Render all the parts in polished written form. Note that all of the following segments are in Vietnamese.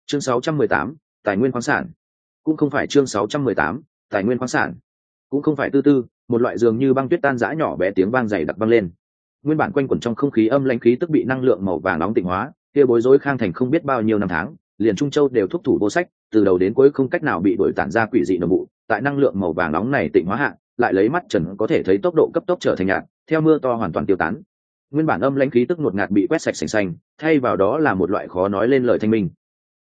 Chương 618, tài nguyên khoáng sản. Cũng không phải chương 618, tài nguyên khoáng sản. Cũng không phải tư tư, một loại dường như băng tuyết tan rã nhỏ bé tiếng vang dày đặc vang lên. Nguyên bản quanh quẩn trong không khí âm lãnh khí tức bị năng lượng màu vàng nóng tịnh hóa, kia bối rối Khang Thành không biết bao nhiêu năm tháng, liền Trung Châu đều thúc thủ vô sách, từ đầu đến cuối không cách nào bị đuổi tản ra quỷ dị nồng vụ, tại năng lượng màu vàng nóng này tịnh hóa hạ, lại lấy mắt trần có thể thấy tốc độ cấp tốc trở thành nhạt, theo mưa to hoàn toàn tiêu tán. Nguyên bản âm lãnh khí tức ngột ngạt bị quét sạch sành xanh, thay vào đó là một loại khó nói lên lời thanh minh.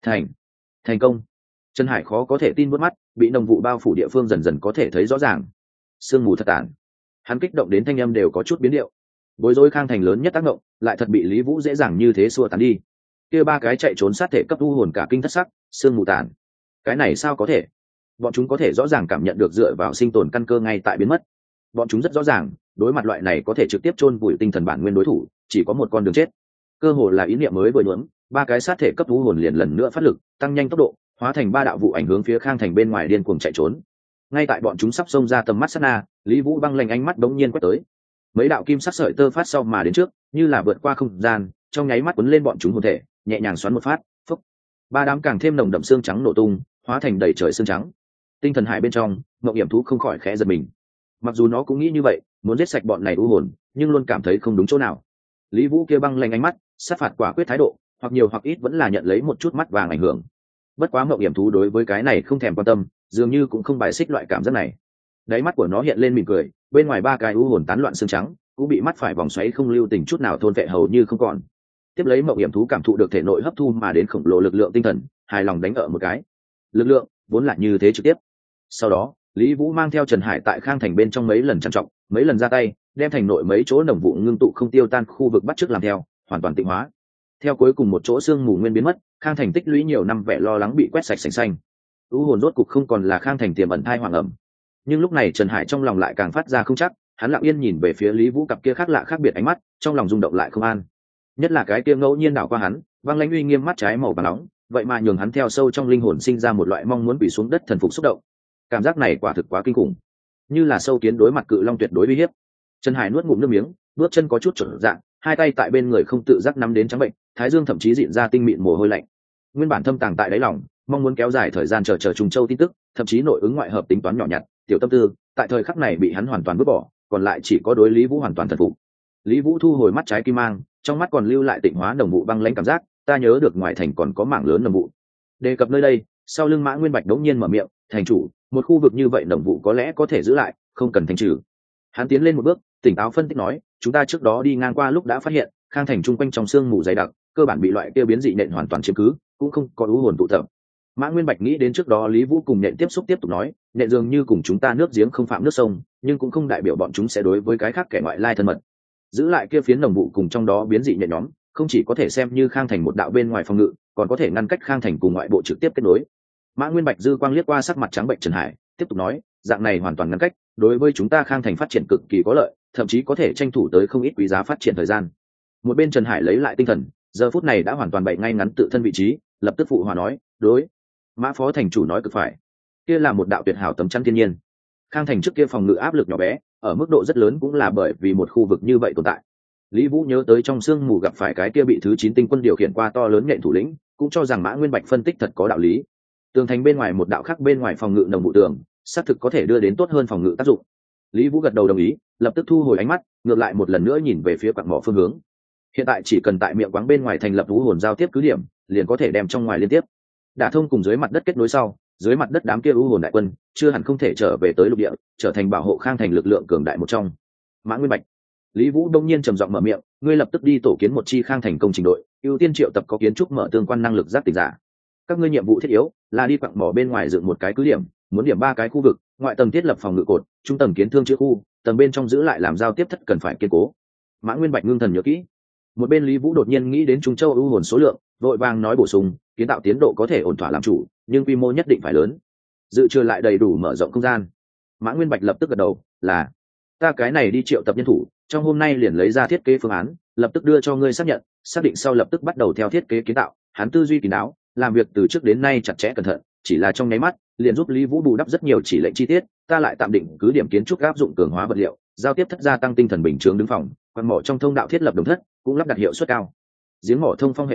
Thành công. Trần Hải khó có thể tin bước mắt, bị nồng vụ bao phủ địa phương dần dần có thể thấy rõ ràng. Sương mù thật tản. Hắn kích động đến thanh âm đều có chút biến điệu. Bối rối Khang Thành lớn nhất tác động, lại thật bị Lý Vũ dễ dàng như thế xua tán đi. Kia ba cái chạy trốn sát thể cấp u hồn cả kinh thất sắc, sương mù tản. Cái này sao có thể? Bọn chúng có thể rõ ràng cảm nhận được dựa vào sinh tồn căn cơ ngay tại biến mất. Bọn chúng rất rõ ràng, đối mặt loại này có thể trực tiếp chôn vùi tinh thần bản nguyên đối thủ, chỉ có một con đường chết. Cơ hồ là ý niệm mới vừa nhuốm, ba cái sát thể cấp u hồn liền lần nữa phát lực, tăng nhanh tốc độ, hóa thành ba đạo vụ ảnh hướng phía Khang Thành bên ngoài điên cuồng chạy trốn. Ngay tại bọn chúng sắp xông ra tầm mắt sát na, Lý Vũ băng lạnh ánh mắt bỗng nhiên quét tới. Mấy đạo kim sắc sợi tơ phát sau mà đến trước, như là vượt qua không gian, trong nháy mắt cuốn lên bọn chúng hồn thể, nhẹ nhàng xoắn một phát, phốc. Ba đám càng thêm nồng đậm xương trắng nổ tung, hóa thành đầy trời xương trắng. Tinh thần hải bên trong, Ngộng Yểm thú không khỏi khẽ giật mình. Mặc dù nó cũng nghĩ như vậy, muốn giết sạch bọn này u hồn, nhưng luôn cảm thấy không đúng chỗ nào. Lý Vũ kia băng lạnh ánh mắt, sát phạt quả quyết thái độ, hoặc nhiều hoặc ít vẫn là nhận lấy một chút mắt vàng ảnh hưởng. Bất quá Ngộng Yểm thú đối với cái này không thèm quan tâm, dường như cũng không bài xích loại cảm giác này. Đáy mắt của nó hiện lên mỉm cười, bên ngoài ba cái u hồn tán loạn xương trắng, cũng bị mắt phải vòng xoáy không lưu tình chút nào thôn vệ hầu như không còn. Tiếp lấy Ngộng Yểm thú cảm thụ được thể nội hấp thu mà đến khổng lồ lực lượng tinh thần, hài lòng đánh ở một cái. Lực lượng vốn là như thế trực tiếp. Sau đó, Lý Vũ mang theo Trần Hải tại Khang Thành bên trong mấy lần trằn trọc, mấy lần ra tay, đem thành nội mấy chỗ nồng vụ ngưng tụ không tiêu tan khu vực bắt chước làm theo, hoàn toàn tịnh hóa. Theo cuối cùng một chỗ xương mù nguyên biến mất, Khang Thành tích lũy nhiều năm vẻ lo lắng bị quét sạch sành xanh. U hồn rốt cục không còn là Khang Thành tiềm ẩn thai hoàng ẩm. Nhưng lúc này Trần Hải trong lòng lại càng phát ra không chắc, hắn lặng yên nhìn về phía Lý Vũ cặp kia khác lạ khác biệt ánh mắt, trong lòng rung động lại không an. Nhất là cái kia ngẫu nhiên đảo qua hắn, băng lãnh uy nghiêm mắt trái màu vàng nóng, vậy mà nhường hắn theo sâu trong linh hồn sinh ra một loại mong muốn bị xuống đất thần phục xúc động. Cảm giác này quả thực quá kinh khủng, như là sâu kiến đối mặt cự long tuyệt đối uy hiếp. Trần Hải nuốt ngụm nước miếng, bước chân có chút chột dạ, hai tay tại bên người không tự giác nắm đến trắng bệnh, thái dương thậm chí dịn ra tinh mịn mồ hôi lạnh. Nguyên bản thâm tàng tại đáy lòng, mong muốn kéo dài thời gian chờ Trùng Châu tin tức, thậm chí nội ứng ngoại hợp tính toán nhỏ nhặt, tiểu tâm tư, tại thời khắc này bị hắn hoàn toàn vứt bỏ, còn lại chỉ có đối Lý Vũ hoàn toàn thần phục. Lý Vũ thu hồi mắt trái kim mang, trong mắt còn lưu lại tịnh hóa đồng vụ băng lãnh cảm giác, ta nhớ được ngoài thành còn có mảng lớn đồng vụ. Đề cập nơi đây, sau lưng Mã Nguyên Bạch đống nhiên mở miệng, thành chủ, một khu vực như vậy đồng vụ có lẽ có thể giữ lại, không cần thanh trừ. Hắn tiến lên một bước, tỉnh táo phân tích nói, chúng ta trước đó đi ngang qua lúc đã phát hiện, Khang Thành chung quanh trong sương mù dày đặc, cơ bản bị loại kia biến dị nện hoàn toàn chiếm cứ, cũng không có u hồn tụ tập. Mã Nguyên Bạch nghĩ đến trước đó Lý Vũ cùng nện tiếp xúc tiếp tục nói, nện dường như cùng chúng ta nước giếng không phạm nước sông, nhưng cũng không đại biểu bọn chúng sẽ đối với cái khác kẻ ngoại lai thân mật. Giữ lại kia phiến đồng vụ cùng trong đó biến dị nện nhóm, không chỉ có thể xem như Khang Thành một đạo bên ngoài phòng ngự, còn có thể ngăn cách Khang Thành cùng ngoại bộ trực tiếp kết nối. Mã Nguyên Bạch dư quang liếc qua sắc mặt trắng bệnh Trần Hải, tiếp tục nói, dạng này hoàn toàn ngăn cách, đối với chúng ta Khang Thành phát triển cực kỳ có lợi, thậm chí có thể tranh thủ tới không ít quý giá phát triển thời gian. Một bên Trần Hải lấy lại tinh thần, giờ phút này đã hoàn toàn bày ngay ngắn tự thân vị trí, lập tức phụ hòa nói, đối. Mã phó thành chủ nói cực phải, kia là một đạo tuyệt hảo tấm chắn thiên nhiên. Khang Thành trước kia phòng ngự áp lực nhỏ bé, ở mức độ rất lớn cũng là bởi vì một khu vực như vậy tồn tại. Lý Vũ nhớ tới trong sương mù gặp phải cái kia bị thứ 9 tinh quân điều khiển qua to lớn nhện thủ lĩnh, cũng cho rằng Mã Nguyên Bạch phân tích thật có đạo lý. Tường thành bên ngoài một đạo khác bên ngoài phòng ngự nồng vụ tường, xác thực có thể đưa đến tốt hơn phòng ngự tác dụng. Lý Vũ gật đầu đồng ý, lập tức thu hồi ánh mắt, ngược lại một lần nữa nhìn về phía quặng mỏ phương hướng. Hiện tại chỉ cần tại miệng quáng bên ngoài thành lập vũ hồn giao tiếp cứ điểm, liền có thể đem trong ngoài liên tiếp đả thông cùng dưới mặt đất kết nối sau, dưới mặt đất đám kia vũ hồn đại quân chưa hẳn không thể trở về tới lục địa, trở thành bảo hộ Khang Thành lực lượng cường đại một trong. Mã Nguyên Bạch, Lý Vũ đông nhiên trầm giọng mở miệng, ngươi lập tức đi tổ kiến một chi Khang Thành công trình đội, ưu tiên triệu tập có kiến trúc mở tương quan năng lực giác tỉnh giả. Các ngươi nhiệm vụ thiết yếu là đi quặng mỏ bên ngoài dựng một cái cứ điểm, muốn điểm 3 cái khu vực, ngoại tầng thiết lập phòng ngự cột, trung tầng kiến thương chữa khu, tầng bên trong giữ lại làm giao tiếp thất cần phải kiên cố. Mã Nguyên Bạch ngưng thần nhớ kỹ. Một bên Lý Vũ đột nhiên nghĩ đến Trung Châu ưu hồn số lượng, vội vàng nói bổ sung, kiến tạo tiến độ có thể ổn thỏa làm chủ, nhưng quy mô nhất định phải lớn, dự trừ lại đầy đủ mở rộng không gian. Mã Nguyên Bạch lập tức gật đầu, là ta cái này đi triệu tập nhân thủ, trong hôm nay liền lấy ra thiết kế phương án, lập tức đưa cho ngươi xác nhận, xác định sau lập tức bắt đầu theo thiết kế kiến tạo. Hắn tư duy kín đáo, làm việc từ trước đến nay chặt chẽ cẩn thận, chỉ là trong nháy mắt liền giúp Lý Vũ bù đắp rất nhiều chỉ lệnh chi tiết. Ta lại tạm định cứ điểm kiến trúc áp dụng cường hóa vật liệu, giao tiếp thất gia tăng tinh thần bình chướng đứng phòng, quan mỏ trong thông đạo thiết lập đồng thất cũng lắp đặt hiệu suất cao, giếng mỏ thông phong hệ thống,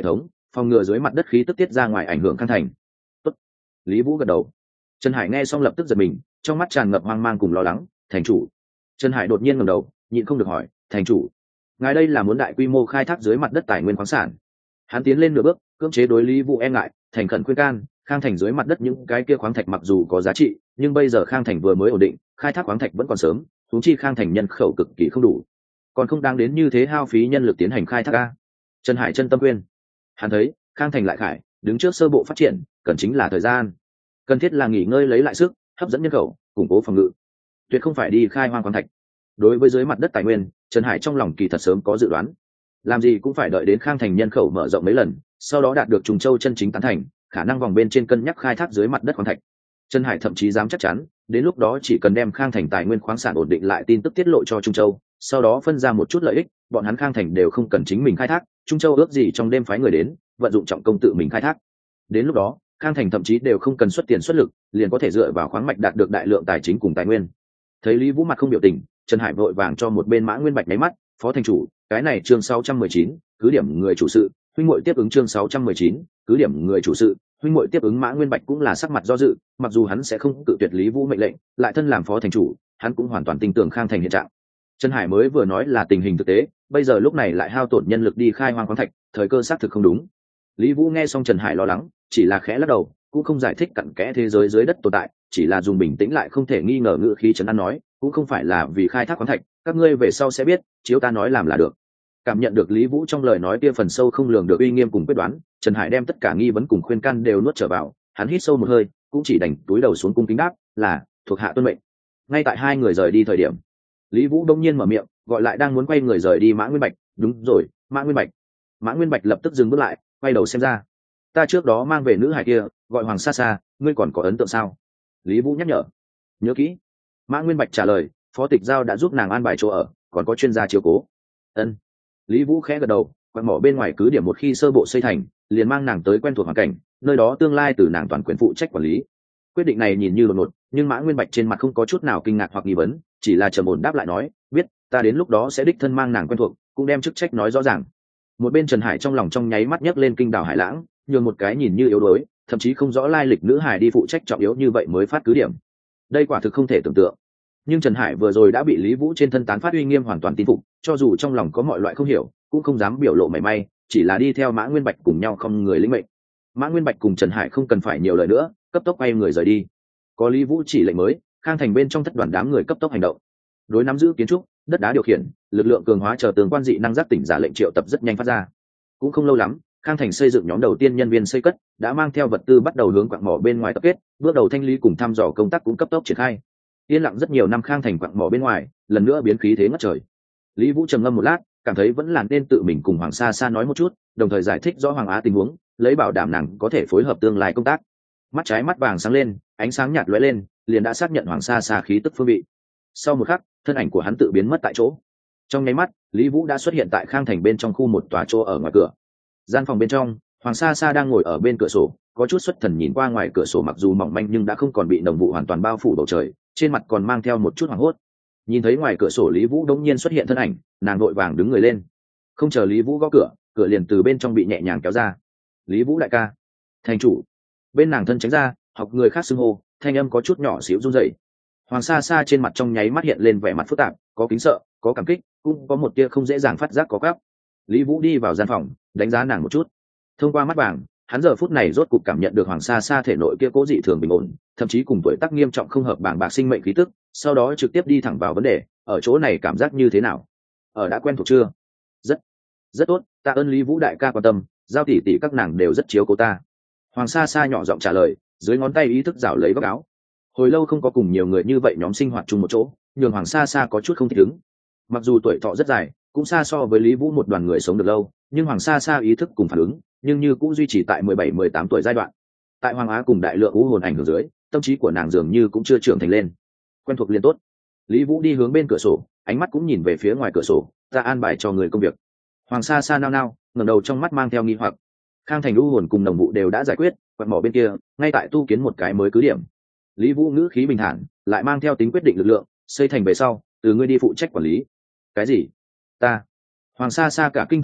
phòng ngừa dưới mặt đất khí tức tiết ra ngoài ảnh hưởng khang thành. Tốt. Lý Vũ gật đầu. Trần Hải nghe xong lập tức giật mình, trong mắt tràn ngập hoang mang cùng lo lắng. Thành chủ. Trần Hải đột nhiên ngẩng đầu, nhịn không được hỏi, thành chủ, ngài đây là muốn đại quy mô khai thác dưới mặt đất tài nguyên khoáng sản? Hắn tiến lên nửa bước, cưỡng chế đối Lý Vũ e ngại, thành khẩn khuyên can, khang thành dưới mặt đất những cái kia khoáng thạch mặc dù có giá trị, nhưng bây giờ khang thành vừa mới ổn định, khai thác khoáng thạch vẫn còn sớm, huống chi khang thành nhân khẩu cực kỳ không đủ, còn không đáng đến như thế hao phí nhân lực tiến hành khai thác a. Trần Hải chân tâm khuyên. Hắn thấy khang thành lại khải đứng trước sơ bộ phát triển, cần chính là thời gian, cần thiết là nghỉ ngơi lấy lại sức, hấp dẫn nhân khẩu, củng cố phòng ngự, tuyệt không phải đi khai hoang khoáng thạch. Đối với dưới mặt đất tài nguyên, Trần Hải trong lòng kỳ thật sớm có dự đoán, làm gì cũng phải đợi đến khang thành nhân khẩu mở rộng mấy lần, sau đó đạt được Trùng Châu chân chính tán thành, khả năng vòng bên trên cân nhắc khai thác dưới mặt đất khoáng thạch. Trần Hải thậm chí dám chắc chắn, đến lúc đó chỉ cần đem khang thành tài nguyên khoáng sản ổn định lại, tin tức tiết lộ cho Trung Châu, sau đó phân ra một chút lợi ích, bọn hắn khang thành đều không cần chính mình khai thác, Trung Châu ước gì trong đêm phái người đến, vận dụng trọng công tự mình khai thác. Đến lúc đó, khang thành thậm chí đều không cần xuất tiền xuất lực, liền có thể dựa vào khoáng mạch đạt được đại lượng tài chính cùng tài nguyên. Thấy Lý Vũ mặt không biểu tình, Trần Hải vội vàng cho một bên Mã Nguyên Bạch nháy mắt, phó thành chủ, cái này chương 619, cứ điểm người chủ sự, huynh muội tiếp ứng chương 619, cứ điểm người chủ sự, huynh muội tiếp ứng. Mã Nguyên Bạch cũng là sắc mặt do dự, mặc dù hắn sẽ không tự tuyệt Lý Vũ mệnh lệnh, lại thân làm phó thành chủ, hắn cũng hoàn toàn tin tưởng khang thành hiện trạng. Trần Hải mới vừa nói là tình hình thực tế, bây giờ lúc này lại hao tổn nhân lực đi khai hoang khoáng thạch, thời cơ xác thực không đúng. Lý Vũ nghe xong Trần Hải lo lắng, chỉ là khẽ lắc đầu, cũng không giải thích cặn kẽ thế giới dưới đất tồn tại, chỉ là dùng bình tĩnh lại không thể nghi ngờ ngữ khí trấn an nói, cũng không phải là vì khai thác khoáng thạch, các ngươi về sau sẽ biết, chiếu ta nói làm là được. Cảm nhận được Lý Vũ trong lời nói kia phần sâu không lường được uy nghiêm cùng quyết đoán, Trần Hải đem tất cả nghi vấn cùng khuyên can đều nuốt trở vào, hắn hít sâu một hơi, cũng chỉ đành túi đầu xuống cung kính đáp, là thuộc hạ tuân mệnh. Ngay tại hai người rời đi thời điểm, Lý Vũ đông nhiên mở miệng, gọi lại đang muốn quay người rời đi Mã Nguyên Bạch, đúng rồi, Mã Nguyên Bạch. Mã Nguyên Bạch lập tức dừng bước lại, quay đầu xem ra. Ta trước đó mang về nữ hải kia, gọi Hoàng Sa Sa, ngươi còn có ấn tượng sao? Lý Vũ nhắc nhở. Nhớ kỹ. Mã Nguyên Bạch trả lời, phó tịch giao đã giúp nàng an bài chỗ ở, còn có chuyên gia chiếu cố. Ân. Lý Vũ khẽ gật đầu, quạt mỏ bên ngoài cứ điểm một khi sơ bộ xây thành, liền mang nàng tới quen thuộc hoàn cảnh, nơi đó tương lai từ nàng toàn quyền phụ trách quản lý. Quyết định này nhìn như đột ngột, nhưng Mã Nguyên Bạch trên mặt không có chút nào kinh ngạc hoặc nghi vấn, chỉ là trầm ổn đáp lại nói, biết, ta đến lúc đó sẽ đích thân mang nàng quen thuộc, cũng đem chức trách nói rõ ràng. Một bên Trần Hải trong lòng trong nháy mắt nhấc lên kinh đảo hải lãng, nhường một cái nhìn như yếu đuối, thậm chí không rõ lai lịch nữ hải đi phụ trách trọng yếu như vậy mới phát cứ điểm. Đây quả thực không thể tưởng tượng. Nhưng Trần Hải vừa rồi đã bị Lý Vũ trên thân tán phát uy nghiêm hoàn toàn tin phục, cho dù trong lòng có mọi loại không hiểu, cũng không dám biểu lộ mảy may, chỉ là đi theo Mã Nguyên Bạch cùng nhau không người lĩnh mệnh. Mã Nguyên Bạch cùng Trần Hải không cần phải nhiều lời nữa, cấp tốc quay người rời đi. Có Lý Vũ chỉ lệnh mới, khang thành bên trong thất đoàn đám người cấp tốc hành động. Đối nắm giữ kiến trúc, đất đá điều khiển, lực lượng cường hóa chờ tướng quan dị năng giác tỉnh giả lệnh triệu tập rất nhanh phát ra. Cũng không lâu lắm, khang thành xây dựng nhóm đầu tiên nhân viên xây cất đã mang theo vật tư bắt đầu hướng quặng mỏ bên ngoài tập kết, bước đầu thanh lý cùng thăm dò công tác cũng cấp tốc triển khai. Yên lặng rất nhiều năm, khang thành quặng mỏ bên ngoài lần nữa biến khí thế ngất trời. Lý Vũ trầm ngâm một lát, cảm thấy vẫn là nên tự mình cùng Hoàng Sa Sa nói một chút, đồng thời giải thích rõ Hoàng Á tình huống, lấy bảo đảm nàng có thể phối hợp tương lai công tác. Mắt trái mắt vàng sáng lên, ánh sáng nhạt lóe lên, liền đã xác nhận Hoàng Sa Sa khí tức phương vị. Sau một khắc, thân ảnh của hắn tự biến mất tại chỗ. Trong nháy mắt, Lý Vũ đã xuất hiện tại khang thành bên trong khu một tòa chỗ ở ngoài cửa. Gian phòng bên trong, Hoàng Sa Sa đang ngồi ở bên cửa sổ, có chút xuất thần nhìn qua ngoài cửa sổ, mặc dù mỏng manh nhưng đã không còn bị nồng vụ hoàn toàn bao phủ bầu trời, trên mặt còn mang theo một chút hoảng hốt. Nhìn thấy ngoài cửa sổ Lý Vũ đống nhiên xuất hiện thân ảnh, nàng vội vàng đứng người lên. Không chờ Lý Vũ gõ cửa, cửa liền từ bên trong bị nhẹ nhàng kéo ra. Lý Vũ đại ca. Thành chủ. Bên nàng thân tránh ra, học người khác xưng hô, thanh âm có chút nhỏ xíu run rẩy. Hoàng Sa Sa trên mặt trong nháy mắt hiện lên vẻ mặt phức tạp, có kính sợ, có cảm kích, cũng có một tia không dễ dàng phát giác có gấp. Lý Vũ đi vào gian phòng, đánh giá nàng một chút. Thông qua mắt vàng, hắn giờ phút này rốt cục cảm nhận được Hoàng Sa Sa thể nội kia cố dị thường bình ổn, thậm chí cùng tuổi tác nghiêm trọng không hợp bảng bạc sinh mệnh khí tức, sau đó trực tiếp đi thẳng vào vấn đề, ở chỗ này cảm giác như thế nào? Ở đã quen thuộc chưa? Rất tốt, tạ ơn Lý Vũ đại ca quan tâm, giao tỷ tỷ các nàng đều rất chiếu cố ta. Hoàng Sa Sa nhỏ giọng trả lời, dưới ngón tay ý thức rảo lấy góc áo. Hồi lâu không có cùng nhiều người như vậy nhóm sinh hoạt chung một chỗ, nhường Hoàng Sa Sa có chút không thích ứng. Mặc dù tuổi thọ rất dài, cũng xa so với Lý Vũ một đoàn người sống được lâu, nhưng Hoàng Sa Sa ý thức cùng phản ứng, nhưng như cũng duy trì tại 17-18 tuổi giai đoạn. Tại Hoàng Á cùng đại lượng u hồn ảnh hưởng dưới, tâm trí của nàng dường như cũng chưa trưởng thành lên. Quen thuộc liền tốt. Lý Vũ đi hướng bên cửa sổ, ánh mắt cũng nhìn về phía ngoài cửa sổ, ta an bài cho người công việc. Hoàng Sa Sa nao nao, ngẩng đầu trong mắt mang theo nghi hoặc. Khang thành u hồn cùng đồng vụ đều đã giải quyết, quạt mỏ bên kia ngay tại tu kiến một cái mới cứ điểm. Lý Vũ ngữ khí bình thản, lại mang theo tính quyết định lực lượng, xây thành về sau, từ ngươi đi phụ trách quản lý. Cái gì? Ta? Hoàng Sa Sa cả kinh thốt ra,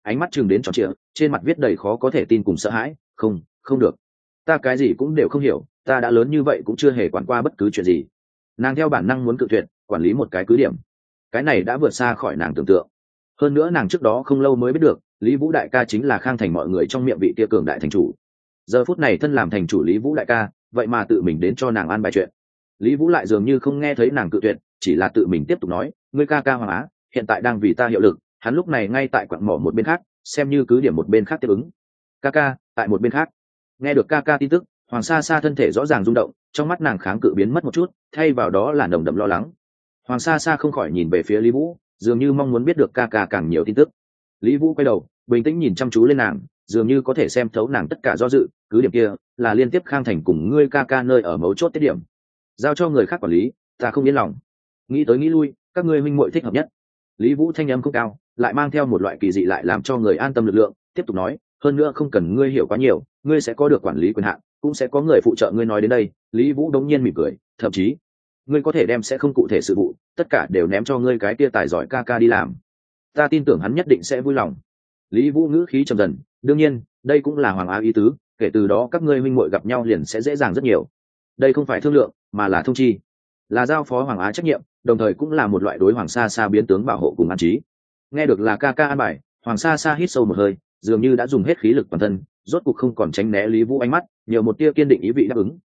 ánh mắt chừng đến tròn trịa, trên mặt viết đầy khó có thể tin cùng sợ hãi. Không, không được, ta cái gì cũng đều không hiểu, ta đã lớn như vậy cũng chưa hề quản qua bất cứ chuyện gì. Nàng theo bản năng muốn cự tuyệt quản lý một cái cứ điểm, cái này đã vượt xa khỏi nàng tưởng tượng. Hơn nữa nàng trước đó không lâu mới biết được Lý Vũ đại ca chính là Khang Thành mọi người trong miệng vị kia cường đại thành chủ. Giờ phút này thân làm thành chủ Lý Vũ đại ca vậy mà tự mình đến cho nàng an bài chuyện. Lý Vũ lại dường như không nghe thấy nàng cự tuyệt, chỉ là tự mình tiếp tục nói, ngươi ca ca Hoàng Á hiện tại đang vì ta hiệu lực, hắn lúc này ngay tại quặng mỏ một bên khác, xem như cứ điểm một bên khác tiếp ứng. Ca ca tại một bên khác. Nghe được ca ca tin tức, Hoàng Sa Sa thân thể rõ ràng rung động, trong mắt nàng kháng cự biến mất một chút, thay vào đó là nồng đậm lo lắng. Hoàng Sa Sa không khỏi nhìn về phía Lý Vũ, dường như mong muốn biết được ca ca càng nhiều tin tức. Lý Vũ quay đầu bình tĩnh nhìn chăm chú lên nàng, dường như có thể xem thấu nàng tất cả do dự. Cứ điểm kia là liên tiếp Khang Thành cùng ngươi ca ca nơi ở mấu chốt tiết điểm, giao cho người khác quản lý ta không yên lòng. Nghĩ tới nghĩ lui, các ngươi huynh muội thích hợp nhất. Lý Vũ thanh âm không cao, lại mang theo một loại kỳ dị lại làm cho người an tâm lực lượng, tiếp tục nói, hơn nữa không cần ngươi hiểu quá nhiều, ngươi sẽ có được quản lý quyền hạn, cũng sẽ có người phụ trợ ngươi. Nói đến đây, Lý Vũ đống nhiên mỉm cười, thậm chí ngươi có thể đem sẽ không cụ thể sự vụ tất cả đều ném cho ngươi cái kia tài giỏi ca ca đi làm, ta tin tưởng hắn nhất định sẽ vui lòng. Lý Vũ ngữ khí trầm dần, đương nhiên đây cũng là Hoàng Á ý tứ, kể từ đó các ngươi huynh muội gặp nhau liền sẽ dễ dàng rất nhiều. Đây không phải thương lượng mà là thông chi, là giao phó Hoàng Á trách nhiệm, đồng thời cũng là một loại đối Hoàng Sa Sa biến tướng bảo hộ cùng an trí. Nghe được là ca ca an bài, Hoàng Sa Sa hít sâu một hơi, dường như đã dùng hết khí lực toàn thân, rốt cuộc không còn tránh né Lý Vũ ánh mắt, nhiều một tia kiên định ý vị đáp ứng,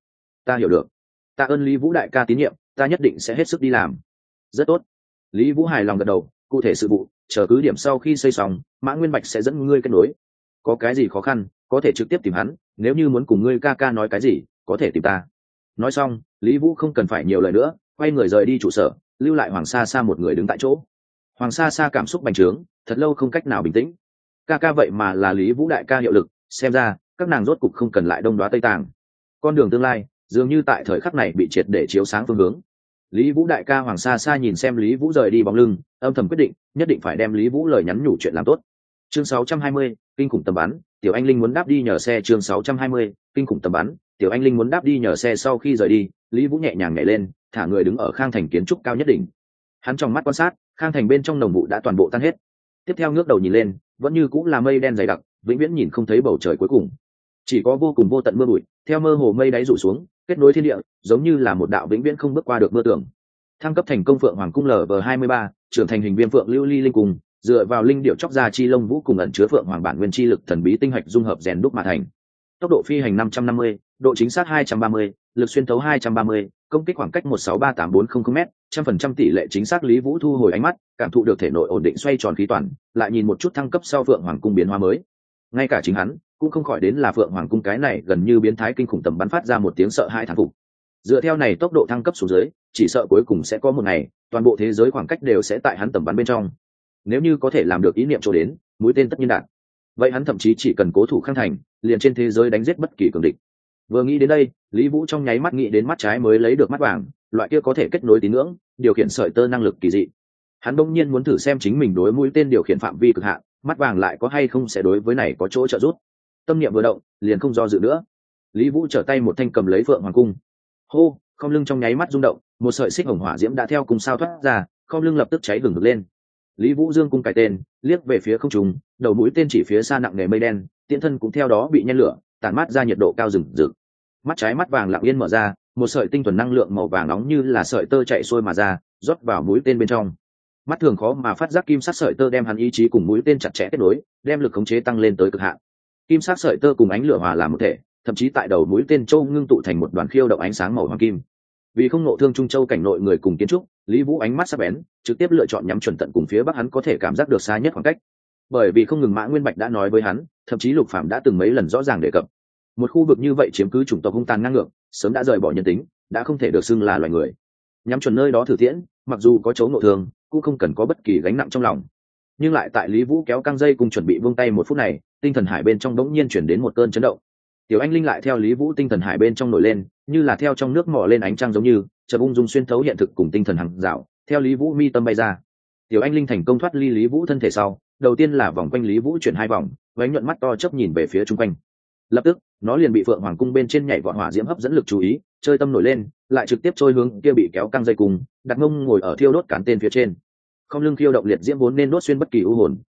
ta hiểu được, tạ ơn Lý Vũ đại ca tín nhiệm, ta nhất định sẽ hết sức đi làm. Rất tốt. Lý Vũ hài lòng gật đầu, cụ thể sự vụ chờ cứ điểm sau khi xây xong, Mã Nguyên Bạch sẽ dẫn ngươi kết nối, có cái gì khó khăn có thể trực tiếp tìm hắn, nếu như muốn cùng ngươi ca ca nói cái gì có thể tìm ta. Nói xong, Lý Vũ không cần phải nhiều lời nữa, quay người rời đi trụ sở, lưu lại Hoàng Sa Sa một người đứng tại chỗ. Hoàng Sa Sa cảm xúc bành trướng, thật lâu không cách nào bình tĩnh. Ca ca vậy mà là Lý Vũ đại ca hiệu lực, xem ra các nàng rốt cục không cần lại đông đoá tây tàng. Con đường tương lai dường như tại thời khắc này bị triệt để chiếu sáng phương hướng. Lý Vũ đại ca Hoàng Sa Sa nhìn xem Lý Vũ rời đi bóng lưng, âm thầm quyết định nhất định phải đem Lý Vũ lời nhắn nhủ chuyện làm tốt. Chương 620, kinh khủng tầm bắn, Tiểu Anh Linh muốn đáp đi nhờ xe. Chương 620, kinh khủng tầm bắn, Tiểu Anh Linh muốn đáp đi nhờ xe. Sau khi rời đi, Lý Vũ nhẹ nhàng nhảy lên, thả người đứng ở Khang Thành kiến trúc cao nhất đỉnh. Hắn trong mắt quan sát, Khang Thành bên trong nồng vụ đã toàn bộ tan hết. Tiếp theo ngước đầu nhìn lên, vẫn như cũng là mây đen dày đặc, vĩnh viễn nhìn không thấy bầu trời cuối cùng. Chỉ có vô cùng vô tận mưa bụi, theo mơ hồ mây đáy rủ xuống, kết nối thiên địa, giống như là một đạo vĩnh viễn không bước qua được mưa tường. Thăng cấp thành công Phượng Hoàng cung LV23, trưởng thành hình viêm phượng lưu ly linh cung, dựa vào linh điệu chóc ra chi lông vũ cùng ẩn chứa phượng hoàng bản nguyên chi lực thần bí tinh hạch dung hợp rèn đúc mà thành. Tốc độ phi hành 550, độ chính xác 230, lực xuyên thấu 230, công kích khoảng cách 1638400m, 100% tỷ lệ chính xác. Lý Vũ thu hồi ánh mắt, cảm thụ được thể nội ổn định xoay tròn khí toàn, lại nhìn một chút thăng cấp sau Phượng Hoàng cung biến hóa mới. Ngay cả chính hắn cũng không khỏi đến là Phượng Hoàng cung cái này gần như biến thái kinh khủng tầm bắn phát ra một tiếng sợ hãi thán phục. Dựa theo này tốc độ thăng cấp xuống dưới, chỉ sợ cuối cùng sẽ có một ngày, toàn bộ thế giới khoảng cách đều sẽ tại hắn tầm bắn bên trong. Nếu như có thể làm được ý niệm chỗ đến, mũi tên tất nhiên đạt. Vậy hắn thậm chí chỉ cần cố thủ Khang Thành, liền trên thế giới đánh giết bất kỳ cường địch. Vừa nghĩ đến đây, Lý Vũ trong nháy mắt nghĩ đến mắt trái mới lấy được mắt vàng, loại kia có thể kết nối tín ngưỡng, điều khiển sợi tơ năng lực kỳ dị. Hắn bỗng nhiên muốn thử xem chính mình đối mũi tên điều khiển phạm vi cực hạn, mắt vàng lại có hay không sẽ đối với này có chỗ trợ giúp. Tâm niệm vừa động, liền không do dự nữa. Lý Vũ trở tay một thanh cầm lấy Phượng Hoàng cung. Hô, không lưng trong nháy mắt rung động, một sợi xích hồng hỏa diễm đã theo cùng sao thoát ra, không lưng lập tức cháy hừng hực lên. Lý Vũ dương cung cài tên, liếc về phía không trung, đầu mũi tên chỉ phía xa nặng nề mây đen, tiễn thân cũng theo đó bị nhen lửa, tản mát ra nhiệt độ cao rừng rực. Mắt trái mắt vàng lặng yên mở ra, một sợi tinh thuần năng lượng màu vàng nóng như là sợi tơ chạy xuôi mà ra, rót vào mũi tên bên trong. Mắt thường khó mà phát giác kim sắc sợi tơ đem hắn ý chí cùng mũi tên chặt chẽ kết nối, đem lực khống chế tăng lên tới cực hạn. Kim sắc sợi tơ cùng ánh lửa hòa làm một thể, thậm chí tại đầu mũi tên châu ngưng tụ thành một đoàn khiêu động ánh sáng màu hoàng kim. Vì không nộ thương Trung Châu cảnh nội người cùng kiến trúc, Lý Vũ ánh mắt sắc bén, trực tiếp lựa chọn nhắm chuẩn tận cùng phía bắc hắn có thể cảm giác được xa nhất khoảng cách. Bởi vì không ngừng Mã Nguyên Bạch đã nói với hắn, thậm chí Lục Phàm đã từng mấy lần rõ ràng đề cập, một khu vực như vậy chiếm cứ chủng tộc hung tàn ngang ngược, sớm đã rời bỏ nhân tính, đã không thể được xưng là loài người. Nhắm chuẩn nơi đó thử tiễn, mặc dù có chấu nộ thương, cũng không cần có bất kỳ gánh nặng trong lòng. Nhưng lại tại Lý Vũ kéo căng dây cùng chuẩn bị buông tay một phút này, tinh thần hải bên trong đống nhiên chuyển đến một cơn chấn động. Tiểu Anh Linh lại theo Lý Vũ tinh thần hải bên trong nổi lên, như là theo trong nước mò lên ánh trăng giống như, chợt ung dung xuyên thấu hiện thực cùng tinh thần hàng dạo, theo Lý Vũ mi tâm bay ra. Tiểu Anh Linh thành công thoát ly Lý Vũ thân thể sau, đầu tiên là vòng quanh Lý Vũ chuyển 2 vòng, với ánh nhuận mắt to chớp nhìn về phía chung quanh. Lập tức, nó liền bị Phượng Hoàng cung bên trên nhảy vọt hỏa diễm hấp dẫn lực chú ý, chơi tâm nổi lên, lại trực tiếp trôi hướng kia bị kéo căng dây cùng, đặt mông ngồi ở thiêu đốt cán tên phía trên. Không lưng khiêu động liệt diễm vốn nên đốt xuyên bất kỳ u hồn,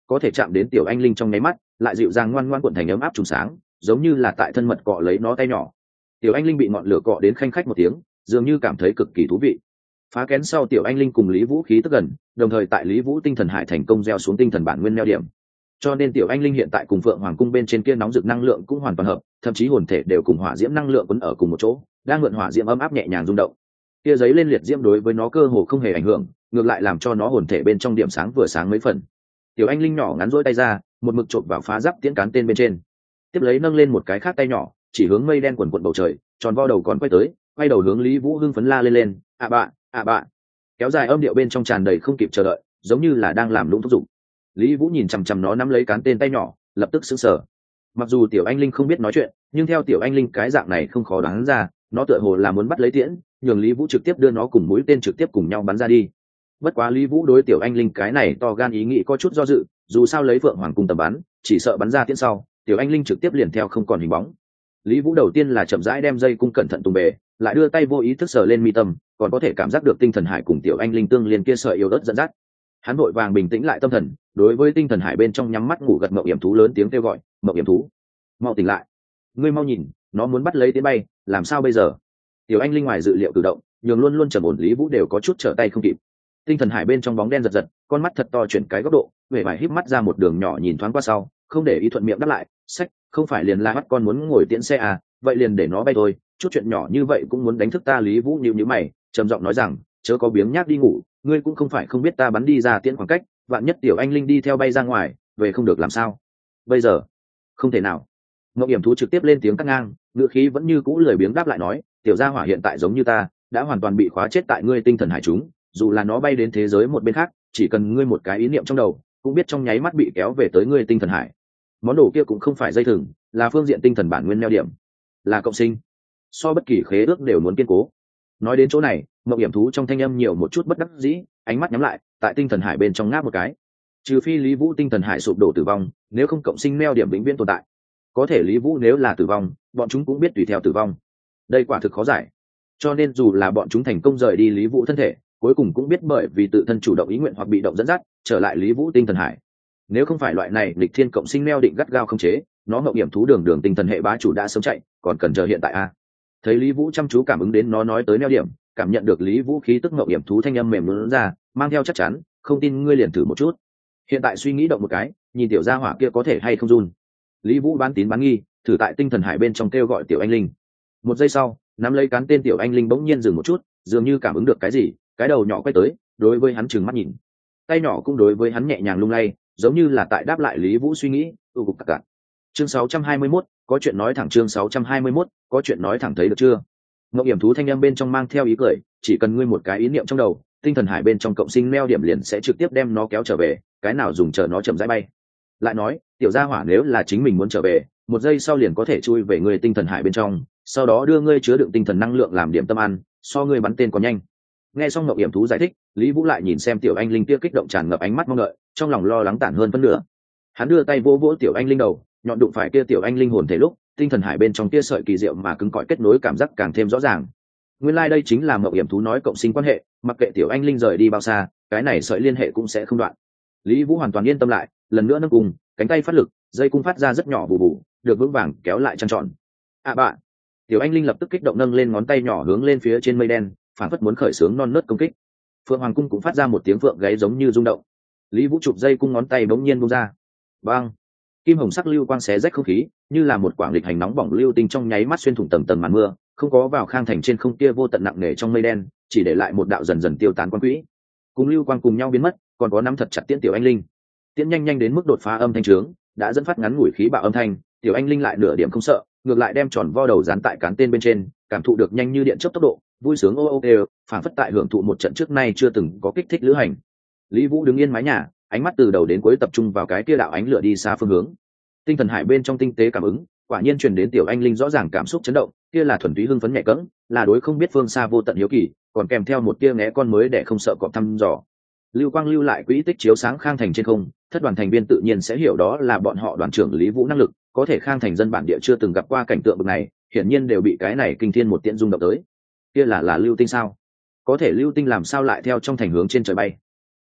có thể chạm đến tiểu anh linh trong nháy mắt lại dịu dàng ngoan ngoan cuộn thành ấm áp trùng sáng, giống như là tại thân mật cọ lấy nó tay nhỏ. Tiểu anh linh bị ngọn lửa cọ đến khanh khách một tiếng, dường như cảm thấy cực kỳ thú vị. Phá kén sau, tiểu anh linh cùng Lý Vũ khí tức gần, đồng thời tại Lý Vũ tinh thần hải thành công gieo xuống tinh thần bản nguyên neo điểm, cho nên tiểu anh linh hiện tại cùng Phượng Hoàng cung bên trên kia nóng rực năng lượng cũng hoàn toàn hợp, thậm chí hồn thể đều cùng hỏa diễm năng lượng quấn ở cùng một chỗ, đang mượn hỏa diễm ấm áp nhẹ nhàng rung động. Kia giấy lên liệt diễm đối với nó cơ hồ không hề ảnh hưởng, ngược lại làm cho nó hồn thể bên trong điểm sáng vừa sáng mấy phần. Tiểu anh linh nhỏ ngắn rỗi tay ra, một mực chộp vào phá giáp tiễn cán tên bên trên, tiếp lấy nâng lên một cái khác tay nhỏ, chỉ hướng mây đen quần quần bầu trời, tròn vo đầu còn quay đầu hướng Lý Vũ hưng phấn la lên, "À bạ, à bạ!" Kéo dài âm điệu bên trong tràn đầy không kịp chờ đợi, giống như là đang làm lũng thúc giục. Lý Vũ nhìn chằm chằm nó nắm lấy cán tên tay nhỏ, lập tức sững sờ. Mặc dù tiểu anh linh không biết nói chuyện, nhưng theo tiểu anh linh cái dạng này không khó đoán ra, nó tựa hồ là muốn bắt lấy tiễn, nhường Lý Vũ trực tiếp đưa nó cùng mũi tên trực tiếp cùng nhau bắn ra đi. Bất quá Lý Vũ đối tiểu anh linh cái này to gan ý nghĩ có chút do dự, dù sao lấy Phượng Hoàng cung tầm bắn, chỉ sợ bắn ra tiễn sau, tiểu anh linh trực tiếp liền theo không còn hình bóng. Lý Vũ đầu tiên là chậm rãi đem dây cung cẩn thận tung bề, lại đưa tay vô ý thức sờ lên mi tâm, còn có thể cảm giác được tinh thần hải cùng tiểu anh linh tương liên kia sợi yêu đất dẫn dắt. Hắn vội vàng bình tĩnh lại tâm thần, đối với tinh thần hải bên trong nhắm mắt ngủ gật mộng yểm thú lớn tiếng kêu gọi, "Mộng yểm thú, mau tỉnh lại, ngươi mau nhìn, nó muốn bắt lấy tiến bay, làm sao bây giờ?" Tiểu anh linh ngoài dự liệu cử động, nhường luôn luôn trầm ổn Lý Vũ đều có chút trở tay không kịp. Tinh thần hải bên trong bóng đen giật giật, con mắt thật to chuyển cái góc độ, vẻ vải híp mắt ra một đường nhỏ nhìn thoáng qua sau, không để ý thuận miệng đáp lại, "Sách, không phải liền la mắt con muốn ngồi tiễn xe à, vậy liền để nó bay thôi, chút chuyện nhỏ như vậy cũng muốn đánh thức ta." Lý Vũ nhíu mày, trầm giọng nói rằng, "Chớ có biếng nhác đi ngủ, ngươi cũng không phải không biết ta bắn đi ra tiễn khoảng cách, vạn nhất tiểu anh linh đi theo bay ra ngoài, về không được làm sao? Bây giờ không thể nào." Ngọc Yểm thú trực tiếp lên tiếng cắt ngang, ngữ khí vẫn như cũ lười biếng đáp lại nói, "Tiểu gia hỏa hiện tại giống như ta, đã hoàn toàn bị khóa chết tại ngươi tinh thần hải chúng, dù là nó bay đến thế giới một bên khác, chỉ cần ngươi một cái ý niệm trong đầu, cũng biết trong nháy mắt bị kéo về tới ngươi tinh thần hải. Món đồ kia cũng không phải dây thừng, là phương diện tinh thần bản nguyên neo điểm, là cộng sinh, so bất kỳ khế ước đều muốn kiên cố." Nói đến chỗ này, Ngọc Yểm thú trong thanh âm nhiều một chút bất đắc dĩ, ánh mắt nhắm lại, tại tinh thần hải bên trong ngáp một cái. Trừ phi Lý Vũ tinh thần hải sụp đổ tử vong, nếu không cộng sinh neo điểm vĩnh viễn tồn tại. Có thể Lý Vũ nếu là tử vong, bọn chúng cũng biết tùy theo tử vong. Đây quả thực khó giải. Cho nên dù là bọn chúng thành công rời đi Lý Vũ thân thể, cuối cùng cũng biết bởi vì tự thân chủ động ý nguyện hoặc bị động dẫn dắt, trở lại Lý Vũ tinh thần hải. Nếu không phải loại này lịch thiên cộng sinh neo định gắt gao không chế, nó Ngọc Yểm thú đường tinh thần hệ bá chủ đã sớm chạy, còn cần chờ hiện tại a. Thấy Lý Vũ chăm chú cảm ứng đến nó nói tới neo điểm, cảm nhận được Lý Vũ khí tức Ngọc Yểm thú thanh âm mềm luôn ra, mang theo chắc chắn, "Không tin ngươi liền thử một chút." Hiện tại suy nghĩ động một cái, nhìn tiểu gia hỏa kia có thể hay không run. Lý Vũ bán tín bán nghi, thử tại tinh thần hải bên trong kêu gọi tiểu anh linh. Một giây sau, nắm lấy cán tên tiểu anh linh bỗng nhiên dừng một chút, dường như cảm ứng được cái gì, cái đầu nhỏ quay tới, đối với hắn trừng mắt nhìn. Tay nhỏ cũng đối với hắn nhẹ nhàng lung lay, giống như là tại đáp lại Lý Vũ suy nghĩ. Cục cạc. Chương 621, có chuyện nói thẳng. Chương 621, có chuyện nói thẳng, thấy được chưa? Ngọc Yểm thú thanh âm bên trong mang theo ý cười, chỉ cần ngươi một cái ý niệm trong đầu, tinh thần hải bên trong cộng sinh neo điểm liền sẽ trực tiếp đem nó kéo trở về, cái nào dùng chờ nó chậm rãi bay. Lại nói, tiểu gia hỏa nếu là chính mình muốn trở về, một giây sau liền có thể chui về ngươi tinh thần hải bên trong, sau đó đưa ngươi chứa đựng tinh thần năng lượng làm điểm tâm ăn, so ngươi bắn tên còn nhanh. Nghe xong Ngọc Yểm thú giải thích, Lý Vũ lại nhìn xem tiểu anh linh kia kích động tràn ngập ánh mắt mong đợi, trong lòng lo lắng tản hơn phân nửa. Hắn đưa tay vỗ vỗ tiểu anh linh đầu, nhọn đụng phải kia tiểu anh linh hồn thể lúc, tinh thần hải bên trong kia sợi kỳ diệu mà cứng cỏi kết nối cảm giác càng thêm rõ ràng. Nguyên lai đây chính là Ngọc Yểm thú nói cộng sinh quan hệ, mặc kệ tiểu anh linh rời đi bao xa, cái này sợi liên hệ cũng sẽ không đoạn. Lý Vũ hoàn toàn yên tâm lại, lần nữa nâng cung, cánh tay phát lực, dây cung phát ra rất nhỏ bù bù, được vững vàng kéo lại trăng tròn. "À bạn!" Tiểu anh linh lập tức kích động nâng lên ngón tay nhỏ hướng lên phía trên mây đen, phản phất muốn khởi xướng non nớt công kích. Phượng Hoàng cung cũng phát ra một tiếng phượng gáy giống như rung động. Lý Vũ chụp dây cung ngón tay bỗng nhiên buông ra. Bang! Kim hồng sắc lưu quang xé rách không khí, như là một quảng lịch hành nóng bỏng lưu tinh trong nháy mắt xuyên thủng tầng tầng màn mưa, không có vào khang thành trên không kia vô tận nặng nề trong mây đen, chỉ để lại một đạo dần dần tiêu tán quang quỹ. Cùng lưu quang cùng nhau biến mất, còn có nắm thật chặt tiễn tiểu anh linh. Tiễn nhanh nhanh đến mức đột phá âm thanh trướng, đã dẫn phát ngắn ngủi khí bạo âm thanh, tiểu anh linh lại nửa điểm không sợ, ngược lại đem tròn vo đầu dán tại cán tên bên trên, cảm thụ được nhanh như điện chớp tốc độ, vui sướng ô ô đều, phảng phất tại hưởng thụ một trận trước nay chưa từng có kích thích lữ hành. Lý Vũ đứng yên mái nhà, ánh mắt từ đầu đến cuối tập trung vào cái kia đạo ánh lửa đi xa phương hướng. Tinh thần hải bên trong tinh tế cảm ứng, quả nhiên truyền đến tiểu anh linh rõ ràng cảm xúc chấn động, kia là thuần túy hưng phấn nhẹ cẫng, là đối không biết phương xa vô tận hiếu kỳ, còn kèm theo một tia ngẽ con mới để không sợ cọp thăm dò. Lưu quang lưu lại quỹ tích chiếu sáng khang thành trên không, thất đoàn thành viên tự nhiên sẽ hiểu đó là bọn họ đoàn trưởng Lý Vũ năng lực, có thể khang thành dân bản địa chưa từng gặp qua cảnh tượng bậc này, hiển nhiên đều bị cái này kinh thiên một tiễn rung động tới. Kia là lưu tinh sao? Có thể lưu tinh làm sao lại theo trong thành hướng trên trời bay?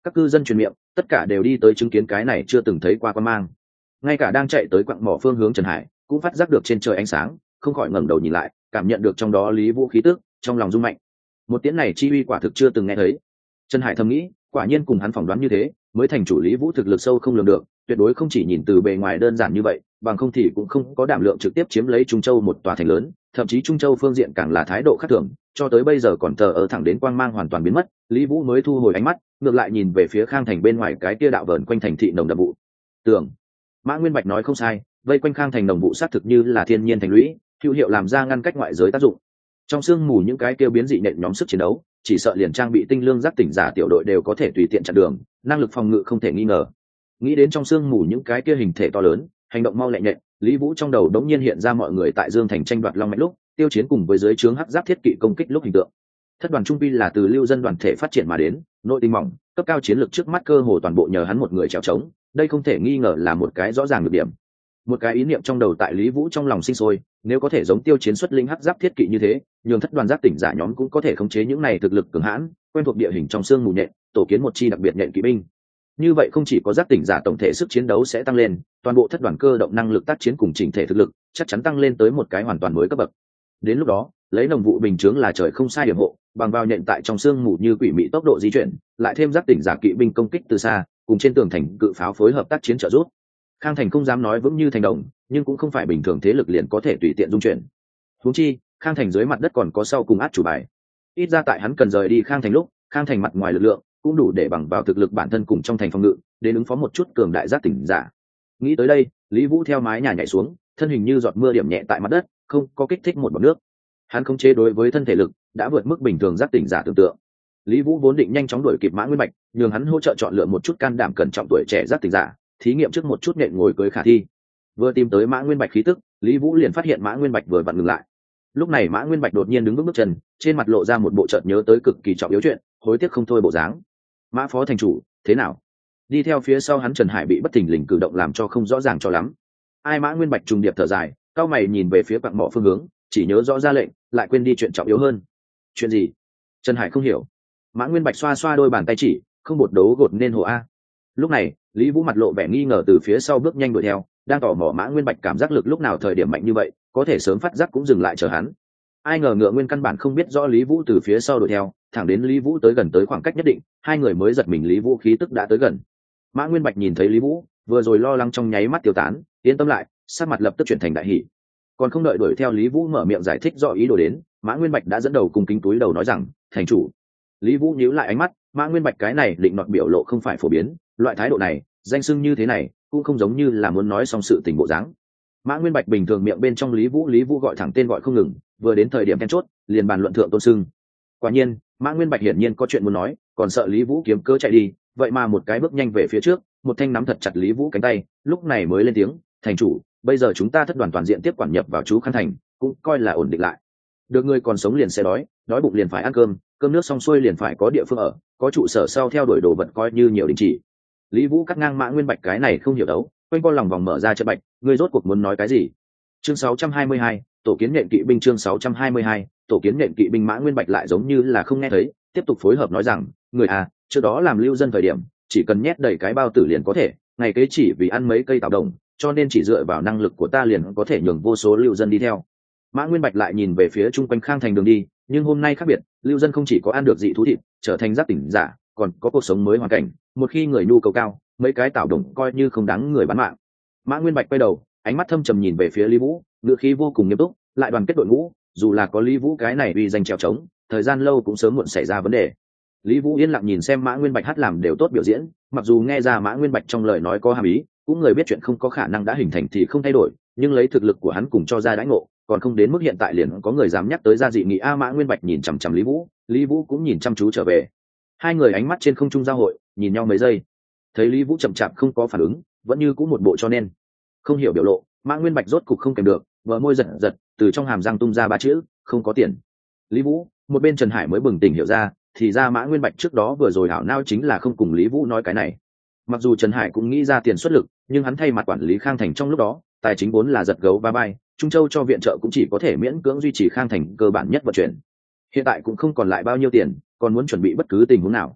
Các cư dân truyền miệng, tất cả đều đi tới chứng kiến cái này chưa từng thấy qua quan mang. Ngay cả đang chạy tới quặng mỏ phương hướng Trần Hải cũng phát giác được trên trời ánh sáng, không khỏi ngẩng đầu nhìn lại, cảm nhận được trong đó Lý Vũ khí tức, trong lòng rung mạnh. Một tiếng này chi uy quả thực chưa từng nghe thấy. Trần Hải thầm nghĩ, quả nhiên cùng hắn phỏng đoán như thế, mới thành chủ Lý Vũ thực lực sâu không lường được, tuyệt đối không chỉ nhìn từ bề ngoài đơn giản như vậy, bằng không thì cũng không có đảm lượng trực tiếp chiếm lấy Trung Châu một tòa thành lớn, thậm chí Trung Châu phương diện càng là thái độ khác thường, cho tới bây giờ còn thờ ơ thẳng đến quang mang hoàn toàn biến mất, Lý Vũ mới thu hồi ánh mắt, ngược lại nhìn về phía Khang Thành bên ngoài cái kia đạo vờn quanh thành thị nồng đậm vụ. Tưởng, Mã Nguyên Bạch nói không sai, vây quanh Khang Thành nồng vụ sát thực như là thiên nhiên thành lũy, hữu hiệu làm ra ngăn cách ngoại giới tác dụng. Trong sương mù những cái kêu biến dị nện nhóm sức chiến đấu, chỉ sợ liền trang bị tinh lương giác tỉnh giả tiểu đội đều có thể tùy tiện chặn đường, năng lực phòng ngự không thể nghi ngờ. Nghĩ đến trong sương mù những cái kia hình thể to lớn, hành động mau lẹ nhẹ, Lý Vũ trong đầu đống nhiên hiện ra mọi người tại Dương Thành tranh đoạt long mạch lúc, tiêu chiến cùng với dưới trướng hắc giáp thiết kỵ công kích lúc hình tượng. Thất đoàn trung quy là từ lưu dân đoàn thể phát triển mà đến, nội tinh mỏng, cấp cao chiến lược trước mắt cơ hồ toàn bộ nhờ hắn một người trèo trống, đây không thể nghi ngờ là một cái rõ ràng nhược điểm. Một cái ý niệm trong đầu tại Lý Vũ trong lòng sinh sôi, nếu có thể giống tiêu chiến xuất linh hắc giáp thiết kỵ như thế, nhường thất đoàn giáp tỉnh giả nhóm cũng có thể khống chế những này thực lực cường hãn, quen thuộc địa hình trong xương mù nhện, tổ kiến một chi đặc biệt nhện kỵ binh. Như vậy không chỉ có giáp tỉnh giả tổng thể sức chiến đấu sẽ tăng lên, toàn bộ thất đoàn cơ động năng lực tác chiến cùng chỉnh thể thực lực chắc chắn tăng lên tới một cái hoàn toàn mới cấp bậc. Đến lúc đó, lấy nồng vụ bình chướng là trời không sai điểm hộ, bằng vào nhện tại trong xương mù như quỷ mị tốc độ di chuyển, lại thêm giáp tỉnh giả kỵ binh công kích từ xa, cùng trên tường thành cự pháo phối hợp tác chiến trợ giúp. Khang Thành không dám nói vững như thành đồng, nhưng cũng không phải bình thường thế lực liền có thể tùy tiện dung chuyển. Huống chi, Khang Thành dưới mặt đất còn có sau cùng át chủ bài. Ít ra tại hắn cần rời đi Khang Thành lúc, Khang Thành mặt ngoài lực lượng cũng đủ để bằng vào thực lực bản thân cùng trong thành phòng ngự, đến ứng phó một chút cường đại giác tỉnh giả. Nghĩ tới đây, Lý Vũ theo mái nhà nhảy xuống, thân hình như giọt mưa điểm nhẹ tại mặt đất, không có kích thích một bọt nước. Hắn khống chế đối với thân thể lực đã vượt mức bình thường giác tỉnh giả tưởng tượng. Lý Vũ vốn định nhanh chóng đuổi kịp Mã Nguyên Bạch, nhường hắn hỗ trợ chọn lựa một chút can đảm cẩn trọng tuổi trẻ giác tỉnh giả, thí nghiệm trước một chút nhện ngồi cưới khả thi. Vừa tìm tới Mã Nguyên Bạch khí tức, Lý Vũ liền phát hiện Mã Nguyên Bạch vừa vặn ngừng lại. Lúc này Mã Nguyên Bạch đột nhiên đứng vững bước chân, trên mặt lộ ra một bộ chợt nhớ tới cực kỳ trọng yếu chuyện, hối tiếc không thôi bộ dáng. Mã phó thành chủ, thế nào? Đi theo phía sau hắn Trần Hải bị bất thình lình cử động làm cho không rõ ràng cho lắm. Ai? Mã Nguyên Bạch trùng điệp thở dài, cao mày nhìn về phía quặng mỏ phương hướng, chỉ nhớ rõ ra lệnh, lại quên đi chuyện trọng yếu hơn. Chuyện gì? Trần Hải không hiểu. Mã Nguyên Bạch xoa xoa đôi bàn tay chỉ, không bột đấu gột nên hồ a. Lúc này, Lý Vũ mặt lộ vẻ nghi ngờ từ phía sau bước nhanh đuổi theo, đang tò mò Mã Nguyên Bạch cảm giác lực lúc nào thời điểm mạnh như vậy, có thể sớm phát giác cũng dừng lại chờ hắn. Ai ngờ Ngựa Nguyên căn bản không biết rõ Lý Vũ từ phía sau đuổi theo, thẳng đến Lý Vũ tới gần tới khoảng cách nhất định, hai người mới giật mình Lý Vũ khí tức đã tới gần. Mã Nguyên Bạch nhìn thấy Lý Vũ, vừa rồi lo lắng trong nháy mắt tiêu tán, yên tâm lại, sắc mặt lập tức chuyển thành đại hỉ. Còn không đợi đuổi theo Lý Vũ mở miệng giải thích rõ ý đồ đến, Mã Nguyên Bạch đã dẫn đầu cùng kính túi đầu nói rằng, thành chủ. Lý Vũ nhíu lại ánh mắt, Mã Nguyên Bạch cái này định nọt biểu lộ không phải phổ biến, loại thái độ này, danh xưng như thế này, cũng không giống như là muốn nói xong sự tình bộ dáng. Mã Nguyên Bạch bình thường miệng bên trong Lý Vũ gọi thẳng tên gọi không ngừng, vừa đến thời điểm then chốt, liền bàn luận thượng tôn xưng. Quả nhiên, Mã Nguyên Bạch hiển nhiên có chuyện muốn nói, còn sợ Lý Vũ kiếm cớ chạy đi, vậy mà một cái bước nhanh về phía trước, một thanh nắm thật chặt Lý Vũ cánh tay, lúc này mới lên tiếng, thành chủ, bây giờ chúng ta thất đoàn toàn diện tiếp quản nhập vào chú Khang Thành, cũng coi là ổn định lại. Được người còn sống liền sẽ đói, đói bụng liền phải ăn cơm, cơm nước xong xuôi liền phải có địa phương ở, có trụ sở sau theo đuổi đồ vật coi như nhiều đình chỉ. Lý Vũ cắt ngang Mã Nguyên Bạch cái này không hiểu đấu, quanh co lòng vòng mở ra trận bạch, ngươi rốt cuộc muốn nói cái gì? Chương 622, tổ kiến nhện kỵ binh chương 622, tổ kiến nhện kỵ binh. Mã Nguyên Bạch lại giống như là không nghe thấy, tiếp tục phối hợp nói rằng, người à, trước đó làm lưu dân thời điểm, chỉ cần nhét đầy cái bao tử liền có thể, ngày kế chỉ vì ăn mấy cây táo đồng, cho nên chỉ dựa vào năng lực của ta liền có thể nhường vô số lưu dân đi theo. Mã Nguyên Bạch lại nhìn về phía chung quanh Khang Thành đường đi, nhưng hôm nay khác biệt, lưu dân không chỉ có ăn được dị thú thịt, trở thành giác tỉnh giả, còn có cuộc sống mới hoàn cảnh, một khi người nhu cầu cao, mấy cái tảo đồng coi như không đáng người bán mạng. Mã Nguyên Bạch quay đầu, ánh mắt thâm trầm nhìn về phía Lý Vũ, ngữ khí vô cùng nghiêm túc, lại đoàn kết đội ngũ, dù là có Lý Vũ cái này uy danh trèo trống, thời gian lâu cũng sớm muộn xảy ra vấn đề. Lý Vũ yên lặng nhìn xem Mã Nguyên Bạch hát làm đều tốt biểu diễn, mặc dù nghe ra Mã Nguyên Bạch trong lời nói có hàm ý, cũng người biết chuyện không có khả năng đã hình thành thì không thay đổi, nhưng lấy thực lực của hắn cùng cho ra đãi ngộ, còn không đến mức hiện tại liền có người dám nhắc tới ra dị nghị a. Mã Nguyên Bạch nhìn chằm chằm Lý Vũ, Lý Vũ cũng nhìn chăm chú trở về. Hai người ánh mắt trên không trung giao hội, nhìn nhau mấy giây. Thấy Lý Vũ chậm chạp không có phản ứng, vẫn như cũng một bộ cho nên không hiểu biểu lộ, Mã Nguyên Bạch rốt cục không kèm được, vờ môi giật giật, từ trong hàm răng tung ra ba chữ, không có tiền. Lý Vũ, một bên Trần Hải mới bừng tỉnh hiểu ra, thì ra Mã Nguyên Bạch trước đó vừa rồi hảo nao chính là không cùng Lý Vũ nói cái này. Mặc dù Trần Hải cũng nghĩ ra tiền xuất lực, nhưng hắn thay mặt quản lý Khang Thành trong lúc đó, tài chính vốn là giật gấu ba bay, Trung Châu cho viện trợ cũng chỉ có thể miễn cưỡng duy trì Khang Thành cơ bản nhất vận chuyển. Hiện tại cũng không còn lại bao nhiêu tiền, còn muốn chuẩn bị bất cứ tình huống nào.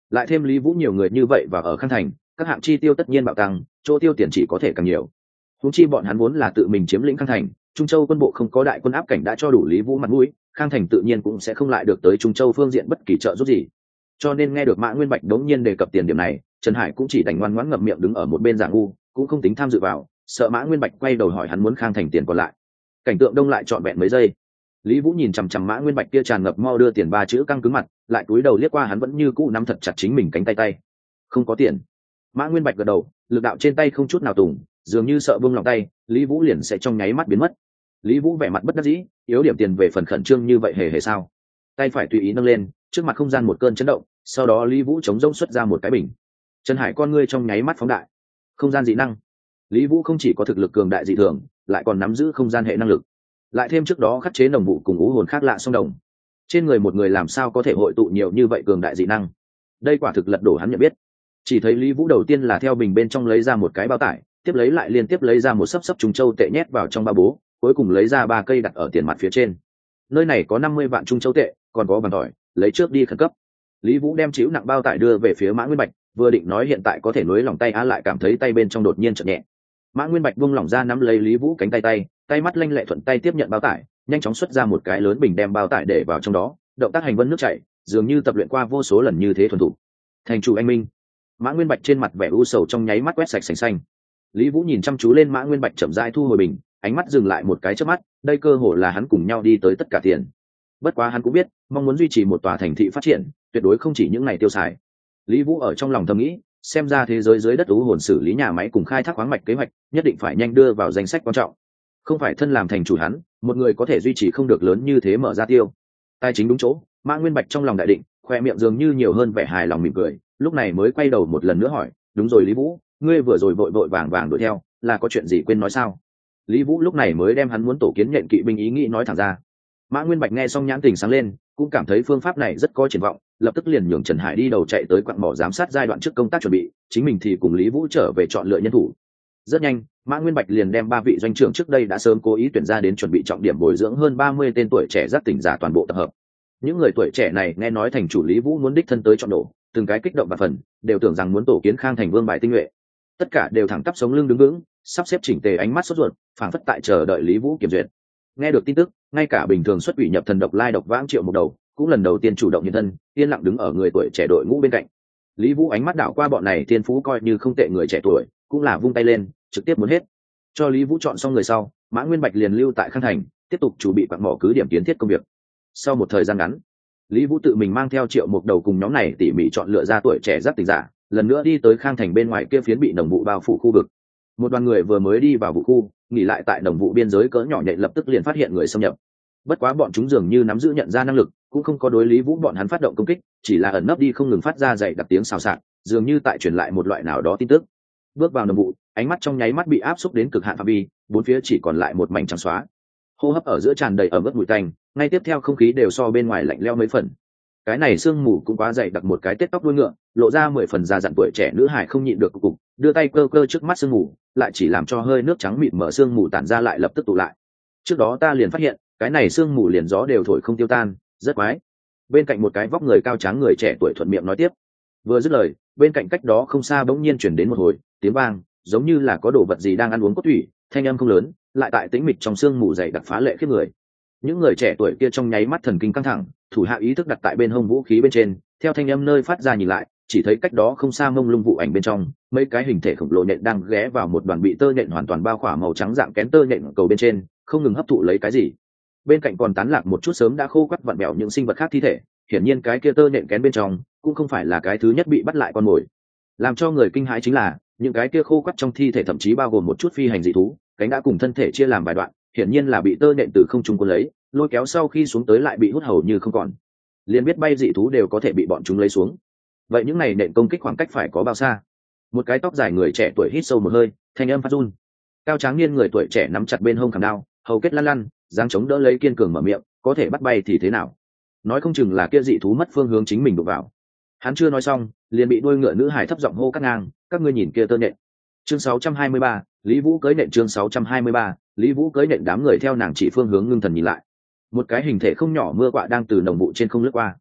lại thêm Lý Vũ nhiều người như vậy và ở Khang Thành, các hạng chi tiêu tất nhiên bạo tăng, chỗ tiêu tiền chỉ có thể càng nhiều. Huống chi bọn hắn vốn là tự mình chiếm lĩnh Khang Thành, Trung Châu quân bộ không có đại quân áp cảnh đã cho đủ Lý Vũ mặt mũi, Khang Thành tự nhiên cũng sẽ không lại được tới Trung Châu phương diện bất kỳ trợ giúp gì. Cho nên nghe được Mã Nguyên Bạch đống nhiên đề cập tiền điểm này, Trần Hải cũng chỉ đành ngoan ngoãn ngậm miệng đứng ở một bên giả ngu, cũng không tính tham dự vào, sợ Mã Nguyên Bạch quay đầu hỏi hắn muốn Khang Thành tiền còn lại. Cảnh tượng đông lại trọn vẹn mấy giây. Lý Vũ nhìn chằm chằm Mã Nguyên Bạch kia tràn ngập mau đưa tiền ba chữ căng cứng mặt, lại cúi đầu liếc qua hắn vẫn như cũ nắm thật chặt chính mình cánh tay. Không có tiền. Mã Nguyên Bạch gật đầu, lực đạo trên tay không chút nào tùng, dường như sợ buông lòng tay, Lý Vũ liền sẽ trong nháy mắt biến mất. Lý Vũ vẻ mặt bất đắc dĩ, yếu điểm tiền về phần khẩn trương như vậy hề sao? Tay phải tùy ý nâng lên, trước mặt không gian một cơn chấn động, sau đó Lý Vũ chống rỗng xuất ra một cái bình. Trần Hải con ngươi trong nháy mắt phóng đại. Không gian dị năng. Lý Vũ không chỉ có thực lực cường đại dị thường, lại còn nắm giữ không gian hệ năng lực. Lại thêm trước đó khắc chế nồng vụ cùng ú hồn khác lạ song đồng. Trên người một người làm sao có thể hội tụ nhiều như vậy cường đại dị năng? Đây quả thực lật đổ hắn nhận biết. Chỉ thấy Lý Vũ đầu tiên là theo bình bên trong lấy ra một cái bao tải, tiếp lấy lại liên tiếp lấy ra một sấp trung châu tệ nhét vào trong ba bố, cuối cùng lấy ra 3 cây đặt ở tiền mặt phía trên. Nơi này có 50 vạn trung châu tệ, còn có vàng tỏi, lấy trước đi khẩn cấp. Lý Vũ đem chịu nặng bao tải đưa về phía Mã Nguyên Bạch, vừa định nói hiện tại có thể nối lòng tay lại cảm thấy tay bên trong đột nhiên chợt nhẹ. Mã Nguyên Bạch buông lỏng ra nắm lấy Lý Vũ cánh tay mắt lanh lẹ thuận tay tiếp nhận bao tải, nhanh chóng xuất ra một cái lớn bình đem bao tải để vào trong đó, động tác hành vân nước chảy, dường như tập luyện qua vô số lần như thế thuần thục. Thành chủ anh minh. Mã Nguyên Bạch trên mặt vẻ u sầu trong nháy mắt quét sạch sành xanh. Lý Vũ nhìn chăm chú lên Mã Nguyên Bạch chậm rãi thu hồi bình, ánh mắt dừng lại một cái chớp mắt, đây cơ hội là hắn cùng nhau đi tới tất cả tiền. Bất quá hắn cũng biết, mong muốn duy trì một tòa thành thị phát triển, tuyệt đối không chỉ những ngày tiêu xài. Lý Vũ ở trong lòng thầm nghĩ, xem ra thế giới dưới đất u hồn xử lý nhà máy cùng khai thác khoáng mạch kế hoạch, nhất định phải nhanh đưa vào danh sách quan trọng. Không phải thân làm thành chủ hắn, một người có thể duy trì không được lớn như thế mở ra tiêu. Tài chính đúng chỗ, Mã Nguyên Bạch trong lòng đại định, khoe miệng dường như nhiều hơn vẻ hài lòng mỉm cười, lúc này mới quay đầu một lần nữa hỏi, đúng rồi Lý Vũ, ngươi vừa rồi vội vội vàng vàng đuổi theo, là có chuyện gì quên nói sao? Lý Vũ lúc này mới đem hắn muốn tổ kiến nhện kỵ binh ý nghĩ nói thẳng ra. Mã Nguyên Bạch nghe xong nhãn tình sáng lên, cũng cảm thấy phương pháp này rất có triển vọng, lập tức liền nhường Trần Hải đi đầu chạy tới quặng mỏ giám sát giai đoạn trước công tác chuẩn bị, chính mình thì cùng Lý Vũ trở về chọn lựa nhân thủ. Rất nhanh, Mã Nguyên Bạch liền đem 3 vị doanh trưởng trước đây đã sớm cố ý tuyển ra đến chuẩn bị trọng điểm bồi dưỡng hơn 30 tên tuổi trẻ giác tỉnh giả toàn bộ tập hợp. Những người tuổi trẻ này nghe nói thành chủ Lý Vũ muốn đích thân tới chọn nổ, từng cái kích động và phần, đều tưởng rằng muốn tổ kiến Khang Thành vương bài tinh nhuệ. Tất cả đều thẳng tắp sống lưng đứng vững, sắp xếp chỉnh tề ánh mắt sốt ruột, phảng phất tại chờ đợi Lý Vũ kiểm duyệt. Nghe được tin tức, ngay cả bình thường xuất ủy nhập thần độc lai độc vãng Triệu Mục Đầu cũng lần đầu tiên chủ động hiện thân, yên lặng đứng ở người tuổi trẻ đội ngũ bên cạnh. Lý Vũ ánh mắt đảo qua bọn này tiên phú coi như không tệ người trẻ tuổi, cũng là vung tay lên, trực tiếp muốn hết. Cho Lý Vũ chọn xong người sau, Mã Nguyên Bạch liền lưu tại Khang Thành, tiếp tục chuẩn bị quặng mỏ cứ điểm kiến thiết công việc. Sau một thời gian ngắn, Lý Vũ tự mình mang theo Triệu Mục Đầu cùng nhóm này tỉ mỉ chọn lựa ra tuổi trẻ giác tỉnh giả, lần nữa đi tới Khang Thành bên ngoài kia phiến bị đồng vụ bao phủ khu vực. Một đoàn người vừa mới đi vào vụ khu, nghỉ lại tại đồng vụ biên giới cỡ nhỏ nhạy lập tức liền phát hiện người xâm nhập. Bất quá bọn chúng dường như nắm giữ nhận ra năng lực, cũng không có đối Lý Vũ bọn hắn phát động công kích, chỉ là ẩn nấp đi không ngừng phát ra dày đặc tiếng xào xạc, dường như tại truyền lại một loại nào đó tin tức. Bước vào đồng vụ, ánh mắt trong nháy mắt bị áp xúc đến cực hạn phạm vi, bốn phía chỉ còn lại một mảnh trắng xóa. Hô hấp ở giữa tràn đầy ẩm ướt mùi tanh, ngay tiếp theo không khí đều so bên ngoài lạnh lẽo mấy phần. Cái này sương mù cũng quá dày đặc, một cái tết tóc đuôi ngựa, lộ ra 10 phần già dặn tuổi trẻ nữ hải không nhịn được cục, đưa tay cơ cơ trước mắt sương mù, lại chỉ làm cho hơi nước trắng mịn mở sương mù tản ra lại lập tức tụ lại. Trước đó ta liền phát hiện, cái này sương mù liền gió đều thổi không tiêu tan, rất quái. Bên cạnh một cái vóc người cao tráng người trẻ tuổi thuận miệng nói tiếp. Vừa dứt lời, bên cạnh cách đó không xa bỗng nhiên chuyển đến một hồi tiếng vang, giống như là có đồ vật gì đang ăn uống cốt thủy, thanh âm không lớn, lại tại tĩnh mịch trong sương mù dày đặc phá lệ khiếp người. Những người trẻ tuổi kia trong nháy mắt thần kinh căng thẳng, thủ hạ ý thức đặt tại bên hông vũ khí bên trên, theo thanh âm nơi phát ra nhìn lại, chỉ thấy cách đó không xa mông lung vụ ảnh bên trong, mấy cái hình thể khổng lồ nhện đang ghé vào một đoàn bị tơ nhện hoàn toàn bao khỏa màu trắng dạng kén tơ nhện cầu bên trên, không ngừng hấp thụ lấy cái gì. Bên cạnh còn tán lạc một chút sớm đã khô quắt vặn bẹo những sinh vật khác thi thể, hiển nhiên cái kia tơ nhện kén bên trong cũng không phải là cái thứ nhất bị bắt lại con mồi. Làm cho người kinh hãi chính là, những cái kia khô quắt trong thi thể thậm chí bao gồm một chút phi hành dị thú, cánh đã cùng thân thể chia làm vài đoạn, hiển nhiên là bị tơ nhện từ không trung cuốn lấy, lôi kéo sau khi xuống tới lại bị hút hầu như không còn. Liền biết bay dị thú đều có thể bị bọn chúng lấy xuống. Vậy những này nện công kích khoảng cách phải có bao xa? Một cái tóc dài người trẻ tuổi hít sâu một hơi, thanh âm phát run. Cao tráng niên người tuổi trẻ nắm chặt bên hông khảm đao, hầu kết lăn lăn, dáng chống đỡ lấy kiên cường mở miệng, có thể bắt bay thì thế nào? Nói không chừng là kia dị thú mất phương hướng chính mình đụng vào. Hắn chưa nói xong, liền bị đuôi ngựa nữ hải thấp giọng hô cắt ngang, các ngươi nhìn kia tơ nhện. Chương 623, Lý Vũ cưới nện. Chương 623, Lý Vũ cưới nện. Đám người theo nàng chỉ phương hướng ngưng thần nhìn lại. Một cái hình thể không nhỏ mưa quạ đang từ đồng vụ trên không lướt qua.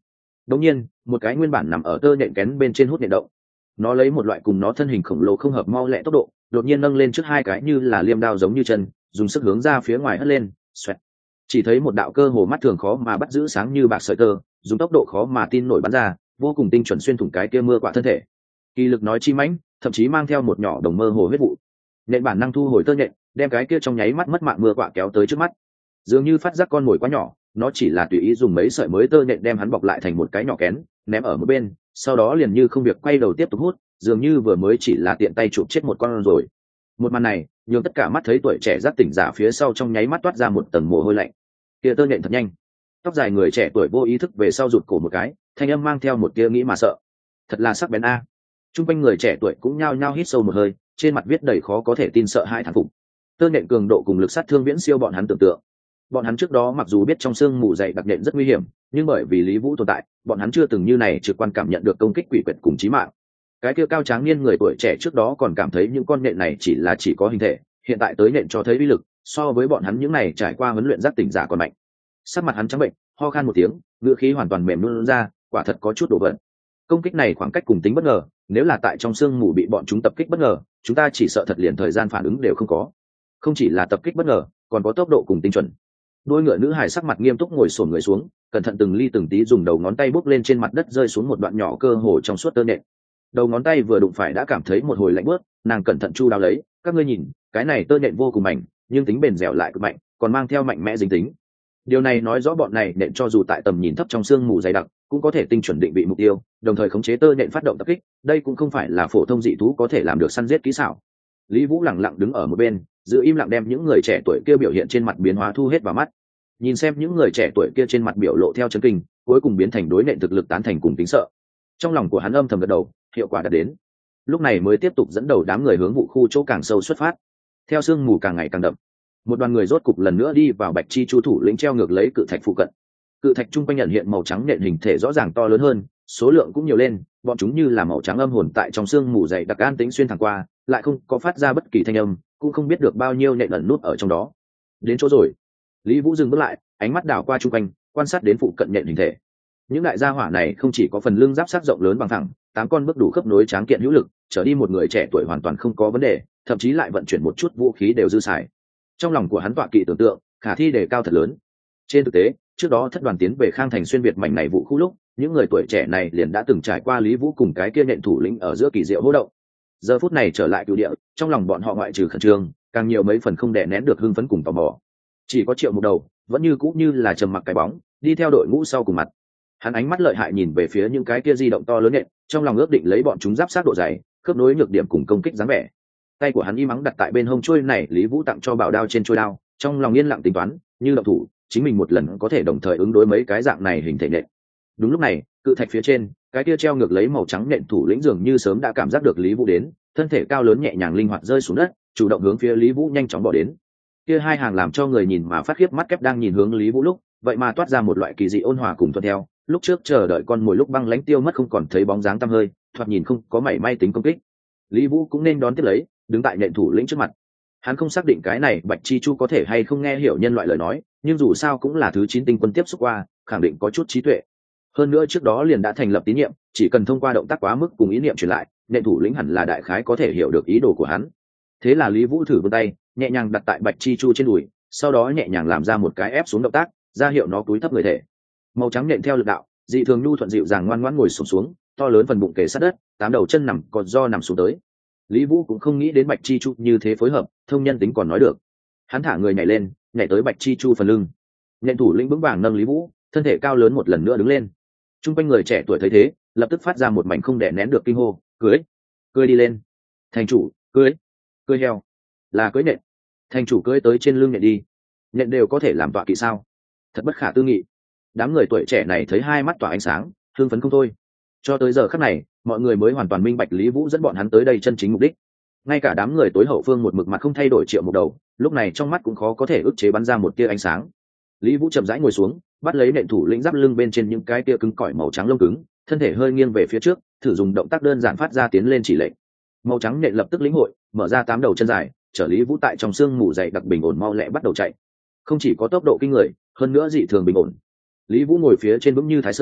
Đống nhiên một cái nguyên bản nằm ở tơ nhện kén bên trên hút nhện động, nó lấy một loại cùng nó thân hình khổng lồ không hợp mau lẹ tốc độ đột nhiên nâng lên trước hai cái như là liêm đao giống như chân, dùng sức hướng ra phía ngoài hất lên. Xoẹt. Chỉ thấy một đạo cơ hồ mắt thường khó mà bắt giữ sáng như bạc sợi tơ dùng tốc độ khó mà tin nổi bắn ra, vô cùng tinh chuẩn xuyên thủng cái kia mưa quạ thân thể. Kỳ lực nói chi mãnh, thậm chí mang theo một nhỏ đồng mơ hồ huyết vụ. Nhện bản năng thu hồi tơ nhện, đem cái kia trong nháy mắt mất mạng mưa quạ kéo tới trước mắt. Dường như phát giác con mồi quá nhỏ, nó chỉ là tùy ý dùng mấy sợi mới tơ nhện đem hắn bọc lại thành một cái nhỏ kén, ném ở một bên, sau đó liền như không việc quay đầu tiếp tục hút, dường như vừa mới chỉ là tiện tay chụp chết một con rồi. Một màn này nhường tất cả mắt thấy tuổi trẻ giác tỉnh giả phía sau trong nháy mắt toát ra một tầng mồ hôi lạnh. Kia tơ nhện thật nhanh. Tóc dài người trẻ tuổi vô ý thức về sau rụt cổ một cái, thanh âm mang theo một tia nghĩ mà sợ. Thật là sắc bén a. Trung quanh người trẻ tuổi cũng nhao nhao hít sâu một hơi, trên mặt viết đầy khó có thể tin sợ hãi thán phục. Tơ nhện cường độ cùng lực sát thương viễn siêu bọn hắn tưởng tượng. Bọn hắn trước đó mặc dù biết trong xương mù dày đặc nhện rất nguy hiểm, nhưng bởi vì Lý Vũ tồn tại, bọn hắn chưa từng như này trực quan cảm nhận được công kích quỷ quyệt cùng chí mạng. Cái kia cao tráng niên người tuổi trẻ trước đó còn cảm thấy những con nhện này chỉ có hình thể, hiện tại tới nhện cho thấy uy lực, so với bọn hắn những này trải qua huấn luyện giác tỉnh giả còn mạnh. Sắc mặt hắn trắng bệnh, ho khan một tiếng, ngữ khí hoàn toàn mềm luôn ra, quả thật có chút đổ vỡ. Công kích này khoảng cách cùng tính bất ngờ, nếu là tại trong xương mù bị bọn chúng tập kích bất ngờ, chúng ta chỉ sợ thật liền thời gian phản ứng đều không có. Không chỉ là tập kích bất ngờ, còn có tốc độ cùng tinh chuẩn. Đôi ngựa nữ hài sắc mặt nghiêm túc ngồi xổm người xuống, cẩn thận từng ly từng tí dùng đầu ngón tay bốc lên trên mặt đất rơi xuống một đoạn nhỏ cơ hồ trong suốt tơ nhện. Đầu ngón tay vừa đụng phải đã cảm thấy một hồi lạnh buốt, nàng cẩn thận chu đáo lấy, các ngươi nhìn, cái này tơ nhện vô cùng mảnh, nhưng tính bền dẻo lại cực mạnh, còn mang theo mạnh mẽ dính tính. Điều này nói rõ bọn này nện cho dù tại tầm nhìn thấp trong sương mù dày đặc, cũng có thể tinh chuẩn định vị mục tiêu, đồng thời khống chế tơ nhện phát động tập kích, đây cũng không phải là phổ thông dị thú có thể làm được săn giết kỹ xảo. Lý Vũ lẳng lặng đứng ở một bên, giữ im lặng đem những người trẻ tuổi kia biểu hiện trên mặt biến hóa thu hết vào mắt. Nhìn xem những người trẻ tuổi kia trên mặt biểu lộ theo chấn kinh, cuối cùng biến thành đối nện thực lực tán thành cùng tính sợ. Trong lòng của hắn âm thầm gật đầu, hiệu quả đã đến. Lúc này mới tiếp tục dẫn đầu đám người hướng vụ khu chỗ càng sâu xuất phát. Theo sương mù càng ngày càng đậm, một đoàn người rốt cục lần nữa đi vào Bạch Chi Chu thủ lĩnh treo ngược lấy cự thạch phụ cận. Cự thạch trung quanh nhận hiện màu trắng nện hình thể rõ ràng to lớn hơn, số lượng cũng nhiều lên, bọn chúng như là màu trắng âm hồn tại trong sương mù dày đặc an tĩnh xuyên thẳng qua, lại không có phát ra bất kỳ thanh âm, cũng không biết được bao nhiêu nện ẩn nút ở trong đó. Đến chỗ rồi. Lý Vũ dừng bước lại, ánh mắt đảo qua trung quanh, quan sát đến phụ cận nện hình thể. Những đại gia hỏa này không chỉ có phần lưng giáp sắc rộng lớn bằng thẳng, 8 con bước đủ khớp nối tráng kiện hữu lực, trở đi một người trẻ tuổi hoàn toàn không có vấn đề, thậm chí lại vận chuyển một chút vũ khí đều dư xài. Trong lòng của hắn tọa kỵ tưởng tượng, khả thi đề cao thật lớn. Trên thực tế, trước đó thất đoàn tiến về Khang Thành xuyên việt mảnh này vụ khu lúc, những người tuổi trẻ này liền đã từng trải qua Lý Vũ cùng cái kia nện thủ lĩnh ở giữa kỳ diệu hô động. Giờ phút này trở lại cựu địa, trong lòng bọn họ ngoại trừ khẩn trương, càng nhiều mấy phần không đè nén được hưng phấn cùng tò mò. Chỉ có Triệu Mục Đầu, vẫn như cũ như là trầm mặc cái bóng, đi theo đội ngũ sau cùng mặt. Hắn ánh mắt lợi hại nhìn về phía những cái kia di động to lớn nện, trong lòng ước định lấy bọn chúng giáp sát độ dày, khớp nối nhược điểm cùng công kích dáng vẻ. Tay của hắn im ắng đặt tại bên hông chuôi này Lý Vũ tặng cho bảo đao trên chuôi đao, trong lòng yên lặng tính toán, như động thủ, chính mình một lần có thể đồng thời ứng đối mấy cái dạng này hình thể nện. Đúng lúc này, cự thạch phía trên, cái kia treo ngược lấy màu trắng nện thủ lĩnh dường như sớm đã cảm giác được Lý Vũ đến, thân thể cao lớn nhẹ nhàng linh hoạt rơi xuống đất, chủ động hướng phía Lý Vũ nhanh chóng bỏ đến. Kia hai hàng làm cho người nhìn mà phát khiếp mắt kép đang nhìn hướng Lý Vũ lúc, vậy mà toát ra một loại kỳ dị ôn hòa cùng thuận theo, lúc trước chờ đợi con mồi lúc băng lãnh tiêu mất không còn thấy bóng dáng tăm hơi, thoạt nhìn không có mảy may tính công kích. Lý Vũ cũng nên đón tiếp lấy, đứng tại nện thủ lĩnh trước mặt. Hắn không xác định cái này Bạch Chi Chu có thể hay không nghe hiểu nhân loại lời nói, nhưng dù sao cũng là thứ 9 tinh quân tiếp xúc qua, khẳng định có chút trí tuệ. Hơn nữa trước đó liền đã thành lập tín nhiệm, chỉ cần thông qua động tác quá mức cùng ý niệm truyền lại, nện thủ lĩnh hẳn là đại khái có thể hiểu được ý đồ của hắn. Thế là Lý Vũ thử vươn tay, nhẹ nhàng đặt tại Bạch Chi Chu trên đùi, sau đó nhẹ nhàng làm ra một cái ép xuống động tác, ra hiệu nó cúi thấp người thể. Màu trắng nện theo lực đạo, dị thường nhu thuận dịu dàng ngoan ngoãn ngồi xổm xuống, to lớn phần bụng kề sát đất, 8 đầu chân nằm còn do nằm xuống tới. Lý Vũ cũng không nghĩ đến Bạch Chi Chu như thế phối hợp, thông nhân tính còn nói được. Hắn thả người nhảy lên, nhảy tới Bạch Chi Chu phần lưng. Nện thủ lĩnh vững vàng nâng Lý Vũ, thân thể cao lớn một lần nữa đứng lên. Trung quanh người trẻ tuổi thấy thế, lập tức phát ra một mảnh không đè nén được kinh hô, cưới, cưới đi lên. Thành chủ, cưới, cưới heo, là cưới nện. Thành chủ cưới tới trên lưng nện đi. Nện đều có thể làm tọa kỵ sao? Thật bất khả tư nghị. Đám người tuổi trẻ này thấy hai mắt tỏa ánh sáng, hưng phấn không thôi. Cho tới giờ khắc này, mọi người mới hoàn toàn minh bạch Lý Vũ dẫn bọn hắn tới đây chân chính mục đích. Ngay cả đám người tối hậu phương một mực mặt không thay đổi Triệu Mục Đầu, lúc này trong mắt cũng khó có thể ức chế bắn ra một tia ánh sáng. Lý Vũ chậm rãi ngồi xuống, bắt lấy nện thủ lĩnh giáp lưng bên trên những cái tia cứng cỏi màu trắng lông cứng, thân thể hơi nghiêng về phía trước, thử dùng động tác đơn giản phát ra tiến lên chỉ lệnh. Màu trắng nện lập tức lĩnh hội, mở ra 8 đầu chân dài, chở Lý Vũ tại trong xương mù dày đặc bình ổn mau lẹ bắt đầu chạy. Không chỉ có tốc độ kinh người, hơn nữa dị thường bình ổn. Lý Vũ ngồi phía trên vững như Thái Sơn,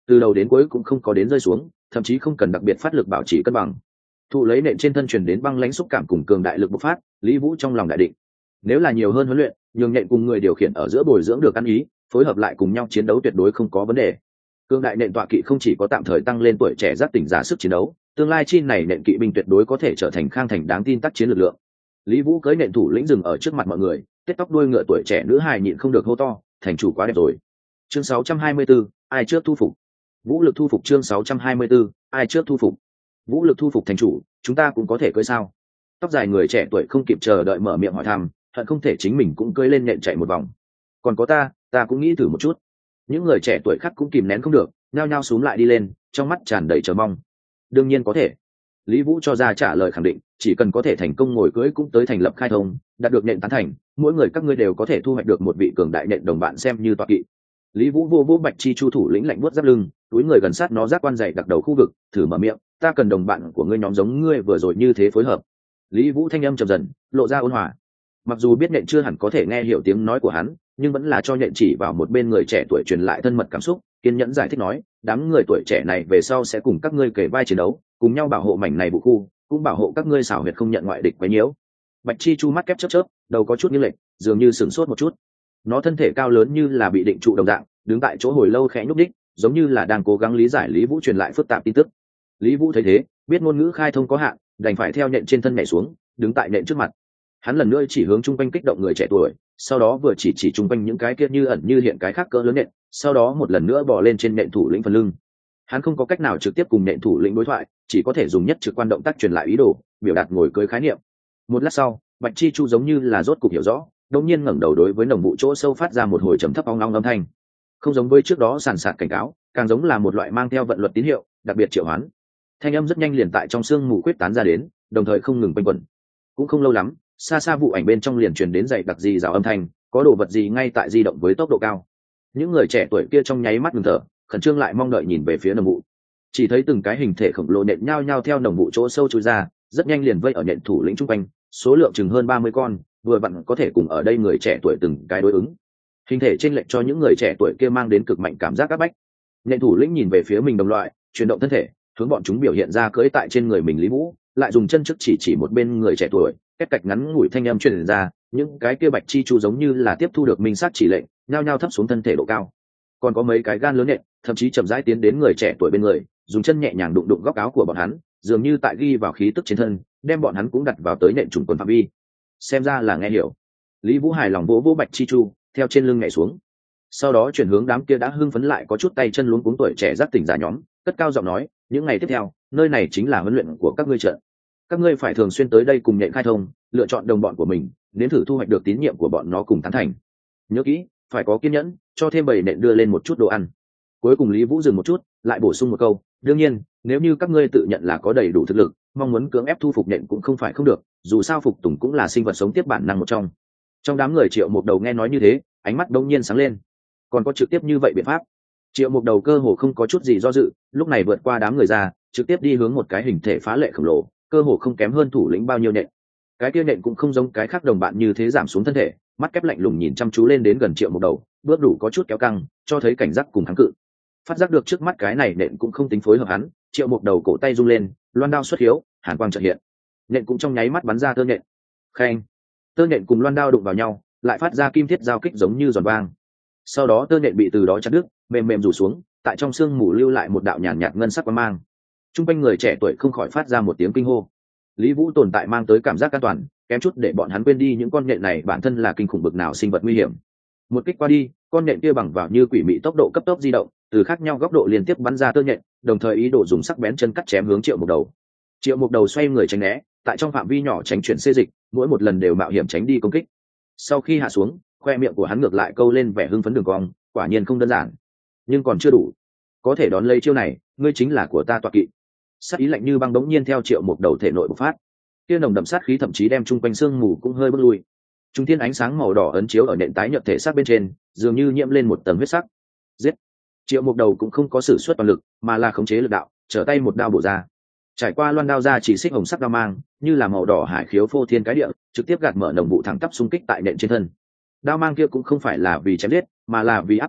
từ đầu đến cuối cũng không có đến rơi xuống, thậm chí không cần đặc biệt phát lực bảo trì cân bằng. Thụ lấy nện trên thân truyền đến băng lãnh xúc cảm cùng cường đại lực bộc phát, Lý Vũ trong lòng đại định, nếu là nhiều hơn huấn luyện, nhường nện cùng người điều khiển ở giữa bồi dưỡng được ăn ý, phối hợp lại cùng nhau chiến đấu tuyệt đối không có vấn đề. Cường đại nện tọa kỵ không chỉ có tạm thời tăng lên tuổi trẻ giác tỉnh giả sức chiến đấu, tương lai chi này nện kỵ binh tuyệt đối có thể trở thành khang thành đáng tin tác chiến lực lượng. Lý Vũ cưỡi nện thủ lĩnh dừng ở trước mặt mọi người, tết tóc đuôi ngựa tuổi trẻ nữ hài nhịn không được hô to, thành chủ quá đẹp rồi. Chương 624, ai trước thu phục? Vũ lực thu phục. Chương 624, ai trước thu phục? Vũ lực thu phục. Thành chủ, chúng ta cũng có thể cưỡi sao? Tóc dài người trẻ tuổi không kịp chờ đợi mở miệng hỏi thăm, hận không thể chính mình cũng cưỡi lên nện chạy một vòng. Còn có ta cũng nghĩ thử một chút. Những người trẻ tuổi khác cũng kìm nén không được, nhao nhao xuống lại đi lên, trong mắt tràn đầy chờ mong. Đương nhiên có thể. Lý Vũ cho ra trả lời khẳng định, chỉ cần có thể thành công ngồi cưỡi cũng tới thành lập khai thông, đạt được nện tán thành, mỗi người các ngươi đều có thể thu hoạch được một vị cường đại nện đồng bạn xem như tọa kỵ. Lý Vũ vô Bạch Chi Chu thủ lĩnh lạnh buốt giáp lưng, túi người gần sát nó giác quan dày đặc đầu khu vực, thử mở miệng, ta cần đồng bạn của ngươi nhóm giống ngươi vừa rồi như thế phối hợp. Lý Vũ thanh âm trầm dần, lộ ra ôn hòa. Mặc dù biết nện chưa hẳn có thể nghe hiểu tiếng nói của hắn, nhưng vẫn là cho nện chỉ vào một bên người trẻ tuổi truyền lại thân mật cảm xúc, kiên nhẫn giải thích nói, đám người tuổi trẻ này về sau sẽ cùng các ngươi kề vai chiến đấu, cùng nhau bảo hộ mảnh này vũ khu, cũng bảo hộ các ngươi xảo huyệt không nhận ngoại địch quấy nhiễu. Bạch Chi Chu mắt kép chớp, đầu có chút nghiêng lệch, dường như sửng sốt một chút. Nó thân thể cao lớn như là bị định trụ đồng dạng, đứng tại chỗ hồi lâu khẽ nhúc đích, giống như là đang cố gắng lý giải Lý Vũ truyền lại phức tạp tin tức. Lý Vũ thấy thế, biết ngôn ngữ khai thông có hạn, đành phải theo nện trên thân nhảy xuống, đứng tại nện trước mặt. Hắn lần nữa chỉ hướng chung quanh kích động người trẻ tuổi, sau đó vừa chỉ chung quanh những cái kia như ẩn như hiện cái khác cỡ lớn nện, sau đó một lần nữa bò lên trên nện thủ lĩnh phần lưng. Hắn không có cách nào trực tiếp cùng nện thủ lĩnh đối thoại, chỉ có thể dùng nhất trực quan động tác truyền lại ý đồ, biểu đạt ngồi cưới khái niệm. Một lát sau, Bạch Chi Chu giống như là rốt cục hiểu rõ, đột nhiên ngẩng đầu đối với nồng vụ chỗ sâu phát ra một hồi trầm thấp ong ong âm thanh. Không giống với trước đó sàn sạt cảnh cáo, càng giống là một loại mang theo vận luật tín hiệu, đặc biệt triệu hoán. Thanh âm rất nhanh liền tại trong sương mù quyết tán ra đến, đồng thời không ngừng quanh quẩn. Cũng không lâu lắm, xa xa vụ ảnh bên trong liền truyền đến dày đặc gì rào âm thanh, có đồ vật gì ngay tại di động với tốc độ cao. Những người trẻ tuổi kia trong nháy mắt ngừng thở, khẩn trương lại mong đợi nhìn về phía nồng vụ. Chỉ thấy từng cái hình thể khổng lồ nện nhao nhao theo nồng vụ chỗ sâu chui ra, rất nhanh liền vây ở nện thủ lĩnh trung quanh, số lượng chừng hơn 30 con, vừa vặn có thể cùng ở đây người trẻ tuổi từng cái đối ứng. Hình thể trên lệch cho những người trẻ tuổi kia mang đến cực mạnh cảm giác áp bách. Nện thủ lĩnh nhìn về phía mình đồng loại, chuyển động thân thể, hướng bọn chúng biểu hiện ra cưỡi tại trên người mình Lý Vũ, lại dùng chân trước chỉ một bên người trẻ tuổi, cách cạch ngắn ngủi thanh âm truyền ra, những cái kia Bạch Chi Chu giống như là tiếp thu được minh sát chỉ lệnh, nhao nhao thấp xuống thân thể độ cao. Còn có mấy cái gan lớn nện, thậm chí chậm rãi tiến đến người trẻ tuổi bên người, dùng chân nhẹ nhàng đụng đụng góc áo của bọn hắn, dường như tại ghi vào khí tức trên thân, đem bọn hắn cũng đặt vào tới nện trùng quần phạm vi. Xem ra là nghe hiểu. Lý Vũ hài lòng vỗ Bạch Chi Chu, theo trên lưng nhảy xuống. Sau đó chuyển hướng đám kia đã hưng phấn lại có chút tay chân luống cuống tuổi trẻ giác tỉnh giả nhóm, cất cao giọng nói, những ngày tiếp theo, nơi này chính là huấn luyện của các ngươi trận. Các ngươi phải thường xuyên tới đây cùng nhện khai thông, lựa chọn đồng bọn của mình, nếm thử thu hoạch được tín nhiệm của bọn nó cùng tán thành. Nhớ kỹ, phải có kiên nhẫn, cho thêm bầy nện đưa lên một chút đồ ăn. Cuối cùng Lý Vũ dừng một chút, lại bổ sung một câu, đương nhiên, nếu như các ngươi tự nhận là có đầy đủ thực lực, mong muốn cưỡng ép thu phục nện cũng không phải không được, dù sao phục tùng cũng là sinh vật sống tiếp bản năng một trong. Trong đám người Triệu Mục Đầu nghe nói như thế, ánh mắt đông nhiên sáng lên. Còn có trực tiếp như vậy biện pháp? Triệu Mục Đầu cơ hồ không có chút gì do dự, lúc này vượt qua đám người ra, trực tiếp đi hướng một cái hình thể phá lệ khổng lồ, cơ hồ không kém hơn thủ lĩnh bao nhiêu nện. Cái kia nện cũng không giống cái khác đồng bạn như thế giảm xuống thân thể, mắt kép lạnh lùng nhìn chăm chú lên đến gần Triệu Mục Đầu, bước đủ có chút kéo căng, cho thấy cảnh giác cùng kháng cự. Phát giác được trước mắt cái này nện cũng không tính phối hợp hắn, Triệu Mục Đầu cổ tay rung lên, loan đao xuất hiếu, hàn quang chợt hiện. Nện cũng trong nháy mắt bắn ra tơ nện. Khen. Tơ nện cùng loan đao đụng vào nhau, lại phát ra kim thiết giao kích giống như giòn vang. Sau đó tơ nện bị từ đó chặt đứt, mềm mềm rủ xuống, tại trong sương mù lưu lại một đạo nhàn nhạt ngân sắc quang mang. Trung quanh người trẻ tuổi không khỏi phát ra một tiếng kinh hô. Lý Vũ tồn tại mang tới cảm giác an toàn, kém chút để bọn hắn quên đi những con nhện này bản thân là kinh khủng bực nào sinh vật nguy hiểm. Một kích qua đi, con nhện kia bằng vào như quỷ mị tốc độ cấp tốc di động, từ khác nhau góc độ liên tiếp bắn ra tơ nhện, đồng thời ý đồ dùng sắc bén chân cắt chém hướng Triệu Mục Đầu. Triệu Mục Đầu xoay người tránh né, tại trong phạm vi nhỏ tránh chuyển xê dịch, mỗi một lần đều mạo hiểm tránh đi công kích. Sau khi hạ xuống, khoe miệng của hắn ngược lại câu lên vẻ hưng phấn đường cong, quả nhiên không đơn giản. Nhưng còn chưa đủ, có thể đón lấy chiêu này, ngươi chính là của ta tọa kỵ. Sát ý lạnh như băng đống nhiên theo Triệu Mục Đầu thể nội bộc phát, kia nồng đậm sát khí thậm chí đem chung quanh sương mù cũng hơi bước lui. Trung thiên ánh sáng màu đỏ ấn chiếu ở nện tái nhợt thể xác bên trên, dường như nhiễm lên một tầng huyết sắc. Giết! Triệu Mục Đầu cũng không có sử xuất toàn lực, mà là khống chế lực đạo, trở tay một đao bổ ra. Trải qua loan đao ra chỉ xích hồng sắc đao mang, như là màu đỏ hải khiếu phô thiên cái địa, trực tiếp gạt mở nồng vụ thẳng tắp xung kích tại nện trên thân. Đao mang kia cũng không phải là vì chém giết, mà là vì áp chế,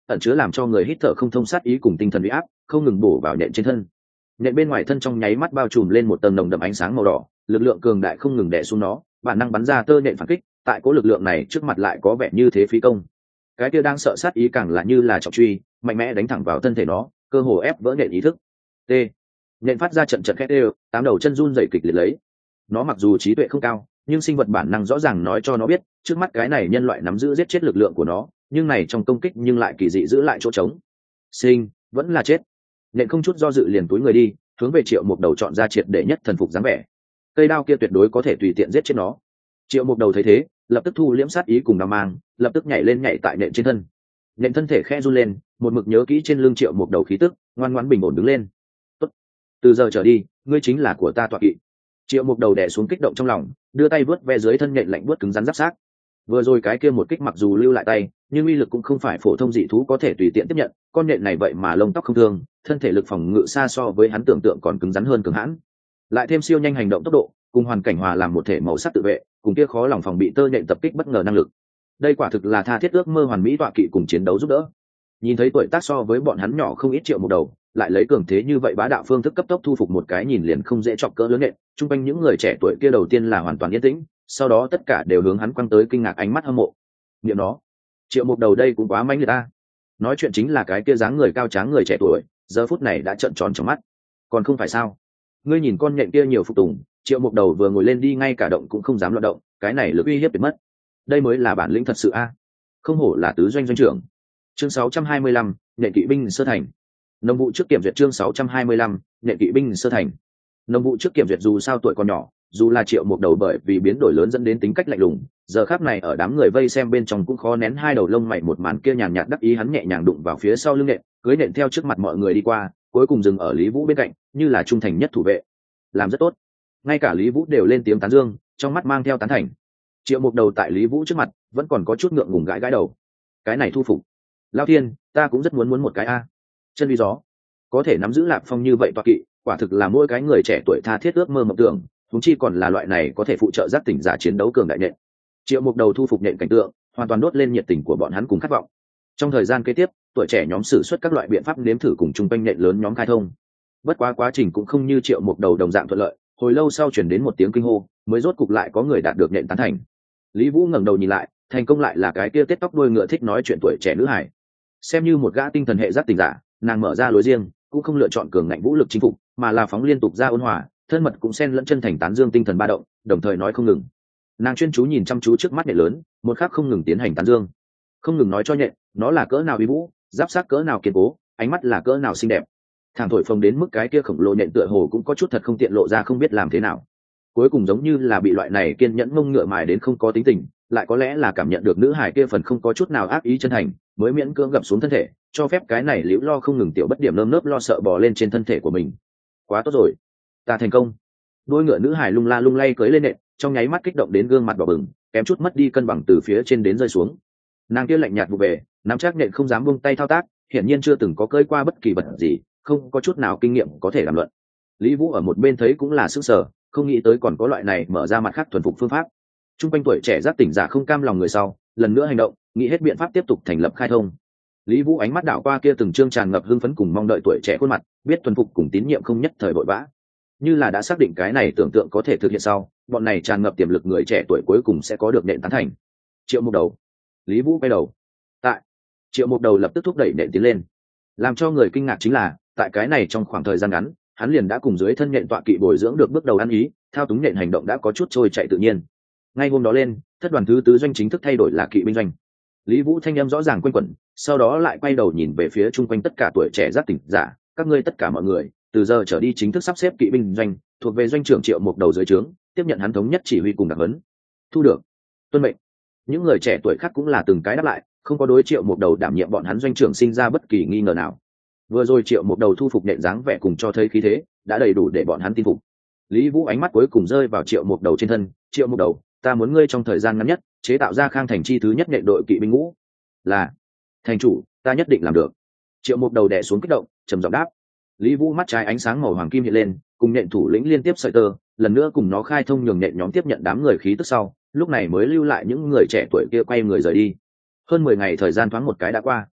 ẩn chứa làm cho người hít thở không thông sát ý cùng tinh thần uy áp không ngừng bổ vào nhện trên thân. Nhện bên ngoài thân trong nháy mắt bao trùm lên một tầng nồng đậm ánh sáng màu đỏ, lực lượng cường đại không ngừng đè xuống nó, bản năng bắn ra tơ nhện phản kích, tại cố lực lượng này trước mặt lại có vẻ như thế phí công. Cái kia đang sợ sát ý càng là như là trọng truy, mạnh mẽ đánh thẳng vào thân thể nó, cơ hồ ép vỡ nhện ý thức. T. Nhện phát ra trận trận khét đều, tám đầu chân run rẩy kịch liệt lấy. Nó mặc dù trí tuệ không cao, nhưng sinh vật bản năng rõ ràng nói cho nó biết, trước mắt cái này nhân loại nắm giữ giết chết lực lượng của nó, nhưng này trong công kích nhưng lại kỳ dị giữ lại chỗ trống. Sinh, vẫn là chết. Nhện không chút do dự liền túi người đi, hướng về Triệu Mục Đầu chọn ra triệt để nhất thần phục dáng vẻ. Cây đao kia tuyệt đối có thể tùy tiện giết chết nó. Triệu Mục Đầu thấy thế, lập tức thu liễm sát ý cùng đao mang, lập tức nhảy lên nhảy tại nhện trên thân. Nhện thân thể khẽ run lên, một mực nhớ kỹ trên lưng Triệu Mục Đầu khí tức, ngoan ngoãn bình ổn đứng lên. Tốt, từ giờ trở đi, ngươi chính là của ta tọa kỵ. Triệu Mục Đầu đè xuống kích động trong lòng, đưa tay vớt ve dưới thân nhện lạnh buốt cứng rắn giáp xác. Vừa rồi cái kia một kích mặc dù lưu lại tay, nhưng uy lực cũng không phải phổ thông dị thú có thể tùy tiện tiếp nhận, con nhện này vậy mà lông tóc không thương, thân thể lực phòng ngự xa so với hắn tưởng tượng còn cứng rắn hơn cường hãn. Lại thêm siêu nhanh hành động tốc độ, cùng hoàn cảnh hòa làm một thể màu sắc tự vệ, cùng kia khó lòng phòng bị tơ nhện tập kích bất ngờ năng lực. Đây quả thực là tha thiết ước mơ hoàn mỹ tọa kỵ cùng chiến đấu giúp đỡ. Nhìn thấy tuổi tác so với bọn hắn nhỏ không ít Triệu Mục Đầu, lại lấy cường thế như vậy bá đạo phương thức cấp tốc thu phục một cái nhìn liền không dễ chọc cỡ lớn nện, chung quanh những người trẻ tuổi kia đầu tiên là hoàn toàn yên tĩnh, sau đó tất cả đều hướng hắn quăng tới kinh ngạc ánh mắt hâm mộ. Niệm nó, Triệu Mục Đầu đây cũng quá mãnh liệt ta. Nói chuyện chính là cái kia dáng người cao tráng người trẻ tuổi, giờ phút này đã trợn tròn trong mắt. Còn không phải sao? Ngươi nhìn con nhện kia nhiều phục tùng, Triệu Mục Đầu vừa ngồi lên đi ngay cả động cũng không dám loạn động, cái này lực uy hiếp biệt mất. Đây mới là bản lĩnh thật sự a. Không hổ là tứ doanh doanh trưởng. Chương 625, nhện kỵ binh sơ thành. Nông vụ trước kiểm duyệt chương 625, nhện kỵ binh sơ thành. Nông vụ trước kiểm duyệt dù sao tuổi còn nhỏ, dù là Triệu Mục Đầu bởi vì biến đổi lớn dẫn đến tính cách lạnh lùng, giờ khắc này ở đám người vây xem bên trong cũng khó nén hai đầu lông mày, một màn kia nhàn nhạt đắc ý hắn nhẹ nhàng đụng vào phía sau lưng nện, cưới nện theo trước mặt mọi người đi qua, cuối cùng dừng ở Lý Vũ bên cạnh, như là trung thành nhất thủ vệ. Làm rất tốt. Ngay cả Lý Vũ đều lên tiếng tán dương, trong mắt mang theo tán thành. Triệu Mục Đầu tại Lý Vũ trước mặt vẫn còn có chút ngượng ngùng gãi gãi đầu. Cái này thu phục. Lão Thiên, ta cũng rất muốn một cái a. Chân uy gió, có thể nắm giữ Lạc Phong như vậy tọa kỵ, quả thực là mỗi cái người trẻ tuổi tha thiết ước mơ mộng tưởng, chúng chi còn là loại này có thể phụ trợ giác tỉnh giả chiến đấu cường đại nện. Triệu Mục Đầu thu phục nện cảnh tượng, hoàn toàn đốt lên nhiệt tình của bọn hắn cùng khát vọng. Trong thời gian kế tiếp, tuổi trẻ nhóm sử xuất các loại biện pháp nếm thử cùng chung quanh nện lớn nhóm khai thông. Bất quá quá trình cũng không như Triệu Mục Đầu đồng dạng thuận lợi, hồi lâu sau chuyển đến một tiếng kinh hô, mới rốt cục lại có người đạt được nện tán thành. Lý Vũ ngẩng đầu nhìn lại, thành công lại là cái kia tết tóc đuôi ngựa thích nói chuyện tuổi trẻ nữ hải. Xem như một gã tinh thần hệ giác tỉnh giả, nàng mở ra lối riêng, cũng không lựa chọn cường ngạnh vũ lực chinh phục, mà là phóng liên tục ra ôn hòa, thân mật cũng xen lẫn chân thành tán dương tinh thần ba động, đồng thời nói không ngừng. Nàng chuyên chú nhìn chăm chú trước mắt nhện lớn, một khắc không ngừng tiến hành tán dương, không ngừng nói cho nhện, nó là cỡ nào uy vũ, giáp sát cỡ nào kiên cố, ánh mắt là cỡ nào xinh đẹp. Thẳng thổi phồng đến mức cái kia khổng lồ nhện tựa hồ cũng có chút thật không tiện lộ ra không biết làm thế nào. Cuối cùng giống như là bị loại này kiên nhẫn mông ngựa mài đến không có tính tình, lại có lẽ là cảm nhận được nữ hải kia phần không có chút nào ác ý chân thành, mới miễn cưỡng gập xuống thân thể, cho phép cái này liễu lo không ngừng tiểu bất điểm nơm nớp lo sợ bò lên trên thân thể của mình. Quá tốt rồi, ta thành công. Đôi ngựa nữ hải lung la lung lay cưỡi lên nện, trong nháy mắt kích động đến gương mặt đỏ bừng, kém chút mất đi cân bằng từ phía trên đến rơi xuống. Nàng kia lạnh nhạt vụ về, nắm chắc nện không dám buông tay thao tác, hiển nhiên chưa từng có cơi qua bất kỳ vật gì, không có chút nào kinh nghiệm có thể làm luận. Lý Vũ ở một bên thấy cũng là sững sờ, không nghĩ tới còn có loại này mở ra mặt khác thuần phục phương pháp. Trung quanh tuổi trẻ giác tỉnh giả không cam lòng người sau, lần nữa hành động, nghĩ hết biện pháp tiếp tục thành lập khai thông. Lý Vũ ánh mắt đảo qua kia từng trương tràn ngập hưng phấn cùng mong đợi tuổi trẻ khuôn mặt, biết thuần phục cùng tín nhiệm không nhất thời vội vã. Như là đã xác định cái này tưởng tượng có thể thực hiện sau, bọn này tràn ngập tiềm lực người trẻ tuổi cuối cùng sẽ có được nện tán thành. Triệu Mục Đầu. Lý Vũ quay đầu. Tại. Triệu Mục Đầu lập tức thúc đẩy nện tiến lên. Làm cho người kinh ngạc chính là, tại cái này trong khoảng thời gian ngắn, hắn liền đã cùng dưới thân nện tọa kỵ bồi dưỡng được bước đầu ăn ý, thao túng nện hành động đã có chút trôi chạy tự nhiên. Ngay hôm đó lên, thất đoàn thứ tứ doanh chính thức thay đổi là kỵ binh doanh. Lý Vũ thanh âm rõ ràng quanh quẩn, sau đó lại quay đầu nhìn về phía chung quanh tất cả tuổi trẻ giác tỉnh giả, các ngươi tất cả mọi người, từ giờ trở đi chính thức sắp xếp kỵ binh doanh, thuộc về doanh trưởng Triệu Mục Đầu dưới trướng, tiếp nhận hắn thống nhất chỉ huy cùng đặc huấn. Thu được. Tuân mệnh. Những người trẻ tuổi khác cũng là từng cái đáp lại, không có đối Triệu Mục Đầu đảm nhiệm bọn hắn doanh trưởng sinh ra bất kỳ nghi ngờ nào. Vừa rồi Triệu Mục Đầu thu phục nện dáng vẻ cùng cho thấy khí thế, đã đầy đủ để bọn hắn tin phục. Lý Vũ ánh mắt cuối cùng rơi vào Triệu Mục Đầu trên thân. Triệu Mục Đầu, ta muốn ngươi trong thời gian ngắn nhất chế tạo ra Khang Thành chi thứ nhất nện đội kỵ binh ngũ. Là, thành chủ, ta nhất định làm được. Triệu Mục Đầu đè xuống kích động, trầm giọng đáp. Lý Vũ mắt trái ánh sáng màu hoàng kim hiện lên, cùng nện thủ lĩnh liên tiếp sợi tơ, lần nữa cùng nó khai thông nhường nện nhóm tiếp nhận đám người khí tức sau, lúc này mới lưu lại những người trẻ tuổi kia quay người rời đi. Hơn 10 ngày thời gian thoáng một cái đã qua.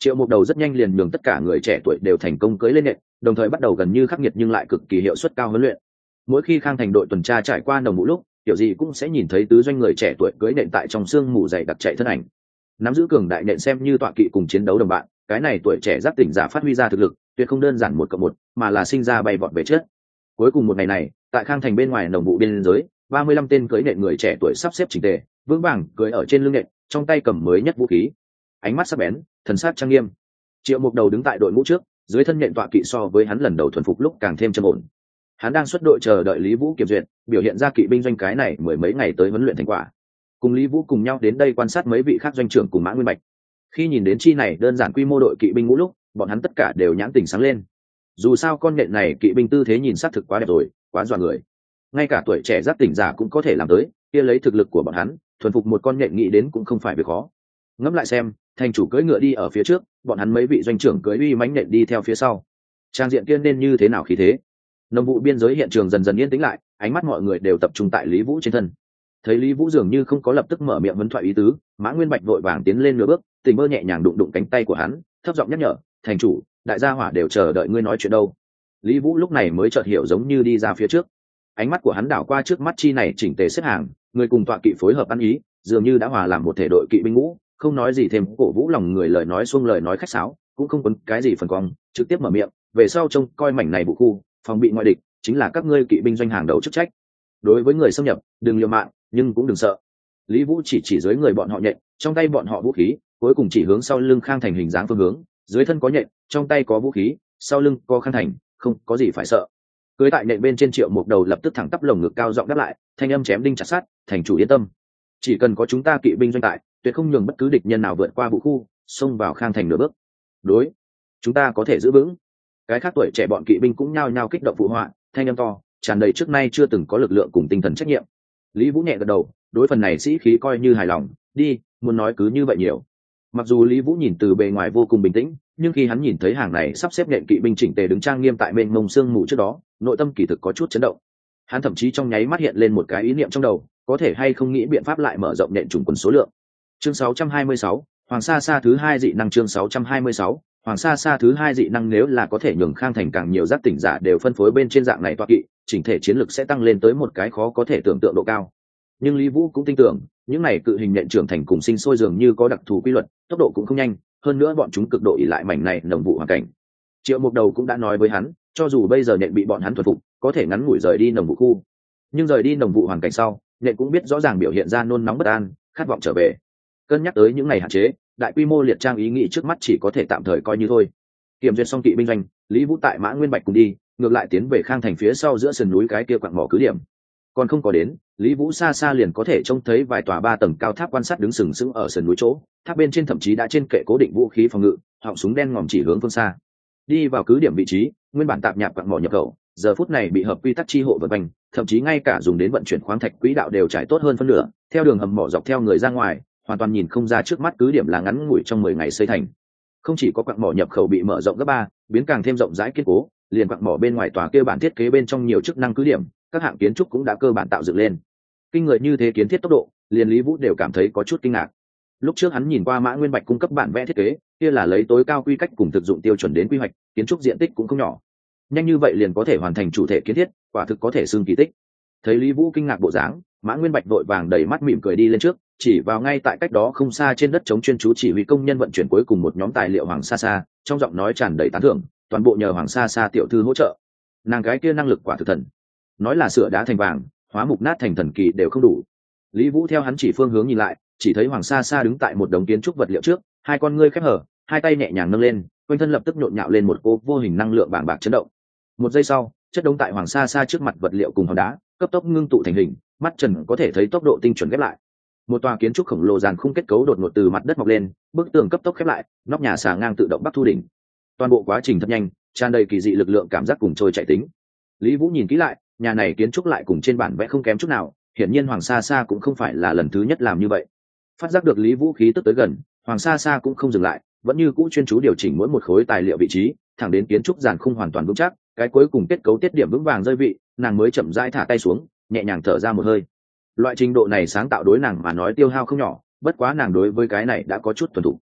Triệu Mục Đầu rất nhanh liền nhường tất cả người trẻ tuổi đều thành công cưỡi lên nện, đồng thời bắt đầu gần như khắc nghiệt nhưng lại cực kỳ hiệu suất cao huấn luyện. Mỗi khi Khang Thành đội tuần tra trải qua đồng vũ lúc, kiểu gì cũng sẽ nhìn thấy tứ doanh người trẻ tuổi cưỡi nện tại trong sương mù dày đặc chạy thân ảnh. Nắm giữ cường đại nện xem như tọa kỵ cùng chiến đấu đồng bạn, cái này tuổi trẻ giác tỉnh giả phát huy ra thực lực, tuyệt không đơn giản 1+1, mà là sinh ra bay vọt về trước. Cuối cùng một ngày này, tại Khang Thành bên ngoài đồng vụ biên giới, 35 tên cưỡi nện người trẻ tuổi sắp xếp chỉnh tề, vững vàng cưỡi ở trên lưng nện, trong tay cầm mới nhất vũ khí, ánh mắt sắc bén, thần sắc trang nghiêm. Triệu Mục Đầu đứng tại đội ngũ trước, dưới thân nện tọa kỵ so với hắn lần đầu thuần phục lúc càng thêm trầm ổn. Hắn đang xuất đội chờ đợi Lý Vũ kiểm duyệt, biểu hiện ra kỵ binh doanh cái này mười mấy ngày tới huấn luyện thành quả. Cùng Lý Vũ cùng nhau đến đây quan sát mấy vị khác doanh trưởng cùng Mã Nguyên Bạch. Khi nhìn đến chi này đơn giản quy mô đội kỵ binh ngũ lúc, bọn hắn tất cả đều nhãn tình sáng lên. Dù sao con nện này kỵ binh tư thế nhìn xác thực quá đẹp rồi, quá dọa người. Ngay cả tuổi trẻ giác tỉnh giả cũng có thể làm tới, kia lấy thực lực của bọn hắn, thuần phục một con nện nghĩ đến cũng không phải việc khó. Ngẫm lại xem, thành chủ cưỡi ngựa đi ở phía trước, bọn hắn mấy vị doanh trưởng cưỡi uy mãnh nện đi theo phía sau. Trang diện kia nên như thế nào khí thế? Nông vụ biên giới hiện trường dần dần yên tĩnh lại, ánh mắt mọi người đều tập trung tại Lý Vũ trên thân. Thấy Lý Vũ dường như không có lập tức mở miệng vấn thoại ý tứ, Mã Nguyên Bạch vội vàng tiến lên nửa bước, Tình Mơ nhẹ nhàng đụng đụng cánh tay của hắn, thấp giọng nhắc nhở, "Thành chủ, đại gia hỏa đều chờ đợi ngươi nói chuyện đâu." Lý Vũ lúc này mới chợt hiểu, giống như đi ra phía trước. Ánh mắt của hắn đảo qua trước mắt chi này chỉnh tề xếp hàng, người cùng tọa kỵ phối hợp ăn ý, dường như đã hòa làm một thể đội kỵ binh ngũ, không nói gì thêm, cổ vũ lòng người, lời nói xuông lời nói khách sáo, cũng không quấn cái gì phần cong, trực tiếp mở miệng, "Về sau trông coi mảnh này bộ khu, phòng bị ngoại địch, chính là các ngươi kỵ binh doanh hàng đầu chức trách. Đối với người xâm nhập, đừng liều mạng, nhưng cũng đừng sợ." Lý Vũ chỉ dưới người bọn họ nhện, trong tay bọn họ vũ khí, cuối cùng chỉ hướng sau lưng Khang Thành hình dáng phương hướng, dưới thân có nhện, trong tay có vũ khí, sau lưng có Khang Thành, không có gì phải sợ. Cưới tại nện bên trên Triệu Mục Đầu lập tức thẳng tắp lồng ngực cao giọng đáp lại, thanh âm chém đinh chặt sắt, "Thành chủ yên tâm, chỉ cần có chúng ta kỵ binh doanh tại, tuyệt không nhường bất cứ địch nhân nào vượt qua vũ khu, xông vào Khang Thành nửa bước. Đối, chúng ta có thể giữ vững." Cái khác tuổi trẻ bọn kỵ binh cũng nhao nhao kích động phụ họa, thanh âm to, tràn đầy trước nay chưa từng có lực lượng cùng tinh thần trách nhiệm. Lý Vũ nhẹ gật đầu, đối phần này sĩ khí coi như hài lòng, "Đi, muốn nói cứ như vậy nhiều." Mặc dù Lý Vũ nhìn từ bề ngoài vô cùng bình tĩnh, nhưng khi hắn nhìn thấy hàng này sắp xếp nện kỵ binh chỉnh tề đứng trang nghiêm tại mênh mông sương mù trước đó, nội tâm kỳ thực có chút chấn động. Hắn thậm chí trong nháy mắt hiện lên một cái ý niệm trong đầu, có thể hay không nghĩ biện pháp lại mở rộng nện chủng quân số lượng. Chương 626, Hoàng Sa Sa thứ 2 dị năng. Chương 626, Hoàng Sa Sa thứ 2 dị năng. Nếu là có thể nhường Khang Thành càng nhiều giác tỉnh giả đều phân phối bên trên dạng này toa kỵ, chỉnh thể chiến lực sẽ tăng lên tới một cái khó có thể tưởng tượng độ cao. Nhưng Lý Vũ cũng tin tưởng, những này cự hình nện trưởng thành cùng sinh sôi dường như có đặc thù quy luật, tốc độ cũng không nhanh, hơn nữa bọn chúng cực độ ỷ lại mảnh này nồng vụ hoàn cảnh. Triệu Mục Đầu cũng đã nói với hắn, cho dù bây giờ nện bị bọn hắn thuần phục, có thể ngắn ngủi rời đi nồng vụ khu, nhưng rời đi nồng vụ hoàn cảnh sau, nện cũng biết rõ ràng biểu hiện ra nôn nóng bất an, khát vọng trở về. Cân nhắc tới những ngày hạn chế, đại quy mô liệt trang ý nghĩ trước mắt chỉ có thể tạm thời coi như thôi. Kiểm duyệt xong kỵ binh doanh, Lý Vũ tại Mã Nguyên Bạch cùng đi, ngược lại tiến về Khang Thành phía sau giữa sườn núi cái kia quặng mỏ cứ điểm. Còn không có đến, Lý Vũ xa xa liền có thể trông thấy vài tòa 3 tầng cao tháp quan sát đứng sừng sững ở sườn núi chỗ, tháp bên trên thậm chí đã trên kệ cố định vũ khí phòng ngự, họng súng đen ngòm chỉ hướng phương xa. Đi vào cứ điểm vị trí, nguyên bản tạp nhạp quặng mỏ nhập khẩu, giờ phút này bị hợp quy tắc chi hộ vận hành, thậm chí ngay cả dùng đến vận chuyển khoáng thạch quỹ đạo đều trải tốt hơn phân nửa, theo đường hầm mỏ dọc theo người ra ngoài, hoàn toàn nhìn không ra trước mắt cứ điểm là ngắn ngủi trong 10 ngày xây thành. Không chỉ có quặng mỏ nhập khẩu bị mở rộng gấp 3, biến càng thêm rộng rãi kiên cố, liền quặng mỏ bên ngoài tòa kia bản thiết kế bên trong nhiều chức năng cứ điểm, các hạng kiến trúc cũng đã cơ bản tạo dựng lên. Kinh người như thế kiến thiết tốc độ, liền Lý Vũ đều cảm thấy có chút kinh ngạc. Lúc trước hắn nhìn qua Mã Nguyên Bạch cung cấp bản vẽ thiết kế, kia là lấy tối cao quy cách cùng thực dụng tiêu chuẩn đến quy hoạch, kiến trúc diện tích cũng không nhỏ. Nhanh như vậy liền có thể hoàn thành chủ thể kiến thiết, quả thực có thể xưng kỳ tích. Thấy Lý Vũ kinh ngạc bộ dáng, Mã Nguyên Bạch vội vàng đầy mắt mỉm cười đi lên trước, chỉ vào ngay tại cách đó không xa trên đất trống chuyên chú chỉ huy công nhân vận chuyển cuối cùng một nhóm tài liệu Hoàng Sa Sa, trong giọng nói tràn đầy tán thưởng, toàn bộ nhờ Hoàng Sa Sa tiểu thư hỗ trợ. Nàng gái kia năng lực quả thực thần. Nói là sửa đá thành vàng, hóa mục nát thành thần kỳ đều không đủ. Lý Vũ theo hắn chỉ phương hướng nhìn lại, chỉ thấy Hoàng Sa Sa đứng tại một đống kiến trúc vật liệu trước, hai con ngươi khép hở, hai tay nhẹ nhàng nâng lên, quanh thân lập tức nhộn nhạo lên một cô vô hình năng lượng bàng bạc chấn động. Một giây sau, chất đống tại Hoàng Sa Sa trước mặt vật liệu cùng hòn đá cấp tốc ngưng tụ thành hình, mắt trần có thể thấy tốc độ tinh chuẩn ghép lại. Một tòa kiến trúc khổng lồ dàn khung kết cấu đột ngột từ mặt đất mọc lên, bức tường cấp tốc khép lại, nóc nhà xà ngang tự động bắc thu đỉnh. Toàn bộ quá trình thật nhanh, tràn đầy kỳ dị lực lượng cảm giác cùng trôi chạy tính. Lý Vũ nhìn kỹ lại, nhà này kiến trúc lại cùng trên bản vẽ không kém chút nào, hiển nhiên Hoàng Sa Sa cũng không phải là lần thứ nhất làm như vậy. Phát giác được Lý Vũ khí tức tới gần, Hoàng Sa Sa cũng không dừng lại, vẫn như cũ chuyên chú điều chỉnh mỗi một khối tài liệu vị trí, thẳng đến kiến trúc giàn khung hoàn toàn vững chắc, cái cuối cùng kết cấu tiết điểm vững vàng rơi vị, nàng mới chậm rãi thả tay xuống, nhẹ nhàng thở ra một hơi. Loại trình độ này sáng tạo đối nàng mà nói tiêu hao không nhỏ, bất quá nàng đối với cái này đã có chút thuần thục.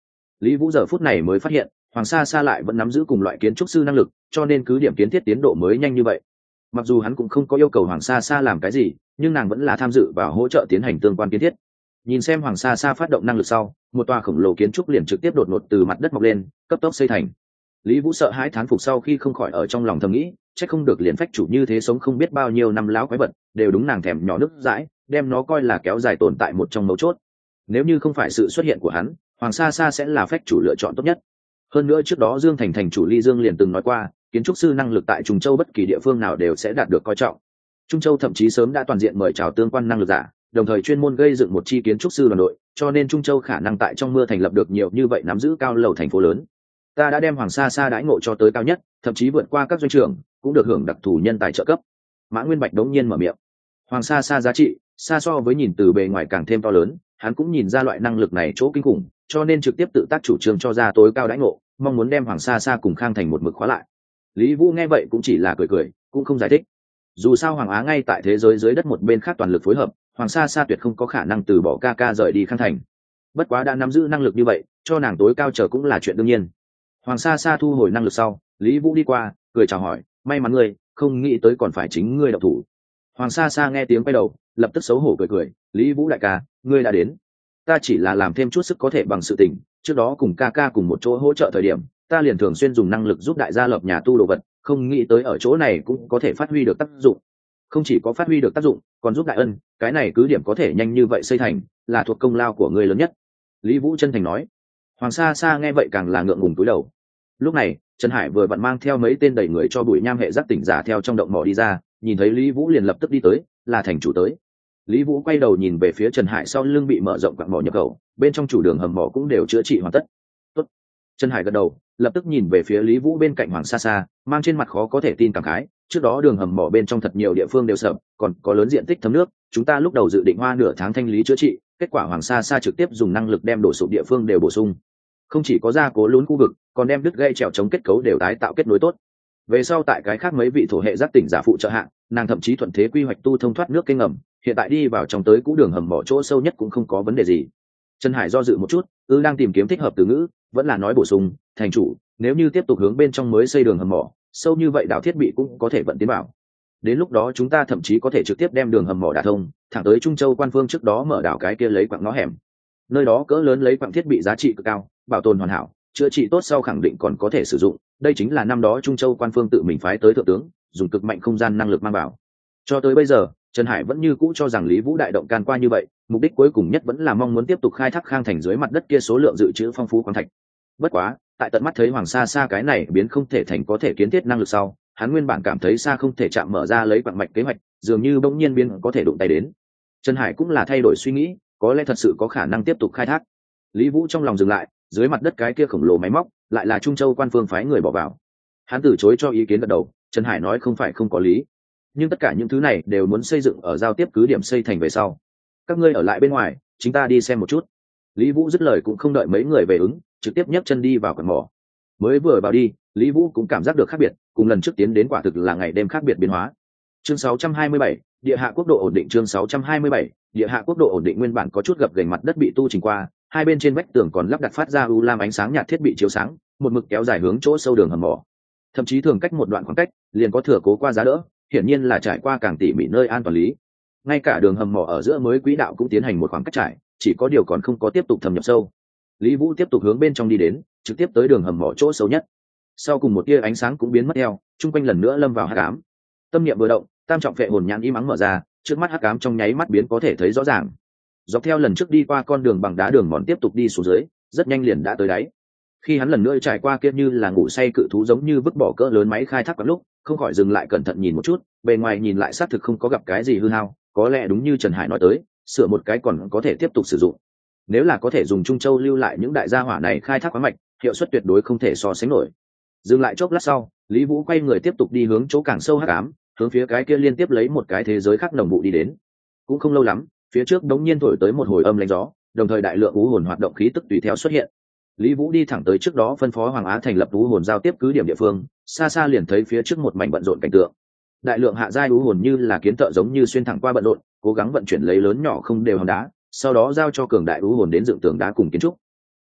Lý Vũ giờ phút này mới phát hiện Hoàng Sa Sa lại vẫn nắm giữ cùng loại kiến trúc sư năng lực, cho nên cứ điểm kiến thiết tiến độ mới nhanh như vậy. Mặc dù hắn cũng không có yêu cầu Hoàng Sa Sa làm cái gì, nhưng nàng vẫn là tham dự và hỗ trợ tiến hành tương quan kiến thiết. Nhìn xem Hoàng Sa Sa phát động năng lực sau, một tòa khổng lồ kiến trúc liền trực tiếp đột ngột từ mặt đất mọc lên, cấp tốc xây thành. Lý Vũ sợ hãi thán phục sau khi không khỏi ở trong lòng thầm nghĩ, chắc không được liền phách chủ như thế sống không biết bao nhiêu năm láo quái vật, đều đúng nàng thèm nhỏ nước dãi, đem nó coi là kéo dài tồn tại một trong mấu chốt. Nếu như không phải sự xuất hiện của hắn, Hoàng Sa Sa sẽ là phách chủ lựa chọn tốt nhất. Hơn nữa trước đó Dương Thành thành chủ Ly Dương liền từng nói qua, kiến trúc sư năng lực tại Trung Châu bất kỳ địa phương nào đều sẽ đạt được coi trọng. Trung Châu thậm chí sớm đã toàn diện mời chào tương quan năng lực giả, đồng thời chuyên môn gây dựng một chi kiến trúc sư đoàn đội, cho nên Trung Châu khả năng tại trong mưa thành lập được nhiều như vậy nắm giữ cao lầu thành phố lớn. Ta đã đem Hoàng Sa Sa đãi ngộ cho tới cao nhất, thậm chí vượt qua các doanh trưởng, cũng được hưởng đặc thù nhân tài trợ cấp. Mã Nguyên Bạch đống nhiên mở miệng. Hoàng Sa Sa giá trị xa so với nhìn từ bề ngoài càng thêm to lớn, hắn cũng nhìn ra loại năng lực này chỗ kinh khủng, cho nên trực tiếp tự tác chủ trương cho ra tối cao đãi ngộ, mong muốn đem Hoàng Sa Sa cùng Khang Thành một mực khóa lại. Lý Vũ nghe vậy cũng chỉ là cười cười, cũng không giải thích. Dù sao Hoàng Á ngay tại thế giới dưới đất một bên khác toàn lực phối hợp, Hoàng Sa Sa tuyệt không có khả năng từ bỏ ca ca rời đi Khang Thành. Bất quá đã nắm giữ năng lực như vậy, cho nàng tối cao chờ cũng là chuyện đương nhiên. Hoàng Sa Sa thu hồi năng lực sau, Lý Vũ đi qua, cười chào hỏi, may mắn ngươi, không nghĩ tới còn phải chính ngươi động thủ. Hoàng Sa Sa nghe tiếng quay đầu, lập tức xấu hổ cười cười, Lý Vũ đại ca, ngươi đã đến. Ta chỉ là làm thêm chút sức có thể bằng sự tình, trước đó cùng ca ca cùng một chỗ hỗ trợ thời điểm, ta liền thường xuyên dùng năng lực giúp đại gia lập nhà tu đồ vật, không nghĩ tới ở chỗ này cũng có thể phát huy được tác dụng. Không chỉ có phát huy được tác dụng, còn giúp đại ân, cái này cứ điểm có thể nhanh như vậy xây thành, là thuộc công lao của ngươi lớn nhất. Lý Vũ chân thành nói. Hoàng Sa Sa nghe vậy càng là ngượng ngùng cúi đầu. Lúc này, Trần Hải vừa vặn mang theo mấy tên đẩy người cho bụi nham hệ giác tỉnh giả theo trong động mỏ đi ra, nhìn thấy Lý Vũ liền lập tức đi tới, là thành chủ tới. Lý Vũ quay đầu nhìn về phía Trần Hải sau lưng bị mở rộng quặng mỏ nhập khẩu, bên trong chủ đường hầm mỏ cũng đều chữa trị hoàn tất. Tốt. Trần Hải gật đầu, lập tức nhìn về phía Lý Vũ bên cạnh Hoàng Sa Sa, mang trên mặt khó có thể tin cảm khái, trước đó đường hầm mỏ bên trong thật nhiều địa phương đều sập, còn có lớn diện tích thấm nước, chúng ta lúc đầu dự định hoa nửa tháng thanh lý chữa trị, kết quả Hoàng Sa Sa trực tiếp dùng năng lực đem đổ sụp địa phương đều bổ sung. Không chỉ có gia cố lún khu vực, còn đem đứt gãy trèo chống kết cấu đều tái tạo kết nối tốt. Về sau tại cái khác mấy vị thổ hệ giác tỉnh giả phụ trợ hạng, nàng thậm chí thuận thế quy hoạch tu thông thoát nước kênh ngầm, hiện tại đi vào trong tới cũ đường hầm mỏ chỗ sâu nhất cũng không có vấn đề gì. Trần Hải do dự một chút, đang tìm kiếm thích hợp từ ngữ, vẫn là nói bổ sung, thành chủ, nếu như tiếp tục hướng bên trong mới xây đường hầm mỏ, sâu như vậy đảo thiết bị cũng có thể vận tiến vào. Đến lúc đó chúng ta thậm chí có thể trực tiếp đem đường hầm mỏ đả thông, thẳng tới Trung Châu quan phương trước đó mở đảo cái kia lấy quặng ngõ hẻm. Nơi đó cỡ lớn lấy quặng thiết bị giá trị cực cao, bảo tồn hoàn hảo, chữa trị tốt sau khẳng định còn có thể sử dụng. Đây chính là năm đó Trung Châu quan phương tự mình phái tới thượng tướng, dùng cực mạnh không gian năng lực mang vào. Cho tới bây giờ, Trần Hải vẫn như cũ cho rằng Lý Vũ đại động can qua như vậy, mục đích cuối cùng nhất vẫn là mong muốn tiếp tục khai thác Khang Thành dưới mặt đất kia số lượng dự trữ phong phú khoáng thạch. Bất quá, tại tận mắt thấy Hoàng Sa Sa cái này biến không thể thành có thể kiến thiết năng lực sau, hắn nguyên bản cảm thấy xa không thể chạm mở ra lấy quặng mạch kế hoạch, dường như bỗng nhiên biến có thể đụng tay đến. Trần Hải cũng là thay đổi suy nghĩ, có lẽ thật sự có khả năng tiếp tục khai thác. Lý Vũ trong lòng dừng lại, dưới mặt đất cái kia khổng lồ máy móc, lại là Trung Châu quan phương phái người bỏ vào. Hắn từ chối cho ý kiến gật đầu, Trần Hải nói không phải không có lý, nhưng tất cả những thứ này đều muốn xây dựng ở giao tiếp cứ điểm xây thành về sau. Các ngươi ở lại bên ngoài, chúng ta đi xem một chút. Lý Vũ dứt lời cũng không đợi mấy người về ứng, trực tiếp nhấc chân đi vào quặng mỏ. Mới vừa vào đi, Lý Vũ cũng cảm giác được khác biệt, cùng lần trước tiến đến quả thực là ngày đêm khác biệt biến hóa. Chương 627, địa hạ quốc độ ổn định. Chương 627, địa hạ quốc độ ổn định. Nguyên bản có chút gập ghềnh mặt đất bị tu chỉnh qua, hai bên trên vách tường còn lắp đặt phát ra u lam ánh sáng nhạt thiết bị chiếu sáng, một mực kéo dài hướng chỗ sâu đường hầm mỏ. Thậm chí thường cách một đoạn khoảng cách, liền có thừa cố qua giá đỡ, hiển nhiên là trải qua càng tỉ mỉ nơi an toàn lý. Ngay cả đường hầm mỏ ở giữa mới quỹ đạo cũng tiến hành một khoảng cách trải, chỉ có điều còn không có tiếp tục thâm nhập sâu. Lý Vũ tiếp tục hướng bên trong đi đến, trực tiếp tới đường hầm mỏ chỗ sâu nhất. Sau cùng một tia ánh sáng cũng biến mất theo, trung quanh lần nữa lâm vào hắc ám. Tâm niệm vừa động, tam trọng phệ hồn nhãn im ắng mở ra, trước mắt hắc ám trong nháy mắt biến có thể thấy rõ ràng. Dọc theo lần trước đi qua con đường bằng đá đường mòn tiếp tục đi xuống dưới, rất nhanh liền đã tới đáy. Khi hắn lần nữa trải qua kia như là ngủ say cự thú giống như vứt bỏ cỡ lớn máy khai thác quặng lúc, không khỏi dừng lại cẩn thận nhìn một chút, bề ngoài nhìn lại xác thực không có gặp cái gì hư hao, có lẽ đúng như Trần Hải nói tới, sửa một cái còn có thể tiếp tục sử dụng. Nếu là có thể dùng Trung Châu lưu lại những đại gia hỏa này khai thác khoáng mạch, hiệu suất tuyệt đối không thể so sánh nổi. Dừng lại chốc lát sau, Lý Vũ quay người tiếp tục đi hướng chỗ càng sâu hắc ám, hướng phía cái kia liên tiếp lấy một cái thế giới khác nồng vụ đi đến. Cũng không lâu lắm, phía trước đống nhiên thổi tới một hồi âm lãnh gió, đồng thời đại lượng u hồn hoạt động khí tức tùy theo xuất hiện. Lý Vũ đi thẳng tới trước đó phân phó Hoàng Á thành lập u hồn giao tiếp cứ điểm địa phương, xa xa liền thấy phía trước một mảnh bận rộn cảnh tượng. Đại lượng hạ giai u hồn như là kiến thợ giống như xuyên thẳng qua bận rộn, cố gắng vận chuyển lấy lớn nhỏ không đều hòn đá, sau đó giao cho cường đại u hồn đến dựng tường đá cùng kiến trúc.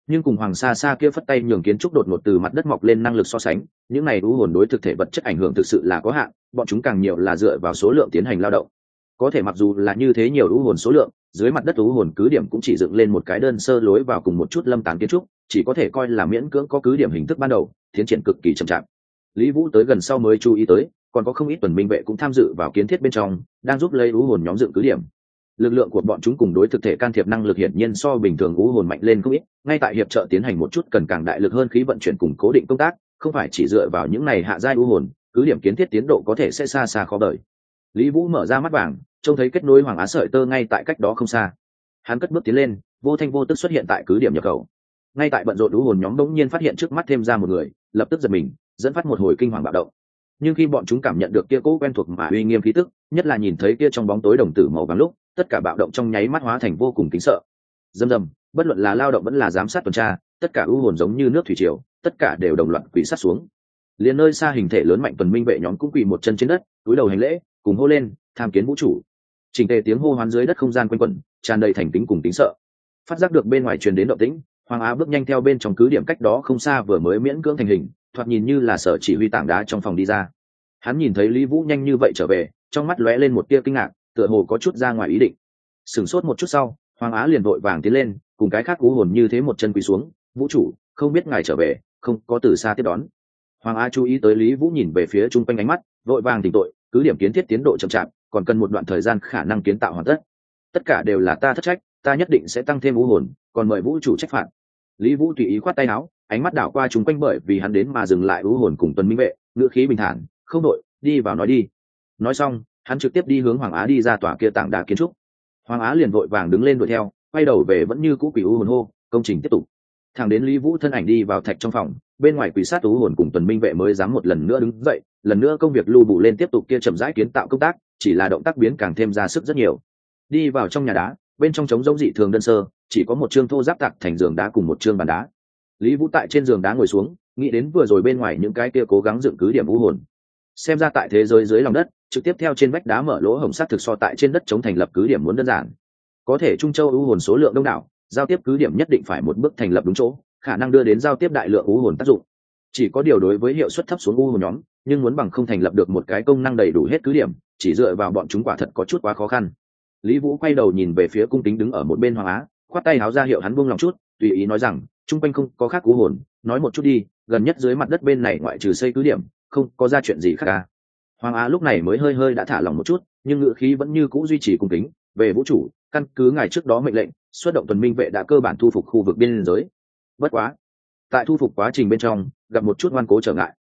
nhưng cùng Hoàng Sa Sa kia phất tay nhường kiến trúc đột ngột từ mặt đất mọc lên năng lực so sánh, những này u hồn đối thực thể vật chất ảnh hưởng thực sự là có hạn, bọn chúng càng nhiều là dựa vào số lượng tiến hành lao động. Có thể mặc dù là như thế nhiều u hồn số lượng, dưới mặt đất u hồn cứ điểm cũng chỉ dựng lên một cái đơn sơ lối vào cùng một chút lâm tán kiến trúc, chỉ có thể coi là miễn cưỡng có cứ điểm hình thức ban đầu, tiến triển cực kỳ chậm chạp. Lý Vũ tới gần sau mới chú ý tới, còn có không ít tuần minh vệ cũng tham dự vào kiến thiết bên trong, đang giúp lấy u hồn nhóm dựng cứ điểm. Lực lượng của bọn chúng cùng đối thực thể can thiệp năng lực hiển nhiên so bình thường u hồn mạnh lên không ít, ngay tại hiệp trợ tiến hành một chút cần càng đại lực hơn khí vận chuyển cùng cố định công tác, không phải chỉ dựa vào những này hạ giai u hồn, cứ điểm kiến thiết tiến độ có thể sẽ xa xa khó đợi. Lý Vũ mở ra mắt vàng, trông thấy kết nối Hoàng Á sợi tơ ngay tại cách đó không xa. Hắn cất bước tiến lên, vô thanh vô tức xuất hiện tại cứ điểm nhập khẩu. Ngay tại bận rộn u hồn nhóm bỗng nhiên phát hiện trước mắt thêm ra một người, lập tức giật mình, dẫn phát một hồi kinh hoàng bạo động. Nhưng khi bọn chúng cảm nhận được kia cố quen thuộc mà uy nghiêm khí tức, nhất là nhìn thấy kia trong bóng tối đồng tử màu vàng lúc, tất cả bạo động trong nháy mắt hóa thành vô cùng kính sợ. Dầm dầm, bất luận là lao động vẫn là giám sát tuần tra, tất cả u hồn giống như nước thủy triều, tất cả đều đồng loạt quỳ sát xuống. Liền nơi xa hình thể lớn mạnh tuần minh vệ nhóm cũng quỳ một chân trên đất, cúi đầu hành lễ, cùng hô lên, tham kiến vũ chủ. Chỉnh tề tiếng hô hoán dưới đất không gian quanh quẩn, tràn đầy thành kính cùng kính sợ. Phát giác được bên ngoài truyền đến động tĩnh, Hoàng Á bước nhanh theo bên trong cứ điểm cách đó không xa vừa mới miễn cưỡng thành hình, thoạt nhìn như là sở chỉ huy tảng đá trong phòng đi ra. Hắn nhìn thấy Lý Vũ nhanh như vậy trở về, trong mắt lóe lên một tia kinh ngạc, tựa hồ có chút ra ngoài ý định. Sửng sốt một chút sau, Hoàng Á liền vội vàng tiến lên, cùng cái khác cú hồn như thế một chân quỳ xuống, "Vũ chủ, không biết ngài trở về, không có từ xa tiếp đón." Hoàng Á chú ý tới Lý Vũ nhìn về phía trung quanh ánh mắt, vội vàng tỉnh tội, cứ điểm kiến thiết tiến độ chậm chạp, còn cần một đoạn thời gian khả năng kiến tạo hoàn tất. Tất cả đều là ta thất trách, ta nhất định sẽ tăng thêm u hồn, còn mời vũ chủ trách phạt. Lý Vũ tùy ý khoát tay áo, ánh mắt đảo qua chúng quanh bởi vì hắn đến mà dừng lại u hồn cùng tuần minh vệ, ngữ khí bình thản, "Không đội, đi vào nói đi." Nói xong, hắn trực tiếp đi hướng Hoàng Á đi ra tòa kia tảng đá kiến trúc. Hoàng Á liền vội vàng đứng lên đuổi theo, quay đầu về vẫn như cũ quỷ u hồn hô, công trình tiếp tục. Thẳng đến Lý Vũ thân ảnh đi vào thạch trong phòng, bên ngoài quỷ sát u hồn cùng tuần minh vệ mới dám một lần nữa đứng dậy, lần nữa công việc lưu bù lên tiếp tục kia chậm rãi kiến tạo công tác, chỉ là động tác biến càng thêm ra sức rất nhiều. Đi vào trong nhà đá, bên trong trống rỗng dị thường đơn sơ, chỉ có một chương thô giáp tạc thành giường đá cùng một chương bàn đá. Lý Vũ tại trên giường đá ngồi xuống, nghĩ đến vừa rồi bên ngoài những cái kia cố gắng dựng cứ điểm u hồn. Xem ra tại thế giới dưới lòng đất, trực tiếp theo trên vách đá mở lỗ hổng sát thực so tại trên đất chống thành lập cứ điểm muốn đơn giản. Có thể Trung Châu u hồn số lượng đông đảo, giao tiếp cứ điểm nhất định phải một bước thành lập đúng chỗ, khả năng đưa đến giao tiếp đại lượng u hồn tác dụng. Chỉ có điều đối với hiệu suất thấp xuống u hồn nhóm, nhưng muốn bằng không thành lập được một cái công năng đầy đủ hết cứ điểm, chỉ dựa vào bọn chúng quả thật có chút quá khó khăn. Lý Vũ quay đầu nhìn về phía cung kính đứng ở một bên Hoàng Á, khoát tay háo ra hiệu hắn buông lòng chút, tùy ý nói rằng, trung quanh không có khác u hồn, nói một chút đi, gần nhất dưới mặt đất bên này ngoại trừ xây cứ điểm, không có ra chuyện gì khác à. Hoàng Á lúc này mới hơi hơi đã thả lòng một chút, nhưng ngữ khí vẫn như cũ duy trì cung kính, về vũ chủ, căn cứ ngài trước đó mệnh lệnh, xuất động tuần minh vệ đã cơ bản thu phục khu vực biên giới. Bất quá, tại thu phục quá trình bên trong, gặp một chút ngoan cố trở ngại.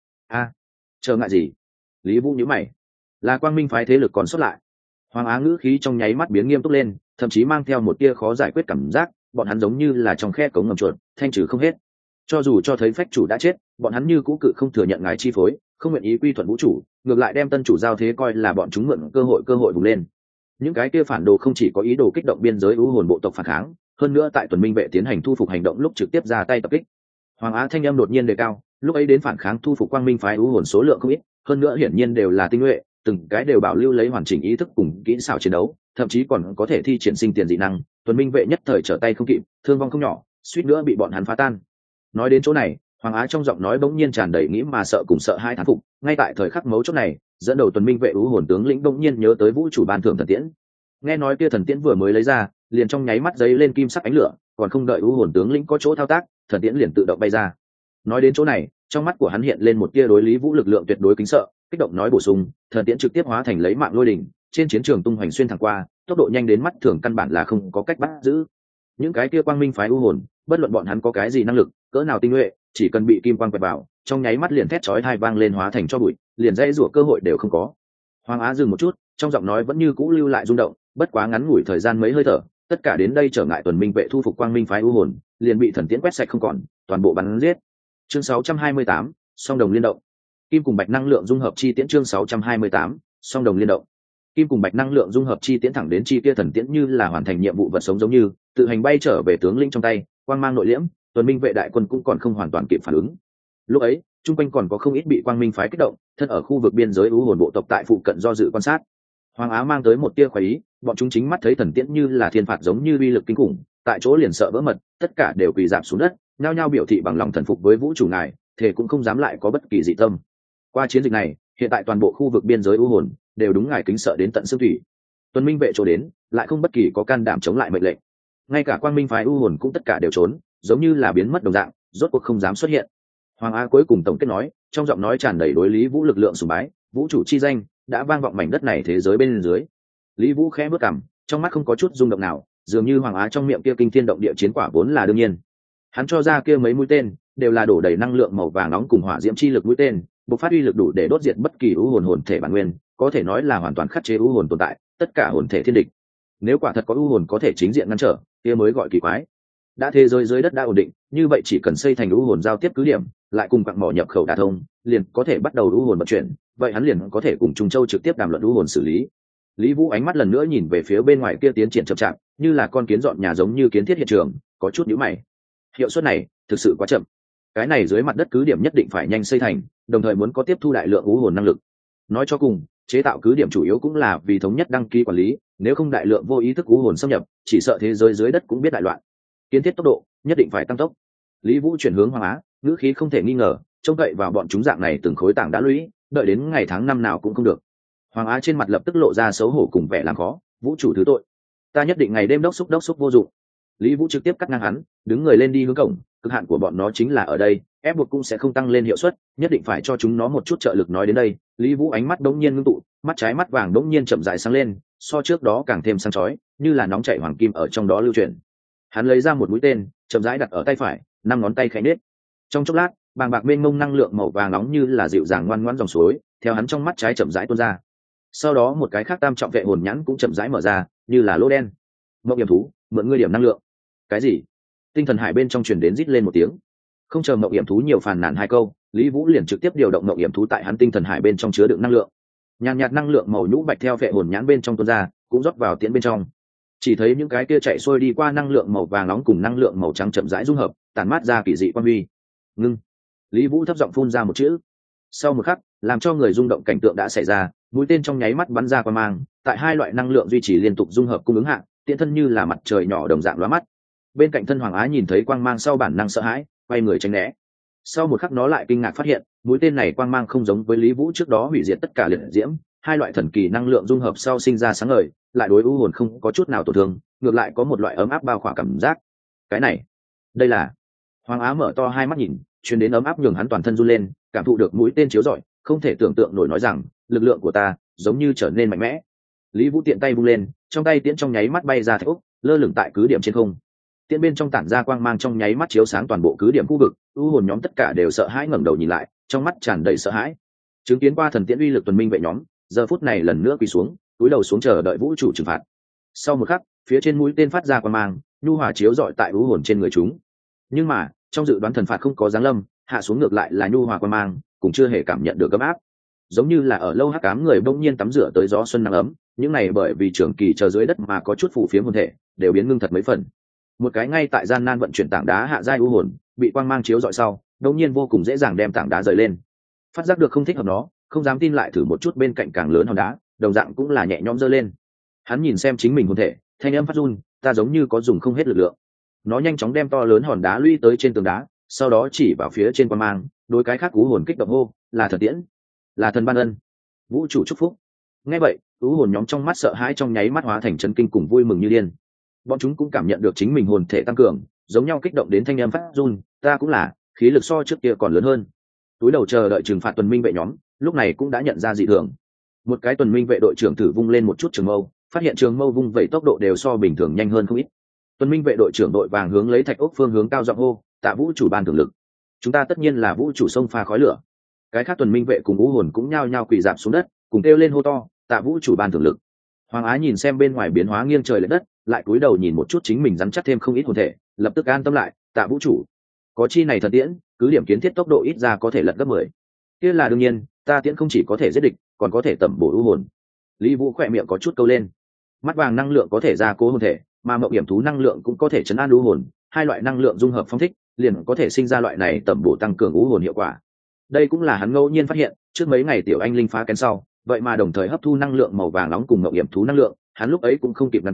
Trở ngại gì? Lý Vũ nhíu mày. Là Quang Minh phái thế lực còn sót lại. Hoàng Á ngữ khí trong nháy mắt biến nghiêm túc lên, thậm chí mang theo một tia khó giải quyết cảm giác, bọn hắn giống như là trong khe cống ngầm chuột, thanh trừ không hết. Cho dù cho thấy phách chủ đã chết, bọn hắn như cũ cự không thừa nhận ngài chi phối, không nguyện ý quy thuận vũ chủ, ngược lại đem tân chủ giao thế coi là bọn chúng mượn cơ hội bùng lên. Những cái kia phản đồ không chỉ có ý đồ kích động biên giới u hồn bộ tộc phản kháng, hơn nữa tại tuần minh vệ tiến hành thu phục hành động lúc trực tiếp ra tay tập kích. Hoàng Á thanh âm đột nhiên đề cao, lúc ấy đến phản kháng thu phục Quang Minh phái u hồn số lượng không ít, hơn nữa hiển nhiên đều là tinh nhuệ, từng cái đều bảo lưu lấy hoàn chỉnh ý thức cùng kỹ xảo chiến đấu, thậm chí còn có thể thi triển sinh tiền dị năng, tuần minh vệ nhất thời trở tay không kịp, thương vong không nhỏ, suýt nữa bị bọn hắn phá tan. Nói đến chỗ này, Hoàng Á trong giọng nói bỗng nhiên tràn đầy nghĩ mà sợ cùng sợ hai thán phục, ngay tại thời khắc mấu chốt này, dẫn đầu tuần minh vệ u hồn tướng lĩnh bỗng nhiên nhớ tới vũ chủ ban thưởng thần tiễn. Nghe nói kia thần tiễn vừa mới lấy ra, liền trong nháy mắt giấy lên kim sắc ánh lửa, còn không đợi u hồn tướng lĩnh có chỗ thao tác, thần tiễn liền tự động bay ra. Nói đến chỗ này, trong mắt của hắn hiện lên một tia đối Lý Vũ lực lượng tuyệt đối kính sợ, kích động nói bổ sung, thần tiễn trực tiếp hóa thành lấy mạng lôi đỉnh, trên chiến trường tung hoành xuyên thẳng qua, tốc độ nhanh đến mắt thường căn bản là không có cách bắt giữ. Những cái kia Quang Minh phái u hồn, bất luận bọn hắn có cái gì năng lực, cỡ nào tinh nhuệ, chỉ cần bị kim quang quẹt vào, trong nháy mắt liền thét chói tai vang lên hóa thành cho bụi, liền dãy rủa cơ hội đều không có. Hoàng Á dừng một chút, trong giọng nói vẫn như cũ lưu lại rung động, bất quá ngắn ngủi thời gian mấy hơi thở, tất cả đến đây trở ngại tuần minh vệ thu phục Quang Minh phái u hồn, liền bị thần tiễn quét sạch không còn, toàn bộ bắn giết. Chương 628, song đồng liên động. Kim cùng bạch năng lượng dung hợp chi tiễn chương 628, song đồng liên động. Kim cùng bạch năng lượng dung hợp chi tiễn thẳng đến chi kia thần tiễn như là hoàn thành nhiệm vụ vật sống giống như, tự hành bay trở về tướng lĩnh trong tay, quang mang nội liễm, tuần minh vệ đại quân cũng còn không hoàn toàn kịp phản ứng. Lúc ấy, trung quanh còn có không ít bị Quang Minh phái kích động, thân ở khu vực biên giới u hồn bộ tộc tại phụ cận do dự quan sát. Hoàng Á mang tới một tia khoái ý, bọn chúng chính mắt thấy thần tiễn như là thiên phạt giống như uy lực kinh khủng, tại chỗ liền sợ vỡ mật, tất cả đều quỳ rạp xuống đất, nhao nhao biểu thị bằng lòng thần phục với vũ chủ ngài, thề cũng không dám lại có bất kỳ dị tâm. Qua chiến dịch này, hiện tại toàn bộ khu vực biên giới u hồn đều đúng ngài kính sợ đến tận xương thủy. Tuần minh vệ chỗ đến, lại không bất kỳ có can đảm chống lại mệnh lệnh. Ngay cả quang minh phái u hồn cũng tất cả đều trốn, giống như là biến mất đồng dạng, rốt cuộc không dám xuất hiện. Hoàng Á cuối cùng tổng kết nói, trong giọng nói tràn đầy đối Lý Vũ lực lượng sùng bái, vũ chủ chi danh đã vang vọng mảnh đất này thế giới bên dưới. Lý Vũ khẽ bước cằm, trong mắt không có chút rung động nào, dường như Hoàng Á trong miệng kia kinh thiên động địa chiến quả vốn là đương nhiên. Hắn cho ra kia mấy mũi tên, đều là đổ đầy năng lượng màu vàng nóng cùng hỏa diễm chi lực mũi tên, bộc phát uy lực đủ để đốt diệt bất kỳ u hồn hồn thể bản nguyên, có thể nói là hoàn toàn khắc chế u hồn tồn tại, tất cả hồn thể thiên địch. Nếu quả thật có u hồn có thể chính diện ngăn trở, kia mới gọi kỳ quái. Đã thế giới dưới đất đã ổn định, như vậy chỉ cần xây thành u hồn giao tiếp cứ điểm, lại cùng quặng mỏ nhập khẩu đả thông, liền có thể bắt đầu u hồn vận chuyển, vậy hắn liền có thể cùng Trung Châu trực tiếp đàm luận u hồn xử lý. Lý Vũ ánh mắt lần nữa nhìn về phía bên ngoài kia tiến triển chậm chạp, như là con kiến dọn nhà giống như kiến thiết hiện trường, có chút nhíu mày. Hiệu suất này thực sự quá chậm. Cái này dưới mặt đất cứ điểm nhất định phải nhanh xây thành, đồng thời muốn có tiếp thu đại lượng u hồn năng lực. Nói cho cùng, chế tạo cứ điểm chủ yếu cũng là vì thống nhất đăng ký quản lý, nếu không đại lượng vô ý thức u hồn xâm nhập, chỉ sợ thế giới dưới đất cũng biết đại loạn. Kiến thiết tốc độ nhất định phải tăng tốc. Lý Vũ chuyển hướng Hoàng Á, ngữ khí không thể nghi ngờ, trông cậy vào bọn chúng dạng này từng khối tảng đã lũy, đợi đến ngày tháng năm nào cũng không được. Hoàng Á trên mặt lập tức lộ ra xấu hổ cùng vẻ làm khó, vũ chủ thứ tội, ta nhất định ngày đêm đốc xúc vô dụng. Lý Vũ trực tiếp cắt ngang hắn, đứng người lên đi hướng cổng, cực hạn của bọn nó chính là ở đây, ép buộc cũng sẽ không tăng lên hiệu suất, nhất định phải cho chúng nó một chút trợ lực. Nói đến đây, Lý Vũ ánh mắt đống nhiên ngưng tụ, mắt trái mắt vàng đống nhiên chậm rãi sáng lên, so trước đó càng thêm sáng chói, như là nóng chảy hoàng kim ở trong đó lưu chuyển. Hắn lấy ra một mũi tên, chậm rãi đặt ở tay phải, năm ngón tay khẽ nết. Trong chốc lát, bàng bạc mênh mông năng lượng màu vàng nóng như là dịu dàng ngoan ngoãn dòng suối, theo hắn trong mắt trái chậm rãi tuôn ra. Sau đó một cái khác tam trọng vệ hồn nhãn cũng chậm rãi mở ra, như là lỗ đen. Mộng Yểm Thú, mượn ngươi điểm năng lượng. Cái gì? Tinh thần hải bên trong truyền đến rít lên một tiếng. Không chờ Mộng Yểm Thú nhiều phàn nàn hai câu, Lý Vũ liền trực tiếp điều động Mộng Yểm Thú tại hắn tinh thần hải bên trong chứa đựng năng lượng. Nhàn nhạt năng lượng màu nhũ bạch theo vệ hồn nhãn bên trong tuôn ra, cũng rót vào tiễn bên trong. Chỉ thấy những cái kia chạy xuôi đi qua năng lượng màu vàng nóng cùng năng lượng màu trắng chậm rãi dung hợp, tản mát ra kỳ dị quang huy. Ngưng. Lý Vũ thấp giọng phun ra một chữ. Sau một khắc, làm cho người rung động cảnh tượng đã xảy ra, mũi tên trong nháy mắt bắn ra qua mang, tại hai loại năng lượng duy trì liên tục dung hợp cung ứng hạ, tiện thân như là mặt trời nhỏ đồng dạng lóa mắt. Bên cạnh thân Hoàng Á nhìn thấy quang mang sau bản năng sợ hãi, quay người tránh né. Sau một khắc nó lại kinh ngạc phát hiện, mũi tên này quang mang không giống với Lý Vũ trước đó hủy diệt tất cả liệt diễm, hai loại thần kỳ năng lượng dung hợp sau sinh ra sáng ngời, lại đối u hồn không có chút nào tổn thương, ngược lại có một loại ấm áp bao khỏa cảm giác. Cái này, đây là... Hoàng Á mở to hai mắt nhìn, truyền đến ấm áp nhường hắn toàn thân run lên, cảm thụ được mũi tên chiếu rọi, không thể tưởng tượng nổi nói rằng, lực lượng của ta giống như trở nên mạnh mẽ. Lý Vũ tiện tay vung lên, trong tay tiễn trong nháy mắt bay ra thạch úc, lơ lửng tại cứ điểm trên không. Tiễn bên trong tản ra quang mang trong nháy mắt chiếu sáng toàn bộ cứ điểm khu vực, u hồn nhóm tất cả đều sợ hãi ngẩng đầu nhìn lại, trong mắt tràn đầy sợ hãi. Chứng kiến qua thần tiễn uy lực tuần minh vệ nhóm, giờ phút này lần nữa quỳ xuống, cúi đầu xuống chờ đợi vũ chủ trừng phạt. Sau một khắc, phía trên mũi tên phát ra quang mang, nhu hòa chiếu rọi tại u hồn trên người chúng. Nhưng mà, trong dự đoán thần phạt không có giáng lâm, hạ xuống ngược lại là nhu hòa quang mang, cũng chưa hề cảm nhận được ấm áp. Giống như là ở lâu hắc ám người bỗng nhiên tắm rửa tới gió xuân nắng ấm, những này bởi vì trường kỳ chờ dưới đất mà có chút phù phiếm hồn thể, đều biến ngưng thật mấy phần. Một cái ngay tại gian nan vận chuyển tảng đá hạ giai u hồn, bị quang mang chiếu rọi sau, đột nhiên vô cùng dễ dàng đem tảng đá rời lên. Phát giác được không thích hợp nó, không dám tin lại thử một chút bên cạnh càng lớn hòn đá, đồng dạng cũng là nhẹ nhõm giơ lên. Hắn nhìn xem chính mình hồn thể, thanh âm phát run, ta giống như có dùng không hết lực lượng. Nó nhanh chóng đem to lớn hòn đá lũy tới trên tường đá, sau đó chỉ vào phía trên quang mang, đối cái khác u hồn kích động hô, là thần tiễn, là thần ban ân, vũ chủ chúc phúc. Nghe vậy, u hồn nhóm trong mắt sợ hãi trong nháy mắt hóa thành chấn kinh cùng vui mừng như điên. Bọn chúng cũng cảm nhận được chính mình hồn thể tăng cường, giống nhau kích động đến thanh âm phát run, ta cũng là, khí lực so trước kia còn lớn hơn. Túi đầu chờ đợi trừng phạt tuần minh vệ nhóm, lúc này cũng đã nhận ra dị thường. Một cái tuần minh vệ đội trưởng thử vung lên một chút trường mâu, phát hiện trường mâu vung vẩy tốc độ đều so bình thường nhanh hơn không ít. Tuần minh vệ đội trưởng đội vàng hướng lấy thạch ốc phương hướng cao giọng hô, tạ vũ chủ ban thưởng lực, chúng ta tất nhiên là vũ chủ sông pha khói lửa. Cái khác tuần minh vệ cùng u hồn cũng nhao nhao quỳ dạp xuống đất, cùng kêu lên hô to, tạ vũ chủ ban thưởng lực. Hoàng Á nhìn xem bên ngoài biến hóa nghiêng trời lệch đất, lại cúi đầu nhìn một chút chính mình rắn chắc thêm không ít hồn thể, lập tức an tâm lại, tạ vũ chủ, có chi này thần tiễn, cứ điểm kiến thiết tốc độ ít ra có thể lật gấp 10. Kia là đương nhiên, ta tiễn không chỉ có thể giết địch, còn có thể tẩm bổ u hồn. Lý Vũ khỏe miệng có chút câu lên. Mắt vàng năng lượng có thể gia cố hồn thể, mà Mộng Yểm Thú năng lượng cũng có thể chấn an u hồn, hai loại năng lượng dung hợp phong thích, liền có thể sinh ra loại này tẩm bổ tăng cường u hồn hiệu quả. Đây cũng là hắn ngẫu nhiên phát hiện, trước mấy ngày tiểu anh linh phá kén sau, vậy mà đồng thời hấp thu năng lượng màu vàng nóng cùng Mộng Yểm Thú năng lượng, hắn lúc ấy cũng không kịp ngăn cản,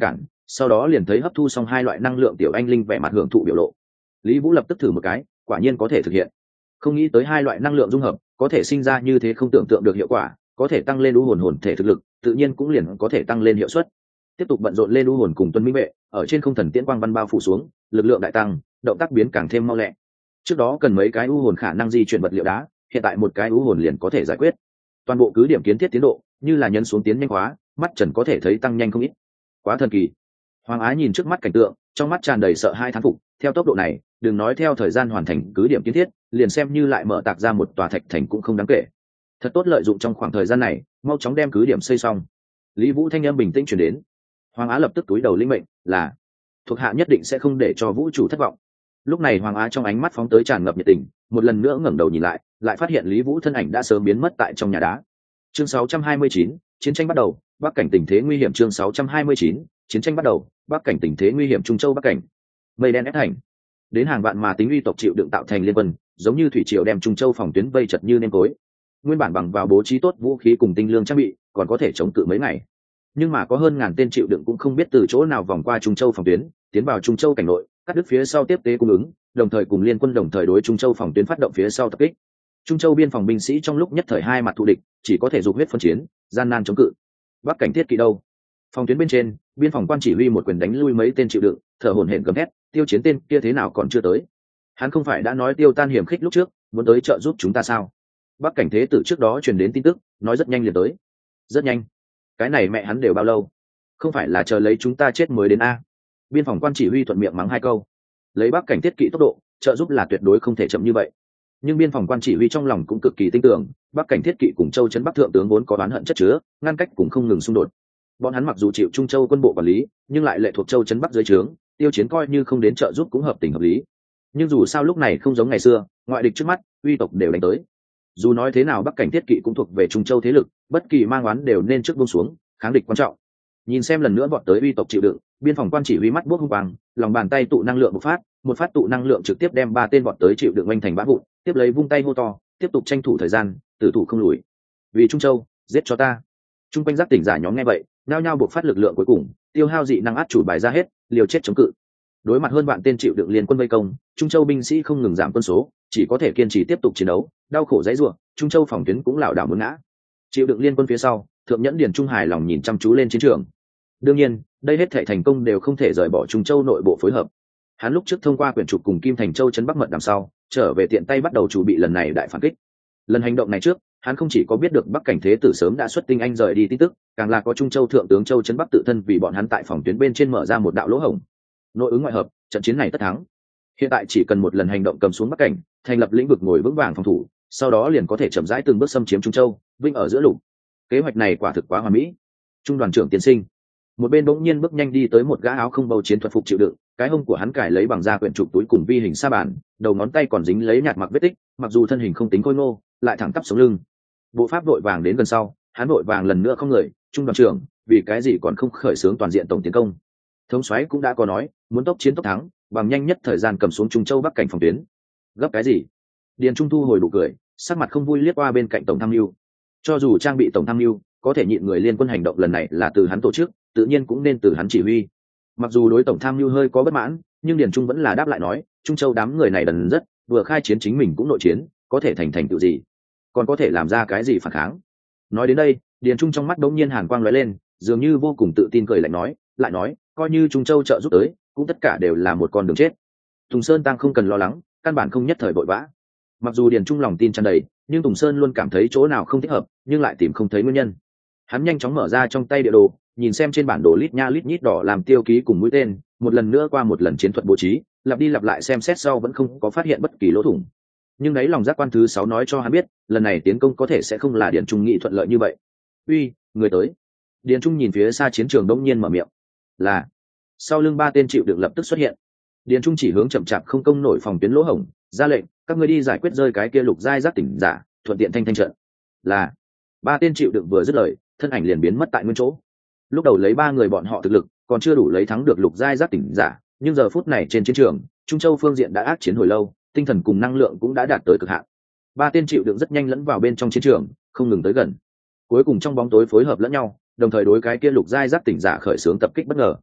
sau đó liền thấy hấp thu xong hai loại năng lượng tiểu anh linh vẻ mặt hưởng thụ biểu lộ. Lý Vũ lập tức thử một cái, quả nhiên có thể thực hiện. Không nghĩ tới hai loại năng lượng dung hợp có thể sinh ra như thế không tưởng tượng được hiệu quả, có thể tăng lên u hồn hồn thể thực lực, tự nhiên cũng liền có thể tăng lên hiệu suất. Tiếp tục bận rộn lên u hồn cùng tuân minh vệ, ở trên không thần tiễn quang văn bao phủ xuống, lực lượng đại tăng, động tác biến càng thêm mau lẹ. Trước đó cần mấy cái u hồn khả năng di chuyển vật liệu đá, hiện tại một cái u hồn liền có thể giải quyết. Toàn bộ cứ điểm kiến thiết tiến độ, như là nhấn xuống tiến nhanh hóa, mắt trần có thể thấy tăng nhanh không ít. Quá thần kỳ. Hoàng Á nhìn trước mắt cảnh tượng, trong mắt tràn đầy sợ hai thán phục, theo tốc độ này, đừng nói theo thời gian hoàn thành cứ điểm kiến thiết, liền xem như lại mở tạc ra một tòa thạch thành cũng không đáng kể. Thật tốt lợi dụng trong khoảng thời gian này, mau chóng đem cứ điểm xây xong. Lý Vũ thanh âm bình tĩnh truyền đến. Hoàng Á lập tức túi đầu linh mệnh, là thuộc hạ nhất định sẽ không để cho vũ chủ thất vọng. Lúc này Hoàng Á trong ánh mắt phóng tới tràn ngập nhiệt tình, một lần nữa ngẩng đầu nhìn lại, lại phát hiện Lý Vũ thân ảnh đã sớm biến mất tại trong nhà đá. Chương 629, chiến tranh bắt đầu, Bắc cảnh tình thế nguy hiểm. Chương 629, chiến tranh bắt đầu, Bắc cảnh tình thế nguy hiểm. Trung Châu Bắc cảnh, mây đen ép thành, đến hàng vạn mà tính uy tộc chịu đựng tạo thành liên quân, giống như thủy triều đem Trung Châu phòng tuyến vây chật như nêm cối. Nguyên bản bằng vào bố trí tốt vũ khí cùng tinh lương trang bị, còn có thể chống cự mấy ngày, nhưng mà có hơn ngàn tên chịu đựng cũng không biết từ chỗ nào vòng qua Trung Châu phòng tuyến, tiến vào Trung Châu cảnh nội, cắt đứt phía sau tiếp tế cung ứng, đồng thời cùng liên quân đồng thời đối Trung Châu phòng tuyến phát động phía sau tập kích. Trung Châu biên phòng binh sĩ trong lúc nhất thời hai mặt thù địch, chỉ có thể dục huyết phân chiến, gian nan chống cự. Bắc cảnh thiết kỵ đâu? Phòng tuyến bên trên, biên phòng quan chỉ huy một quyền đánh lui mấy tên chịu đựng, thở hổn hển gầm thét, tiêu chiến tên kia thế nào còn chưa tới? Hắn không phải đã nói Tiêu Tan hiểm khích lúc trước, muốn tới trợ giúp chúng ta sao? Bắc cảnh thế tử trước đó truyền đến tin tức, nói rất nhanh liền tới. Rất nhanh? Cái này mẹ hắn đều bao lâu? Không phải là chờ lấy chúng ta chết mới đến a? Biên phòng quan chỉ huy thuận miệng mắng hai câu. Lấy Bắc cảnh thiết kỵ tốc độ, trợ giúp là tuyệt đối không thể chậm như vậy. Nhưng biên phòng quan chỉ huy trong lòng cũng cực kỳ tin tưởng, Bắc cảnh thiết kỵ cùng Châu trấn Bắc thượng tướng vốn có oán hận chất chứa, ngăn cách cũng không ngừng xung đột. Bọn hắn mặc dù chịu Trung Châu quân bộ quản lý, nhưng lại lệ thuộc Châu trấn Bắc dưới trướng, tiêu chiến coi như không đến trợ giúp cũng hợp tình hợp lý. Nhưng dù sao lúc này không giống ngày xưa, ngoại địch trước mắt, uy tộc đều đánh tới. Dù nói thế nào Bắc cảnh thiết kỵ cũng thuộc về Trung Châu thế lực, bất kỳ mang oán đều nên trước buông xuống, kháng địch quan trọng. Nhìn xem lần nữa vọt tới uy tộc chịu đựng, biên phòng quan chỉ huy mắt buốc hung quang, lòng bàn tay tụ năng lượng một phát tụ năng lượng trực tiếp đem ba tên vọt tới chịu đựng oanh thành bã vụn, tiếp lấy vung tay hô to, tiếp tục tranh thủ thời gian, tử thủ không lùi. Vì Trung Châu, giết cho ta. Trung quanh giác tỉnh giả nhóm nghe vậy, nhao nhao buộc phát lực lượng cuối cùng, tiêu hao dị năng át chủ bài ra hết, liều chết chống cự. Đối mặt hơn vạn tên chịu đựng liên quân vây công, Trung Châu binh sĩ không ngừng giảm quân số, chỉ có thể kiên trì tiếp tục chiến đấu, đau khổ dãy rủa, Trung Châu phòng tuyến cũng lảo đảo muốn ngã. Chịu đựng liên quân phía sau, thượng nhẫn Điền Trung hài lòng nhìn chăm chú lên chiến trường. Đương nhiên, đây hết thảy thành công đều không thể rời bỏ Trung Châu nội bộ phối hợp. Hắn lúc trước thông qua quyển trục cùng Kim Thành Châu trấn Bắc mật đằng sau, trở về tiện tay bắt đầu chuẩn bị lần này đại phản kích. Lần hành động này trước, hắn không chỉ có biết được Bắc cảnh thế tử sớm đã xuất tinh anh rời đi tin tức, càng là có Trung Châu thượng tướng Châu trấn Bắc tự thân vì bọn hắn tại phòng tuyến bên trên mở ra một đạo lỗ hổng. Nội ứng ngoại hợp, trận chiến này tất thắng. Hiện tại chỉ cần một lần hành động cầm xuống Bắc cảnh, thành lập lĩnh vực ngồi vững vàng phòng thủ, sau đó liền có thể chậm rãi từng bước xâm chiếm Trung Châu, vinh ở giữa lục. Kế hoạch này quả thực quá hoàn mỹ. Trung đoàn trưởng tiên sinh, một bên bỗng nhiên bước nhanh đi tới một gã áo không bầu chiến thuật phục chịu đựng, cái hông của hắn cài lấy bằng da quyển trục túi cùng vi hình sa bản, đầu ngón tay còn dính lấy nhạt mặc vết tích, mặc dù thân hình không tính khôi ngô, lại thẳng tắp sống lưng. Bộ pháp đội vàng đến gần sau, hắn đội vàng lần nữa không người, trung đoàn trưởng, vì cái gì còn không khởi xướng toàn diện tổng tiến công? Thống soái cũng đã có nói, muốn tốc chiến tốc thắng, bằng nhanh nhất thời gian cầm xuống Trung Châu Bắc cảnh phòng tuyến. Gấp cái gì? Điền Trung thu hồi đủ cười, sắc mặt không vui liếc qua bên cạnh tổng tham mưu. Cho dù trang bị tổng tham mưu, có thể nhịn người liên quân hành động lần này là từ hắn tổ chức, tự nhiên cũng nên từ hắn chỉ huy. Mặc dù đối tổng tham mưu hơi có bất mãn, nhưng Điền Trung vẫn là đáp lại nói, Trung Châu đám người này đần rất, vừa khai chiến chính mình cũng nội chiến, có thể thành tựu gì, còn có thể làm ra cái gì phản kháng. Nói đến đây, Điền Trung trong mắt đống nhiên hàn quang lóe lên, dường như vô cùng tự tin cười lạnh nói, lại nói, coi như Trung Châu trợ giúp tới, cũng tất cả đều là một con đường chết. Tùng Sơn Tăng không cần lo lắng, căn bản không nhất thời vội vã. Mặc dù Điền Trung lòng tin tràn đầy, nhưng Tùng Sơn luôn cảm thấy chỗ nào không thích hợp, nhưng lại tìm không thấy nguyên nhân. Hắn nhanh chóng mở ra trong tay địa đồ, nhìn xem trên bản đồ lít nha lít nhít đỏ làm tiêu ký cùng mũi tên, một lần nữa qua một lần chiến thuật bố trí, lặp đi lặp lại xem xét sau vẫn không có phát hiện bất kỳ lỗ thủng. Nhưng đấy lòng giác quan thứ 6 nói cho hắn biết, lần này tiến công có thể sẽ không là Điền Trung nghĩ thuận lợi như vậy. Uy, người tới. Điền Trung nhìn phía xa chiến trường đông nhiên mở miệng. Là. Sau lưng ba tên chịu đựng lập tức xuất hiện. Điền Trung chỉ hướng chậm chạp không công nổi phòng tuyến lỗ hổng, ra lệnh, các ngươi đi giải quyết rơi cái kia lục giai giác tỉnh giả, thuận tiện thanh trận. Là. Ba tên chịu đựng vừa dứt lời, thân ảnh liền biến mất tại nguyên chỗ. Lúc đầu lấy ba người bọn họ thực lực, còn chưa đủ lấy thắng được lục giai giác tỉnh giả, nhưng giờ phút này trên chiến trường, Trung Châu phương diện đã ác chiến hồi lâu, tinh thần cùng năng lượng cũng đã đạt tới cực hạn. Ba tên chịu đựng rất nhanh lẫn vào bên trong chiến trường, không ngừng tới gần. Cuối cùng trong bóng tối phối hợp lẫn nhau, đồng thời đối cái kia lục giai giác tỉnh giả khởi xướng tập kích bất ngờ.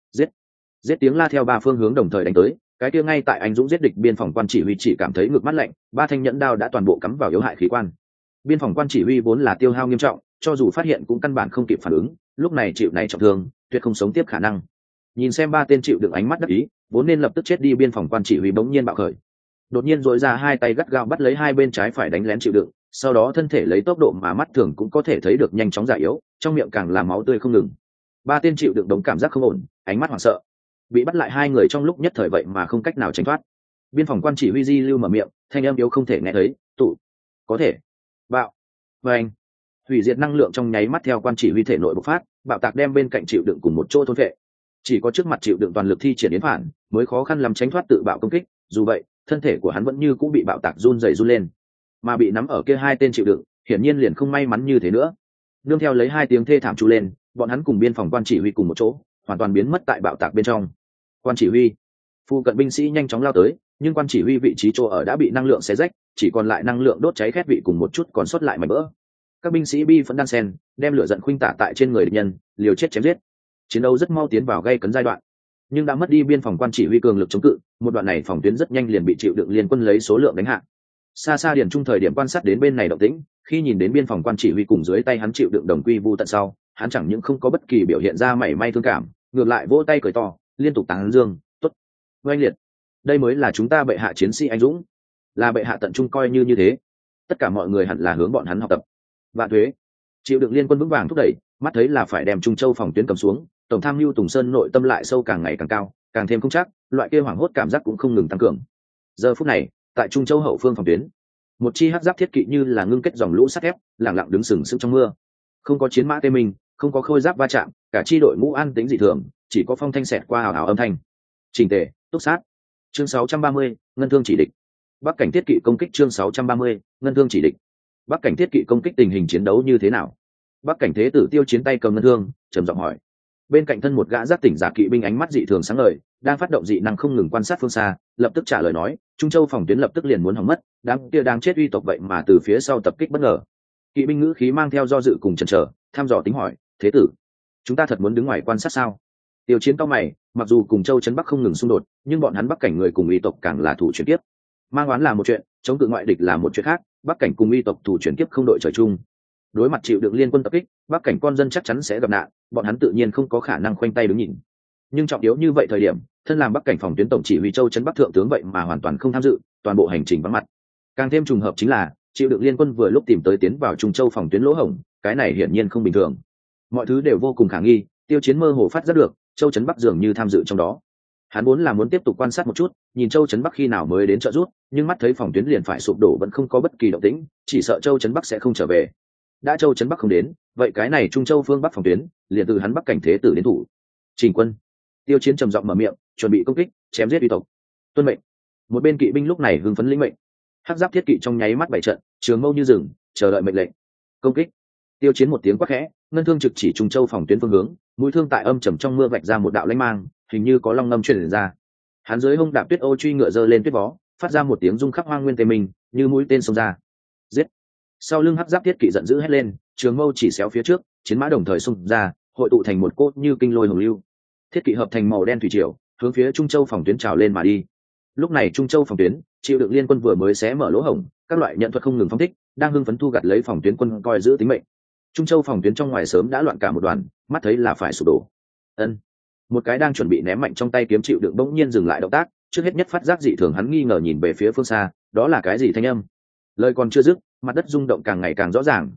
Giết! Giết tiếng la theo ba phương hướng đồng thời đánh tới, cái kia ngay tại anh dũng giết địch biên phòng quan chỉ huy chỉ cảm thấy ngực mắt lạnh, ba thanh nhẫn đao đã toàn bộ cắm vào yếu hại khí quan. Biên phòng quan chỉ huy vốn là tiêu hao nghiêm trọng, cho dù phát hiện cũng căn bản không kịp phản ứng, lúc này chịu này trọng thương, tuyệt không sống tiếp khả năng. Nhìn xem ba tên chịu đựng ánh mắt đắc ý, vốn nên lập tức chết đi biên phòng quan chỉ huy bỗng nhiên bạo khởi, đột nhiên dội ra hai tay gắt gao bắt lấy hai bên trái phải đánh lén chịu đựng, sau đó thân thể lấy tốc độ mà mắt thường cũng có thể thấy được nhanh chóng già yếu, trong miệng càng là máu tươi không ngừng. Ba tên chịu đựng đống cảm giác không ổn, ánh mắt hoảng sợ, bị bắt lại hai người trong lúc nhất thời vậy mà không cách nào tránh thoát. Biên phòng quan chỉ huy di lưu mở miệng, thanh âm yếu không thể nghe thấy, tụ có thể bạo và anh hủy diệt năng lượng trong nháy mắt theo quan chỉ huy thể nội bộc phát, bạo tạc đem bên cạnh chịu đựng cùng một chỗ thôn vệ. Chỉ có trước mặt chịu đựng toàn lực thi triển yến phản mới khó khăn làm tránh thoát tự bạo công kích, dù vậy thân thể của hắn vẫn như cũng bị bạo tạc run rẩy run lên, mà bị nắm ở kia hai tên chịu đựng hiển nhiên liền không may mắn như thế nữa. Nương theo lấy hai tiếng thê thảm tru lên, bọn hắn cùng biên phòng quan chỉ huy cùng một chỗ hoàn toàn biến mất tại bạo tạc bên trong. Quan chỉ huy, phụ cận binh sĩ nhanh chóng lao tới, nhưng quan chỉ huy vị trí chỗ ở đã bị năng lượng xé rách, chỉ còn lại năng lượng đốt cháy khét vị cùng một chút còn sót lại mảnh vỡ. Các binh sĩ bi phẫn đan sen, đem lửa giận khuynh tả tại trên người địch nhân, liều chết chém giết. Chiến đấu rất mau tiến vào gay cấn giai đoạn, nhưng đã mất đi biên phòng quan chỉ huy cường lực chống cự, một đoạn này phòng tuyến rất nhanh liền bị chịu đựng liên quân lấy số lượng đánh hạ. Xa xa điền trung thời điểm quan sát đến bên này động tĩnh, khi nhìn đến biên phòng quan chỉ huy cùng dưới tay hắn chịu đựng đồng quy vu tận sau, hắn chẳng những không có bất kỳ biểu hiện ra mảy may thương cảm, ngược lại vỗ tay cười to, liên tục tán dương, tốt, oanh liệt, đây mới là chúng ta bệ hạ chiến sĩ anh dũng, là bệ hạ tận trung coi như thế, tất cả mọi người hẳn là hướng bọn hắn học tập. Vạn thuế, chịu đựng liên quân vững vàng thúc đẩy, mắt thấy là phải đem Trung Châu phòng tuyến cầm xuống, tổng tham mưu Tùng Sơn nội tâm lại sâu càng ngày càng cao, càng thêm không chắc, loại kia hoảng hốt cảm giác cũng không ngừng tăng cường. Giờ phút này, tại Trung Châu hậu phương phòng tuyến, một chi hắc giáp thiết kỵ như là ngưng kết dòng lũ sắt thép, lặng lặng đứng sừng sững trong mưa, không có chiến mã tê mình, không có khôi giáp va chạm, cả chi đội ngũ an tĩnh dị thường, chỉ có phong thanh xẹt qua hào hào âm thanh. Chỉnh tề, túc sát. Chương 630, ngân thương chỉ địch. Bắc cảnh thiết kỵ công kích chương 630, ngân thương chỉ địch. Bắc cảnh thiết kỵ công kích tình hình chiến đấu như thế nào? Bắc cảnh thế tử Tiêu Chiến tay cầm ngân thương, trầm giọng hỏi. Bên cạnh thân một gã giác tỉnh giả kỵ binh ánh mắt dị thường sáng ngời, đang phát động dị năng không ngừng quan sát phương xa, lập tức trả lời nói, Trung Châu phòng tuyến lập tức liền muốn hỏng mất, đang chết uy tộc vậy mà từ phía sau tập kích bất ngờ. Kỵ binh ngữ khí mang theo do dự cùng chần chờ, thăm dò tính hỏi, thế tử, chúng ta thật muốn đứng ngoài quan sát sao? Tiêu Chiến cao mày, mặc dù cùng Châu trấn Bắc không ngừng xung đột, nhưng bọn hắn Bắc cảnh người cùng uy tộc càng là thủ chuyển kiếp. Mang oán là một chuyện, chống cự ngoại địch là một chuyện khác, Bắc cảnh cùng uy tộc thủ chuyển kiếp không đội trời chung. Đối mặt chịu đựng liên quân tập kích, Bắc cảnh con dân chắc chắn sẽ gặp nạn, bọn hắn tự nhiên không có khả năng khoanh tay đứng nhìn. Nhưng trọng yếu như vậy thời điểm, thân làm Bắc cảnh phòng tuyến tổng chỉ huy Châu trấn Bắc thượng tướng vậy mà hoàn toàn không tham dự, toàn bộ hành trình vắng mặt. Càng thêm trùng hợp chính là, chịu đựng liên quân vừa lúc tìm tới tiến vào Trung Châu phòng tuyến lỗ hổng, cái này hiển nhiên không bình thường. Mọi thứ đều vô cùng khả nghi, Tiêu Chiến mơ hồ phát giác được, Châu trấn Bắc dường như tham dự trong đó. Hắn vốn là muốn tiếp tục quan sát một chút, nhìn Châu trấn Bắc khi nào mới đến trợ giúp, nhưng mắt thấy phòng tuyến liền phải sụp đổ vẫn không có bất kỳ động tĩnh, chỉ sợ Châu trấn Bắc sẽ không trở về. Đã Châu trấn Bắc không đến, vậy cái này Trung Châu phương Bắc phòng tuyến, liền từ hắn Bắc cảnh thế tử đến thủ. Trình quân. Tiêu Chiến trầm giọng mở miệng, chuẩn bị công kích, chém giết uy tộc. Tuân mệnh. Một bên kỵ binh lúc này hưng phấn lĩnh mệnh. Hắc giáp thiết kỵ trong nháy mắt bảy trận, trường mâu như rừng, chờ đợi mệnh lệnh. Công kích. Tiêu Chiến một tiếng quát khẽ, ngân thương trực chỉ Trung Châu phòng tuyến phương hướng, mũi thương tại âm trầm trong mưa vạch ra một đạo lanh mang, hình như có long ngâm truyền ra. Hắn dưới hông đạp tuyết ô truy ngựa giơ lên tuyết vó, phát ra một tiếng rung khắp hoang nguyên tề mình, như mũi tên xông ra. Giết! Sau lưng hắc giáp thiết kỵ giận dữ hét lên, trường mâu chỉ xéo phía trước, chiến mã đồng thời xung ra, hội tụ thành một cốt như kinh lôi hồng lưu. Thiết kỵ hợp thành màu đen thủy triều, hướng phía Trung Châu phòng tuyến trào lên mà đi. Lúc này Trung Châu phòng tuyến, chịu đựng liên quân vừa mới xé mở lỗ hổng, các loại nhận thuật không ngừng phóng thích, đang hưng phấn thu gặt lấy phòng tuyến quân coi giữ tính mệnh. Trung Châu phòng tuyến trong ngoài sớm đã loạn cả một đoàn, mắt thấy là phải sụp đổ. Ân, một cái đang chuẩn bị ném mạnh trong tay kiếm chịu đựng bỗng nhiên dừng lại động tác, trước hết nhất phát giác dị thường hắn nghi ngờ nhìn về phía phương xa, đó là cái gì thanh âm? Lời còn chưa dứt, mặt đất rung động càng ngày càng rõ ràng,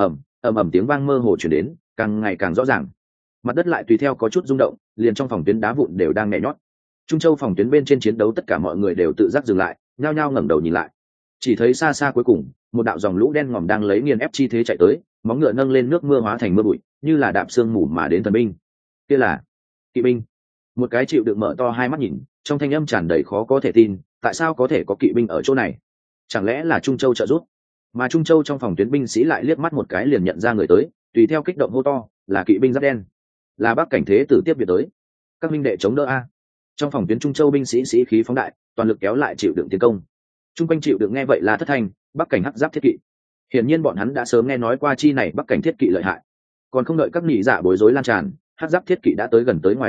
ầm ầm tiếng vang mơ hồ truyền đến, càng ngày càng rõ ràng. Mặt đất lại tùy theo có chút rung động, liền trong phòng tuyến đá vụn đều đang nhẹ nhót. Trung Châu phòng tuyến bên trên chiến đấu tất cả mọi người đều tự giác dừng lại, nhao nhao ngẩng đầu nhìn lại. Chỉ thấy xa xa cuối cùng, một đạo dòng lũ đen ngòm đang lấy nghiền ép chi thế chạy tới, móng ngựa nâng lên nước mưa hóa thành mưa bụi, như là đạp sương mù mà đến thần binh. Kia là kỵ binh. Một cái chịu đựng mở to hai mắt nhìn, trong thanh âm tràn đầy khó có thể tin, tại sao có thể có kỵ binh ở chỗ này? Chẳng lẽ là Trung Châu trợ giúp? Mà Trung Châu trong phòng tuyến binh sĩ lại liếc mắt một cái liền nhận ra người tới, tùy theo kích động hô to, là kỵ binh giáp đen, là Bắc cảnh thế tử tiếp viện tới. Các minh đệ chống đỡ a! Trong phòng tuyến Trung Châu binh sĩ sĩ khí phóng đại, toàn lực kéo lại chịu đựng tiến công. Trung quanh chịu đựng nghe vậy là thất thanh, Bắc cảnh hắc giáp thiết kỵ. Hiển nhiên bọn hắn đã sớm nghe nói qua chi này Bắc cảnh thiết kỵ lợi hại. Còn không đợi các nhị dạ bối rối lan tràn, hắc giáp thiết kỵ đã tới gần tới ngoài trăm thước,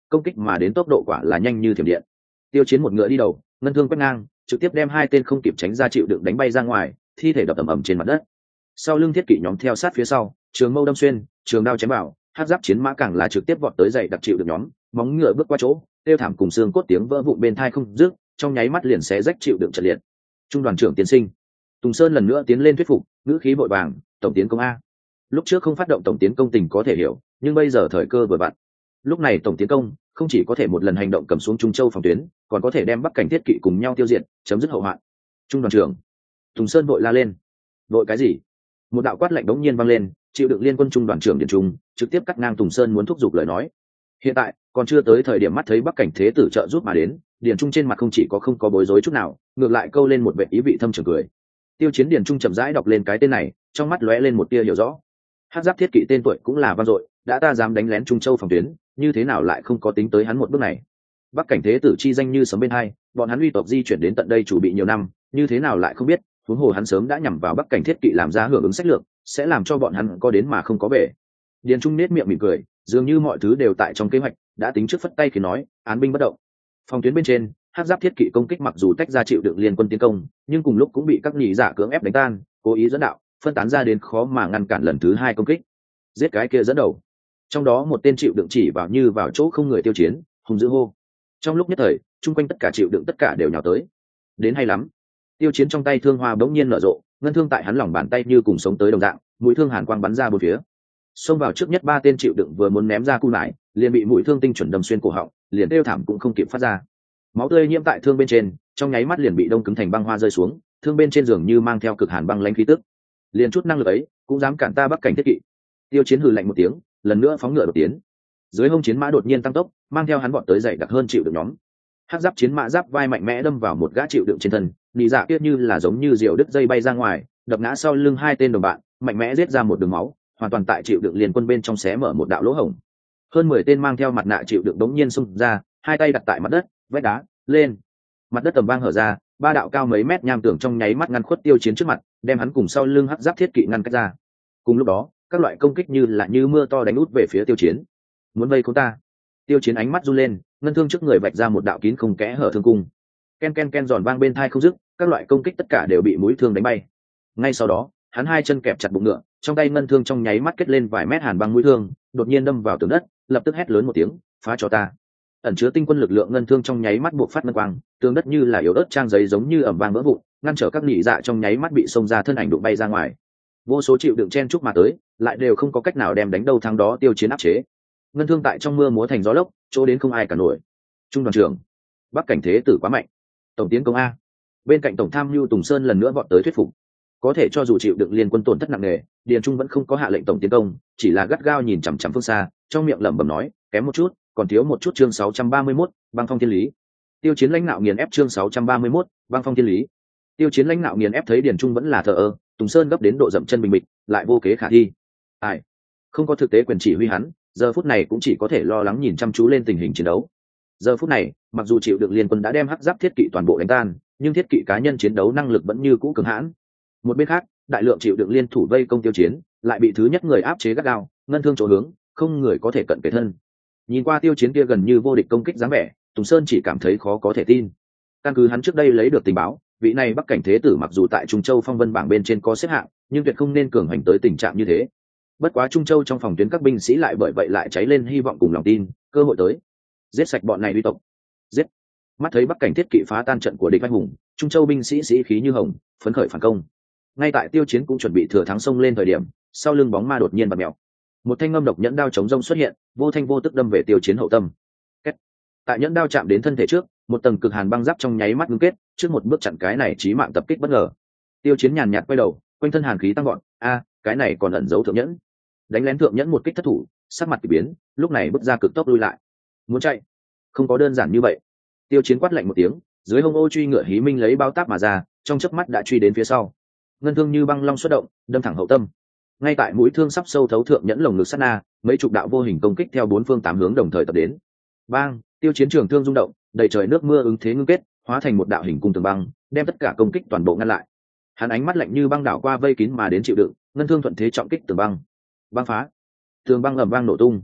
công kích mà đến tốc độ quả là nhanh như thiểm điện. Tiêu Chiến một ngựa đi đầu, ngân thương quét ngang, trực tiếp đem hai tên không kịp tránh ra chịu đựng đánh bay ra ngoài, thi thể đập ầm ầm trên mặt đất. Sau lưng thiết kỵ nhóm theo sát phía sau, trường mâu đâm xuyên, trường đao chém vào, hắc giáp chiến mã càng là trực tiếp vọt tới dậy đặc chịu được nhóm, móng ngựa bước qua chỗ, tiêu thảm cùng xương cốt tiếng vỡ vụn bên tai không dứt, trong nháy mắt liền xé rách chịu đựng trận liệt. Trung đoàn trưởng tiến sinh, Tùng Sơn lần nữa tiến lên thuyết phục, ngữ khí vội vàng, tổng tiến công a. Lúc trước không phát động tổng tiến công tình có thể hiểu, nhưng bây giờ thời cơ vừa vặn. Lúc này tổng tiến công không chỉ có thể một lần hành động cầm xuống Trung Châu phòng tuyến, còn có thể đem Bắc cảnh thiết kỵ cùng nhau tiêu diệt, chấm dứt hậu hoạn. Trung đoàn trưởng, Tùng Sơn vội la lên. Vội cái gì? Một đạo quát lạnh đống nhiên vang lên, chịu đựng liên quân trung đoàn trưởng Điền Trung trực tiếp cắt ngang Tùng Sơn muốn thúc giục lời nói. Hiện tại còn chưa tới thời điểm mắt thấy Bắc cảnh thế tử trợ giúp mà đến, Điền Trung trên mặt không chỉ có không có bối rối chút nào, ngược lại câu lên một vẻ ý vị thâm trường cười. Tiêu Chiến Điền Trung chậm rãi đọc lên cái tên này, trong mắt lóe lên một tia hiểu rõ. Hắc giáp thiết kỵ tên tuổi cũng là vang dội, đã ta dám đánh lén Trung Châu phòng tuyến, như thế nào lại không có tính tới hắn một bước này. Bắc cảnh thế tử chi danh như sấm bên hai, bọn hắn uy tộc di chuyển đến tận đây chủ bị nhiều năm, như thế nào lại không biết, huống hồ hắn sớm đã nhằm vào Bắc cảnh thiết kỵ làm ra hưởng ứng sách lược, sẽ làm cho bọn hắn có đến mà không có về. Điền Trung nét miệng mỉm cười, dường như mọi thứ đều tại trong kế hoạch, đã tính trước phất tay khi nói, án binh bất động. Phòng tuyến bên trên, hắc giáp thiết kỵ công kích mặc dù tách ra chịu đựng liên quân tiến công, nhưng cùng lúc cũng bị các nhị giả cưỡng ép đánh tan, cố ý dẫn đạo, phân tán ra đến khó mà ngăn cản lần thứ hai công kích. Giết cái kia dẫn đầu. Trong đó một tên chịu đựng chỉ vào như vào chỗ không người Tiêu Chiến, hùng dữ hô. Trong lúc nhất thời, chung quanh tất cả chịu đựng tất cả đều nhào tới. Đến hay lắm. Tiêu Chiến trong tay thương hoa bỗng nhiên nở rộ, ngân thương tại hắn lòng bàn tay như cùng sống tới đồng dạng, mũi thương hàn quang bắn ra bốn phía. Xông vào trước nhất ba tên chịu đựng vừa muốn ném ra cú nải, liền bị mũi thương tinh chuẩn đâm xuyên cổ họng, liền kêu thảm cũng không kịp phát ra. Máu tươi nhiễm tại thương bên trên, trong nháy mắt liền bị đông cứng thành băng hoa rơi xuống, thương bên trên giường như mang theo cực hàn băng lãnh khí tức. Liền chút năng lực ấy, cũng dám cản ta Bắc cảnh thiết kỵ. Tiêu Chiến hừ lạnh một tiếng, lần nữa phóng ngựa đột tiến. Dưới hông chiến mã đột nhiên tăng tốc, mang theo hắn bọn tới dậy đặc hơn chịu đựng nhóm. Hắc giáp chiến mã giáp vai mạnh mẽ đâm vào một gã chịu đựng trên thân, nị dạ kia như là giống như diều đứt dây bay ra ngoài, đập ngã sau lưng hai tên đồng bạn, mạnh mẽ giết ra một đường máu, hoàn toàn tại chịu đựng liền quân bên trong xé mở một đạo lỗ hổng. Hơn 10 tên mang theo mặt nạ chịu đựng đống nhiên xung ra, hai tay đặt tại mặt đất, vách đá lên. Mặt đất tầm vang hở ra, ba đạo cao mấy mét nham tường trong nháy mắt ngăn khuất Tiêu Chiến trước mặt, đem hắn cùng sau lưng hắc giáp thiết kỵ ngăn cách ra. Cùng lúc đó, các loại công kích như mưa to đánh út về phía Tiêu Chiến. Muốn vây khốn ta? Tiêu Chiến ánh mắt run lên, ngân thương trước người vạch ra một đạo kín không kẽ hở thương cung. Ken ken ken giòn vang bên tai không dứt, các loại công kích tất cả đều bị mũi thương đánh bay. Ngay sau đó, hắn hai chân kẹp chặt bụng ngựa, trong tay ngân thương trong nháy mắt kết lên vài mét hàn băng mũi thương, đột nhiên đâm vào tường đất, lập tức hét lớn một tiếng, phá cho ta. Ẩn chứa tinh quân lực lượng ngân thương trong nháy mắt buộc phát ngân quang, tường đất như là yếu ớt trang giấy giống như ẩm vang vỡ vụn, ngăn trở các nhị dạ trong nháy mắt bị xông ra thân ảnh đụng bay ra ngoài. Vô số chịu đựng chen chúc mà tới, lại đều không có cách nào đem đánh đâu thắng đó Tiêu Chiến áp chế. Ngân thương tại trong mưa múa thành gió lốc, chỗ đến không ai cả nổi. Trung đoàn trưởng, Bắc cảnh thế tử quá mạnh. Tổng tiến công a. Bên cạnh tổng tham mưu Tùng Sơn lần nữa vọt tới thuyết phục. Có thể cho dù chịu đựng liên quân tổn thất nặng nề, Điền Trung vẫn không có hạ lệnh tổng tiến công, chỉ là gắt gao nhìn chằm chằm phương xa, trong miệng lẩm bẩm nói, kém một chút, còn thiếu một chút. Chương 631, băng phong thiên lý. Tiêu Chiến lãnh nạo nghiền ép. Chương 631, băng phong thiên lý. Tiêu Chiến lãnh nạo nghiền ép thấy Điền Trung vẫn là thờ ơ, Tùng Sơn gấp đến độ dậm chân bình bịch, lại vô kế khả thi. Ai, không có thực tế quyền chỉ huy hắn, giờ phút này cũng chỉ có thể lo lắng nhìn chăm chú lên tình hình chiến đấu. Giờ phút này, mặc dù chịu đựng liên quân đã đem hắc giáp thiết kỵ toàn bộ đánh tan, nhưng thiết kỵ cá nhân chiến đấu năng lực vẫn như cũ cường hãn. Một bên khác, đại lượng chịu đựng liên thủ vây công Tiêu Chiến, lại bị thứ nhất người áp chế gắt gao, ngân thương chỗ hướng, không người có thể cận kề thân. Nhìn qua Tiêu Chiến kia gần như vô địch công kích dáng vẻ, Tùng Sơn chỉ cảm thấy khó có thể tin. Căn cứ hắn trước đây lấy được tình báo, vị này Bắc cảnh thế tử mặc dù tại Trung Châu phong vân bảng bên trên có xếp hạng, nhưng tuyệt không nên cường hành tới tình trạng như thế. Bất quá Trung Châu trong phòng tuyến các binh sĩ lại bởi vậy lại cháy lên hy vọng cùng lòng tin, cơ hội tới. Giết sạch bọn này uy tộc. Giết. Mắt thấy Bắc cảnh thiết kỵ phá tan trận của địch anh hùng, Trung Châu binh sĩ sĩ khí như hồng, phấn khởi phản công. Ngay tại Tiêu Chiến cũng chuẩn bị thừa thắng xông lên thời điểm, sau lưng bóng ma đột nhiên bật mèo. Một thanh ngâm độc nhẫn đao chống rông xuất hiện, vô thanh vô tức đâm về Tiêu Chiến hậu tâm. Kết. Tại nhẫn đao chạm đến thân thể trước, một tầng cực hàn băng giáp trong nháy mắt ngưng kết, trước một bước chặn cái này chí mạng tập kích bất ngờ. Tiêu Chiến nhàn nhạt quay đầu, quanh thân hàn khí tăng gọn, cái này còn ẩn giấu thượng nhẫn. Đánh lén thượng nhẫn một kích thất thủ, sắc mặt kỳ biến, lúc này bước ra cực tốc lui lại. Muốn chạy, không có đơn giản như vậy. Tiêu Chiến quát lạnh một tiếng, dưới hông ô truy ngựa hí minh lấy bao táp mà ra, trong chớp mắt đã truy đến phía sau. Ngân thương như băng long xuất động, đâm thẳng hậu tâm. Ngay tại mũi thương sắp sâu thấu thượng nhẫn lồng ngực sát na, mấy chục đạo vô hình công kích theo bốn phương tám hướng đồng thời tập đến. Bang, Tiêu Chiến trường thương rung động, đầy trời nước mưa ứng thế ngưng kết, hóa thành một đạo hình cung tường băng, đem tất cả công kích toàn bộ ngăn lại. Hắn ánh mắt lạnh như băng đảo qua vây kín mà đến chịu đựng, ngân thương thuận thế trọng kích tường băng. Băng phá, tường băng ầm vang nổ tung.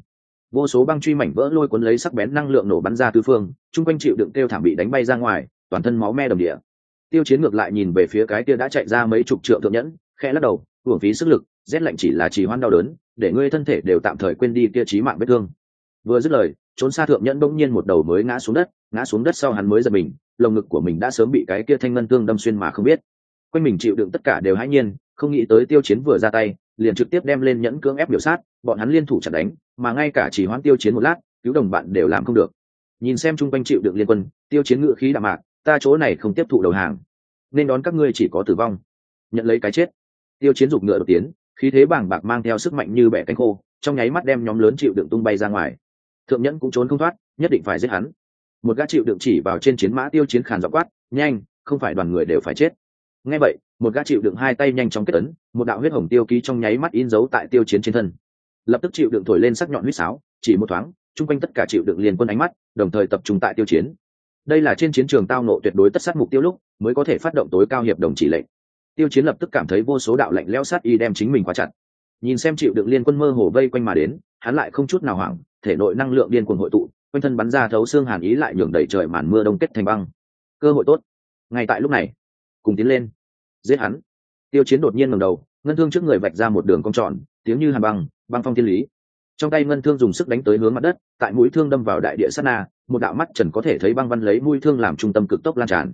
vô số băng truy mảnh vỡ lôi cuốn lấy sắc bén năng lượng nổ bắn ra tứ phương, chung quanh chịu đựng kêu thảm bị đánh bay ra ngoài, toàn thân máu me đầm địa. Tiêu Chiến ngược lại nhìn về phía cái kia đã chạy ra mấy chục trượng thượng nhẫn, khẽ lắc đầu, uổng phí sức lực, rét lạnh chỉ là trì hoãn đau đớn, để ngươi thân thể đều tạm thời quên đi kia chí mạng vết thương. Vừa dứt lời, trốn xa thượng nhẫn bỗng nhiên một đầu mới ngã xuống đất sau hắn mới giật mình, lồng ngực của mình đã sớm bị cái kia thanh ngân thương đâm xuyên mà không biết. Quanh mình chịu đựng tất cả đều hãi nhiên, không nghĩ tới Tiêu Chiến vừa ra tay, liền trực tiếp đem lên nhẫn cưỡng ép biểu sát, bọn hắn liên thủ chặt đánh, mà ngay cả chỉ hoãn Tiêu Chiến một lát, cứu đồng bạn đều làm không được. Nhìn xem chung quanh chịu đựng liên quân, Tiêu Chiến ngự khí đạm mạc, ta chỗ này không tiếp thụ đầu hàng, nên đón các ngươi chỉ có tử vong, nhận lấy cái chết. Tiêu Chiến giục ngựa đột tiến, khí thế bàng bạc mang theo sức mạnh như bẻ cánh khô, trong nháy mắt đem nhóm lớn chịu đựng tung bay ra ngoài. Thượng nhẫn cũng trốn không thoát, nhất định phải giết hắn. Một gã chịu đựng chỉ vào trên chiến mã Tiêu Chiến khàn giọng quát, nhanh, không phải đoàn người đều phải chết. Nghe vậy, một gã chịu đựng hai tay nhanh chóng kết ấn, một đạo huyết hồng tiêu ký trong nháy mắt in dấu tại Tiêu Chiến trên thân. Lập tức chịu đựng thổi lên sắc nhọn huýt sáo, chỉ một thoáng, chung quanh tất cả chịu đựng liền quân ánh mắt, đồng thời tập trung tại Tiêu Chiến. Đây là trên chiến trường tao nộ tuyệt đối tất sát mục tiêu lúc mới có thể phát động tối cao hiệp đồng chỉ lệnh. Tiêu Chiến lập tức cảm thấy vô số đạo lạnh lẽo sát y đem chính mình khóa chặt. Nhìn xem chịu đựng liên quân mơ hồ vây quanh mà đến, hắn lại không chút nào hoảng, thể nội năng lượng điên cuồng hội tụ, quanh thân bắn ra thấu xương hàn ý lại nhường đẩy trời màn mưa đông kết thành băng. Cơ hội tốt. Ngay tại lúc này, cùng tiến lên, giết hắn. Tiêu Chiến đột nhiên ngẩng đầu, ngân thương trước người vạch ra một đường cong tròn, tiếng như hàn băng, băng phong thiên lý. Trong tay ngân thương dùng sức đánh tới hướng mặt đất, tại mũi thương đâm vào đại địa sát na, một đạo mắt trần có thể thấy băng văn lấy mũi thương làm trung tâm cực tốc lan tràn.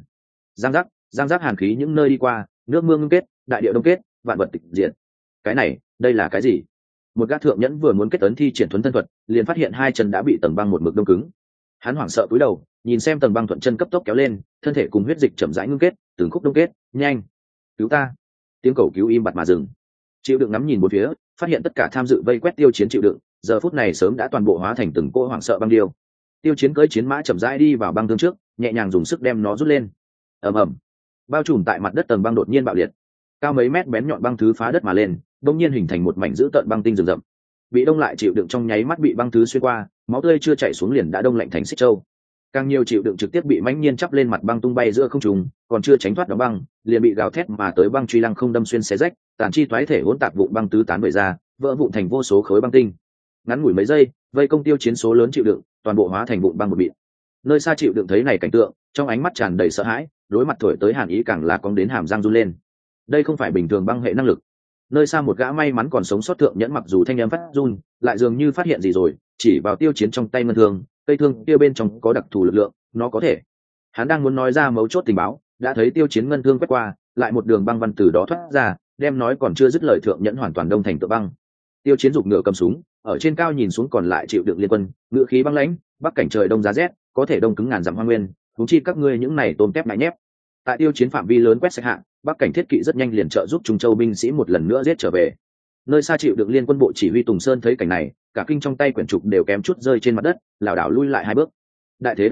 Giang giác hàn khí những nơi đi qua, nước mưa ngưng kết, đại địa đông kết, vạn vật tịch diệt. Cái này, đây là cái gì? Một gã thượng nhẫn vừa muốn kết ấn thi triển thuần thân thuật, liền phát hiện hai chân đã bị tầng băng một mực đông cứng. Hắn hoảng sợ cúi đầu, nhìn xem tầng băng thuận chân cấp tốc kéo lên, thân thể cùng huyết dịch chậm rãi ngưng kết, từng khúc đông kết, nhanh, cứu ta! Tiếng cầu cứu im bặt mà dừng. Chịu đựng ngắm nhìn bốn phía, phát hiện tất cả tham dự vây quét Tiêu Chiến chịu đựng, giờ phút này sớm đã toàn bộ hóa thành từng cỗ hoảng sợ băng điêu. Tiêu Chiến cưỡi chiến mã chậm rãi đi vào băng thương trước, nhẹ nhàng dùng sức đem nó rút lên. Ầm ầm, bao trùm tại mặt đất tầng băng đột nhiên bạo liệt, cao mấy mét bén nhọn băng thứ phá đất mà lên, đông nhiên hình thành một mảnh dữ tợn băng tinh rừng rậm. Bị đông lại chịu đựng trong nháy mắt bị băng thứ xuyên qua, máu tươi chưa chảy xuống liền đã đông lạnh thành xích châu. Càng nhiều chịu đựng trực tiếp bị mãnh nhiên chắp lên mặt băng tung bay giữa không trung, còn chưa tránh thoát đóng băng, liền bị gào thét mà tới băng truy lăng không đâm xuyên xé rách, tàn chi toái thể hỗn tạp vụn băng tứ tán bời ra, vỡ vụn thành vô số khối băng tinh. Ngắn ngủi mấy giây, vây công Tiêu Chiến số lớn chịu đựng, toàn bộ hóa thành vụn băng một mịn. Nơi xa chịu đựng thấy này cảnh tượng, trong ánh mắt tràn đầy sợ hãi, đối mặt thổi tới hàn ý càng là cong đến hàm răng run lên. Đây không phải bình thường băng hệ năng lực. Nơi xa một gã may mắn còn sống sót thượng nhẫn mặc dù thanh âm phát run, lại dường như phát hiện gì rồi, chỉ vào Tiêu Chiến trong tay ngân thương, cây thương kia bên trong có đặc thù lực lượng, nó có thể. Hắn đang muốn nói ra mấu chốt tình báo, đã thấy Tiêu Chiến ngân thương quét qua, lại một đường băng văn từ đó thoát ra, đem nói còn chưa dứt lời thượng nhẫn hoàn toàn đông thành tựa băng. Tiêu Chiến giục ngựa cầm súng, ở trên cao nhìn xuống còn lại chịu đựng liên quân, ngựa khí băng lãnh, bắc cảnh trời đông giá rét, có thể đông cứng ngàn dặm hoang nguyên, huống chi các ngươi những này tôm tép ngại nhép. Tại Tiêu Chiến phạm vi lớn quét sạch hạ, bắc cảnh thiết kỵ rất nhanh liền trợ giúp Trung Châu binh sĩ một lần nữa giết trở về. Nơi xa chịu đựng liên quân bộ chỉ huy Tùng Sơn thấy cảnh này, cả kinh trong tay quyển trục đều kém chút rơi trên mặt đất, lảo đảo lui lại hai bước. Đại thế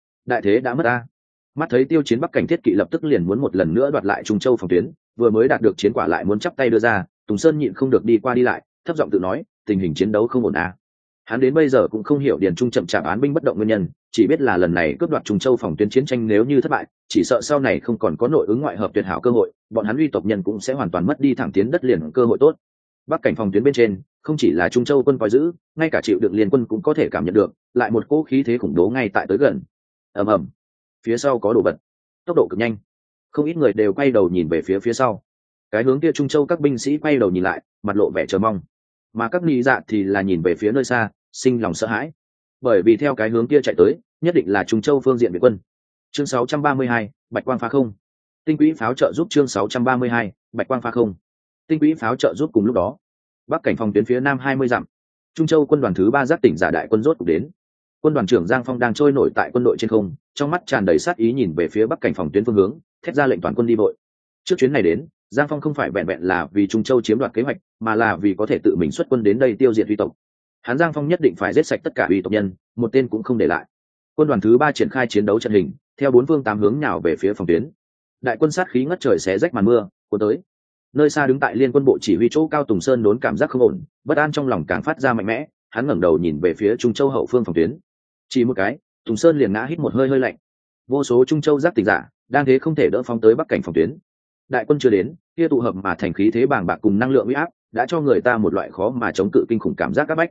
đã mất a! Mắt thấy Tiêu Chiến bắc cảnh thiết kỵ lập tức liền muốn một lần nữa đoạt lại Trung Châu phòng tuyến, vừa mới đạt được chiến quả lại muốn chắp tay đưa ra, Tùng Sơn nhịn không được đi qua đi lại, thấp giọng tự nói, tình hình chiến đấu không ổn a. Hắn đến bây giờ cũng không hiểu Điền Trung chậm chạp án binh bất động nguyên nhân, chỉ biết là lần này cướp đoạt Trung Châu phòng tuyến chiến tranh nếu như thất bại, chỉ sợ sau này không còn có nội ứng ngoại hợp tuyệt hảo cơ hội, bọn hắn uy tộc nhân cũng sẽ hoàn toàn mất đi thẳng tiến đất liền cơ hội tốt. Bắc cảnh phòng tuyến bên trên, không chỉ là Trung Châu quân coi giữ, ngay cả chịu đựng liên quân cũng có thể cảm nhận được, lại một cỗ khí thế khủng bố ngay tại tới gần. Ầm ầm, phía sau có đồ vật, tốc độ cực nhanh, không ít người đều quay đầu nhìn về phía sau. Cái hướng kia Trung Châu các binh sĩ quay đầu nhìn lại, mặt lộ vẻ chờ mong, mà các nghi dạ thì là nhìn về phía nơi xa, sinh lòng sợ hãi, bởi vì theo cái hướng kia chạy tới, nhất định là Trung Châu phương diện viện quân. Chương 632, Bạch quang phá không. Tinh quỹ pháo trợ giúp chương 632, Bạch quang phá không. Tinh quỹ pháo trợ giúp cùng lúc đó, bắc cảnh phòng tuyến phía nam 20 dặm, Trung Châu quân đoàn thứ 3 giác tỉnh giả đại quân rốt cục đến. Quân đoàn trưởng Giang Phong đang trôi nổi tại quân đội trên không, trong mắt tràn đầy sát ý nhìn về phía bắc cảnh phòng tuyến phương hướng, thét ra lệnh toàn quân đi vội. Trước chuyến này đến, Giang Phong không phải vẹn vẹn là vì Trung Châu chiếm đoạt kế hoạch, mà là vì có thể tự mình xuất quân đến đây tiêu diệt uy tộc. Hắn Giang Phong nhất định phải giết sạch tất cả uy tộc nhân, một tên cũng không để lại. Quân đoàn thứ 3 triển khai chiến đấu trận hình, theo bốn phương tám hướng nhào về phía phòng tuyến. Đại quân sát khí ngất trời xé rách màn mưa, cuốn tới. Nơi xa đứng tại liên quân bộ chỉ huy chỗ cao Tùng Sơn đốn cảm giác không ổn, bất an trong lòng càng phát ra mạnh mẽ, hắn ngẩng đầu nhìn về phía Trung Châu hậu phương phòng tuyến. Chỉ một cái, Tùng Sơn liền ngã hít một hơi hơi lạnh. Vô số Trung Châu giác tỉnh giả đang thế không thể đỡ phóng tới bắc cảnh phòng tuyến. Đại quân chưa đến, kia tụ hợp mà thành khí thế bàng bạc cùng năng lượng uy áp, đã cho người ta một loại khó mà chống cự kinh khủng cảm giác áp bách.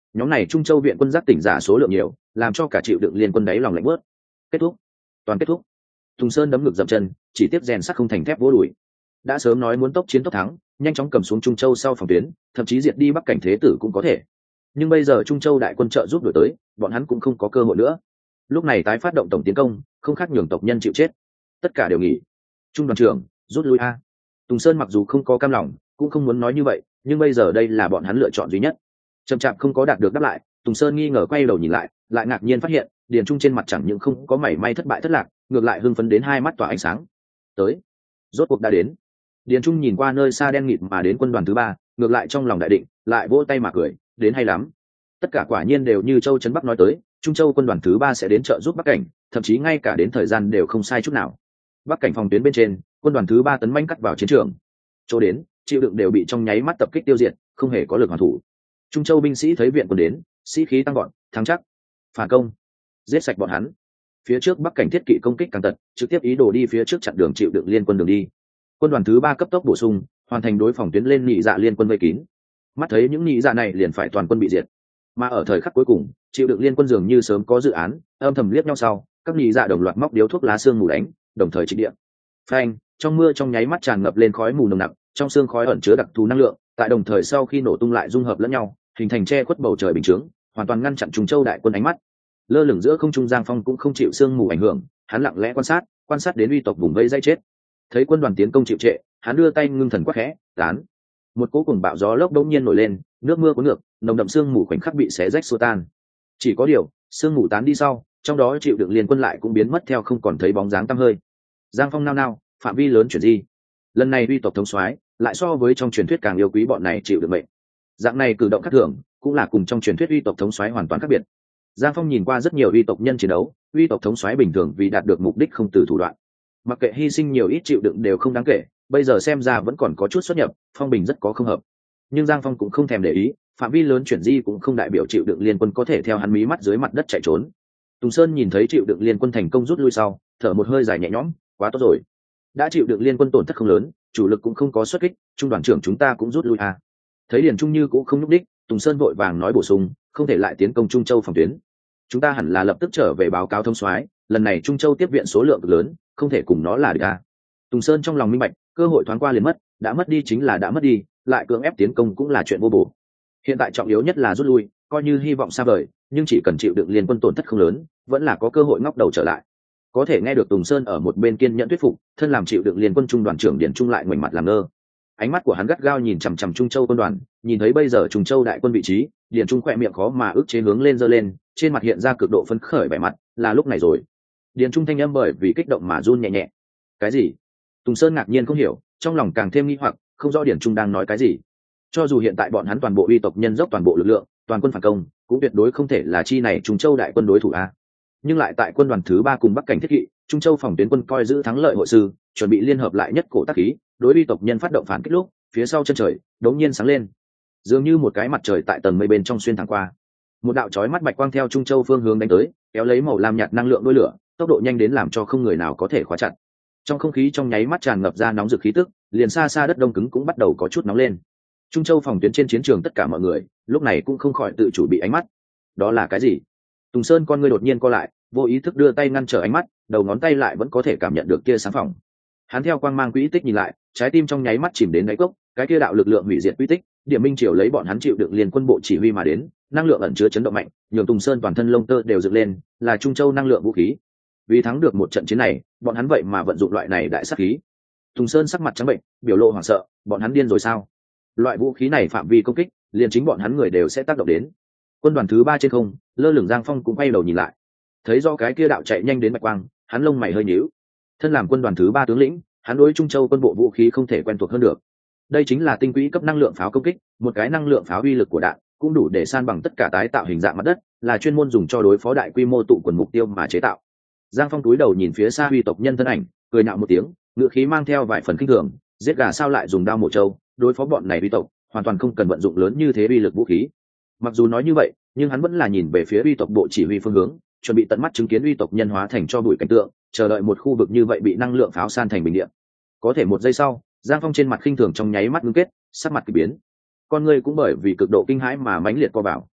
Nhóm này Trung Châu viện quân giác tỉnh giả số lượng nhiều, làm cho cả chịu đựng liên quân đáy lòng lạnh bớt. Kết thúc, toàn kết thúc. Tùng Sơn đấm ngực dậm chân, chỉ tiếp rèn sắt không thành thép vỗ đùi. Đã sớm nói muốn tốc chiến tốc thắng, nhanh chóng cầm xuống Trung Châu sau phòng tuyến, thậm chí diệt đi Bắc Cảnh thế tử cũng có thể. Nhưng bây giờ Trung Châu đại quân trợ giúp đổi tới, bọn hắn cũng không có cơ hội nữa. Lúc này tái phát động tổng tiến công, không khác nhường tộc nhân chịu chết. Tất cả đều nghỉ. Trung đoàn trưởng, rút lui a. Tùng Sơn mặc dù không có cam lòng, cũng không muốn nói như vậy, nhưng bây giờ đây là bọn hắn lựa chọn duy nhất. Chậm chạp không có đạt được đáp lại, Tùng Sơn nghi ngờ quay đầu nhìn lại ngạc nhiên phát hiện, Điền Trung trên mặt chẳng những không có mảy may thất bại thất lạc, ngược lại hưng phấn đến hai mắt tỏa ánh sáng. Tới, rốt cuộc đã đến. Điền Trung nhìn qua nơi xa đen nghịt mà đến quân đoàn thứ ba, ngược lại trong lòng đại định, lại vỗ tay mà cười, đến hay lắm. Tất cả quả nhiên đều như Châu Trấn Bắc nói tới, Trung Châu quân đoàn thứ ba sẽ đến trợ giúp Bắc Cảnh, thậm chí ngay cả đến thời gian đều không sai chút nào. Bắc Cảnh phòng tuyến bên trên, quân đoàn thứ ba tấn manh cắt vào chiến trường. Chỗ đến, chịu đựng đều bị trong nháy mắt tập kích tiêu diệt, không hề có lực hoàn thủ. Trung Châu binh sĩ thấy viện quân đến, sĩ khí tăng gọn, thắng chắc. Phản công, giết sạch bọn hắn. Phía trước Bắc Cảnh thiết kỵ công kích càng tật, trực tiếp ý đồ đi phía trước chặn đường chịu đựng liên quân đường đi. Quân đoàn thứ ba cấp tốc bổ sung, hoàn thành đối phòng tuyến lên nhị dạ liên quân vây kín. Mắt thấy những nhị dạ này liền phải toàn quân bị diệt, mà ở thời khắc cuối cùng, chịu đựng liên quân dường như sớm có dự án, âm thầm liếc nhau sau, các nhị dạ đồng loạt móc điếu thuốc lá xương mù đánh, đồng thời trịnh điện. Phanh, trong mưa trong nháy mắt tràn ngập lên khói mù nồng nặc, trong xương khói ẩn chứa đặc thù năng lượng, tại đồng thời sau khi nổ tung lại dung hợp lẫn nhau, hình thành che khuất bầu trời bình chướng, hoàn toàn ngăn chặn Trung Châu đại quân ánh mắt. Lơ lửng giữa không trung Giang Phong cũng không chịu sương mù ảnh hưởng, hắn lặng lẽ quan sát đến uy tộc vùng vây dây chết. Thấy quân đoàn tiến công chịu trệ, hắn đưa tay ngưng thần quát khẽ, tán. Một cỗ cuồng bạo gió lốc đột nhiên nổi lên, nước mưa cuốn ngược, nồng đậm sương mù khoảnh khắc bị xé rách xua tan. Chỉ có điều, sương mù tán đi sau, trong đó chịu đựng liên quân lại cũng biến mất theo không còn thấy bóng dáng tăm hơi. Giang Phong nao nao, phạm vi lớn chuyển di. Lần này uy tộc thống soái lại so với trong truyền thuyết càng yêu quý bọn này chịu được mệnh. Dạng này cử động khác thường, cũng là cùng trong truyền thuyết uy tộc thống soái hoàn toàn khác biệt. Giang Phong nhìn qua rất nhiều uy tộc nhân chiến đấu, uy tộc thống soái bình thường vì đạt được mục đích không từ thủ đoạn. Mặc kệ hy sinh nhiều ít chịu đựng đều không đáng kể, bây giờ xem ra vẫn còn có chút xuất nhập, phong bình rất có không hợp. Nhưng Giang Phong cũng không thèm để ý, phạm vi lớn chuyển di cũng không đại biểu chịu đựng liên quân có thể theo hắn mí mắt dưới mặt đất chạy trốn. Tùng Sơn nhìn thấy chịu đựng liên quân thành công rút lui sau, thở một hơi dài nhẹ nhõm, quá tốt rồi. Đã chịu đựng liên quân tổn thất không lớn, chủ lực cũng không có xuất kích, trung đoàn trưởng chúng ta cũng rút lui à. Thấy Điền Trung Như cũng không nhúc đích, Tùng Sơn vội vàng nói bổ sung, không thể lại tiến công Trung Châu phòng tuyến. Chúng ta hẳn là lập tức trở về báo cáo thống soái, lần này Trung Châu tiếp viện số lượng lớn, không thể cùng nó là địch à. Tùng Sơn trong lòng minh bạch, cơ hội thoáng qua liền mất, đã mất đi chính là đã mất đi, lại cưỡng ép tiến công cũng là chuyện vô bổ. Hiện tại trọng yếu nhất là rút lui, coi như hy vọng xa vời, nhưng chỉ cần chịu đựng liên quân tổn thất không lớn, vẫn là có cơ hội ngóc đầu trở lại. Có thể nghe được Tùng Sơn ở một bên kiên nhẫn thuyết phục, thân làm chịu đựng liên quân trung đoàn trưởng Điền Trung lại ngoảnh mặt làm ngơ. Ánh mắt của hắn gắt gao nhìn chằm chằm Trung Châu quân đoàn, nhìn thấy bây giờ Trung Châu đại quân vị trí, Điền Trung khỏe miệng khó mà ức chế hướng lên giơ lên, trên mặt hiện ra cực độ phấn khởi vẻ mặt, là lúc này rồi. Điền Trung thanh âm bởi vì kích động mà run nhẹ nhẹ. Cái gì? Tùng Sơn ngạc nhiên không hiểu, trong lòng càng thêm nghi hoặc, không rõ Điền Trung đang nói cái gì. Cho dù hiện tại bọn hắn toàn bộ uy tộc nhân dốc toàn bộ lực lượng, toàn quân phản công, cũng tuyệt đối không thể là chi này Trung Châu đại quân đối thủ a. Nhưng lại tại quân đoàn thứ ba cùng Bắc Cảnh thiết kỵ, Trung Châu phòng tuyến quân coi giữ thắng lợi hội sư, chuẩn bị liên hợp lại nhất cổ tác khí, đối uy tộc nhân phát động phản kích lúc, phía sau chân trời đống nhiên sáng lên, dường như một cái mặt trời tại tầng mây bên trong xuyên thẳng qua. Một đạo chói mắt bạch quang theo Trung Châu phương hướng đánh tới, kéo lấy màu lam nhạt năng lượng đuôi lửa, tốc độ nhanh đến làm cho không người nào có thể khóa chặt. Trong không khí trong nháy mắt tràn ngập ra nóng rực khí tức, liền xa xa đất đông cứng cũng bắt đầu có chút nóng lên. Trung Châu phòng tuyến trên chiến trường tất cả mọi người lúc này cũng không khỏi tự chủ bị ánh mắt. Đó là cái gì? Tùng Sơn con ngươi đột nhiên co lại, vô ý thức đưa tay ngăn trở ánh mắt, đầu ngón tay lại vẫn có thể cảm nhận được tia sáng phỏng. Hắn theo quang mang quỹ tích nhìn lại, trái tim trong nháy mắt chìm đến đáy cốc, cái kia đạo lực lượng hủy diệt quỹ tích, điểm minh triều lấy bọn hắn chịu đựng liền quân bộ chỉ huy mà đến, năng lượng ẩn chứa chấn động mạnh, nhường Tùng Sơn toàn thân lông tơ đều dựng lên, là Trung Châu năng lượng vũ khí. Vì thắng được một trận chiến này, bọn hắn vậy mà vận dụng loại này đại sát khí. Tùng Sơn sắc mặt trắng bệnh, biểu lộ hoảng sợ, bọn hắn điên rồi sao? Loại vũ khí này phạm vi công kích, liền chính bọn hắn người đều sẽ tác động đến. Quân đoàn thứ ba trên không, lơ lửng Giang Phong cũng quay đầu nhìn lại, thấy do cái kia đạo chạy nhanh đến bạch quang, hắn lông mày hơi nhíu. Thân làm quân đoàn thứ ba tướng lĩnh, hắn đối Trung Châu quân bộ vũ khí không thể quen thuộc hơn được. Đây chính là tinh quỹ cấp năng lượng pháo công kích, một cái năng lượng pháo uy lực của đạn cũng đủ để san bằng tất cả tái tạo hình dạng mặt đất, là chuyên môn dùng cho đối phó đại quy mô tụ quần mục tiêu mà chế tạo. Giang Phong túi đầu nhìn phía xa huy tộc nhân thân ảnh, cười nạo một tiếng, ngữ khí mang theo vài phần khinh thường, giết gà sao lại dùng đao mổ trâu, đối phó bọn này huy tộc hoàn toàn không cần vận dụng lớn như thế uy lực vũ khí. Mặc dù nói như vậy, nhưng hắn vẫn là nhìn về phía uy tộc bộ chỉ huy phương hướng, chuẩn bị tận mắt chứng kiến uy tộc nhân hóa thành cho bụi cảnh tượng, chờ đợi một khu vực như vậy bị năng lượng pháo san thành bình địa. Có thể một giây sau, Giang Phong trên mặt khinh thường trong nháy mắt ngưng kết, sắc mặt kỳ biến, con người cũng bởi vì cực độ kinh hãi mà mãnh liệt co vào.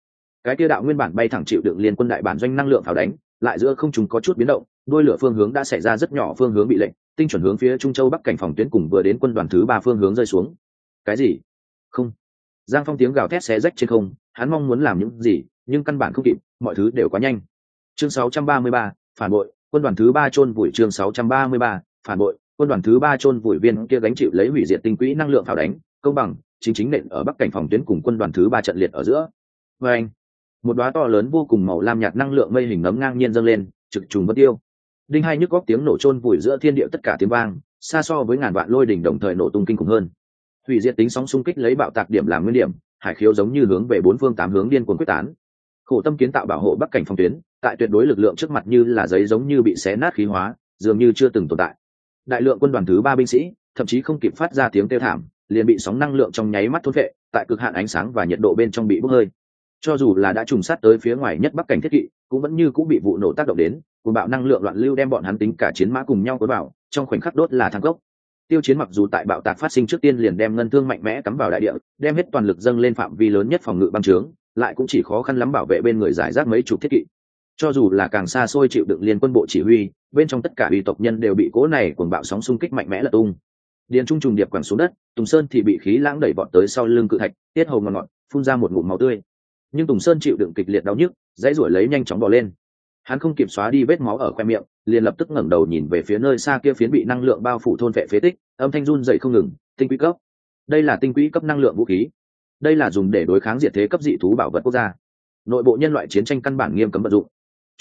Cái kia đạo nguyên bản bay thẳng chịu đựng liên quân đại bản doanh năng lượng pháo đánh, lại giữa không trung có chút biến động, đôi lửa phương hướng đã xảy ra rất nhỏ phương hướng bị lệnh, tinh chuẩn hướng phía Trung Châu Bắc cảnh phòng tuyến cùng vừa đến quân đoàn thứ 3 phương hướng rơi xuống. Cái gì? Không. Giang Phong tiếng gào thét xé rách trên không, hắn mong muốn làm những gì, nhưng căn bản không kịp, mọi thứ đều quá nhanh. Chương 633, phản bội, quân đoàn thứ 3 chôn vùi. Chương 633, phản bội, quân đoàn thứ 3 chôn vùi. Viên kia gánh chịu lấy hủy diệt tinh quỹ năng lượng pháo đánh, công bằng, chính nện ở Bắc cảnh phòng tuyến cùng quân đoàn thứ 3 trận liệt ở giữa. Và anh, một đóa to lớn vô cùng màu lam nhạt năng lượng mây hình nấm ngang nhiên dâng lên, trực trùng bất tiêu. Đinh hai nhức góc tiếng nổ chôn vùi giữa thiên địa tất cả tiếng vang, xa so với ngàn vạn lôi đỉnh đồng thời nổ tung kinh khủng hơn. Hủy diệt tính sóng xung kích lấy bạo tạc điểm làm nguyên điểm, hải khiếu giống như hướng về bốn phương tám hướng điên cuồng quyết tán. Khổ tâm kiến tạo bảo hộ Bắc cảnh phòng tuyến, tại tuyệt đối lực lượng trước mặt như là giấy giống như bị xé nát khí hóa, dường như chưa từng tồn tại. Đại lượng quân đoàn thứ 3 binh sĩ, thậm chí không kịp phát ra tiếng kêu thảm, liền bị sóng năng lượng trong nháy mắt thôn phệ, tại cực hạn ánh sáng và nhiệt độ bên trong bị bốc hơi. Cho dù là đã trùng sát tới phía ngoài nhất Bắc cảnh thiết kỵ, cũng vẫn như cũng bị vụ nổ tác động đến, cuồng bạo năng lượng loạn lưu đem bọn hắn tính cả chiến mã cùng nhau cuốn vào, trong khoảnh khắc đốt là thang cốc. Tiêu Chiến mặc dù tại bạo tạc phát sinh trước tiên liền đem ngân thương mạnh mẽ cắm vào đại địa, đem hết toàn lực dâng lên phạm vi lớn nhất phòng ngự băng trướng, lại cũng chỉ khó khăn lắm bảo vệ bên người giải rác mấy chục thiết kỵ. Cho dù là càng xa xôi chịu đựng liên quân bộ chỉ huy, bên trong tất cả uy tộc nhân đều bị cỗ này cuồng bạo sóng xung kích mạnh mẽ lật tung. Điền Trung trùng điệp quẳng xuống đất, Tùng Sơn thì bị khí lãng đẩy vọt tới sau lưng cự thạch, tiết hầu ngọt ngọt, phun ra một ngụm máu tươi. Nhưng Tùng Sơn chịu đựng kịch liệt đau nhức, dãy ruổi lấy nhanh chóng bò lên. Hắn không kịp xóa đi vết máu ở khoe miệng, liền lập tức ngẩng đầu nhìn về phía nơi xa kia phiến bị năng lượng bao phủ thôn vệ phế tích, âm thanh run rẩy không ngừng. Tinh quỹ cấp, đây là tinh quỹ cấp năng lượng vũ khí, đây là dùng để đối kháng diệt thế cấp dị thú bảo vật quốc gia. Nội bộ nhân loại chiến tranh căn bản nghiêm cấm vận dụng.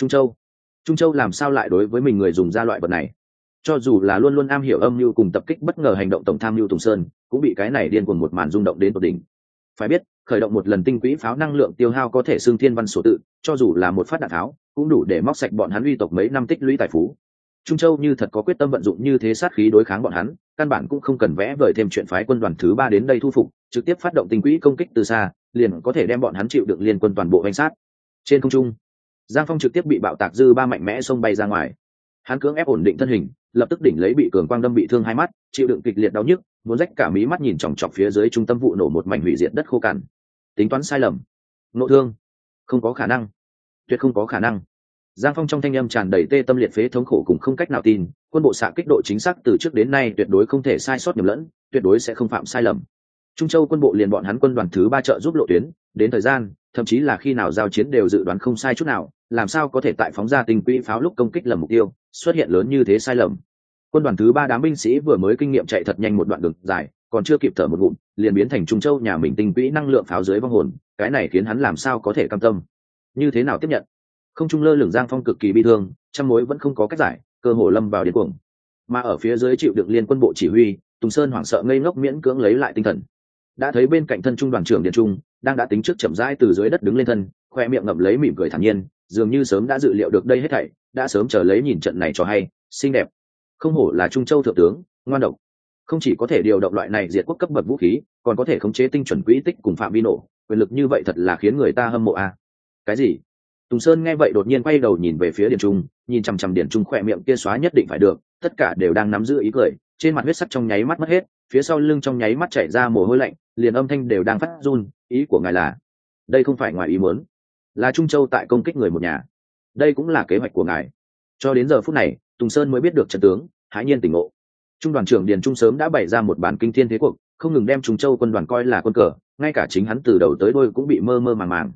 Trung Châu làm sao lại đối với mình người dùng ra loại vật này? Cho dù là luôn luôn am hiểu âm mưu cùng tập kích bất ngờ hành động tổng tham mưu Tùng Sơn, cũng bị cái này điên cuồng một màn rung động đến tột đỉnh. Phải biết, khởi động một lần tinh quỹ pháo năng lượng tiêu hao có thể xưng thiên văn số tự, cho dù là một phát đạn tháo, cũng đủ để móc sạch bọn hắn uy tộc mấy năm tích lũy tài phú. Trung Châu như thật có quyết tâm vận dụng như thế sát khí đối kháng bọn hắn, căn bản cũng không cần vẽ vời thêm chuyện phái quân đoàn thứ 3 đến đây thu phục, trực tiếp phát động tinh quỹ công kích từ xa, liền có thể đem bọn hắn chịu được liên quân toàn bộ vây sát. Trên không trung, Giang Phong trực tiếp bị bạo tạc dư ba mạnh mẽ xông bay ra ngoài. Hắn cưỡng ép ổn định thân hình, lập tức đỉnh lấy bị cường quang đâm bị thương hai mắt, chịu đựng kịch liệt đau nhức, muốn rách cả mí mắt nhìn chòng chọc phía dưới trung tâm vụ nổ một mảnh hủy diệt đất khô cằn. Tính toán sai lầm, nội thương, không có khả năng, tuyệt không có khả năng. Giang Phong trong thanh âm tràn đầy tê tâm liệt phế thống khổ cùng không cách nào tin, quân bộ xạ kích độ chính xác từ trước đến nay tuyệt đối không thể sai sót nhầm lẫn, tuyệt đối sẽ không phạm sai lầm. Trung Châu quân bộ liền bọn hắn quân đoàn thứ 3 trợ giúp lộ tuyến, đến thời gian, thậm chí là khi nào giao chiến đều dự đoán không sai chút nào, làm sao có thể tại phóng ra tinh quỹ pháo lúc công kích lầm mục tiêu, xuất hiện lớn như thế sai lầm. Quân đoàn thứ 3 đám binh sĩ vừa mới kinh nghiệm chạy thật nhanh một đoạn đường dài, còn chưa kịp thở một ngụm, liền biến thành Trung Châu nhà mình tinh quỹ năng lượng pháo dưới vong hồn, cái này khiến hắn làm sao có thể cam tâm. Như thế nào tiếp nhận? Không trung lơ lửng Giang Phong cực kỳ bi thương, trăm mối vẫn không có cách giải, cơ hồ lâm vào điên cuồng. Mà ở phía dưới chịu đựng liên quân bộ chỉ huy, Tùng Sơn hoảng sợ ngây ngốc miễn cưỡng lấy lại tinh thần. Đã thấy bên cạnh thân trung đoàn trưởng Điền Trung đang đã tính trước chậm rãi từ dưới đất đứng lên thân, khoe miệng ngậm lấy mỉm cười thản nhiên, dường như sớm đã dự liệu được đây hết thảy, đã sớm chờ lấy nhìn trận này cho hay. Xinh đẹp, không hổ là Trung Châu thượng tướng, ngoan độc. Không chỉ có thể điều động loại này diệt quốc cấp bậc vũ khí, còn có thể khống chế tinh chuẩn quỹ tích cùng phạm vi nổ, quyền lực như vậy thật là khiến người ta hâm mộ a. Cái gì? Tùng Sơn nghe vậy đột nhiên quay đầu nhìn về phía Điền Trung, nhìn chằm chằm Điền Trung khỏe miệng kia xóa nhất định phải được, tất cả đều đang nắm giữ ý cười, trên mặt huyết sắc trong nháy mắt mất hết, phía sau lưng trong nháy mắt chảy ra mồ hôi lạnh, liền âm thanh đều đang phát run. Ý của ngài là? Đây không phải ngoài ý muốn, là Trung Châu tại công kích người một nhà, đây cũng là kế hoạch của ngài. Cho đến giờ phút này, Tùng Sơn mới biết được trận tướng, hãi nhiên tỉnh ngộ. Trung đoàn trưởng Điền Trung sớm đã bày ra một bản kinh thiên thế cuộc, không ngừng đem Trung Châu quân đoàn coi là quân cờ, ngay cả chính hắn từ đầu tới đuôi cũng bị mơ mơ màng màng.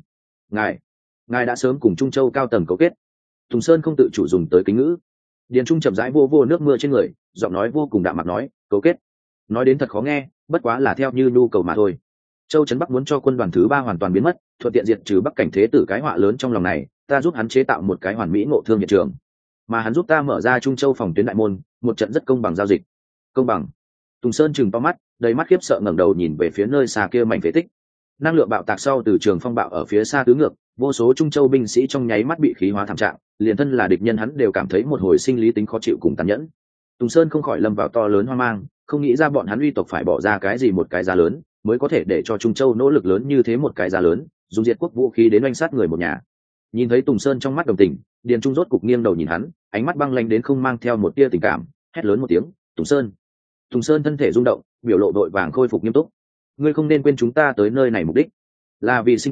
Ngài đã sớm cùng Trung Châu cao tầng cấu kết. Tùng Sơn không tự chủ dùng tới kính ngữ. Điền Trung chậm rãi vô nước mưa trên người, giọng nói vô cùng đạm mạc nói, cấu kết. Nói đến thật khó nghe, bất quá là theo như nhu cầu mà thôi. Châu Trấn Bắc muốn cho quân đoàn thứ 3 hoàn toàn biến mất, thuận tiện diệt trừ Bắc cảnh thế tử cái họa lớn trong lòng này, ta giúp hắn chế tạo một cái hoàn mỹ ngộ thương hiện trường, mà hắn giúp ta mở ra Trung Châu phòng tuyến đại môn, một trận rất công bằng giao dịch. Công bằng? Tùng Sơn chừng to mắt, đầy mắt khiếp sợ ngẩng đầu nhìn về phía nơi xa kia mảnh phế tích. Năng lượng bạo tạc sau từ trường phong bạo ở phía xa tứ ngược, vô số Trung Châu binh sĩ trong nháy mắt bị khí hóa thảm trạng, liền thân là địch nhân hắn đều cảm thấy một hồi sinh lý tính khó chịu cùng tàn nhẫn. Tùng Sơn không khỏi lâm vào to lớn hoang mang, không nghĩ ra bọn hắn uy tộc phải bỏ ra cái gì một cái giá lớn, mới có thể để cho Trung Châu nỗ lực lớn như thế một cái giá lớn, dùng diệt quốc vũ khí đến oanh sát người một nhà. Nhìn thấy Tùng Sơn trong mắt đồng tình, Điền Trung rốt cục nghiêng đầu nhìn hắn, ánh mắt băng lãnh đến không mang theo một tia tình cảm, hét lớn một tiếng, "Tùng Sơn!" Tùng Sơn thân thể rung động, biểu lộ đội vàng khôi phục nghiêm túc. "Ngươi không nên quên chúng ta tới nơi này mục đích là vì sinh tồn,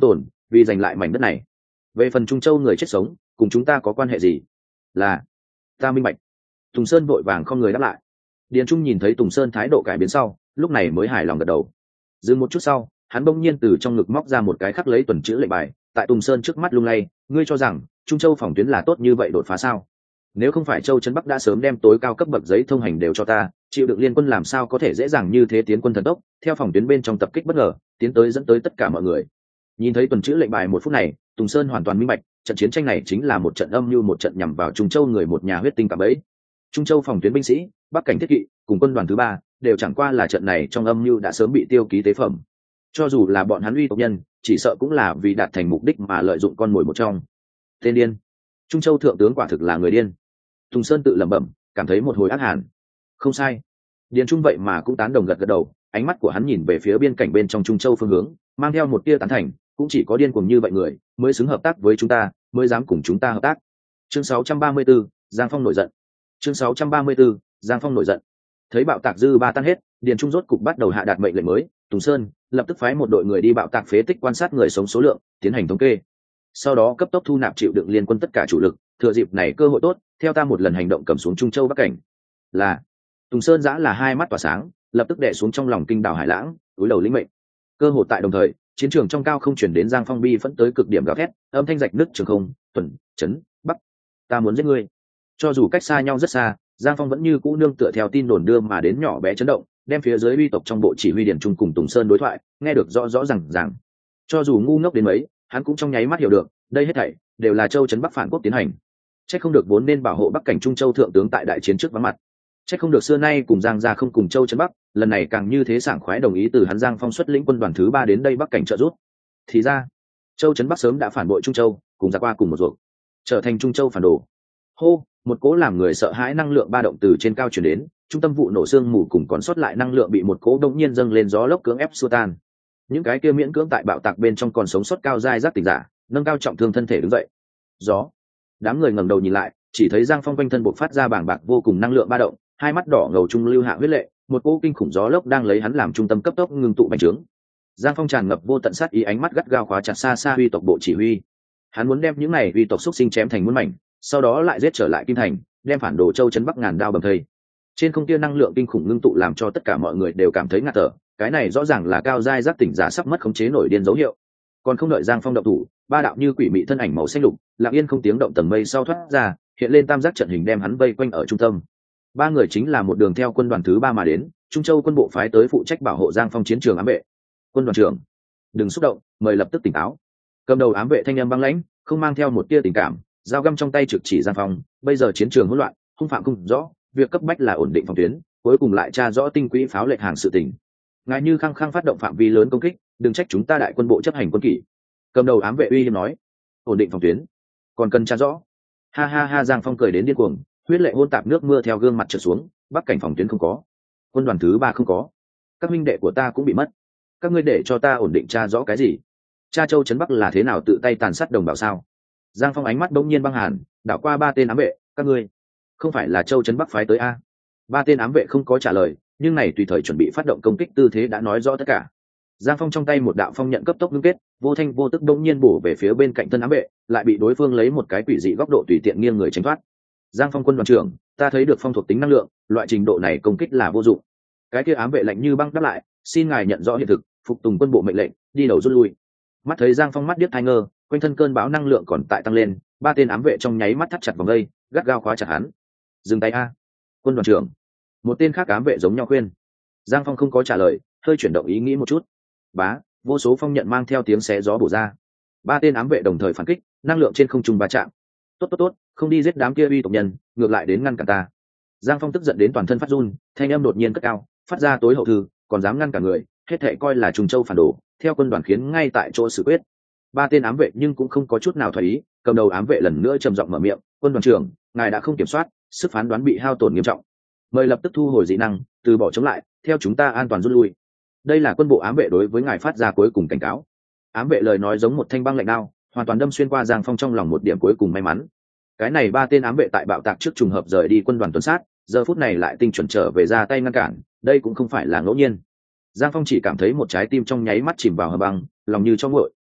vì giành lại mảnh đất này. Về phần Trung Châu người chết sống cùng chúng ta có quan hệ gì? Là ta minh bạch. Tùng Sơn vội vàng không người đáp lại. Điền Trung nhìn thấy Tùng Sơn thái độ cải biến sau, lúc này mới hài lòng gật đầu. Dừng một chút sau, hắn bỗng nhiên từ trong ngực móc ra một cái khắc lấy tuần chữ lệnh bài, tại Tùng Sơn trước mắt lung lay. Ngươi cho rằng Trung Châu phòng tuyến là tốt như vậy đột phá sao? Nếu không phải Châu Trấn Bắc đã sớm đem tối cao cấp bậc giấy thông hành đều cho ta, chịu đựng liên quân làm sao có thể dễ dàng như thế tiến quân thần tốc, theo phòng tuyến bên trong tập kích bất ngờ, tiến tới dẫn tới tất cả mọi người. Nhìn thấy tuần chữ lệnh bài một phút này, Tùng Sơn hoàn toàn minh bạch, trận chiến tranh này chính là một trận âm mưu, một trận nhằm vào Trung Châu người một nhà huyết tinh cả bấy. Trung Châu phòng tuyến binh sĩ, Bắc cảnh thiết kỵ, cùng quân đoàn thứ ba, đều chẳng qua là trận này trong âm mưu đã sớm bị tiêu ký tế phẩm. Cho dù là bọn hắn uy tộc nhân, chỉ sợ cũng là vì đạt thành mục đích mà lợi dụng con mồi một trong. Tên điên. Trung Châu thượng tướng quả thực là người điên. Tùng Sơn tự lẩm bẩm, cảm thấy một hồi ác hàn. Không sai. Điền Trung vậy mà cũng tán đồng gật gật đầu, ánh mắt của hắn nhìn về phía biên cảnh bên trong Trung Châu phương hướng, mang theo một tia tán thành, cũng chỉ có điên cuồng như vậy người mới xứng hợp tác với chúng ta, mới dám cùng chúng ta hợp tác. Chương 634, Giang Phong nổi giận. Chương 634, Giang Phong nổi giận. Thấy bạo tạc dư ba tan hết, Điền Trung rốt cục bắt đầu hạ đạt mệnh lệnh mới, Tùng Sơn lập tức phái một đội người đi bạo tạc phế tích quan sát người sống số lượng, tiến hành thống kê. Sau đó cấp tốc thu nạp chịu đựng liên quân tất cả chủ lực, thừa dịp này cơ hội tốt, theo ta một lần hành động cầm xuống Trung Châu Bắc cảnh. Là. Tùng Sơn giã là hai mắt tỏa sáng, lập tức đè xuống trong lòng kinh đảo hải lãng, cúi đầu lĩnh mệnh. Cơ hội tại đồng thời, chiến trường trong cao không chuyển đến Giang Phong bi phẫn tới cực điểm gào thét, âm thanh rạch nứt trường không, tuần, chấn, bắc. Ta muốn giết ngươi. Cho dù cách xa nhau rất xa, Giang Phong vẫn như cũ nương tựa theo tin đồn đưa mà đến nhỏ bé chấn động, đem phía dưới uy tộc trong bộ chỉ huy Điền Trung cùng Tùng Sơn đối thoại, nghe được rõ rõ ràng. Cho dù ngu ngốc đến mấy, hắn cũng trong nháy mắt hiểu được, đây hết thảy đều là Châu Trấn Bắc phản quốc tiến hành. Chắc không được vốn nên bảo hộ Bắc cảnh Trung Châu thượng tướng tại đại chiến trước vắng mặt. Chắc không được xưa nay cùng Giang gia không cùng Châu Trấn Bắc, lần này càng như thế sảng khoái đồng ý từ hắn Giang Phong xuất lĩnh quân đoàn thứ ba đến đây Bắc cảnh trợ giúp. Thì ra, Châu Trấn Bắc sớm đã phản bội Trung Châu, cùng ra qua cùng một ruột, trở thành Trung Châu phản đồ. Hô, một cỗ làm người sợ hãi năng lượng ba động từ trên cao truyền đến, trung tâm vụ nổ xương mù cùng còn sót lại năng lượng bị một cỗ đông nhiên dâng lên gió lốc cưỡng ép xua tan. Những cái kia miễn cưỡng tại bạo tạc bên trong còn sống sót cao giai giác tỉnh giả, nâng cao trọng thương thân thể đứng dậy. Gió. Đám người ngẩng đầu nhìn lại, chỉ thấy Giang Phong quanh thân bộc phát ra bàng bạc vô cùng năng lượng ba động, hai mắt đỏ ngầu trung lưu hạ huyết lệ, một cỗ kinh khủng gió lốc đang lấy hắn làm trung tâm cấp tốc ngưng tụ bành trướng. Giang Phong tràn ngập vô tận sát ý, ánh mắt gắt gao khóa chặt xa xa uy tộc bộ chỉ huy. Hắn muốn đem những này uy tộc xuất sinh chém thành muôn mảnh, sau đó lại giết trở lại Kim Thành, đem phản đồ Châu Trấn Bắc ngàn đao bầm thây. Trên không kia năng lượng kinh khủng ngưng tụ làm cho tất cả mọi người đều cảm thấy ngạt thở, cái này rõ ràng là cao giai giác tỉnh giả sắp mất khống chế nổi điên dấu hiệu. Còn không đợi Giang Phong động thủ, ba đạo như quỷ mị thân ảnh màu xanh lục, lặng yên không tiếng động tầng mây sau thoát ra, hiện lên tam giác trận hình đem hắn vây quanh ở trung tâm. Ba người chính là một đường theo quân đoàn thứ ba mà đến, Trung Châu quân bộ phái tới phụ trách bảo hộ Giang Phong chiến trường ám vệ. Quân đoàn trưởng, đừng xúc động, mời lập tức tỉnh táo. Cầm đầu ám vệ thanh âm băng lãnh, không mang theo một tia tình cảm, dao găm trong tay trực chỉ Giang Phong. Bây giờ chiến trường hỗn loạn, hung phạm không rõ, việc cấp bách là ổn định phòng tuyến, cuối cùng lại tra rõ tinh quỹ pháo lệch hàng sự tình. Ngài như khăng khăng phát động phạm vi lớn công kích, đừng trách chúng ta đại quân bộ chấp hành quân kỷ. Cầm đầu ám vệ uy hiếp nói. Ổn định phòng tuyến, còn cần tra rõ. Ha ha ha, Giang Phong cười đến điên cuồng, huyết lệ hôn tạp nước mưa theo gương mặt trượt xuống. Bắc cảnh phòng tuyến không có, quân đoàn thứ ba không có, các huynh đệ của ta cũng bị mất. Các ngươi để cho ta ổn định tra rõ cái gì? Cha Châu Trấn Bắc là thế nào tự tay tàn sát đồng bào sao? Giang Phong ánh mắt bỗng nhiên băng hàn, đảo qua ba tên ám vệ. Các ngươi không phải là Châu Trấn Bắc phái tới a? Ba tên ám vệ không có trả lời, nhưng này tùy thời chuẩn bị phát động công kích tư thế đã nói rõ tất cả. Giang Phong trong tay một đạo phong nhận cấp tốc ngưng kết, vô thanh vô tức bỗng nhiên bổ về phía bên cạnh thân ám vệ, lại bị đối phương lấy một cái quỷ dị góc độ tùy tiện nghiêng người tránh thoát. Giang Phong quân đoàn trưởng, ta thấy được phong thuộc tính năng lượng, loại trình độ này công kích là vô dụng. Cái kia ám vệ lạnh như băng đáp lại, xin ngài nhận rõ hiện thực, phục tùng quân bộ mệnh lệnh, đi đầu rút lui. Mắt thấy Giang Phong mắt điếc tai ngơ, quanh thân cơn bão năng lượng còn tại tăng lên, ba tên ám vệ trong nháy mắt thắt chặt vòng dây, gắt gao khóa chặt hắn. Dừng tay a, quân đoàn trưởng. Một tên khác ám vệ giống nhau khuyên. Giang Phong không có trả lời, hơi chuyển động ý nghĩ một chút. Bá, vô số phong nhận mang theo tiếng xé gió bổ ra. Ba tên ám vệ đồng thời phản kích, năng lượng trên không trung va chạm. Tốt, không đi giết đám kia uy tộc nhân, ngược lại đến ngăn cản ta. Giang Phong tức giận đến toàn thân phát run, thanh âm đột nhiên cất cao, phát ra tối hậu thư, còn dám ngăn cả người, hết thệ coi là Trung Châu phản đồ, theo quân đoàn khiến ngay tại chỗ xử quyết. Ba tên ám vệ nhưng cũng không có chút nào thoái ý, cầm đầu ám vệ lần nữa trầm giọng mở miệng, quân đoàn trưởng, ngài đã không kiểm soát, sức phán đoán bị hao tổn nghiêm trọng, mời lập tức thu hồi dị năng, từ bỏ chống lại, theo chúng ta an toàn rút lui. Đây là quân bộ ám vệ đối với ngài phát ra cuối cùng cảnh cáo. Ám vệ lời nói giống một thanh băng lạnh đao, hoàn toàn đâm xuyên qua Giang Phong trong lòng một điểm cuối cùng may mắn. Cái này ba tên ám vệ tại bạo tạc trước trùng hợp rời đi quân đoàn tuần sát, giờ phút này lại tinh chuẩn trở về ra tay ngăn cản, đây cũng không phải là ngẫu nhiên. Giang Phong chỉ cảm thấy một trái tim trong nháy mắt chìm vào hầm băng, lòng như cho nguội.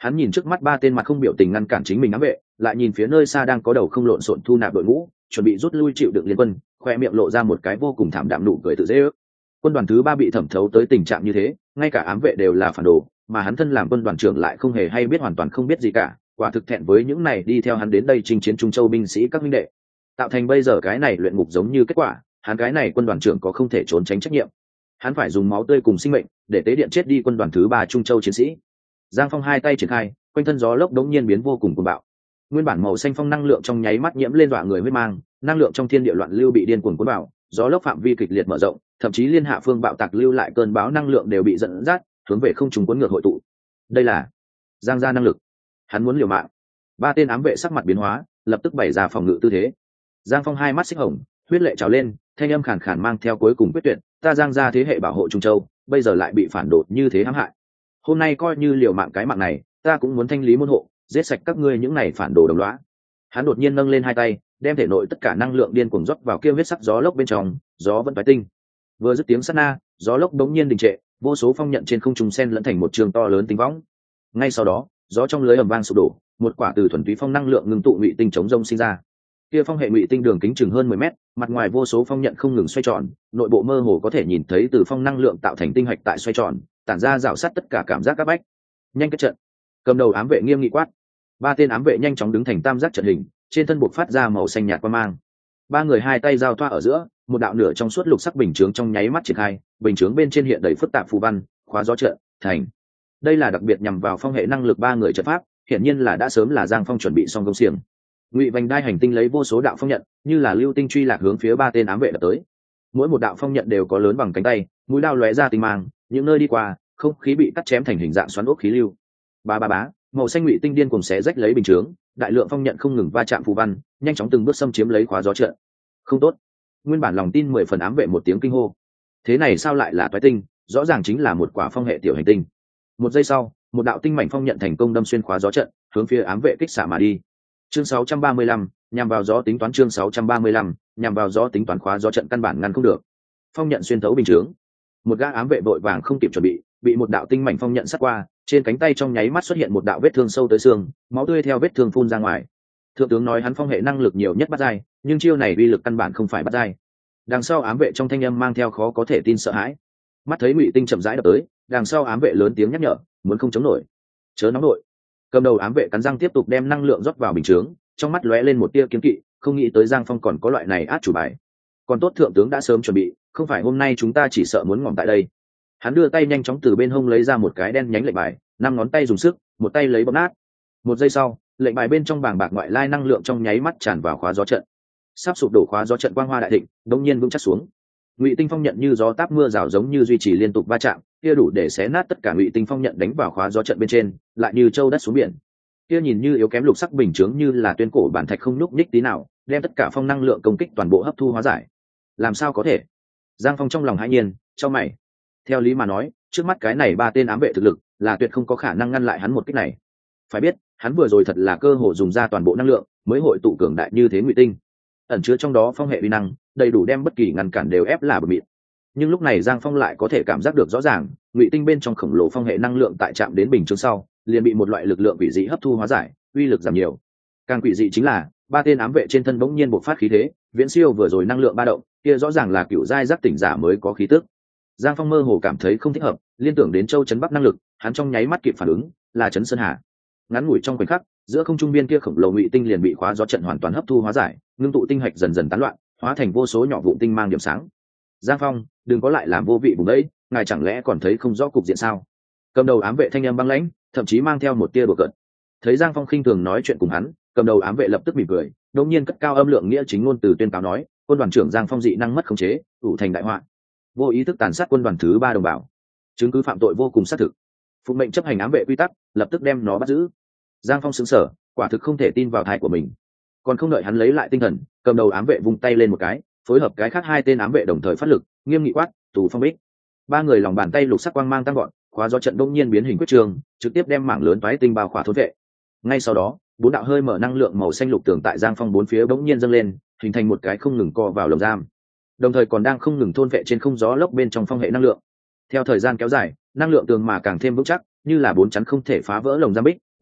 Hắn nhìn trước mắt ba tên mặt không biểu tình ngăn cản chính mình ám vệ, lại nhìn phía nơi xa đang có đầu không lộn xộn thu nạp đội ngũ, chuẩn bị rút lui chịu đựng liên quân, khoe miệng lộ ra một cái vô cùng thảm đạm nụ cười tự dễ ước. Quân đoàn thứ 3 bị thẩm thấu tới tình trạng như thế, ngay cả ám vệ đều là phản đồ, mà hắn thân làm quân đoàn trưởng lại không hề hay biết, hoàn toàn không biết gì cả, quả thực thẹn với những này đi theo hắn đến đây chinh chiến Trung Châu binh sĩ các huynh đệ. Tạo thành bây giờ cái này luyện ngục giống như kết quả, hắn cái này quân đoàn trưởng có không thể trốn tránh trách nhiệm. Hắn phải dùng máu tươi cùng sinh mệnh để tế điện chết đi quân đoàn thứ 3 Trung Châu chiến sĩ. Giang Phong hai tay triển khai, quanh thân gió lốc đống nhiên biến vô cùng cuồng bạo. Nguyên bản màu xanh phong năng lượng trong nháy mắt nhiễm lên dọa người huyết mang, năng lượng trong thiên địa loạn lưu bị điên cuồng cuốn vào, gió lốc phạm vi kịch liệt mở rộng, thậm chí liên hạ phương bạo tạc lưu lại cơn bão năng lượng đều bị dẫn dắt, hướng về không trung cuốn ngược hội tụ. Đây là Giang gia năng lực. Hắn muốn liều mạng. Ba tên ám vệ sắc mặt biến hóa, lập tức bày ra phòng ngự tư thế. Giang Phong hai mắt xích hồng, huyết lệ trào lên, thanh âm khàn khàn mang theo cuối cùng quyết tuyệt, ta Giang gia thế hệ bảo hộ Trung Châu, bây giờ lại bị phản đột như thế hãm hại. Hôm nay coi như liều mạng cái mạng này, ta cũng muốn thanh lý môn hộ, giết sạch các ngươi những này phản đồ đồng lõa. Hắn đột nhiên nâng lên hai tay, đem thể nội tất cả năng lượng điên cuồng rót vào kia huyết sắc gió lốc bên trong, gió vẫn phái tinh. Vừa dứt tiếng sát na, gió lốc đống nhiên đình trệ, vô số phong nhận trên không trung xen lẫn thành một trường to lớn tinh võng. Ngay sau đó, gió trong lưới ầm vang sụp đổ, một quả từ thuần túy phong năng lượng ngưng tụ ngụy tinh chống rông sinh ra. Kia phong hệ ngụy tinh đường kính chừng hơn 10 mét, mặt ngoài vô số phong nhận không ngừng xoay tròn, nội bộ mơ hồ có thể nhìn thấy từ phong năng lượng tạo thành tinh hạch tại xoay tròn, tản ra rào sát tất cả cảm giác các bách. Nhanh kết trận. Cầm đầu ám vệ nghiêm nghị quát. Ba tên ám vệ nhanh chóng đứng thành tam giác trận hình, trên thân buộc phát ra màu xanh nhạt quang mang. Ba người hai tay giao thoa ở giữa, một đạo nửa trong suốt lục sắc bình chướng trong nháy mắt triển khai, bình chướng bên trên hiện đầy phức tạp phù văn, khóa gió trận, thành. Đây là đặc biệt nhằm vào phong hệ năng lực ba người trận pháp, hiển nhiên là đã sớm là Giang Phong chuẩn bị xong công xiềng. Ngụy vành đai hành tinh lấy vô số đạo phong nhận, như là lưu tinh truy lạc hướng phía ba tên ám vệ đập tới. Mỗi một đạo phong nhận đều có lớn bằng cánh tay, mũi đao lóe ra tinh mang, những nơi đi qua, không khí bị cắt chém thành hình dạng xoắn ốc khí lưu. Ba ba bá, màu xanh ngụy tinh điên cùng xé rách lấy bình chướng, đại lượng phong nhận không ngừng va chạm phù văn, nhanh chóng từng bước xâm chiếm lấy khóa gió trận. Không tốt. Nguyên bản lòng tin 10 phần ám vệ một tiếng kinh hô. Thế này sao lại là toái tinh, rõ ràng chính là một quả phong hệ tiểu hành tinh. Một giây sau, một đạo tinh mảnh phong nhận thành công đâm xuyên khóa gió trận, hướng phía ám vệ kích xạ mà đi. Chương 635, nhằm vào gió tính toán chương 635, nhằm vào gió tính toán khóa gió trận căn bản ngăn không được. Phong nhận xuyên thấu bình chướng. Một gã ám vệ vội vàng không kịp chuẩn bị một đạo tinh mảnh phong nhận sát qua, trên cánh tay trong nháy mắt xuất hiện một đạo vết thương sâu tới xương, máu tươi theo vết thương phun ra ngoài. Thượng tướng nói hắn phong hệ năng lực nhiều nhất bắt giai, nhưng chiêu này uy lực căn bản không phải bắt giai. Đằng sau ám vệ trong thanh âm mang theo khó có thể tin sợ hãi. Mắt thấy ngụy tinh chậm rãi đập tới, đằng sau ám vệ lớn tiếng nhắc nhở, muốn không chống nổi, chớ nóng nổi. Cầm đầu ám vệ cắn răng tiếp tục đem năng lượng rót vào bình chướng, trong mắt lóe lên một tia kiêng kỵ, không nghĩ tới Giang Phong còn có loại này át chủ bài. Còn tốt thượng tướng đã sớm chuẩn bị, không phải hôm nay chúng ta chỉ sợ muốn ngỏm tại đây. Hắn đưa tay nhanh chóng từ bên hông lấy ra một cái đen nhánh lệnh bài, 5 ngón tay dùng sức, một tay lấy bóp nát. Một giây sau, lệnh bài bên trong bảng bạc ngoại lai năng lượng trong nháy mắt tràn vào khóa gió trận. Sắp sụp đổ khóa gió trận quang hoa đại thịnh, đống nhiên vững chắc xuống. Ngụy tinh phong nhận như gió táp mưa rào giống như duy trì liên tục va chạm, kia đủ để xé nát tất cả ngụy tinh phong nhận đánh vào khóa gió trận bên trên, lại như châu đất xuống biển. Kia nhìn như yếu kém lục sắc bình chướng như là tuyên cổ bản thạch không nhúc nhích tí nào, đem tất cả phong năng lượng công kích toàn bộ hấp thu hóa giải. Làm sao có thể? Giang Phong trong lòng hãi nhiên, cho mày. Theo lý mà nói, trước mắt cái này ba tên ám vệ thực lực là tuyệt không có khả năng ngăn lại hắn một kích này. Phải biết, hắn vừa rồi thật là cơ hội dùng ra toàn bộ năng lượng, mới hội tụ cường đại như thế ngụy tinh, ẩn chứa trong đó phong hệ uy năng, đầy đủ đem bất kỳ ngăn cản đều ép là bờ mịn. Nhưng lúc này Giang Phong lại có thể cảm giác được rõ ràng, ngụy tinh bên trong khổng lồ phong hệ năng lượng tại chạm đến bình chướng sau, liền bị một loại lực lượng quỷ dị hấp thu hóa giải, uy lực giảm nhiều. Càng quỷ dị chính là, ba tên ám vệ trên thân bỗng nhiên bộc phát khí thế, viễn siêu vừa rồi năng lượng ba động, kia rõ ràng là cựu giai giác tỉnh giả mới có khí tức. Giang Phong mơ hồ cảm thấy không thích hợp, liên tưởng đến Châu Chấn Bắc năng lực, hắn trong nháy mắt kịp phản ứng, là Chấn Sơn Hà. Ngắn ngủi trong khoảnh khắc, giữa không trung biên kia khổng lồ ngụy tinh liền bị khóa gió trận hoàn toàn hấp thu hóa giải, ngưng tụ tinh hạch dần dần tán loạn, hóa thành vô số nhỏ vụn tinh mang điểm sáng. Giang Phong, đừng có lại làm vô vị vùng đấy, ngài chẳng lẽ còn thấy không rõ cục diện sao? Cầm đầu ám vệ thanh âm băng lãnh, thậm chí mang theo một tia đùa cợt. Thấy Giang Phong khinh thường nói chuyện cùng hắn, cầm đầu ám vệ lập tức mỉm cười, đột nhiên cất cao âm lượng nghĩa chính ngôn từ tuyên cáo nói, quân đoàn trưởng Giang Phong dị năng mất khống chế, ủ thành đại họa, vô ý thức tàn sát quân đoàn thứ 3 đồng bào, chứng cứ phạm tội vô cùng xác thực. Phục mệnh chấp hành ám vệ quy tắc, lập tức đem nó bắt giữ. Giang Phong sững sờ, quả thực không thể tin vào tai của mình. Còn không đợi hắn lấy lại tinh thần, cầm đầu ám vệ vung tay lên một cái, phối hợp cái khác hai tên ám vệ đồng thời phát lực, nghiêm nghị quát, tù phong bích. Ba người lòng bàn tay lục sắc quang mang tăng gọn, khóa gió trận đông nhiên biến hình quyết trường, trực tiếp đem mảng lớn toái tinh bao khỏa thôn vệ. Ngay sau đó, 4 đạo hơi mở năng lượng màu xanh lục tường tại Giang Phong bốn phía bỗng nhiên dâng lên, hình thành một cái không ngừng co vào lồng giam, đồng thời còn đang không ngừng thôn vệ trên không gió lốc bên trong phong hệ năng lượng. Theo thời gian kéo dài, năng lượng tường mà càng thêm vững chắc, như là 4 chắn không thể phá vỡ lồng giam bích,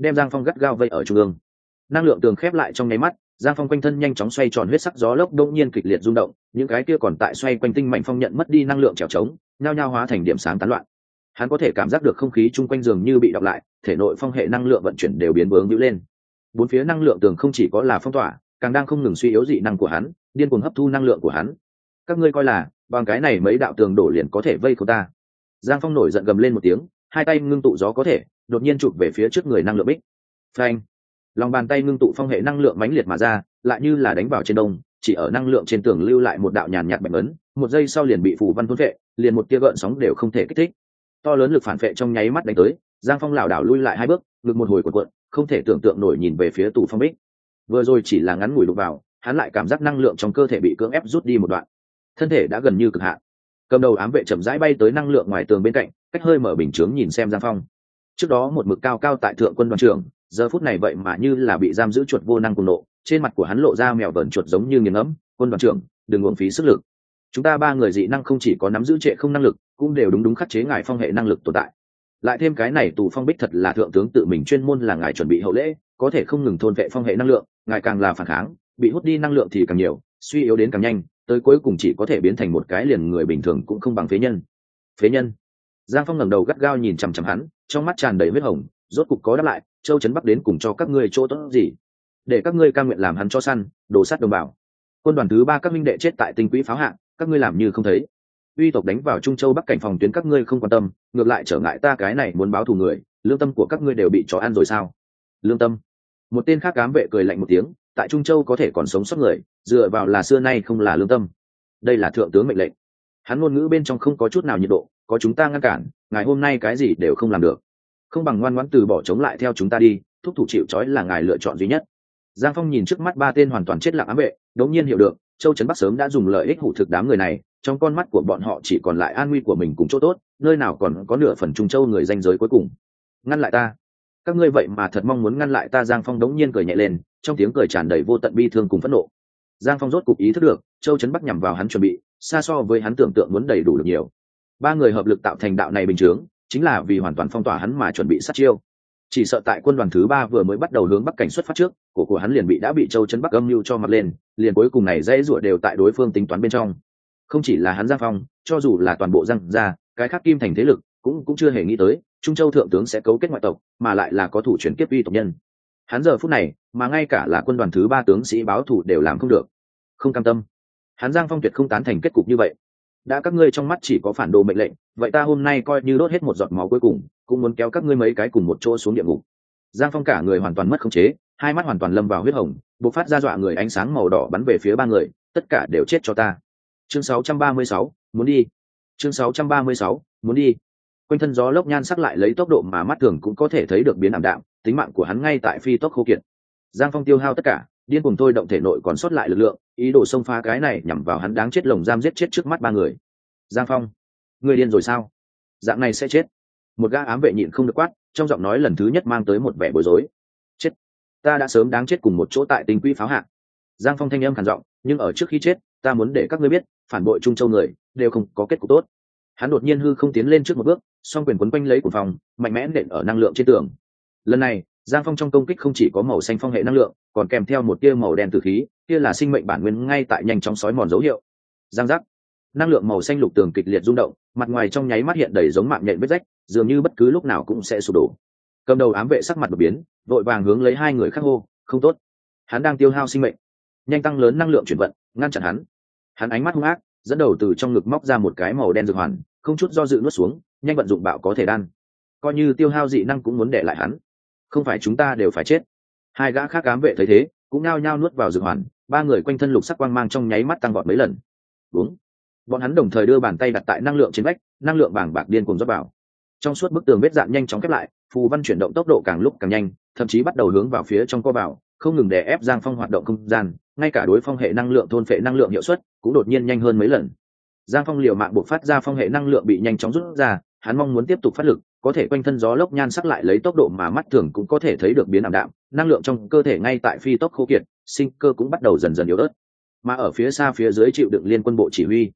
đem Giang Phong gắt gao vây ở trung ương. Năng lượng tường khép lại trong nháy mắt, Giang Phong quanh thân nhanh chóng xoay tròn, huyết sắc gió lốc đột nhiên kịch liệt rung động, những cái kia còn tại xoay quanh tinh mạnh phong nhận mất đi năng lượng trèo trống, nhao nhao hóa thành điểm sáng tán loạn. Hắn có thể cảm giác được không khí chung quanh dường như bị đọc lại, thể nội phong hệ năng lượng vận chuyển đều biến bướng hữu lên. Bốn phía năng lượng tường không chỉ có là phong tỏa, càng đang không ngừng suy yếu dị năng của hắn, điên cuồng hấp thu năng lượng của hắn. Các ngươi coi là bằng cái này mấy đạo tường đổ liền có thể vây khốn ta? Giang Phong nổi giận gầm lên một tiếng, hai tay ngưng tụ gió có thể, đột nhiên chụp về phía trước người năng lượng bích. Phanh! Lòng bàn tay ngưng tụ phong hệ năng lượng mãnh liệt mà ra, lại như là đánh vào trên đông, chỉ ở năng lượng trên tường lưu lại một đạo nhàn nhạt bệnh ấn, một giây sau liền bị phù văn thôn vệ, liền một tia gợn sóng đều không thể kích thích. To lớn lực phản vệ trong nháy mắt đánh tới, Giang Phong lảo đảo lui lại hai bước, ngực một hồi cuộn, không thể tưởng tượng nổi nhìn về phía tủ phong bích. Vừa rồi chỉ là ngắn ngủi đụng vào, hắn lại cảm giác năng lượng trong cơ thể bị cưỡng ép rút đi một đoạn, thân thể đã gần như cực hạn. Cầm đầu ám vệ chậm rãi bay tới năng lượng ngoài tường bên cạnh, cách hơi mở bình chướng nhìn xem Giang Phong. Trước đó một mực cao cao tại thượng quân đoàn trưởng, giờ phút này vậy mà như là bị giam giữ chuột vô năng cùng nộ, trên mặt của hắn lộ ra mèo vờn chuột giống như nghiền ngẫm. Quân đoàn trưởng, đừng uổng phí sức lực. Chúng ta ba người dị năng không chỉ có nắm giữ trệ không năng lực, cũng đều đúng khắc chế ngài phong hệ năng lực tồn tại. Lại thêm cái này tù phong bích thật là thượng tướng tự mình chuyên môn là ngài chuẩn bị hậu lễ, có thể không ngừng thôn vệ phong hệ năng lượng, ngài càng là phản kháng, bị hút đi năng lượng thì càng nhiều, suy yếu đến càng nhanh, tới cuối cùng chỉ có thể biến thành một cái liền người bình thường cũng không bằng phế nhân. Phế nhân? Giang Phong ngẩng đầu gắt gao nhìn chằm chằm hắn, trong mắt tràn đầy huyết hồng, rốt cục có đáp lại, Châu Trấn Bắc đến cùng cho các ngươi chỗ tốt gì? Để các ngươi cam nguyện làm hắn cho săn, đồ sát đồng bào. Quân đoàn thứ ba các minh đệ chết tại tinh quỹ pháo hạng, các ngươi làm như không thấy. Uy tộc đánh vào Trung Châu Bắc cảnh phòng tuyến các ngươi không quan tâm, ngược lại trở ngại ta cái này muốn báo thù người, lương tâm của các ngươi đều bị chó ăn rồi sao? Lương tâm? Một tên khác ám vệ cười lạnh một tiếng, tại Trung Châu có thể còn sống sót người, dựa vào là xưa nay không là lương tâm. Đây là thượng tướng mệnh lệnh. Hắn ngôn ngữ bên trong không có chút nào nhiệt độ, có chúng ta ngăn cản, ngài hôm nay cái gì đều không làm được, không bằng ngoan ngoãn từ bỏ chống lại theo chúng ta đi, thúc thủ chịu trói là ngài lựa chọn duy nhất. Giang Phong nhìn trước mắt ba tên hoàn toàn chết lặng ám vệ, đống nhiên hiểu được, Châu Trấn Bắc sớm đã dùng lợi ích hủ thực đám người này, trong con mắt của bọn họ chỉ còn lại an nguy của mình cùng chỗ tốt, nơi nào còn có nửa phần Trung Châu người danh giới cuối cùng. Ngăn lại ta! Các ngươi vậy mà thật mong muốn ngăn lại ta? Giang Phong đống nhiên cười nhẹ lên, trong tiếng cười tràn đầy vô tận bi thương cùng phẫn nộ. Giang Phong rốt cục ý thức được, Châu Trấn Bắc nhằm vào hắn chuẩn bị, xa so với hắn tưởng tượng muốn đầy đủ được nhiều. Ba người hợp lực tạo thành đạo này bình chướng, chính là vì hoàn toàn phong tỏa hắn mà chuẩn bị sát chiêu. Chỉ sợ tại quân đoàn thứ ba vừa mới bắt đầu hướng bắc cảnh xuất phát trước, cổ của hắn liền đã bị Châu Trấn Bắc âm mưu cho mặt lên, liền cuối cùng này dãy rủa đều tại đối phương tính toán bên trong. Không chỉ là hắn Giang Phong, cho dù là toàn bộ Giang gia, cái khác kim thành thế lực cũng chưa hề nghĩ tới Trung Châu thượng tướng sẽ cấu kết ngoại tộc, mà lại là có thủ chuyển kiếp uy tộc nhân. Hắn giờ phút này, mà ngay cả là quân đoàn thứ ba tướng sĩ báo thù đều làm không được, không cam tâm. Hắn Giang Phong tuyệt không tán thành kết cục như vậy. Đã các ngươi trong mắt chỉ có phản đồ mệnh lệnh, vậy ta hôm nay coi như đốt hết một giọt máu cuối cùng, cũng muốn kéo các ngươi mấy cái cùng một chỗ xuống địa ngục. Giang Phong cả người hoàn toàn mất khống chế, hai mắt hoàn toàn lâm vào huyết hồng, bộc phát ra dọa người ánh sáng màu đỏ bắn về phía ba người, tất cả đều chết cho ta. Chương 636, muốn đi. Chương 636, muốn đi. Quanh thân gió lốc nhan sắc lại lấy tốc độ mà mắt thường cũng có thể thấy được biến ảm đạm, tính mạng của hắn ngay tại phi tốc khô kiệt. Giang Phong tiêu hao tất cả, điên cuồng thôi động thể nội còn sót lại lực lượng, ý đồ xông phá cái này nhằm vào hắn đáng chết lồng giam, giết chết trước mắt ba người. Giang Phong, ngươi điên rồi sao? Dạng này sẽ chết. Một gã ám vệ nhịn không được quát, trong giọng nói lần thứ nhất mang tới một vẻ bối rối. Chết? Ta đã sớm đáng chết cùng một chỗ tại tinh quỹ pháo hạng. Giang Phong thanh âm khàn giọng, nhưng ở trước khi chết, ta muốn để các ngươi biết, phản bội Trung Châu người đều không có kết cục tốt. Hắn đột nhiên hư không tiến lên trước một bước, song quyền quấn quanh lấy cuồng phòng, mạnh mẽ nện ở năng lượng trên tường. Lần này, Giang Phong trong công kích không chỉ có màu xanh phong hệ năng lượng, còn kèm theo một tia màu đen tử khí, kia là sinh mệnh bản nguyên ngay tại nhanh chóng sói mòn dấu hiệu. Giang giác, năng lượng màu xanh lục tường kịch liệt rung động, mặt ngoài trong nháy mắt hiện đầy giống mạng nhện vết rách, dường như bất cứ lúc nào cũng sẽ sụp đổ. Cầm đầu ám vệ sắc mặt đột biến, vội vàng hướng lấy hai người khác hô, không tốt, hắn đang tiêu hao sinh mệnh, nhanh tăng lớn năng lượng chuyển vận, ngăn chặn hắn. Hắn ánh mắt hung ác, dẫn đầu từ trong ngực móc ra một cái màu đen dược hoàn, không chút do dự nuốt xuống, nhanh vận dụng bạo có thể đan, coi như tiêu hao dị năng cũng muốn để lại hắn. Không phải chúng ta đều phải chết. Hai gã khác ám vệ thấy thế, cũng nao nhao nuốt vào dược hoàn, ba người quanh thân lục sắc quang mang trong nháy mắt tăng vọt mấy lần. Đúng, bọn hắn đồng thời đưa bàn tay đặt tại năng lượng trên vách, năng lượng bàng bạc điên cuồng rót vào. Trong suốt bức tường vết dạn nhanh chóng khép lại, phù văn chuyển động tốc độ càng lúc càng nhanh, thậm chí bắt đầu hướng vào phía trong co vào, không ngừng đè ép Giang Phong hoạt động không gian, ngay cả đối phong hệ năng lượng thôn phệ năng lượng hiệu suất cũng đột nhiên nhanh hơn mấy lần. Giang Phong liều mạng buộc phát ra phong hệ năng lượng bị nhanh chóng rút ra, hắn mong muốn tiếp tục phát lực, có thể quanh thân gió lốc nhan sắc lại lấy tốc độ mà mắt thường cũng có thể thấy được biến ảm đạm, năng lượng trong cơ thể ngay tại phi tốc khô kiệt, sinh cơ cũng bắt đầu dần dần yếu ớt. Mà ở phía xa phía dưới chịu đựng liên quân bộ chỉ huy,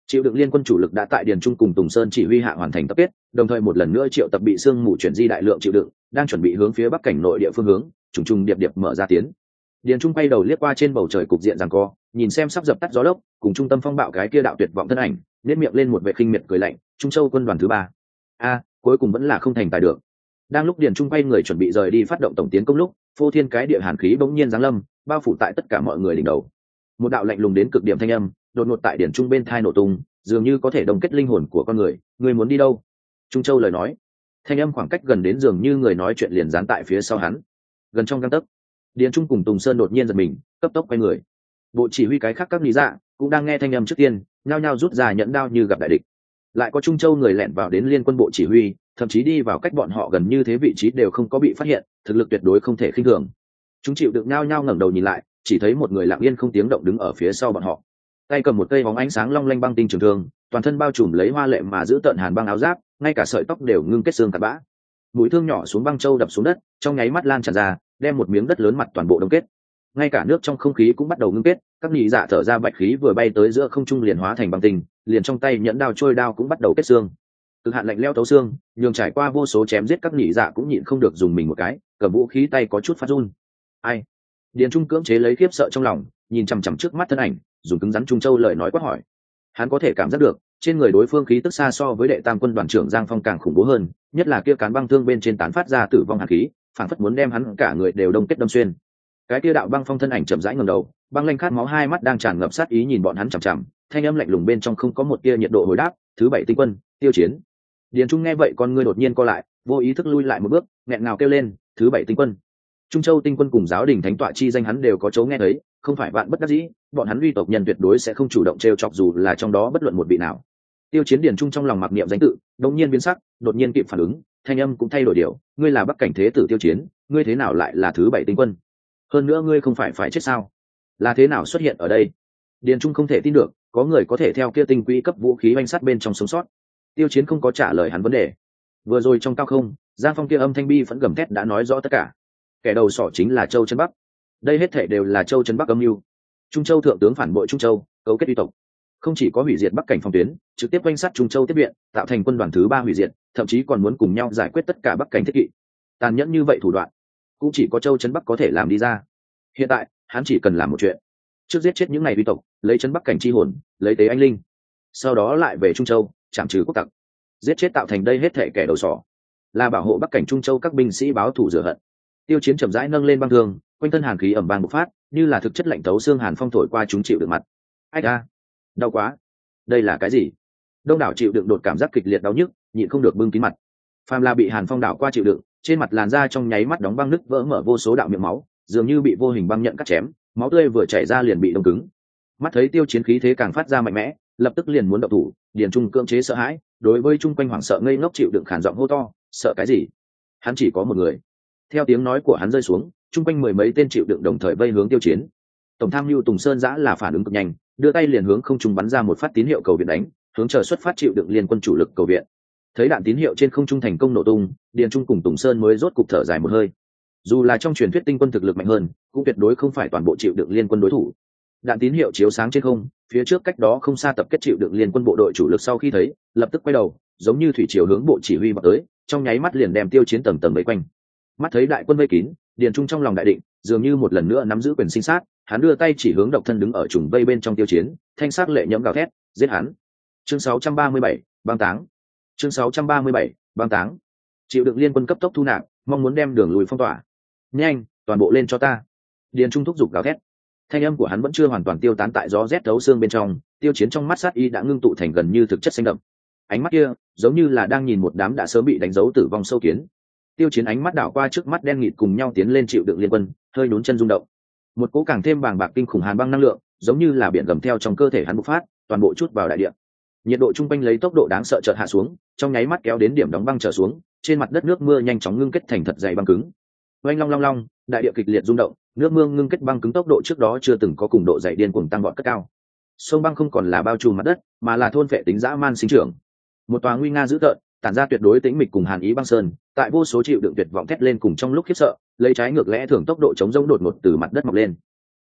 chịu đựng liên quân chủ lực đã tại Điền Trung cùng Tùng Sơn chỉ huy hạ hoàn thành tập kết, đồng thời một lần nữa triệu tập bị sương mù chuyển di đại lượng chịu đựng, đang chuẩn bị hướng phía bắc cảnh nội địa phương hướng, trùng trùng điệp điệp mở ra tiến. Điền Trung quay đầu liếc qua trên bầu trời cục diện giằng co, nhìn xem sắp dập tắt gió lốc, cùng trung tâm phong bạo cái kia đạo tuyệt vọng thân ảnh, nhếch miệng lên một vẻ khinh miệt cười lạnh, Trung Châu quân đoàn thứ 3. Cuối cùng vẫn là không thành tài được. Đang lúc Điền Trung quay người chuẩn bị rời đi phát động tổng tiến công lúc, phô thiên cái địa hàn khí bỗng nhiên giáng lâm, bao phủ tại tất cả mọi người đỉnh đầu. Một đạo lạnh lùng đến cực điểm thanh âm, đột ngột tại Điền Trung bên thai nổ tung, dường như có thể đồng kết linh hồn của con người. Người muốn đi đâu? Trung Châu lời nói. Thanh âm khoảng cách gần đến dường như người nói chuyện liền dán tại phía sau hắn, gần trong gang tấc. Điền Trung cùng Tùng Sơn đột nhiên giật mình, cấp tốc quay người. Bộ chỉ huy cái khác các lý dạ cũng đang nghe thanh âm trước tiên, nhao nhao rút ra nhẫn đao như gặp đại địch. Lại có Trung Châu người lẻn vào đến liên quân bộ chỉ huy, thậm chí đi vào cách bọn họ gần như thế vị trí đều không có bị phát hiện, thực lực tuyệt đối không thể khinh thường. Chúng chịu đựng nhao nhao ngẩng đầu nhìn lại, chỉ thấy một người lặng yên không tiếng động đứng ở phía sau bọn họ, tay cầm một cây bóng ánh sáng long lanh băng tinh trường thương, toàn thân bao trùm lấy hoa lệ mà giữ tợn hàn băng áo giáp, ngay cả sợi tóc đều ngưng kết xương cặn bã. Mũi thương nhỏ xuống băng châu đập xuống đất, trong nháy mắt lan tràn ra, đem một miếng đất lớn mặt toàn bộ đông kết. Ngay cả nước trong không khí cũng bắt đầu ngưng kết, các nhị dạ thở ra bạch khí vừa bay tới giữa không trung liền hóa thành băng tinh, liền trong tay nhẫn đao trôi đao cũng bắt đầu kết xương. Cực hạn lạnh lẽo tấu xương, nhường trải qua vô số chém giết các nhị dạ cũng nhịn không được dùng mình một cái, cầm vũ khí tay có chút phát run. Ai? Điền Trung cưỡng chế lấy khiếp sợ trong lòng, nhìn chằm chằm trước mắt thân ảnh, dùng cứng rắn Trung Châu lời nói quát hỏi. Hắn có thể cảm giác được, trên người đối phương khí tức xa so với đệ tam quân đoàn trưởng Giang Phong càng khủng bố hơn, nhất là kia cán băng thương bên trên tán phát ra tử vong hàn khí, phản phất muốn đem hắn cả người đều đông kết đâm xuyên. Cái kia đạo băng phong thân ảnh chậm rãi ngẩng đầu, băng lanh khát máu hai mắt đang tràn ngập sát ý nhìn bọn hắn chằm chằm, thanh âm lạnh lùng bên trong không có một tia nhiệt độ hồi đáp. Thứ 7 tinh quân, Tiêu Chiến. Điền Trung nghe vậy con ngươi đột nhiên co lại, vô ý thức lui lại một bước, nghẹn ngào kêu lên, thứ 7 tinh quân. Trung Châu tinh quân cùng giáo đình thánh tọa chi danh hắn đều có chấu nghe thấy, không phải vạn bất đắc dĩ, bọn hắn uy tộc nhân tuyệt đối sẽ không chủ động trêu chọc dù là trong đó bất luận một vị nào. Tiêu Chiến Điền Trung trong lòng mặc niệm danh tự, đột nhiên biến sắc, đột nhiên kịp phản ứng, thanh âm cũng thay đổi điều, ngươi là Bắc cảnh thế tử Tiêu Chiến, ngươi thế nào lại là thứ 7 tinh quân? Hơn nữa ngươi không phải chết sao? Là thế nào xuất hiện ở đây? Điền Trung không thể tin được, có người có thể theo kia tinh quỹ cấp vũ khí oanh sát bên trong sống sót. Tiêu Chiến không có trả lời hắn vấn đề. Vừa rồi trong cao không, Giang Phong kia âm thanh bi vẫn gầm thét đã nói rõ tất cả. Kẻ đầu sỏ chính là Châu Trấn Bắc. Đây hết thảy đều là Châu Trấn Bắc âm mưu. Trung Châu thượng tướng phản bội Trung Châu, cấu kết uy tộc. Không chỉ có hủy diệt Bắc cảnh phòng tuyến, trực tiếp oanh sát Trung Châu tiếp viện, tạo thành quân đoàn thứ 3 hủy diệt, thậm chí còn muốn cùng nhau giải quyết tất cả Bắc cảnh thiết kỵ. Tàn nhẫn như vậy thủ đoạn, cũng chỉ có Châu Trấn Bắc có thể làm đi ra. Hiện tại, hắn chỉ cần làm một chuyện, trước giết chết những này uy tộc, lấy Trấn Bắc cảnh chi hồn, lấy tế anh linh, sau đó lại về Trung Châu, chạm trừ quốc tặc, giết chết tạo thành đây hết thảy kẻ đầu sỏ, là bảo hộ Bắc cảnh Trung Châu các binh sĩ báo thù rửa hận. Tiêu Chiến chậm rãi nâng lên băng thương, quanh thân hàn khí ẩm vang bộc phát, như là thực chất lạnh tấu xương hàn phong thổi qua chúng chịu được mặt. Ách a, đau quá! Đây là cái gì? Đông đảo chịu đựng đột cảm giác kịch liệt đau nhức, nhịn không được bưng kín mặt. Phàm là bị hàn phong đảo qua chịu đựng, trên mặt làn da trong nháy mắt đóng băng nứt vỡ mở vô số đạo miệng máu, dường như bị vô hình băng nhận cắt chém, máu tươi vừa chảy ra liền bị đông cứng. Mắt thấy Tiêu Chiến khí thế càng phát ra mạnh mẽ, lập tức liền muốn động thủ, Điền Trung cưỡng chế sợ hãi, đối với chung quanh hoảng sợ ngây ngốc chịu đựng khản giọng hô to, sợ cái gì? Hắn chỉ có một người. Theo tiếng nói của hắn rơi xuống, chung quanh mười mấy tên chịu đựng đồng thời vây hướng Tiêu Chiến. Tổng tham mưu Tùng Sơn giã là phản ứng cực nhanh, đưa tay liền hướng không trung bắn ra một phát tín hiệu cầu viện đánh, hướng chờ xuất phát chịu đựng liên quân chủ lực cầu viện. Thấy đạn tín hiệu trên không trung thành công nổ tung, Điền Trung cùng Tùng Sơn mới rốt cục thở dài một hơi. Dù là trong truyền thuyết tinh quân thực lực mạnh hơn, cũng tuyệt đối không phải toàn bộ chịu đựng liên quân đối thủ. Đạn tín hiệu chiếu sáng trên không, phía trước cách đó không xa tập kết chịu đựng liên quân bộ đội chủ lực sau khi thấy, lập tức quay đầu, giống như thủy triều hướng bộ chỉ huy vọt tới, trong nháy mắt liền đem Tiêu Chiến tầng tầng vây quanh. Mắt thấy đại quân vây kín, Điền Trung trong lòng đại định, dường như một lần nữa nắm giữ quyền sinh sát, hắn đưa tay chỉ hướng độc thân đứng ở trùng vây bên trong Tiêu Chiến, thanh sắc lệ nhẫm gào thét, giết hắn. Chương 637, băng táng. Chương 637, băng táng. Chịu đựng liên quân cấp tốc thu nạp, mong muốn đem đường lùi phong tỏa. Nhanh, toàn bộ lên cho ta. Điền Trung thúc giục gào thét. Thanh âm của hắn vẫn chưa hoàn toàn tiêu tán tại gió rét thấu xương bên trong, Tiêu Chiến trong mắt sát ý đã ngưng tụ thành gần như thực chất xanh đậm. Ánh mắt kia, giống như là đang nhìn một đám đã sớm bị đánh dấu tử vong sâu kiến. Tiêu Chiến ánh mắt đảo qua trước mắt đen nghịt cùng nhau tiến lên chịu đựng liên quân, hơi nhún chân rung động. Một cỗ càng thêm bàng bạc kinh khủng hàn băng năng lượng, giống như là biển gầm theo trong cơ thể hắn bộc phát, toàn bộ chút vào đại địa. Nhiệt độ trung quanh lấy tốc độ đáng sợ chợt hạ xuống, trong nháy mắt kéo đến điểm đóng băng trở xuống, trên mặt đất nước mưa nhanh chóng ngưng kết thành thật dày băng cứng. Oanh long long long, đại địa kịch liệt rung động, nước mưa ngưng kết băng cứng tốc độ trước đó chưa từng có cùng độ dày điên cuồng tăng vọt cất cao. Sông băng không còn là bao trùm mặt đất, mà là thôn phệ tính dã man sinh trưởng. Một tòa nguy nga dữ tợn, tản ra tuyệt đối tĩnh mịch cùng hàn ý băng sơn, tại vô số chịu đựng tuyệt vọng thét lên cùng trong lúc khiếp sợ, lấy trái ngược lẽ thường tốc độ chống rông đột ngột từ mặt đất mọc lên.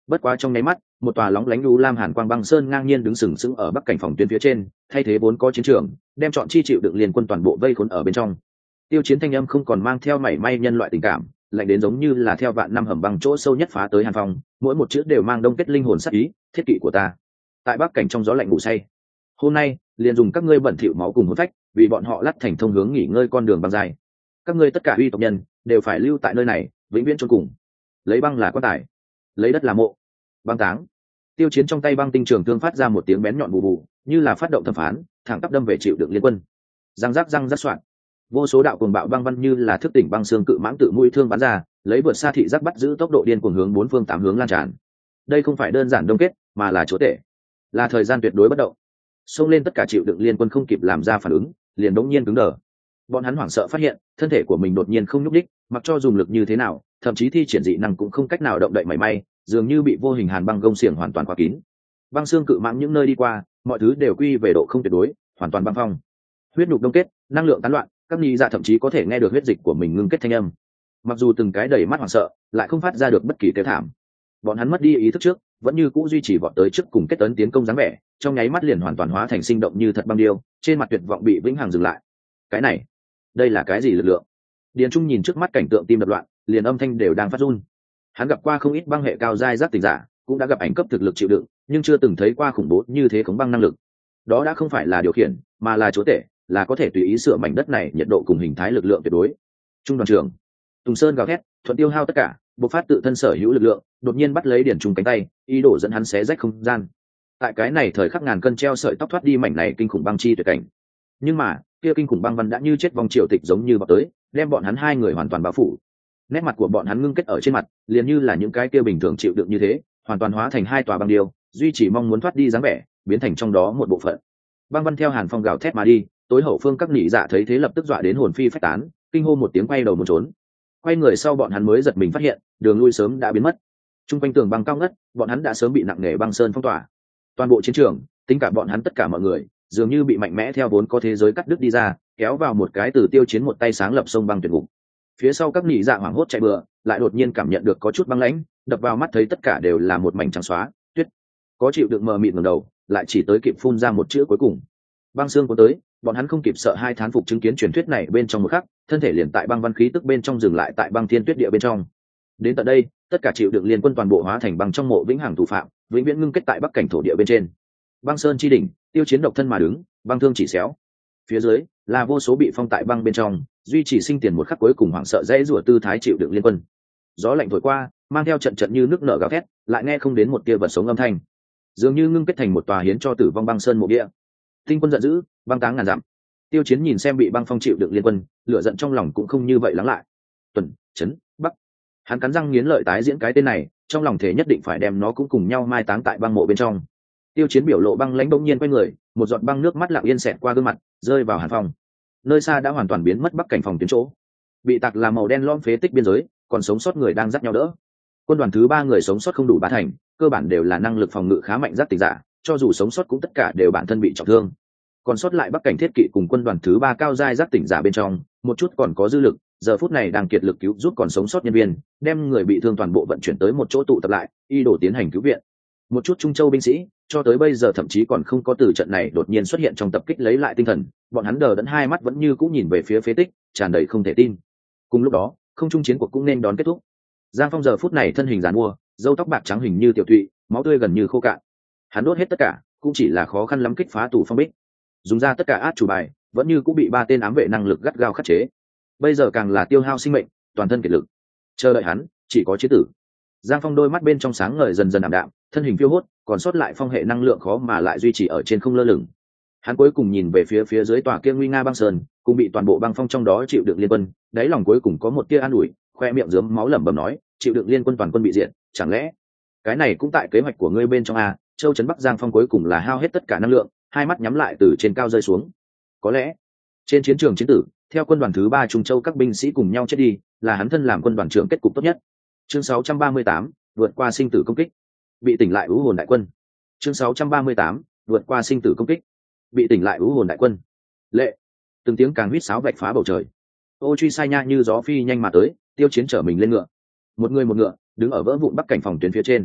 Bất quá trong nháy mắt, một tòa lóng lánh u lam hàn quang băng sơn ngang nhiên đứng sừng sững ở bắc cảnh phòng tuyến phía trên, thay thế vốn có chiến trường, đem chọn chi chịu đựng liên quân toàn bộ vây khốn ở bên trong. Tiêu Chiến thanh âm không còn mang theo mảy may nhân loại tình cảm, lạnh đến giống như là theo vạn năm hầm băng chỗ sâu nhất phá tới hàn phong, mỗi một chữ đều mang đông kết linh hồn sát ý, thiết kỵ của ta. Tại bắc cảnh trong gió lạnh ngủ say. Hôm nay, liền dùng các ngươi bẩn thỉu máu cùng hồn phách, vì bọn họ lắt thành thông hướng nghỉ ngơi con đường băng dài. Các ngươi tất cả uy tộc nhân đều phải lưu tại nơi này, vĩnh viễn chôn cùng. Lấy băng là quan tài, lấy đất là mộ. Băng táng. Tiêu Chiến trong tay băng tinh trường thương phát ra một tiếng bén nhọn bù bù, như là phát động thẩm phán, thẳng tắp đâm về chịu đựng liên quân. Răng rắc soạn. Vô số đạo cuồng bạo băng văn như là thức tỉnh băng xương cự mãng tự mũi thương bắn ra, lấy vượt xa thị giác bắt giữ tốc độ điên cuồng hướng bốn phương tám hướng lan tràn. Đây không phải đơn giản đông kết, mà là chúa tể, là thời gian tuyệt đối bất động. Xông lên tất cả chịu đựng liên quân không kịp làm ra phản ứng, liền đống nhiên cứng đờ. Bọn hắn hoảng sợ phát hiện, thân thể của mình đột nhiên không nhúc nhích, mặc cho dùng lực như thế nào, thậm chí thi triển dị năng cũng không cách nào động đậy mảy may, dường như bị vô hình hàn băng gông xiềng hoàn toàn khóa kín. Băng xương cự mãng những nơi đi qua, mọi thứ đều quy về độ không tuyệt đối, hoàn toàn băng phong. Huyết nhục đông kết, năng lượng tán loạn, các nghi dạ thậm chí có thể nghe được huyết dịch của mình ngưng kết thanh âm. Mặc dù từng cái đầy mắt hoảng sợ, lại không phát ra được bất kỳ kêu thảm. Bọn hắn mất đi ý thức trước, vẫn như cũ duy trì vọt tới trước cùng kết tấn tiến công dáng vẻ, trong nháy mắt liền hoàn toàn hóa thành sinh động như thật băng điêu, trên mặt tuyệt vọng bị vĩnh hằng dừng lại. Cái này, đây là cái gì lực lượng? Điền Trung nhìn trước mắt cảnh tượng tim đập loạn, liền âm thanh đều đang phát run. Hắn gặp qua không ít băng hệ cao giai giác tỉnh giả, cũng đã gặp ảnh cấp thực lực chịu đựng, nhưng chưa từng thấy qua khủng bố như thế khống băng năng lực. Đó đã không phải là điều khiển, mà là chúa tể, là có thể tùy ý sửa mảnh đất này nhiệt độ cùng hình thái lực lượng tuyệt đối. Trung đoàn trưởng Tùng Sơn gào thét, thuận tiêu hao tất cả, bộc phát tự thân sở hữu lực lượng, đột nhiên bắt lấy Điền Trung cánh tay, ý đồ dẫn hắn xé rách không gian. Tại cái này thời khắc ngàn cân treo sợi tóc thoát đi mảnh này kinh khủng băng chi tuyệt cảnh. Nhưng mà, kia kinh khủng băng văn đã như chết vòng triều tịch giống như vào tới, đem bọn hắn hai người hoàn toàn bao phủ. Nét mặt của bọn hắn ngưng kết ở trên mặt, liền như là những cái kia bình thường chịu đựng như thế, hoàn toàn hóa thành hai tòa băng điêu, duy chỉ mong muốn thoát đi dáng vẻ, biến thành trong đó một bộ phận. Băng văn theo hàn phong gào thét mà đi, tối hậu phương các nị dạ thấy thế lập tức dọa đến hồn phi phách tán, kinh hô một tiếng quay đầu muốn trốn. Quay người sau bọn hắn mới giật mình phát hiện, đường lui sớm đã biến mất. Trung quanh tường băng cao ngất, bọn hắn đã sớm bị nặng nề băng sơn phong tỏa. Toàn bộ chiến trường, tính cả bọn hắn tất cả mọi người, dường như bị mạnh mẽ theo vốn có thế giới cắt đứt đi ra, kéo vào một cái từ Tiêu Chiến một tay sáng lập sông băng tuyệt ngục. Phía sau các nị dạ hoảng hốt chạy bừa, lại đột nhiên cảm nhận được có chút băng lãnh, đập vào mắt thấy tất cả đều là một mảnh trắng xóa, tuyết. Có chịu đựng mờ mịt ngẩng đầu, lại chỉ tới kịp phun ra một chữ cuối cùng. Băng xương có tới, bọn hắn không kịp sợ hai thán phục chứng kiến truyền thuyết này bên trong một khắc, thân thể liền tại băng văn khí tức bên trong dừng lại tại băng thiên tuyết địa bên trong. Đến tận đây, tất cả chịu đựng liên quân toàn bộ hóa thành băng trong mộ vĩnh hằng thủ phạm, vĩnh viễn ngưng kết tại bắc cảnh thổ địa bên trên. Băng sơn chi đỉnh, Tiêu Chiến độc thân mà đứng, băng thương chỉ xéo. Phía dưới là vô số bị phong tại băng bên trong, duy trì sinh tiền một khắc cuối cùng hoảng sợ dễ rủa tư thái chịu đựng liên quân. Gió lạnh thổi qua, mang theo trận trận như nước nở gào thét, lại nghe không đến một tia vật sống âm thanh, dường như ngưng kết thành một tòa hiến cho tử vong băng sơn mộ địa. Tinh quân giận dữ, băng táng ngàn dặm. Tiêu Chiến nhìn xem bị băng phong chịu đựng liên quân, lửa giận trong lòng cũng không như vậy lắng lại. Tuần, chấn, bắc. Hắn cắn răng nghiến lợi tái diễn cái tên này, trong lòng thể nhất định phải đem nó cũng cùng nhau mai táng tại băng mộ bên trong. Tiêu Chiến biểu lộ băng lãnh bỗng nhiên quay người, một giọt băng nước mắt lặng yên xẹt qua gương mặt, rơi vào hàn phong. Nơi xa đã hoàn toàn biến mất bắc cảnh phòng tuyến chỗ, bị tạc là màu đen lõm phế tích biên giới, còn sống sót người đang dắt nhau đỡ. Quân đoàn thứ 3 người sống sót không đủ bá thành, cơ bản đều là năng lực phòng ngự khá mạnh giác tỉnh giả, cho dù sống sót cũng tất cả đều bản thân bị trọng thương. Còn sót lại bắc cảnh thiết kỵ cùng quân đoàn thứ 3 cao giai giác tỉnh giả bên trong, một chút còn có dư lực, giờ phút này đang kiệt lực cứu giúp còn sống sót nhân viên, đem người bị thương toàn bộ vận chuyển tới một chỗ tụ tập lại, y đổ tiến hành cứu viện. Một chút trung châu binh sĩ, cho tới bây giờ thậm chí còn không có từ trận này đột nhiên xuất hiện trong tập kích lấy lại tinh thần, bọn hắn đờ đẫn hai mắt vẫn như cũ nhìn về phía phế tích, tràn đầy không thể tin. Cùng lúc đó, không trung chiến cuộc cũng nên đón kết thúc. Giang Phong giờ phút này thân hình giàn mua, râu tóc bạc trắng hình như tiểu thụy, máu tươi gần như khô cạn. Hắn đốt hết tất cả, cũng chỉ là khó khăn lắm kích phá tủ phong bích. Dùng ra tất cả át chủ bài, vẫn như cũng bị 3 tên ám vệ năng lực gắt gao khắc chế. Bây giờ càng là tiêu hao sinh mệnh, toàn thân kiệt lực. Chờ đợi hắn, chỉ có chiến tử. Giang Phong đôi mắt bên trong sáng ngời dần dần ảm đạm, thân hình phiêu hốt, còn sót lại phong hệ năng lượng khó mà lại duy trì ở trên không lơ lửng. Hắn cuối cùng nhìn về phía dưới tòa kia nguy nga băng sơn, cũng bị toàn bộ băng phong trong đó chịu đựng liên quân, đáy lòng cuối cùng có một tia an ủi, khoe miệng rớm máu lẩm bẩm nói, chịu đựng liên quân toàn quân bị diệt, chẳng lẽ cái này cũng tại kế hoạch của ngươi bên trong à? Châu trấn Bắc Giang Phong cuối cùng là hao hết tất cả năng lượng, hai mắt nhắm lại từ trên cao rơi xuống. Có lẽ trên chiến trường chiến tử, theo quân đoàn thứ 3 Trung Châu các binh sĩ cùng nhau chết đi, là hắn thân làm quân đoàn trưởng kết cục tốt nhất. Chương 638, vượt qua sinh tử công kích. Bị tỉnh lại ưu hồn đại quân. Chương 638, vượt qua sinh tử công kích. Bị tỉnh lại ưu hồn đại quân. Lệ. Từng tiếng càng huýt sáo vạch phá bầu trời. Ô truy sai nha như gió phi nhanh mà tới, Tiêu Chiến trở mình lên ngựa. Một người một ngựa, đứng ở vỡ vụn bắc cảnh phòng tuyến phía trên.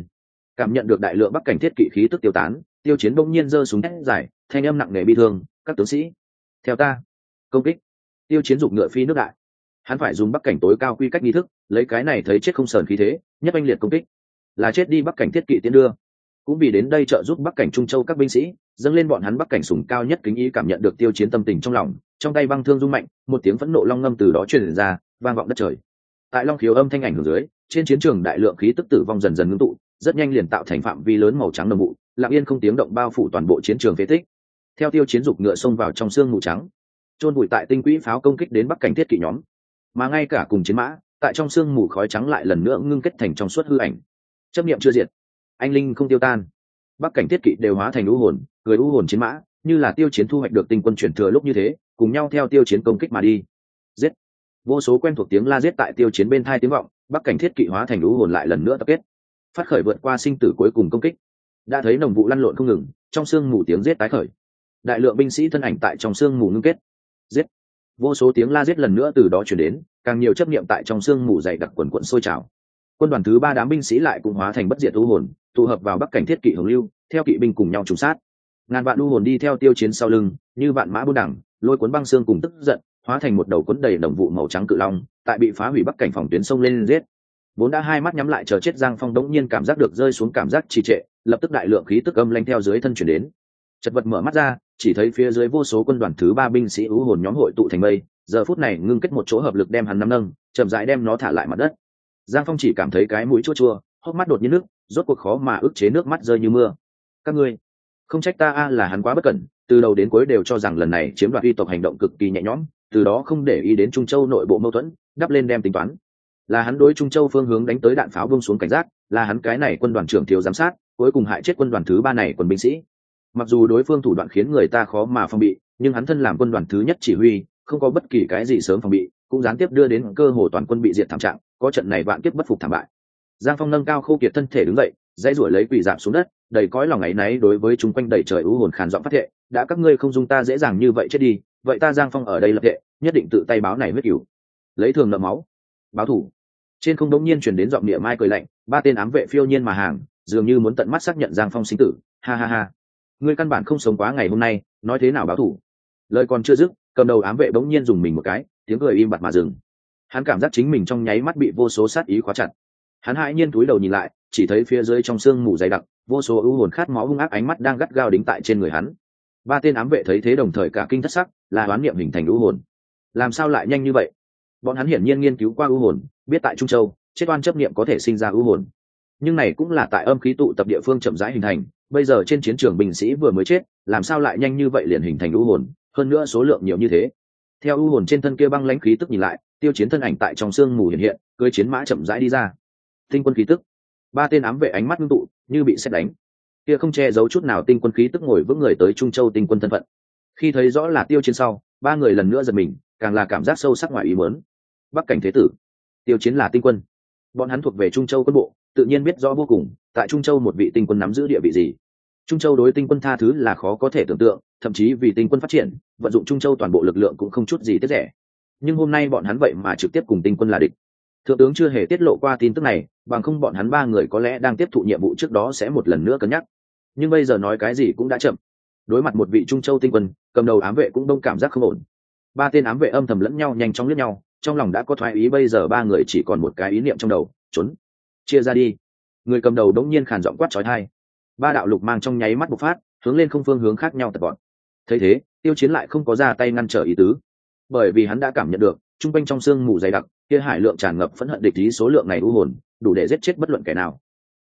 Cảm nhận được đại lượng bắc cảnh thiết kỵ khí tức tiêu tán, Tiêu Chiến bỗng nhiên giơ súng dài, thanh âm nặng nề bi thương, các tướng sĩ, theo ta, công kích. Tiêu Chiến giục ngựa phi nước đại, hắn phải dùng bắc cảnh tối cao quy cách nghi thức, lấy cái này thấy chết không sờn khí thế, nhất anh liệt công kích, là chết đi bắc cảnh thiết kỵ tiến đưa. Cũng vì đến đây trợ giúp bắc cảnh Trung Châu các binh sĩ, dâng lên bọn hắn bắc cảnh sủng cao nhất kính ý. Cảm nhận được Tiêu Chiến tâm tình trong lòng, trong tay băng thương rung mạnh, một tiếng phẫn nộ long ngâm từ đó truyền ra, vang vọng đất trời. Tại long khiếu âm thanh ảnh hưởng dưới, trên chiến trường đại lượng khí tức tử vong dần dần ngưng tụ, rất nhanh liền tạo thành phạm vi lớn màu trắng nồng vụ, lặng yên không tiếng động bao phủ toàn bộ chiến trường phế tích. Theo Tiêu Chiến dục ngựa xông vào trong sương mù trắng, chôn vùi tại tinh quỹ pháo công kích đến bắc cảnh thiết kỵ nhóm, mà ngay cả cùng chiến mã, tại trong sương mù khói trắng lại lần nữa ngưng kết thành trong suốt hư ảnh. Chấp niệm chưa diệt, anh linh không tiêu tan, bắc cảnh thiết kỵ đều hóa thành u hồn, người u hồn chiến mã, như là Tiêu Chiến thu hoạch được tinh quân chuyển thừa lúc như thế, cùng nhau theo Tiêu Chiến công kích mà đi. Giết! Vô số quen thuộc tiếng la giết tại Tiêu Chiến bên thai tiếng vọng, bắc cảnh thiết kỵ hóa thành u hồn lại lần nữa tập kết, phát khởi vượt qua sinh tử cuối cùng công kích. Đã thấy nồng vụ lăn lộn không ngừng, trong sương mù tiếng giết tái khởi, đại lượng binh sĩ thân ảnh tại trong sương mù ngưng kết. Giết! Vô số tiếng la giết lần nữa từ đó truyền đến, càng nhiều chấp niệm tại trong sương mù dày đặc quần quận sôi trào. Quân đoàn thứ 3 đám binh sĩ lại cũng hóa thành bất diệt u hồn, tụ hợp vào bắc cảnh thiết kỵ hồng lưu, theo kỵ binh cùng nhau trùng sát. Ngàn vạn u hồn đi theo Tiêu Chiến sau lưng, như vạn mã buôn đẳng, lôi cuốn băng xương cùng tức giận, hóa thành một đầu cuốn đầy đồng vụ màu trắng cự long, tại bị phá hủy bắc cảnh phòng tuyến sông lên giết. Vốn đã hai mắt nhắm lại chờ chết Giang Phong đống nhiên cảm giác được rơi xuống cảm giác trì trệ, lập tức đại lượng khí tức âm lanh theo dưới thân chuyển đến. Chật vật mở mắt ra, chỉ thấy phía dưới vô số quân đoàn thứ 3 binh sĩ u hồn nhóm hội tụ thành mây, giờ phút này ngưng kết một chỗ hợp lực đem hắn nắm nâng, chậm rãi đem nó thả lại mặt đất. Giang Phong chỉ cảm thấy cái mũi chua chua, hốc mắt đột nhiên nước, rốt cuộc khó mà ức chế nước mắt rơi như mưa. Các ngươi, không trách ta là hắn quá bất cẩn, từ đầu đến cuối đều cho rằng lần này chiếm đoạt uy tộc hành động cực kỳ nhẹ nhõm, từ đó không để ý đến Trung Châu nội bộ mâu thuẫn, đắp lên đem tính toán. Là hắn đối Trung Châu phương hướng đánh tới đạn pháo buông xuống cảnh giác, là hắn cái này quân đoàn trưởng thiếu giám sát, cuối cùng hại chết quân đoàn thứ 3 này quân binh sĩ. Mặc dù đối phương thủ đoạn khiến người ta khó mà phòng bị, nhưng hắn thân làm quân đoàn thứ nhất chỉ huy, không có bất kỳ cái gì sớm phòng bị, cũng gián tiếp đưa đến cơ hồ toàn quân bị diệt thảm trạng, có trận này vạn kiếp bất phục thảm bại. Giang Phong nâng cao khô kiệt thân thể đứng dậy, dãy ruổi lấy quỳ rạp xuống đất, đầy cõi lòng áy náy đối với chúng quanh đầy trời u hồn khàn giọng phát thệ, đã các ngươi không dung ta dễ dàng như vậy chết đi, vậy ta Giang Phong ở đây lập thệ, nhất định tự tay báo này huyết cửu, lấy thường nợ máu, báo thủ. Trên không đống nhiên truyền đến giọng địa mai cười lạnh, 3 tên ám vệ phiêu nhiên mà hàng, dường như muốn tận mắt xác nhận Giang Phong sinh tử. Ha ha ha, ngươi căn bản không sống quá ngày hôm nay, nói thế nào báo thủ? Lời còn chưa dứt, cầm đầu ám vệ đống nhiên dùng mình một cái, tiếng cười im bặt mà dừng. Hắn cảm giác chính mình trong nháy mắt bị vô số sát ý khóa chặt. Hắn hãi nhiên cúi đầu nhìn lại, chỉ thấy phía dưới trong sương mù dày đặc, vô số u hồn khát máu hung ác ánh mắt đang gắt gao đính tại trên người hắn. 3 tên ám vệ thấy thế đồng thời cả kinh thất sắc, là đoán niệm hình thành u hồn. Làm sao lại nhanh như vậy? Bọn hắn hiển nhiên nghiên cứu qua u hồn, biết tại Trung Châu, chết oan chấp niệm có thể sinh ra u hồn. Nhưng này cũng là tại âm khí tụ tập địa phương chậm rãi hình thành, bây giờ trên chiến trường binh sĩ vừa mới chết, làm sao lại nhanh như vậy liền hình thành u hồn, hơn nữa số lượng nhiều như thế. Theo u hồn trên thân kia băng lãnh khí tức nhìn lại, Tiêu Chiến thân ảnh tại trong sương mù hiện hiện, cưỡi chiến mã chậm rãi đi ra. Tinh quân khí tức. 3 tên ám vệ ánh mắt ngưng tụ, như bị sét đánh. Kia không che giấu chút nào tinh quân khí tức ngồi vững người tới Trung Châu tinh quân thân phận. Khi thấy rõ là Tiêu Chiến sau, 3 người lần nữa giật mình, càng là cảm giác sâu sắc ngoài ý muốn. Bắc cảnh thế tử, Tiêu Chiến là tinh quân. Bọn hắn thuộc về Trung Châu quân bộ, tự nhiên biết rõ vô cùng, tại Trung Châu một vị tinh quân nắm giữ địa vị gì. Trung Châu đối tinh quân tha thứ là khó có thể tưởng tượng, thậm chí vì tinh quân phát triển, vận dụng Trung Châu toàn bộ lực lượng cũng không chút gì tiếc rẻ. Nhưng hôm nay bọn hắn vậy mà trực tiếp cùng tinh quân là địch. Thượng tướng chưa hề tiết lộ qua tin tức này, bằng không bọn hắn 3 người có lẽ đang tiếp thụ nhiệm vụ trước đó sẽ một lần nữa cân nhắc. Nhưng bây giờ nói cái gì cũng đã chậm. Đối mặt một vị Trung Châu tinh quân, cầm đầu ám vệ cũng đông cảm giác không ổn. 3 tên ám vệ âm thầm lẫn nhau nhanh chóng liếc nhau, trong lòng đã có thoái ý, bây giờ 3 người chỉ còn một cái ý niệm trong đầu, trốn. Chia ra đi. Người cầm đầu đống nhiên khàn giọng quát chói tai. 3 đạo lục mang trong nháy mắt bộc phát, hướng lên không phương hướng khác nhau tập bọn. Thấy thế, Tiêu Chiến lại không có ra tay ngăn trở ý tứ, bởi vì hắn đã cảm nhận được, trung quanh trong sương mù dày đặc, kia hải lượng tràn ngập phẫn hận địch ý, số lượng này u hồn, đủ để giết chết bất luận kẻ nào.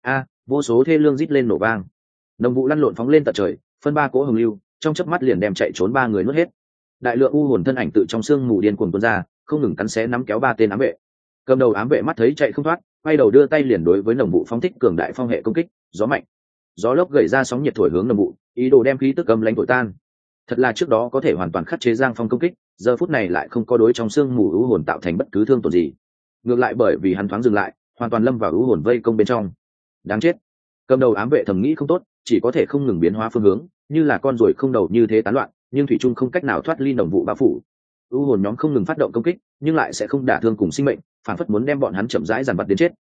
Vô số thê lương rít lên nổ vang, nồng vụ lăn lộn phóng lên tận trời, phân 3 cỗ hồng lưu, trong chớp mắt liền đem chạy trốn 3 người nuốt hết. Đại lượng u hồn thân ảnh tự trong sương mù điên cuồng tuôn ra, không ngừng cắn xé nắm kéo 3 tên ám vệ. Cầm đầu ám vệ mắt thấy chạy không thoát, quay đầu đưa tay liền đối với nồng vụ phóng thích cường đại phong hệ công kích, gió mạnh, gió lốc gầy ra sóng nhiệt thổi hướng nồng vụ, ý đồ đem khí tức âm lãnh thổi tan. Thật là trước đó có thể hoàn toàn khắc chế Giang Phong công kích, giờ phút này lại không có đối trong sương mù u hồn tạo thành bất cứ thương tổn gì. Ngược lại bởi vì hắn thoáng dừng lại, hoàn toàn lâm vào u hồn vây công bên trong. Đáng chết! Cầm đầu ám vệ thầm nghĩ không tốt, chỉ có thể không ngừng biến hóa phương hướng, như là con ruồi không đầu như thế tán loạn, nhưng thủy trung không cách nào thoát ly nồng vụ bao phủ. U hồn nhóm không ngừng phát động công kích, nhưng lại sẽ không đả thương cùng sinh mệnh, phản phất muốn đem bọn hắn chậm rãi dàn vặt đến chết.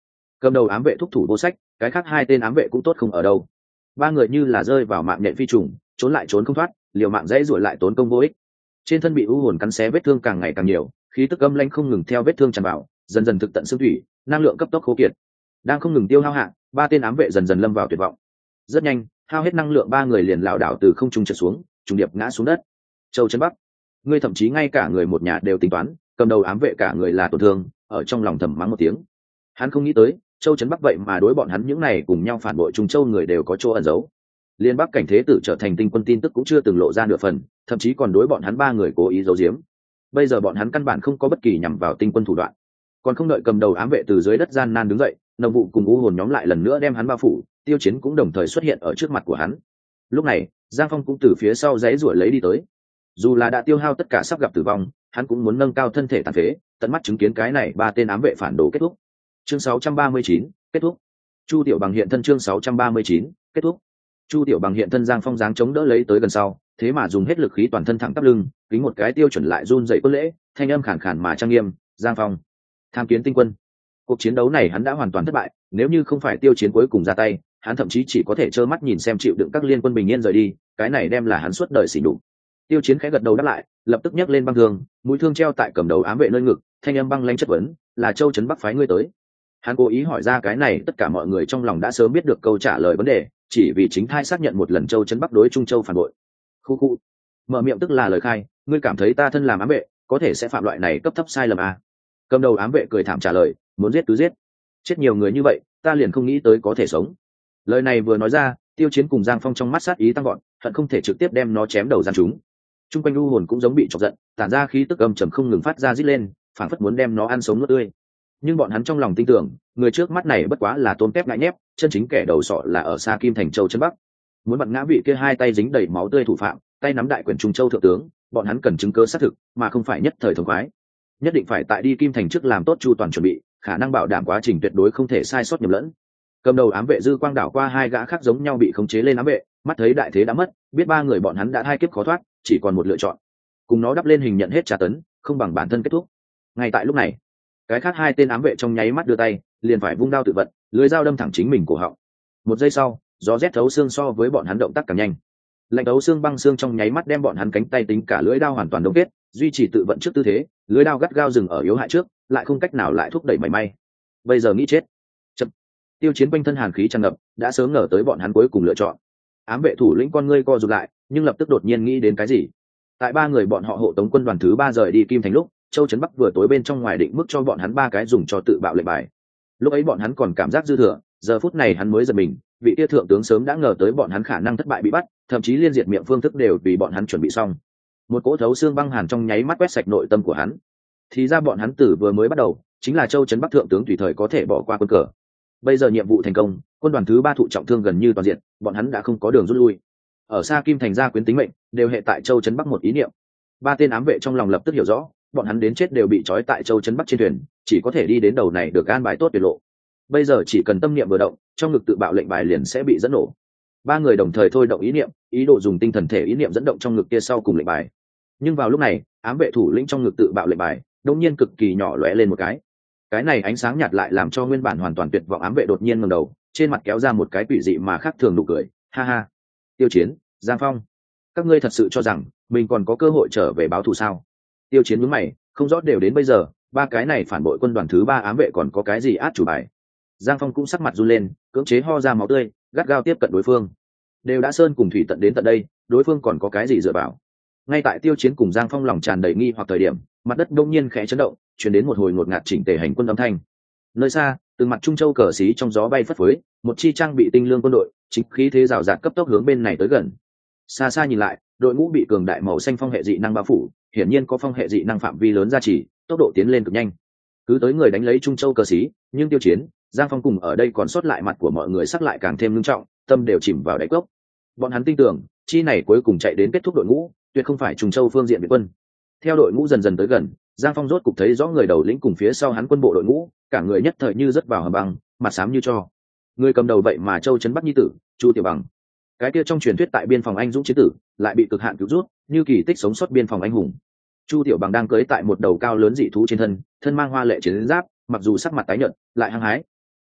Cầm đầu ám vệ thúc thủ vô sách, cái khác hai tên ám vệ cũng tốt không ở đâu. Ba người như là rơi vào mạng nhện phi trùng, trốn lại trốn không thoát, liều mạng dãy ruổi lại tốn công vô ích. Trên thân bị u hồn cắn xé vết thương càng ngày càng nhiều, khí tức âm lãnh không ngừng theo vết thương tràn vào, dần dần thực tận xương thủy, năng lượng cấp tốc khô kiệt, đang không ngừng tiêu hao hạ, ba tên ám vệ dần dần lâm vào tuyệt vọng. Rất nhanh, hao hết năng lượng, ba người liền lảo đảo từ không trung trượt xuống, trùng điệp ngã xuống đất. Châu Trấn Bắc, ngươi thậm chí ngay cả người một nhà đều tính toán, cầm đầu ám vệ cả người là tổn thương, ở trong lòng thầm mắng một tiếng. Hắn không nghĩ tới, Châu Trấn Bắc vậy mà đối bọn hắn những này cùng nhau phản bội Trung Châu người đều có chỗ ẩn giấu. Liên Bắc cảnh thế tử trở thành tinh quân tin tức cũng chưa từng lộ ra nửa phần, thậm chí còn đối bọn hắn ba người cố ý giấu giếm. Bây giờ bọn hắn căn bản không có bất kỳ nhằm vào tinh quân thủ đoạn, còn không đợi cầm đầu ám vệ từ dưới đất gian nan đứng dậy, nồng vụ cùng u hồn nhóm lại lần nữa đem hắn bao phủ, Tiêu Chiến cũng đồng thời xuất hiện ở trước mặt của hắn. Lúc này, Giang Phong cũng từ phía sau giãy giụa lấy đi tới. Dù là đã tiêu hao tất cả sắp gặp tử vong, hắn cũng muốn nâng cao thân thể tàn phế, tận mắt chứng kiến cái này ba tên ám vệ phản đồ kết thúc. Chương 639, kết thúc. Chu Tiểu Bằng hiện thân. Chương 639, kết thúc. Chu Tiểu Bằng hiện thân. Giang Phong dáng chống đỡ lấy tới gần sau, thế mà dùng hết lực khí toàn thân thẳng tắp lưng, kính một cái tiêu chuẩn lại run dậy quân lễ, thanh âm khàn khàn mà trang nghiêm. Giang Phong, tham kiến tinh quân. Cuộc chiến đấu này hắn đã hoàn toàn thất bại, nếu như không phải Tiêu Chiến cuối cùng ra tay, hắn thậm chí chỉ có thể trơ mắt nhìn xem chịu đựng các liên quân bình yên rời đi, cái này đem là hắn suốt đời xỉ nhục. Tiêu Chiến khẽ gật đầu đáp lại, lập tức nhấc lên băng thương, mũi thương treo tại cầm đầu ám vệ nơi ngực, thanh âm băng lãnh chất vấn, là Châu Trấn Bắc phái ngươi tới. Hắn cố ý hỏi ra cái này, tất cả mọi người trong lòng đã sớm biết được câu trả lời vấn đề, chỉ vì chính thai xác nhận một lần Châu Trấn Bắc đối Trung Châu phản bội. Khu khu, mở miệng tức là lời khai, ngươi cảm thấy ta thân làm ám vệ, có thể sẽ phạm loại này cấp thấp sai lầm à? Cầm đầu ám vệ cười thảm trả lời, muốn giết cứ giết, chết nhiều người như vậy, ta liền không nghĩ tới có thể sống. Lời này vừa nói ra, Tiêu Chiến cùng Giang Phong trong mắt sát ý tăng gọn, hận không thể trực tiếp đem nó chém đầu gian chúng. Trung quanh u hồn cũng giống bị chọc giận, tản ra khí tức âm trầm không ngừng phát ra rít lên, phảng phất muốn đem nó ăn sống nuốt tươi. Nhưng bọn hắn trong lòng tin tưởng, người trước mắt này bất quá là tôm tép ngại nhép, chân chính kẻ đầu sọ là ở xa Kim Thành Châu Trấn Bắc. Muốn bật ngã vị kia hai tay dính đầy máu tươi thủ phạm, tay nắm đại quyền Trung Châu thượng tướng, bọn hắn cần chứng cứ xác thực, mà không phải nhất thời thống khoái. Nhất định phải tại đi Kim Thành trước làm tốt chu toàn chuẩn bị, khả năng bảo đảm quá trình tuyệt đối không thể sai sót nhầm lẫn. Cầm đầu ám vệ dư quang đảo qua hai gã khác giống nhau bị khống chế lên ám vệ, mắt thấy đại thế đã mất, biết ba người bọn hắn đã hai kiếp khó thoát, chỉ còn một lựa chọn, cùng nó đắp lên hình nhận hết trả tấn, không bằng bản thân kết thúc. Ngay tại lúc này, cái khác hai tên ám vệ trong nháy mắt đưa tay, liền phải vung đao tự vận, lưỡi dao đâm thẳng chính mình cổ họng. Một giây sau, gió rét thấu xương so với bọn hắn động tác càng nhanh, lạnh thấu xương băng xương trong nháy mắt đem bọn hắn cánh tay tính cả lưỡi đao hoàn toàn đông kết, duy trì tự vận trước tư thế, lưỡi đao gắt gao dừng ở yếu hại trước, lại không cách nào lại thúc đẩy mảy may. Bây giờ nghĩ chết. Chậm. Tiêu Chiến quanh thân hàn khí tràn ngập, đã sớm ngờ tới bọn hắn cuối cùng lựa chọn. Ám vệ thủ lĩnh con ngươi co rụt lại, nhưng lập tức đột nhiên nghĩ đến cái gì. Tại ba người bọn họ hộ tống quân đoàn thứ 3 rời đi Kim Thành lúc, Châu Trấn Bắc vừa tối bên trong ngoài định mức cho bọn hắn 3 cái dùng cho tự bạo lệnh bài. Lúc ấy bọn hắn còn cảm giác dư thừa, giờ phút này hắn mới giật mình, vị tia thượng tướng sớm đã ngờ tới bọn hắn khả năng thất bại bị bắt, thậm chí liên diệt miệng phương thức đều vì bọn hắn chuẩn bị xong. Một cỗ thấu xương băng hàn trong nháy mắt quét sạch nội tâm của hắn. Thì ra bọn hắn từ vừa mới bắt đầu, chính là Châu Trấn Bắc thượng tướng tùy thời có thể bỏ qua quân cờ. Bây giờ nhiệm vụ thành công, quân đoàn thứ 3 thụ trọng thương gần như toàn diện, bọn hắn đã không có đường rút lui. Ở xa Kim Thành gia quyến tính mệnh, đều hệ tại Châu Trấn Bắc một ý niệm. Ba tên ám vệ trong lòng lập tức hiểu rõ, bọn hắn đến chết đều bị trói tại Châu Trấn Bắc trên thuyền, chỉ có thể đi đến đầu này được an bài tốt tuyệt lộ. Bây giờ chỉ cần tâm niệm vừa động, trong ngực tự bạo lệnh bài liền sẽ bị dẫn nổ. Ba người đồng thời thôi động ý niệm, ý đồ dùng tinh thần thể ý niệm dẫn động trong ngực kia sau cùng lệnh bài. Nhưng vào lúc này, ám vệ thủ lĩnh trong ngực tự bạo lệnh bài đột nhiên cực kỳ nhỏ lóe lên một cái này ánh sáng nhạt lại làm cho nguyên bản hoàn toàn tuyệt vọng ám vệ đột nhiên ngẩng đầu, trên mặt kéo ra một cái quỷ dị mà khác thường nụ cười, ha ha. Tiêu Chiến, Giang Phong, các ngươi thật sự cho rằng mình còn có cơ hội trở về báo thù sao? Tiêu Chiến nhướng mày, không rõ đều đến bây giờ, ba cái này phản bội quân đoàn thứ 3 ám vệ còn có cái gì át chủ bài. Giang Phong cũng sắc mặt run lên, cưỡng chế ho ra máu tươi, gắt gao tiếp cận đối phương. Đều đã sơn cùng thủy tận đến tận đây, đối phương còn có cái gì dựa vào? Ngay tại Tiêu Chiến cùng Giang Phong lòng tràn đầy nghi hoặc thời điểm, mặt đất đông nhiên khẽ chấn động, truyền đến một hồi ngột ngạt chỉnh tề hành quân âm thanh. Nơi xa, từ mặt trung châu cờ xí trong gió bay phất phới, một chi trang bị tinh lương quân đội, chính khí thế rào rạt cấp tốc hướng bên này tới gần. Xa xa nhìn lại, đội ngũ bị cường đại màu xanh phong hệ dị năng bao phủ, hiển nhiên có phong hệ dị năng phạm vi lớn gia trì, tốc độ tiến lên cực nhanh. Cứ tới người đánh lấy trung châu cờ xí, nhưng Tiêu Chiến, Giang Phong cùng ở đây còn sót lại mặt của mọi người sắc lại càng thêm nghiêm trọng, tâm đều chìm vào đáy cốc. Bọn hắn tin tưởng, chi này cuối cùng chạy đến kết thúc đội ngũ, tuyệt không phải Trung Châu phương diện Việt quân. Theo đội ngũ dần dần tới gần, Giang Phong rốt cục thấy rõ người đầu lĩnh cùng phía sau hắn quân bộ đội ngũ, cả người nhất thời như rớt vào hầm băng, mặt xám như tro. Người cầm đầu vậy mà Châu Trấn Bắc nhi tử, Chu Tiểu Bằng. Cái kia trong truyền thuyết tại biên phòng anh dũng chiến tử, lại bị cực hạn cứu rút, như kỳ tích sống sót biên phòng anh hùng. Chu Tiểu Bằng đang cưỡi tại một đầu cao lớn dị thú trên thân, thân mang hoa lệ chiến giáp, mặc dù sắc mặt tái nhợt, lại hăng hái.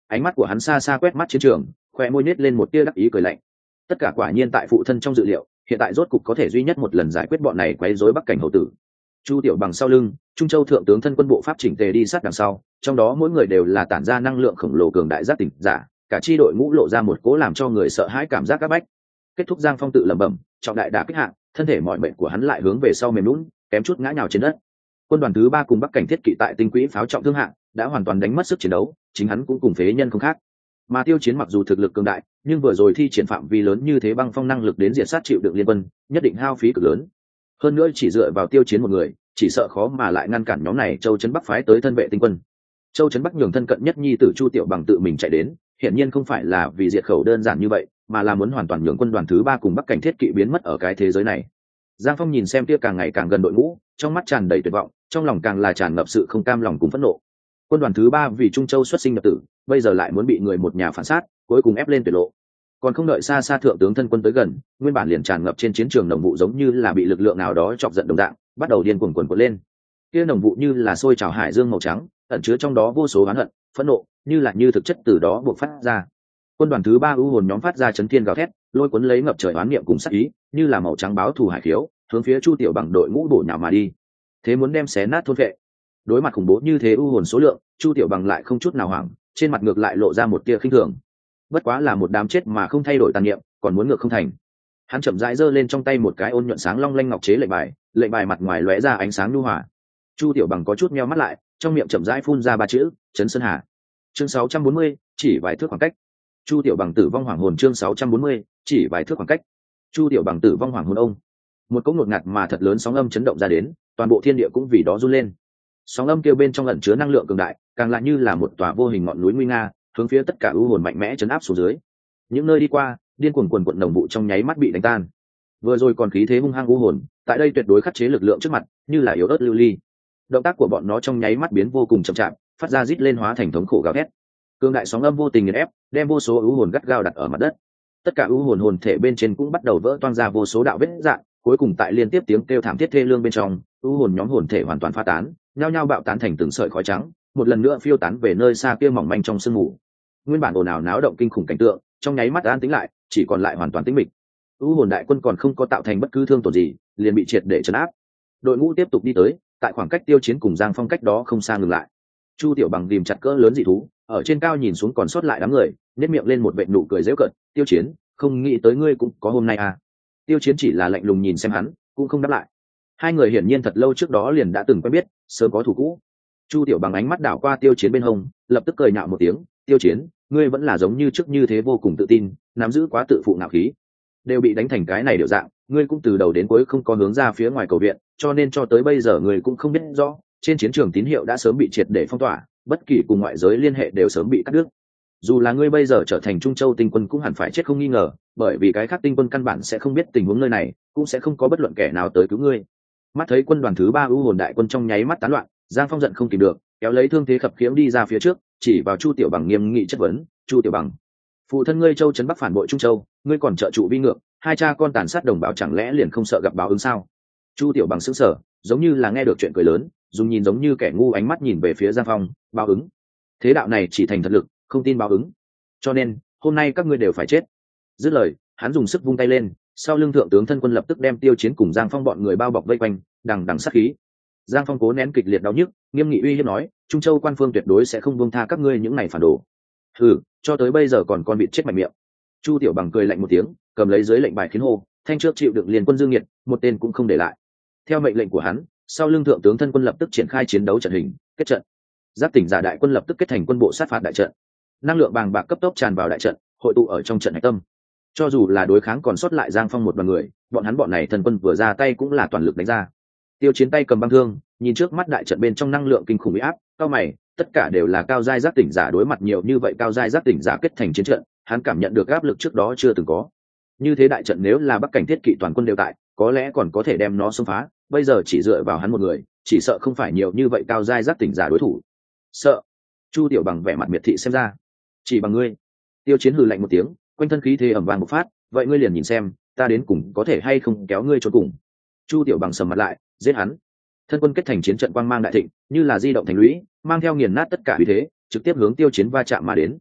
ánh mắt của hắn xa xa quét mắt chiến trường, khoe môi nết lên một tia đắc ý cười lạnh. Tất cả quả nhiên tại phụ thân trong dự liệu, hiện tại rốt cục có thể duy nhất một lần giải quyết bọn này quấy rối Bắc cảnh hầu tử. Chu Tiểu Bằng sau lưng, Trung Châu thượng tướng thân quân bộ pháp chỉnh tề đi sát đằng sau, trong đó mỗi người đều là tản ra năng lượng khổng lồ cường đại giác tỉnh giả, cả chi đội ngũ lộ ra một cố làm cho người sợ hãi cảm giác áp bách. Kết thúc Giang Phong tự lẩm bẩm, trọng đại đả kích hạng, thân thể mọi mệnh của hắn lại hướng về sau mềm lún, kém chút ngã nhào trên đất. Quân đoàn thứ 3 cùng Bắc cảnh thiết kỵ tại tinh quỹ pháo trọng thương hạng, đã hoàn toàn đánh mất sức chiến đấu, chính hắn cũng cùng phế nhân không khác. Mà Tiêu Chiến mặc dù thực lực cường đại, nhưng vừa rồi thi triển phạm vi lớn như thế băng phong năng lực đến diệt sát chịu đựng liên quân, nhất định hao phí cực lớn. Hơn nữa chỉ dựa vào Tiêu Chiến một người, chỉ sợ khó mà lại ngăn cản nhóm này Châu Trấn Bắc phái tới thân vệ tinh quân. Châu Trấn Bắc nhường thân cận nhất nhi tử Chu Tiểu Bằng tự mình chạy đến, hiển nhiên không phải là vì diệt khẩu đơn giản như vậy, mà là muốn hoàn toàn nhường quân đoàn thứ 3 cùng Bắc cảnh thiết kỵ biến mất ở cái thế giới này. Giang Phong nhìn xem kia càng ngày càng gần đội ngũ, trong mắt tràn đầy tuyệt vọng, trong lòng càng là tràn ngập sự không cam lòng cùng phẫn nộ. Quân đoàn thứ 3 vì Trung Châu xuất sinh nhập tử, bây giờ lại muốn bị người một nhà phản sát, cuối cùng ép lên tuyệt lộ. Còn không đợi xa xa thượng tướng thân quân tới gần, nguyên bản liền tràn ngập trên chiến trường nồng vụ giống như là bị lực lượng nào đó chọc giận đồng dạng, bắt đầu điên cuồng cuộn lên. Kia nồng vụ như là sôi trào hải dương màu trắng, ẩn chứa trong đó vô số oán hận, phẫn nộ, như thực chất từ đó buộc phát ra. Quân đoàn thứ 3 u hồn nhóm phát ra chấn thiên gào thét, lôi cuốn lấy ngập trời oán niệm cùng sát ý, như là màu trắng báo thù hải khiếu, hướng phía Chu Tiểu Bằng đội ngũ bổ nhào mà đi. Thế muốn đem xé nát thôn vệ. Đối mặt khủng bố như thế u hồn số lượng, Chu Tiểu Bằng lại không chút nào hoảng, trên mặt ngược lại lộ ra một tia khinh thường. Bất quá là một đám chết mà không thay đổi tàn niệm, còn muốn ngược không thành. Hắn chậm rãi giơ lên trong tay một cái ôn nhuận sáng long lanh ngọc chế lệnh bài mặt ngoài lóe ra ánh sáng nhu hòa. Chu Tiểu Bằng có chút meo mắt lại, trong miệng chậm rãi phun ra ba chữ: Trấn Sơn Hà. Chương 640, chỉ vài thước khoảng cách. Chu Tiểu Bằng tử vong hoàng hồn. Chương 640, chỉ vài thước khoảng cách. Chu Tiểu Bằng tử vong hoàng hồn ông. Một cỗ ngột ngạt mà thật lớn sóng âm chấn động ra đến, toàn bộ thiên địa cũng vì đó run lên. Sóng âm kêu bên trong ẩn chứa năng lượng cường đại, càng lại như là một tòa vô hình ngọn núi nguy nga, hướng phía tất cả u hồn mạnh mẽ chấn áp xuống dưới. Những nơi đi qua, điên cuồng quần quận đồng vụ trong nháy mắt bị đánh tan. Vừa rồi còn khí thế hung hăng u hồn, tại đây tuyệt đối khắc chế lực lượng trước mặt, như là yếu ớt lưu ly. Động tác của bọn nó trong nháy mắt biến vô cùng chậm chạp, phát ra rít lên hóa thành thống khổ gào thét. Cương đại sóng âm vô tình nghiền ép, đem vô số u hồn gắt gao đặt ở mặt đất. Tất cả u hồn hồn thể bên trên cũng bắt đầu vỡ toang ra vô số đạo vết rạn, cuối cùng tại liên tiếp tiếng kêu thảm thiết thê lương bên trong, u hồn nhóm hồn thể hoàn toàn pha tán, nhao nhao bạo tán thành từng sợi khói trắng, một lần nữa phiêu tán về nơi xa kia mỏng manh trong sương mù. Nguyên bản ồn ào náo động kinh khủng cảnh tượng, trong nháy mắt an tĩnh lại, chỉ còn lại hoàn toàn tĩnh mịch. U hồn đại quân còn không có tạo thành bất cứ thương tổn gì, liền bị triệt để trấn áp. Đội ngũ tiếp tục đi tới, tại khoảng cách Tiêu Chiến cùng Giang Phong cách đó không xa ngừng lại. Chu Tiểu Bằng ghìm chặt cỡ lớn dị thú, ở trên cao nhìn xuống còn sót lại đám người, nhếch miệng lên một vệt nụ cười giễu cợt. Tiêu Chiến, không nghĩ tới ngươi cũng có hôm nay à? Tiêu Chiến chỉ là lạnh lùng nhìn xem hắn, cũng không đáp lại. Hai người hiển nhiên thật lâu trước đó liền đã từng quen biết, sớm có thủ cũ. Chu Tiểu Bằng ánh mắt đảo qua Tiêu Chiến bên hông, lập tức cười nhạo một tiếng. Tiêu Chiến, ngươi vẫn là giống như trước như thế vô cùng tự tin, nắm giữ quá tự phụ ngạo khí, đều bị đánh thành cái này điệu dạng, ngươi cũng từ đầu đến cuối không có hướng ra phía ngoài cầu viện, cho nên cho tới bây giờ ngươi cũng không biết rõ, trên chiến trường tín hiệu đã sớm bị triệt để phong tỏa, bất kỳ cùng ngoại giới liên hệ đều sớm bị cắt đứt. Dù là ngươi bây giờ trở thành Trung Châu tinh quân cũng hẳn phải chết không nghi ngờ, bởi vì cái khác tinh quân căn bản sẽ không biết tình huống nơi này, cũng sẽ không có bất luận kẻ nào tới cứu ngươi. Mắt thấy quân đoàn thứ 3 u hồn đại quân trong nháy mắt tán loạn, Giang Phong giận không kìm được, kéo lấy thương thế khập khiễng đi ra phía trước, chỉ vào Chu Tiểu Bằng nghiêm nghị chất vấn. Chu Tiểu Bằng, phụ thân ngươi Châu Trấn Bắc phản bội Trung Châu, ngươi còn trợ trụ vi ngược, hai cha con tàn sát đồng bào chẳng lẽ liền không sợ gặp báo ứng sao? Chu Tiểu Bằng sững sờ, giống như là nghe được chuyện cười lớn, dùng nhìn giống như kẻ ngu ánh mắt nhìn về phía Giang Phong. Báo ứng? Thế đạo này chỉ thành thật lực, không tin báo ứng, cho nên hôm nay các ngươi đều phải chết. Dứt lời, hắn dùng sức vung tay lên, sau lưng thượng tướng thân quân lập tức đem Tiêu Chiến cùng Giang Phong bọn người bao bọc vây quanh, đằng đằng sát khí. Giang Phong cố nén kịch liệt đau nhức, nghiêm nghị uy hiếp nói: Trung Châu quan phương tuyệt đối sẽ không buông tha các ngươi những này phản đồ. Cho tới bây giờ còn con vịt chết mạnh miệng. Chu Tiểu Bằng cười lạnh một tiếng, cầm lấy dưới lệnh bài khiến hô, thanh trước chịu đựng liền quân dương nghiệt, một tên cũng không để lại. Theo mệnh lệnh của hắn, sau lưng thượng tướng thân quân lập tức triển khai chiến đấu trận hình, kết trận. Giác tỉnh giả đại quân lập tức kết thành quân bộ sát phạt đại trận. Năng lượng bàng bạc cấp tốc tràn vào đại trận, hội tụ ở trong trận hạch tâm. Cho dù là đối kháng còn sót lại Giang Phong một đoàn người, bọn này thân quân vừa ra tay cũng là toàn lực đánh ra. Tiêu Chiến tay cầm băng thương, nhìn trước mắt đại trận bên trong năng lượng kinh khủng uy áp, cao mày, tất cả đều là cao giai giác tỉnh giả, đối mặt nhiều như vậy cao giai giác tỉnh giả kết thành chiến trận, hắn cảm nhận được áp lực trước đó chưa từng có. Như thế đại trận nếu là Bắc cảnh thiết kỵ toàn quân đều tại, có lẽ còn có thể đem nó xông phá, bây giờ chỉ dựa vào hắn một người, chỉ sợ không phải nhiều như vậy cao giai giác tỉnh giả đối thủ. Sợ? Chu Tiểu Bằng vẻ mặt miệt thị xem ra. Chỉ bằng ngươi? Tiêu Chiến hừ lạnh một tiếng, quanh thân khí thế ầm vang một phát, vậy ngươi liền nhìn xem, ta đến cùng có thể hay không kéo ngươi cho cùng. Chu Tiểu Bằng sầm mặt lại, giết hắn. Thân quân kết thành chiến trận quang mang đại thịnh, như là di động thành lũy, mang theo nghiền nát tất cả uy thế, trực tiếp hướng Tiêu Chiến va chạm mà đến.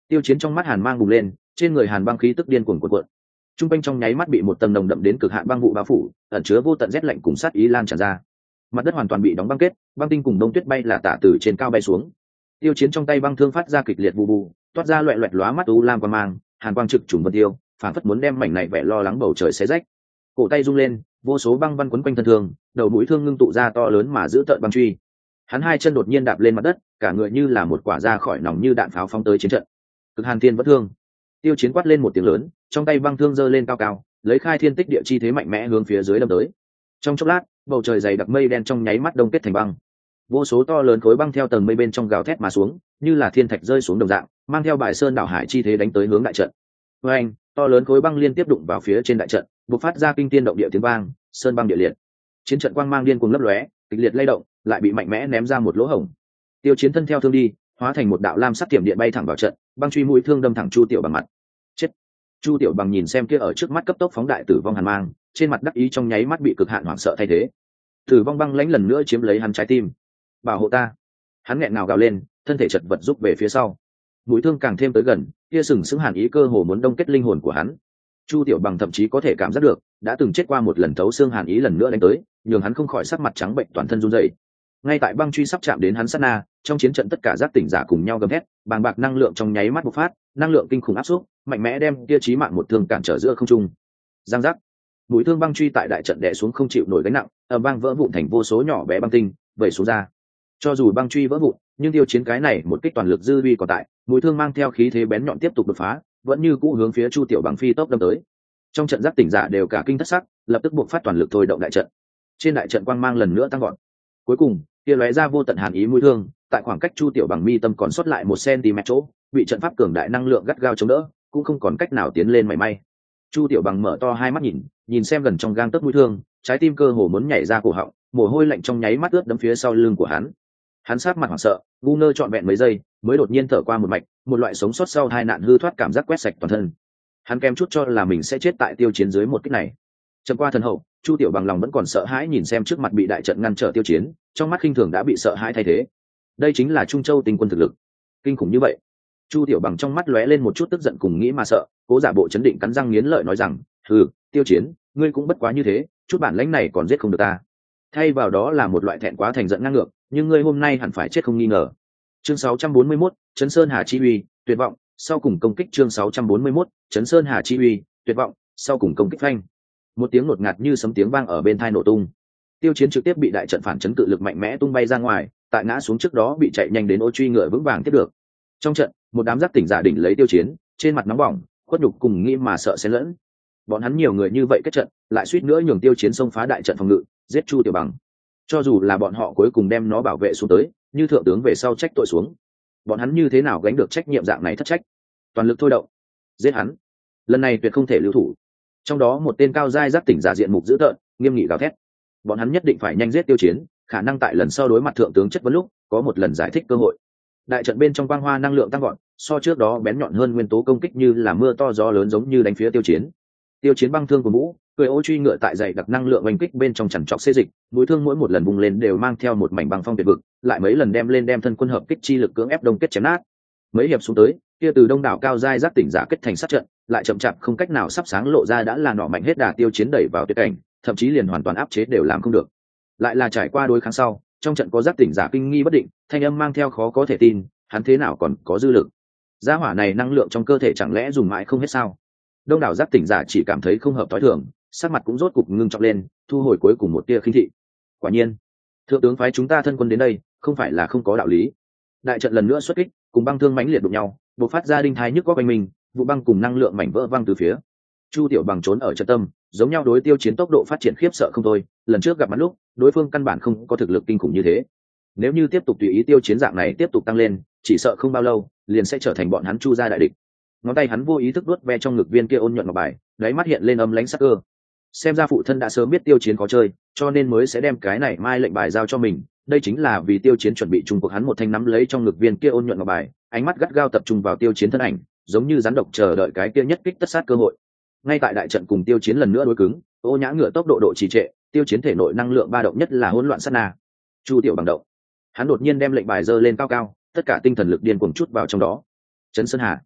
Tiêu Chiến trong mắt hàn mang bùng lên, trên người hàn băng khí tức điên cuồng cuộn cuộn. Trung quanh trong nháy mắt bị một tầng nồng đậm đến cực hạn băng vụ bao phủ, ẩn chứa vô tận rét lạnh cùng sát ý lan tràn ra. Mặt đất hoàn toàn bị đóng băng kết, băng tinh cùng đông tuyết bay là tả từ trên cao bay xuống. Tiêu Chiến trong tay băng thương phát ra kịch liệt bù bù, toát ra loẹt loẹt lóa mắt u lam quang mang, hàn quang trực trùng vân tiêu, phản phất muốn đem mảnh này vẻ lo lắng bầu trời xé rách. Cổ tay rung lên, vô số băng văn quấn quanh thân thương, đầu mũi thương ngưng tụ ra to lớn mà giữ tợn băng truy. Hắn hai chân đột nhiên đạp lên mặt đất, cả người như là một quả ra khỏi nòng như đạn pháo phóng tới chiến trận. Cực hàn thiên vẫn thương. Tiêu Chiến quát lên một tiếng lớn, trong tay băng thương giơ lên cao cao, lấy khai thiên tích địa chi thế mạnh mẽ hướng phía dưới đâm tới. Trong chốc lát, bầu trời dày đặc mây đen trong nháy mắt đông kết thành băng. Vô số to lớn khối băng theo tầng mây bên trong gào thét mà xuống, như là thiên thạch rơi xuống đồng dạng, mang theo bài sơn đảo hải chi thế đánh tới hướng đại trận. Với anh, to lớn khối băng liên tiếp đụng vào phía trên đại trận, bộc phát ra kinh thiên động địa tiếng vang, sơn băng địa liệt. Chiến trận quang mang điên cuồng lấp lóe, kịch liệt lay động, lại bị mạnh mẽ ném ra một lỗ hổng. Tiêu Chiến thân theo thương đi, hóa thành một đạo lam sắc tiềm điện bay thẳng vào trận, băng truy mũi thương đâm thẳng Chu Tiểu Bằng mặt. Chết! Chu Tiểu Bằng nhìn xem kia ở trước mắt cấp tốc phóng đại tử vong hàn mang, trên mặt đắc ý trong nháy mắt bị cực hạn hoảng sợ thay thế. Tử vong băng lãnh lần nữa chiếm lấy hắn trái tim. Bảo hộ ta! Hắn nghẹn ngào gào lên, thân thể chật vật rút về phía sau. Mũi thương càng thêm tới gần, kia sừng sững hàn ý cơ hồ muốn đông kết linh hồn của hắn. Chu Tiểu Bằng thậm chí có thể cảm giác được, đã từng chết qua một lần thấu xương hàn ý lần nữa đánh tới, nhường hắn không khỏi sắc mặt trắng bệnh toàn thân run rẩy. Ngay tại băng truy sắp chạm đến hắn sát na, trong chiến trận tất cả giác tỉnh giả cùng nhau gầm hét, bàng bạc năng lượng trong nháy mắt bộc phát, năng lượng kinh khủng áp xúc, mạnh mẽ đem kia chí mạng một thương cản trở giữa không trung. Giang giác, mũi thương băng truy tại đại trận đè xuống không chịu nổi gánh nặng, ầm vang vỡ vụn thành vô số nhỏ bé băng tinh, vẩy xuống ra. Cho dù băng truy vỡ vụn, nhưng Tiêu Chiến cái này một kích toàn lực dư uy còn tại, mũi thương mang theo khí thế bén nhọn tiếp tục đột phá, vẫn như cũ hướng phía Chu Tiểu Bằng phi tốc đâm tới. Trong trận giác tỉnh giả đều cả kinh thất sắc, lập tức buộc phát toàn lực thôi động đại trận. Trên đại trận quang mang lần nữa tăng gọn. Cuối cùng, kia lóe ra vô tận hàn ý mũi thương, tại khoảng cách Chu Tiểu Bằng mi tâm còn sót lại 1 cm chỗ, bị trận pháp cường đại năng lượng gắt gao chống đỡ, cũng không còn cách nào tiến lên mảy may. Chu Tiểu Bằng mở to hai mắt nhìn xem gần trong gang tấc mũi thương, trái tim cơ hồ muốn nhảy ra cổ họng, mồ hôi lạnh trong nháy mắt ướt đẫm phía sau lưng của hắn. Hắn sát mặt hoảng sợ, ngu ngơ trọn vẹn mấy giây, mới đột nhiên thở qua một mạch, một loại sống sót sau hai nạn hư thoát cảm giác quét sạch toàn thân. Hắn kém chút cho là mình sẽ chết tại Tiêu Chiến dưới một kích này. Chậm qua thần hậu, Chu Tiểu Bằng lòng vẫn còn sợ hãi nhìn xem trước mặt bị đại trận ngăn trở Tiêu Chiến, trong mắt khinh thường đã bị sợ hãi thay thế. Đây chính là Trung Châu tinh quân thực lực, kinh khủng như vậy. Chu Tiểu Bằng trong mắt lóe lên một chút tức giận cùng nghĩ mà sợ, cố giả bộ chấn định cắn răng nghiến lợi nói rằng, Tiêu Chiến, ngươi cũng bất quá như thế, chút bản lãnh này còn giết không được ta. Thay vào đó là một loại thẹn quá thành giận ngang ngược, nhưng ngươi hôm nay hẳn phải chết không nghi ngờ. Chương 641, Trấn Sơn Hà chi uy, tuyệt vọng, sau cùng công kích. Chương 641, Trấn Sơn Hà chi uy, tuyệt vọng, sau cùng công kích phanh. Một tiếng ngột ngạt như sấm tiếng vang ở bên tai nổ tung. Tiêu Chiến trực tiếp bị đại trận phản chấn cự lực mạnh mẽ tung bay ra ngoài, tại ngã xuống trước đó bị chạy nhanh đến ô truy ngựa vững vàng tiếp được. Trong trận, một đám giác tỉnh giả đỉnh lấy Tiêu Chiến, trên mặt nóng bỏng, khuất nhục cùng nghĩ mà sợ xen lẫn. Bọn hắn nhiều người như vậy kết trận, lại suýt nữa nhường Tiêu Chiến xông phá đại trận phòng ngự, giết Chu Tiểu Bằng. Cho dù là bọn họ cuối cùng đem nó bảo vệ xuống tới, như thượng tướng về sau trách tội xuống, bọn hắn như thế nào gánh được trách nhiệm dạng này thất trách. Toàn lực thôi động, giết hắn, lần này tuyệt không thể lưu thủ. Trong đó một tên cao giai giác tỉnh giả diện mục dữ tợn, nghiêm nghị gào thét, bọn hắn nhất định phải nhanh giết Tiêu Chiến, khả năng tại lần sau đối mặt thượng tướng chất vấn lúc có một lần giải thích cơ hội. Đại trận bên trong quang hoa năng lượng tăng gọn, so trước đó bén nhọn hơn, nguyên tố công kích như là mưa to gió lớn giống như đánh phía Tiêu Chiến. Tiêu Chiến băng thương của mũ, cười ô truy ngựa tại dày đặc năng lượng oanh kích bên trong chằn trọc xê dịch, mũi thương mỗi một lần bùng lên đều mang theo một mảnh băng phong tuyệt vực, lại mấy lần đem thân quân hợp kích chi lực cưỡng ép đông kết chém nát. Mấy hiệp xuống tới, kia từ đông đảo cao giai giác tỉnh giả kết thành sát trận, lại chậm chạp không cách nào sắp sáng lộ ra đã là nọ mạnh hết đà. Tiêu Chiến đẩy vào tuyệt cảnh, thậm chí liền hoàn toàn áp chế đều làm không được. Lại là trải qua đối kháng sau, trong trận có giác tỉnh giả kinh nghi bất định, thanh âm mang theo khó có thể tin, hắn thế nào còn có dư lực? Gia hỏa này năng lượng trong cơ thể chẳng lẽ dùng mãi không hết sao? Đông đảo giác tỉnh giả chỉ cảm thấy không hợp tối thường, sắc mặt cũng rốt cục ngưng trọng lên, thu hồi cuối cùng một tia khinh thị. Quả nhiên, thượng tướng phái chúng ta thân quân đến đây, không phải là không có đạo lý. Đại trận lần nữa xuất kích, cùng băng thương mãnh liệt đụng nhau, bộc phát ra đinh thái nhức góc quanh mình, vụ băng cùng năng lượng mảnh vỡ văng từ phía. Chu Tiểu Bằng trốn ở trận tâm, giống nhau đối Tiêu Chiến tốc độ phát triển khiếp sợ không thôi. Lần trước gặp mặt lúc, đối phương căn bản không có thực lực kinh khủng như thế. Nếu như tiếp tục tùy ý Tiêu Chiến dạng này tiếp tục tăng lên, chỉ sợ không bao lâu liền sẽ trở thành bọn hắn Chu gia đại địch. Ngón tay hắn vô ý thức đuốt ve trong ngực viên kia ôn nhuận ngọc bài, đáy mắt hiện lên âm lãnh sắc cơ. Xem ra phụ thân đã sớm biết Tiêu Chiến có chơi, cho nên mới sẽ đem cái này mai lệnh bài giao cho mình. Đây chính là vì Tiêu Chiến chuẩn bị chung cuộc. Hắn một thanh nắm lấy trong ngực viên kia ôn nhuận ngọc bài, ánh mắt gắt gao tập trung vào Tiêu Chiến thân ảnh, giống như rắn độc chờ đợi cái kia nhất kích tất sát cơ hội. Ngay tại đại trận cùng Tiêu Chiến lần nữa đối cứng, Ô Nhã ngựa tốc độ trì trệ, Tiêu Chiến thể nội năng lượng ba động nhất là hỗn loạn sát na. Chu Tiểu Bằng động, hắn đột nhiên đem lệnh bài giơ lên cao cao, tất cả tinh thần lực điên cuồng chút vào trong đó. Trấn Sơn Hà,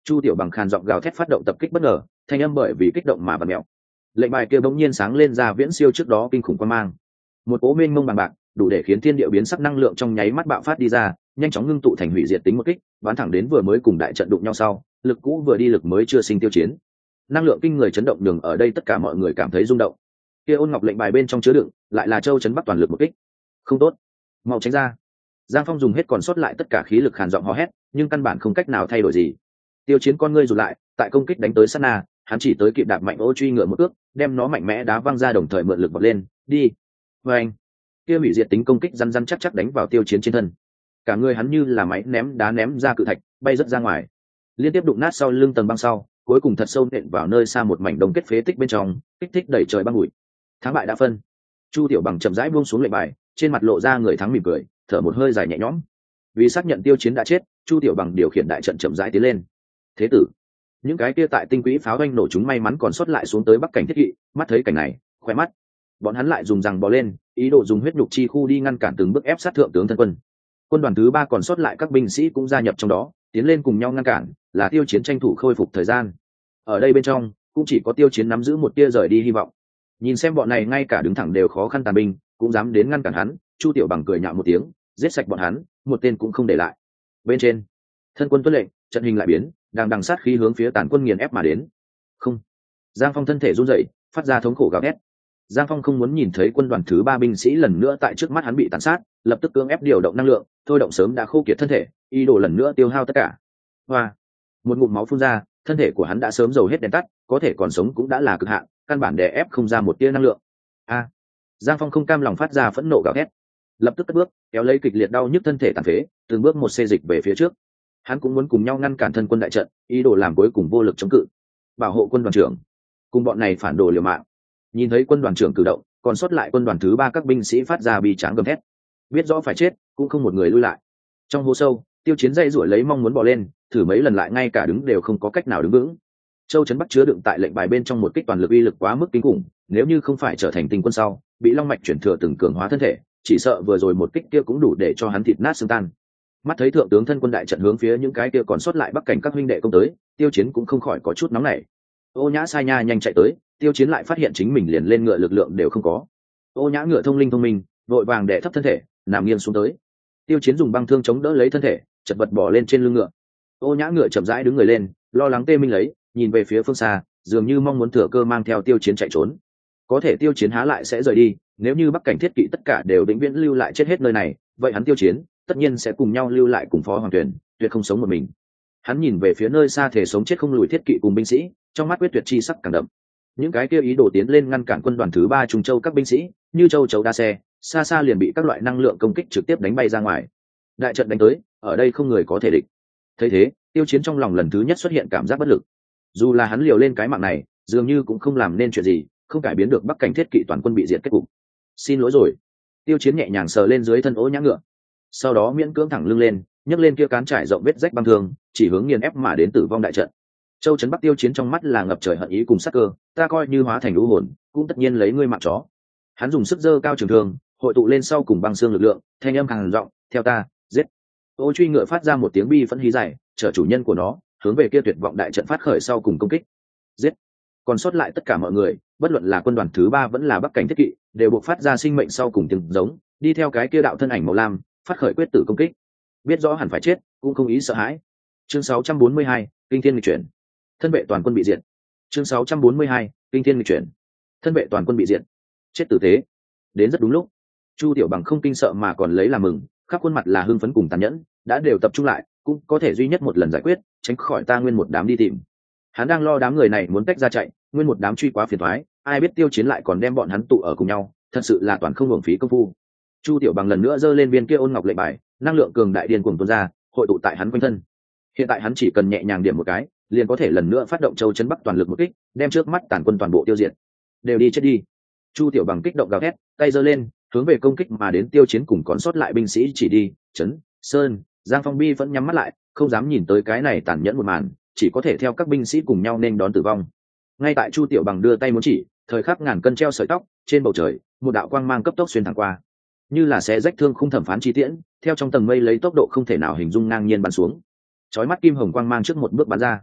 Chu Tiểu Bằng khàn giọng gào thét phát động tập kích bất ngờ, thanh âm bởi vì kích động mà bật mẹo. Lệnh bài kia bỗng nhiên sáng lên ra viễn siêu trước đó kinh khủng quan mang. Một cỗ mênh mông bằng bạc, đủ để khiến thiên địa biến sắc năng lượng trong nháy mắt bạo phát đi ra, nhanh chóng ngưng tụ thành hủy diệt tính một kích, bắn thẳng đến vừa mới cùng đại trận đụng nhau sau, lực cũ vừa đi lực mới chưa sinh tiêu chiến. Năng lượng kinh người chấn động đường ở đây tất cả mọi người cảm thấy rung động. Kia ôn ngọc lệnh bài bên trong chứa đựng, lại là châu chấn bắc toàn lực một kích. Không tốt, mau tránh ra. Giang Phong dùng hết còn sót lại tất cả khí lực khàn giọng hò hét, nhưng căn bản không cách nào thay đổi gì. Tiêu chiến con ngươi rụt lại, tại công kích đánh tới sát na, hắn chỉ tới kịp đạp mạnh ô truy ngựa một cước, đem nó mạnh mẽ đá văng ra, đồng thời mượn lực bật lên, đi. Và anh, kia hủy diệt tính công kích răn răn chắc chắc đánh vào tiêu chiến trên thân. Cả người hắn như là máy ném đá ném ra cự thạch, bay rất ra ngoài, liên tiếp đụng nát sau lưng tầng băng sau, cuối cùng thật sâu nện vào nơi xa một mảnh đông kết phế tích bên trong, kích thích đẩy trời băng bụi. Thắng bại đã phân. Chu Tiểu Bằng chậm rãi buông xuống lệnh bài, trên mặt lộ ra người thắng mỉm cười, thở một hơi dài nhẹ nhõm. Vì xác nhận tiêu chiến đã chết, Chu Tiểu Bằng điều khiển đại trận chậm rãi tiến lên. Thế tử, những cái kia tại tinh quỹ pháo doanh nổ chúng may mắn còn sót lại xuống tới bắc cảnh thiết kỵ, mắt thấy cảnh này, khoe mắt. Bọn hắn lại dùng rằng bò lên, ý đồ dùng huyết nhục chi khu đi ngăn cản từng bước ép sát thượng tướng thân quân. Quân đoàn thứ 3 còn sót lại các binh sĩ cũng gia nhập trong đó, tiến lên cùng nhau ngăn cản, là tiêu chiến tranh thủ khôi phục thời gian. Ở đây bên trong, cũng chỉ có tiêu chiến nắm giữ một tia rời đi hy vọng. Nhìn xem bọn này ngay cả đứng thẳng đều khó khăn tàn binh, cũng dám đến ngăn cản hắn, Chu Tiểu Bằng cười nhạo một tiếng, giết sạch bọn hắn, một tên cũng không để lại. Bên trên, thân quân tuân lệnh, trận hình lại biến, đang đằng sát khí hướng phía tàn quân nghiền ép mà đến. Không. Giang Phong thân thể run rẩy, phát ra thống khổ gào thét. Giang Phong không muốn nhìn thấy quân đoàn thứ 3 binh sĩ lần nữa tại trước mắt hắn bị tàn sát, lập tức cưỡng ép điều động năng lượng, thôi động sớm đã khô kiệt thân thể, ý đồ lần nữa tiêu hao tất cả. Hoa, một ngụm máu phun ra, thân thể của hắn đã sớm dầu hết đèn tắt, có thể còn sống cũng đã là cực hạn, căn bản đè ép không ra một tia năng lượng. A! Giang Phong không cam lòng phát ra phẫn nộ gào thét, lập tức cất bước, kéo lấy kịch liệt đau nhức thân thể tàn phế, từng bước một xê dịch về phía trước. Hắn cũng muốn cùng nhau ngăn cản thân quân đại trận, ý đồ làm cuối cùng vô lực chống cự, bảo hộ quân đoàn trưởng, cùng bọn này phản đồ liều mạng. Nhìn thấy quân đoàn trưởng cử động, còn sót lại quân đoàn thứ 3 các binh sĩ phát ra bi tráng gầm thét, biết rõ phải chết, cũng không một người lui lại. Trong hố sâu, tiêu chiến dây rủi lấy mong muốn bỏ lên, thử mấy lần lại ngay cả đứng đều không có cách nào đứng vững. Châu chấn bắc chứa đựng tại lệnh bài bên trong một kích toàn lực uy lực quá mức kinh khủng, nếu như không phải trở thành tinh quân sau, bị long mạch chuyển thừa từng cường hóa thân thể, chỉ sợ vừa rồi một kích kia cũng đủ để cho hắn thịt nát xương tan. Mắt thấy thượng tướng thân quân đại trận hướng phía những cái kia còn sót lại bắc cảnh các huynh đệ công tới, tiêu chiến cũng không khỏi có chút nóng nảy. Ô Nhã sai nha nhanh chạy tới, tiêu chiến lại phát hiện chính mình liền lên ngựa lực lượng đều không có. Ô Nhã ngựa thông linh thông minh, vội vàng đè thấp thân thể, nằm nghiêng xuống tới. Tiêu chiến dùng băng thương chống đỡ lấy thân thể, chật vật bỏ lên trên lưng ngựa. Ô Nhã ngựa chậm rãi đứng người lên, lo lắng tê minh lấy, nhìn về phía phương xa, dường như mong muốn thừa cơ mang theo tiêu chiến chạy trốn. Có thể tiêu chiến há lại sẽ rời đi, nếu như bắc cảnh thiết kỵ tất cả đều vĩnh viễn lưu lại chết hết nơi này, vậy hắn tiêu chiến tất nhiên sẽ cùng nhau lưu lại cùng phó hoàng tuyển, tuyệt không sống một mình. Hắn nhìn về phía nơi xa thể sống chết không lùi thiết kỵ cùng binh sĩ, trong mắt quyết tuyệt chi sắc càng đậm. Những cái kia ý đồ tiến lên ngăn cản quân đoàn thứ 3 Trung Châu các binh sĩ, như châu chấu đa xe, xa xa liền bị các loại năng lượng công kích trực tiếp đánh bay ra ngoài. Đại trận đánh tới, ở đây không người có thể địch. Thấy thế, tiêu chiến trong lòng lần thứ nhất xuất hiện cảm giác bất lực. Dù là hắn liều lên cái mạng này, dường như cũng không làm nên chuyện gì, không cải biến được bắc cảnh thiết kỵ toàn quân bị diệt kết cục. Xin lỗi rồi. Tiêu chiến nhẹ nhàng sờ lên dưới thân Ô Nhã ngựa, sau đó miễn cưỡng thẳng lưng lên, nhấc lên kia cán trải rộng vết rách băng thương, chỉ hướng nghiền ép mà đến tử vong đại trận. Châu trấn bắc tiêu chiến trong mắt là ngập trời hận ý cùng sát cơ, ta coi như hóa thành lũ hồn, cũng tất nhiên lấy ngươi mạng chó. Hắn dùng sức giơ cao trường thương, hội tụ lên sau cùng băng xương lực lượng, thanh âm càng rộng, theo ta, giết. Ô truy ngựa phát ra một tiếng bi phẫn hí dài, chở chủ nhân của nó hướng về kia tuyệt vọng đại trận phát khởi sau cùng công kích. Giết. Còn sót lại tất cả mọi người, bất luận là quân đoàn thứ 3 vẫn là bắc cảnh thiết kỵ, đều buộc phát ra sinh mệnh sau cùng tiếng giống, đi theo cái kia đạo thân ảnh màu lam, phát khởi quyết tử công kích. Biết rõ hẳn phải chết, cũng không ý sợ hãi. Chương 642, kinh thiên nghịch chuyển. Thân vệ toàn quân bị diệt. Chương 642, kinh thiên nghịch chuyển. Thân vệ toàn quân bị diệt. Chết tử tế. Đến rất đúng lúc. Chu Tiểu Bằng không kinh sợ mà còn lấy làm mừng, khắp khuôn mặt là hưng phấn cùng tàn nhẫn, đã đều tập trung lại, cũng có thể duy nhất một lần giải quyết, tránh khỏi ta nguyên một đám đi tìm. Hắn đang lo đám người này muốn tách ra chạy, nguyên một đám truy quá phiền toái, ai biết tiêu chiến lại còn đem bọn hắn tụ ở cùng nhau, thật sự là toàn không uổng phí công phu. Chu Tiểu Bằng lần nữa giơ lên viên kia ôn ngọc lệnh bài, năng lượng cường đại điên cuồng tuôn ra, hội tụ tại hắn quanh thân. Hiện tại hắn chỉ cần nhẹ nhàng điểm một cái, liền có thể lần nữa phát động châu chấn bắc toàn lực một kích, đem trước mắt tàn quân toàn bộ tiêu diệt. Đều đi chết đi. Chu Tiểu Bằng kích động gào thét, tay giơ lên, hướng về công kích mà đến tiêu chiến cùng còn sót lại binh sĩ chỉ đi. Chấn, Sơn, Giang Phong Bi vẫn nhắm mắt lại, không dám nhìn tới cái này tàn nhẫn một màn, chỉ có thể theo các binh sĩ cùng nhau nên đón tử vong. Ngay tại Chu Tiểu Bằng đưa tay muốn chỉ, thời khắc ngàn cân treo sợi tóc, trên bầu trời, một đạo quang mang cấp tốc xuyên thẳng qua, như là xé rách thương khung thẩm phán chi tiễn, theo trong tầng mây lấy tốc độ không thể nào hình dung ngang nhiên bắn xuống. Chói mắt kim hồng quang mang trước một bước bắn ra,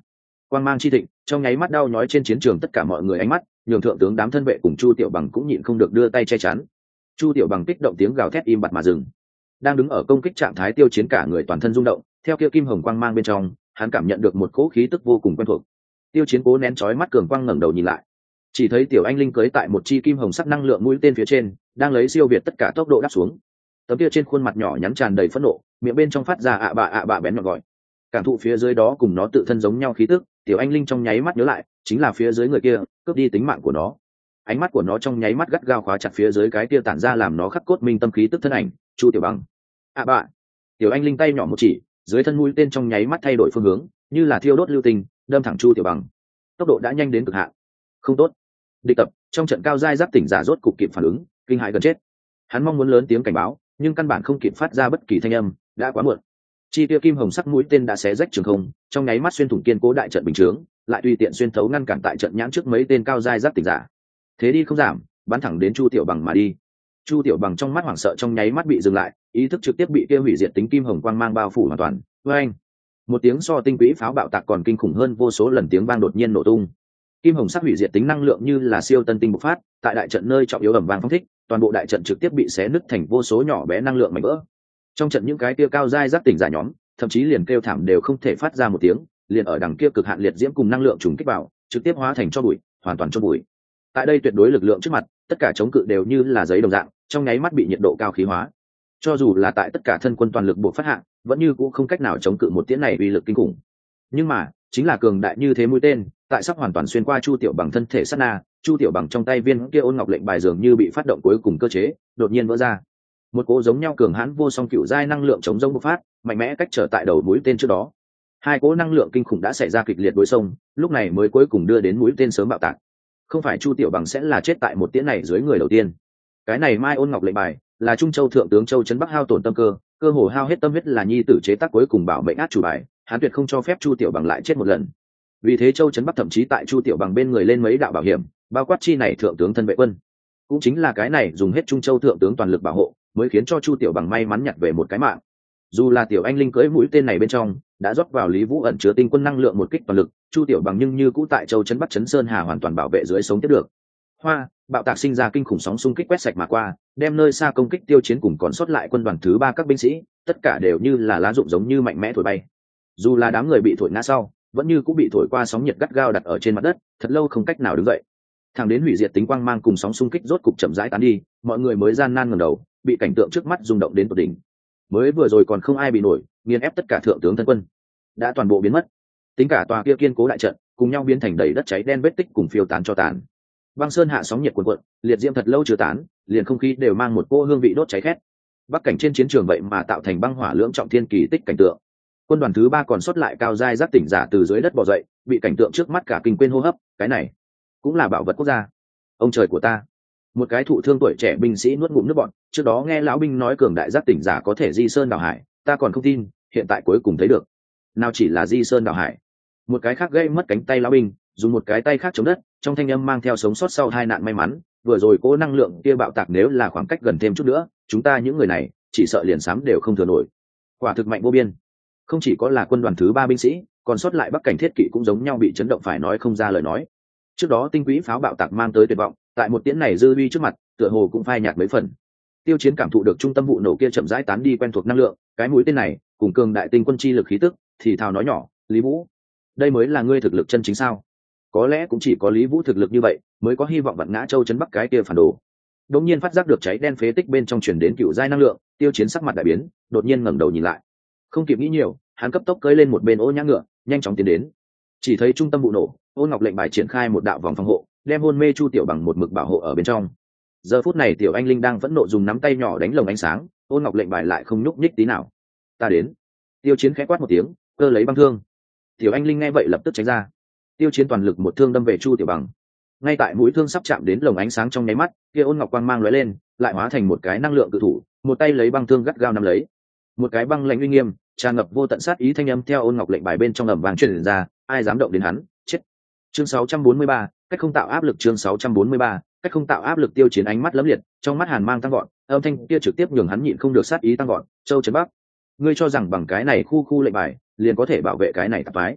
Quang mang chi thịnh, trong nháy mắt đau nhói trên chiến trường tất cả mọi người ánh mắt, nhường thượng tướng đám thân vệ cùng Chu Tiểu Bằng cũng nhịn không được đưa tay che chắn. Chu Tiểu Bằng kích động tiếng gào thét im bặt mà dừng. Đang đứng ở công kích trạng thái Tiêu Chiến cả người toàn thân rung động, theo kia kim hồng quang mang bên trong, hắn cảm nhận được một cỗ khí tức vô cùng quen thuộc. Tiêu Chiến cố nén chói mắt cường quang ngẩng đầu nhìn lại, chỉ thấy Tiểu Anh Linh cưỡi tại một chi kim hồng sắc năng lượng mũi tên phía trên, đang lấy siêu việt tất cả tốc độ đáp xuống. Tấm kia trên khuôn mặt nhỏ nhắn tràn đầy phẫn nộ, miệng bên trong phát ra ạ bạ bén nhọn gọi. Cảm thụ phía dưới đó cùng nó tự thân giống nhau khí tức, Tiểu Anh Linh trong nháy mắt nhớ lại, chính là phía dưới người kia cướp đi tính mạng của nó. Ánh mắt của nó trong nháy mắt gắt gao khóa chặt phía dưới cái kia tản ra làm nó khắc cốt minh tâm khí tức thân ảnh, Chu Tiểu Bằng. ạ bạ. Tiểu Anh Linh tay nhỏ một chỉ, dưới thân mũi tên trong nháy mắt thay đổi phương hướng, như là thiêu đốt lưu tình, đâm thẳng Chu Tiểu Bằng. Tốc độ đã nhanh đến cực hạn. Không tốt. Địch tập, trong trận cao giai giáp tỉnh giả rốt cục kịp phản ứng, kinh hãi gần chết. Hắn mong muốn lớn tiếng cảnh báo, nhưng căn bản không kịp phát ra bất kỳ thanh âm, đã quá muộn. Chi tiêu kim hồng sắc mũi tên đã xé rách trường không, trong nháy mắt xuyên thủng kiên cố đại trận bình chướng, lại tùy tiện xuyên thấu ngăn cản tại trận nhãn trước mấy tên cao giai giáp tỉnh giả. Thế đi không giảm, bắn thẳng đến Chu Tiểu Bằng mà đi. Chu Tiểu Bằng trong mắt hoảng sợ trong nháy mắt bị dừng lại, ý thức trực tiếp bị kia hủy diệt tính kim hồng quang mang bao phủ hoàn toàn. Oeng! Một tiếng so tinh quỹ pháo bạo tạc còn kinh khủng hơn vô số lần tiếng vang đột nhiên nổ tung. Kim hồng sắc hủy diệt tính năng lượng như là siêu tân tinh bộc phát, tại đại trận nơi trọng yếu ầm vang phóng thích, toàn bộ đại trận trực tiếp bị xé nứt thành vô số nhỏ bé năng lượng mảnh vỡ. Trong trận những cái kia cao giai giáp tỉnh giả nhóm, thậm chí liền kêu thảm đều không thể phát ra một tiếng, liền ở đằng kia cực hạn liệt diễm cùng năng lượng trùng kích vào, trực tiếp hóa thành tro bụi, hoàn toàn tro bụi. Tại đây tuyệt đối lực lượng trước mặt, tất cả chống cự đều như là giấy đồng dạng, trong nháy mắt bị nhiệt độ cao khí hóa. Cho dù là tại tất cả thân quân toàn lực buộc phát hạ, vẫn như cũng không cách nào chống cự một tiễn này uy lực kinh khủng. Nhưng mà, chính là cường đại như thế mũi tên, tại sắp hoàn toàn xuyên qua Chu Tiểu Bằng thân thể sát na, Chu Tiểu Bằng trong tay viên kia ôn ngọc lệnh bài dường như bị phát động cuối cùng cơ chế, đột nhiên vỡ ra. Một cỗ giống nhau cường hãn vô song cựu giai năng lượng chống rông bộc phát, mạnh mẽ cách trở tại đầu mũi tên trước đó. Hai cỗ năng lượng kinh khủng đã xảy ra kịch liệt đối xông, lúc này mới cuối cùng đưa đến mũi tên sớm bạo tạc. Không phải Chu Tiểu Bằng sẽ là chết tại một tiễn này dưới người đầu tiên. Cái này mai ôn ngọc lệnh bài là Trung Châu thượng tướng Châu Trấn Bắc hao tổn tâm cơ hồ hao hết tâm huyết là nhi tử chế tác cuối cùng bảo mệnh át chủ bài, hắn tuyệt không cho phép Chu Tiểu Bằng lại chết một lần. Vì thế Châu Trấn Bắc thậm chí tại Chu Tiểu Bằng bên người lên mấy đạo bảo hiểm, bao quát chi này thượng tướng thân vệ quân. Cũng chính là cái này dùng hết Trung Châu thượng tướng toàn lực bảo hộ, mới khiến cho Chu Tiểu Bằng may mắn nhặt về một cái mạng. Dù là Tiểu Anh Linh cưỡi mũi tên này bên trong đã rót vào Lý Vũ ẩn chứa tinh quân năng lượng một kích toàn lực, Chu Tiểu Bằng nhưng như cũ tại Châu Trấn Bắc Trấn Sơn Hà hoàn toàn bảo vệ dưới sống tiếp được. Hoa, bạo tạc sinh ra kinh khủng sóng xung kích quét sạch mà qua, đem nơi xa công kích Tiêu Chiến cùng còn sót lại quân đoàn thứ 3 các binh sĩ, tất cả đều như là lá rụng giống như mạnh mẽ thổi bay. Dù là đám người bị thổi ngã sau, vẫn như cũng bị thổi qua sóng nhiệt gắt gao đặt ở trên mặt đất, thật lâu không cách nào đứng dậy. Thẳng đến hủy diệt tính quang mang cùng sóng xung kích rốt cục chậm rãi tán đi, mọi người mới gian nan ngẩng đầu, bị cảnh tượng trước mắt rung động đến tột đỉnh. Mới vừa rồi còn không ai bị nổi, nghiền ép tất cả thượng tướng thân quân, đã toàn bộ biến mất. Tính cả tòa kia kiên cố đại trận, cùng nhau biến thành đầy đất cháy đen vết tích cùng phiêu tán cho tàn. Băng sơn hạ sóng nhiệt cuồn cuộn, liệt diễm thật lâu chưa tán, liền không khí đều mang một cỗ hương vị đốt cháy khét. Bắc cảnh trên chiến trường vậy mà tạo thành băng hỏa lưỡng trọng thiên kỳ tích cảnh tượng. Quân đoàn thứ 3 còn sót lại cao giai giáp tỉnh giả từ dưới đất bò dậy, bị cảnh tượng trước mắt cả kinh quên hô hấp, cái này cũng là bảo vật quốc gia. Ông trời của ta. Một cái thụ thương tuổi trẻ binh sĩ nuốt ngụm nước bọt, trước đó nghe lão binh nói cường đại giáp tỉnh giả có thể di sơn đảo hải, ta còn không tin, hiện tại cuối cùng thấy được. Nào chỉ là di sơn đảo hải. Một cái khác gây mất cánh tay lão binh, dùng một cái tay khác chống đất, trong thanh âm mang theo sống sót sau hai nạn may mắn, vừa rồi cố năng lượng kia bạo tạc nếu là khoảng cách gần thêm chút nữa, chúng ta những người này chỉ sợ liền sám đều không thừa nổi. Quả thực mạnh vô biên. Không chỉ có là quân đoàn thứ 3 binh sĩ, còn sót lại Bắc cảnh thiết kỵ cũng giống nhau bị chấn động phải nói không ra lời nói. Trước đó tinh quỹ pháo bạo tạc mang tới tuyệt vọng, tại một tiễn này dư uy trước mặt, tựa hồ cũng phai nhạt mấy phần. Tiêu Chiến cảm thụ được trung tâm vụ nổ kia chậm rãi tán đi quen thuộc năng lượng, cái mũi tên này cùng cường đại tinh quân chi lực khí tức, thì thào nói nhỏ, Lý Vũ, đây mới là ngươi thực lực chân chính sao? Có lẽ cũng chỉ có Lý Vũ thực lực như vậy, mới có hy vọng vặn ngã Châu Trấn Bắc cái kia phản đồ. Đột nhiên phát giác được cháy đen phế tích bên trong truyền đến cựu giai năng lượng, Tiêu Chiến sắc mặt đại biến, đột nhiên ngẩng đầu nhìn lại. Không kịp nghĩ nhiều, hắn cấp tốc cưỡi lên một bên ô nhã ngựa, nhanh chóng tiến đến. Chỉ thấy trung tâm vụ nổ, Ôn Ngọc lệnh bài triển khai một đạo vòng phòng hộ, đem hôn mê Chu Tiểu Bằng một mực bảo hộ ở bên trong. Giờ phút này Tiểu Anh Linh đang phẫn nộ dùng nắm tay nhỏ đánh lồng ánh sáng, Ôn Ngọc lệnh bài lại không nhúc nhích tí nào. Ta đến. Tiêu Chiến khẽ quát một tiếng, cơ lấy băng thương. Tiểu Anh Linh nghe vậy lập tức tránh ra. Tiêu Chiến toàn lực một thương đâm về Chu Tiểu Bằng. Ngay tại mũi thương sắp chạm đến lồng ánh sáng trong nháy mắt, kia Ôn Ngọc quang mang lóe lên, lại hóa thành một cái năng lượng cự thủ, một tay lấy băng thương gắt gao nắm lấy. Một cái băng lạnh uy nghiêm, tràn ngập vô tận sát ý thanh âm theo Ôn Ngọc lệnh bài bên trong ầm vang truyền ra, ai dám động đến hắn, chết. Chương 643, cách không tạo áp lực. Chương 643, cách không tạo áp lực. Tiêu Chiến ánh mắt lấm liệt, trong mắt hàn mang tăng vọt, âm thanh kia trực tiếp nhường hắn nhịn không được sát ý tăng vọt. Châu Trấn Bắc, ngươi cho rằng bằng cái này khu lệnh bài liền có thể bảo vệ cái này tạp phái?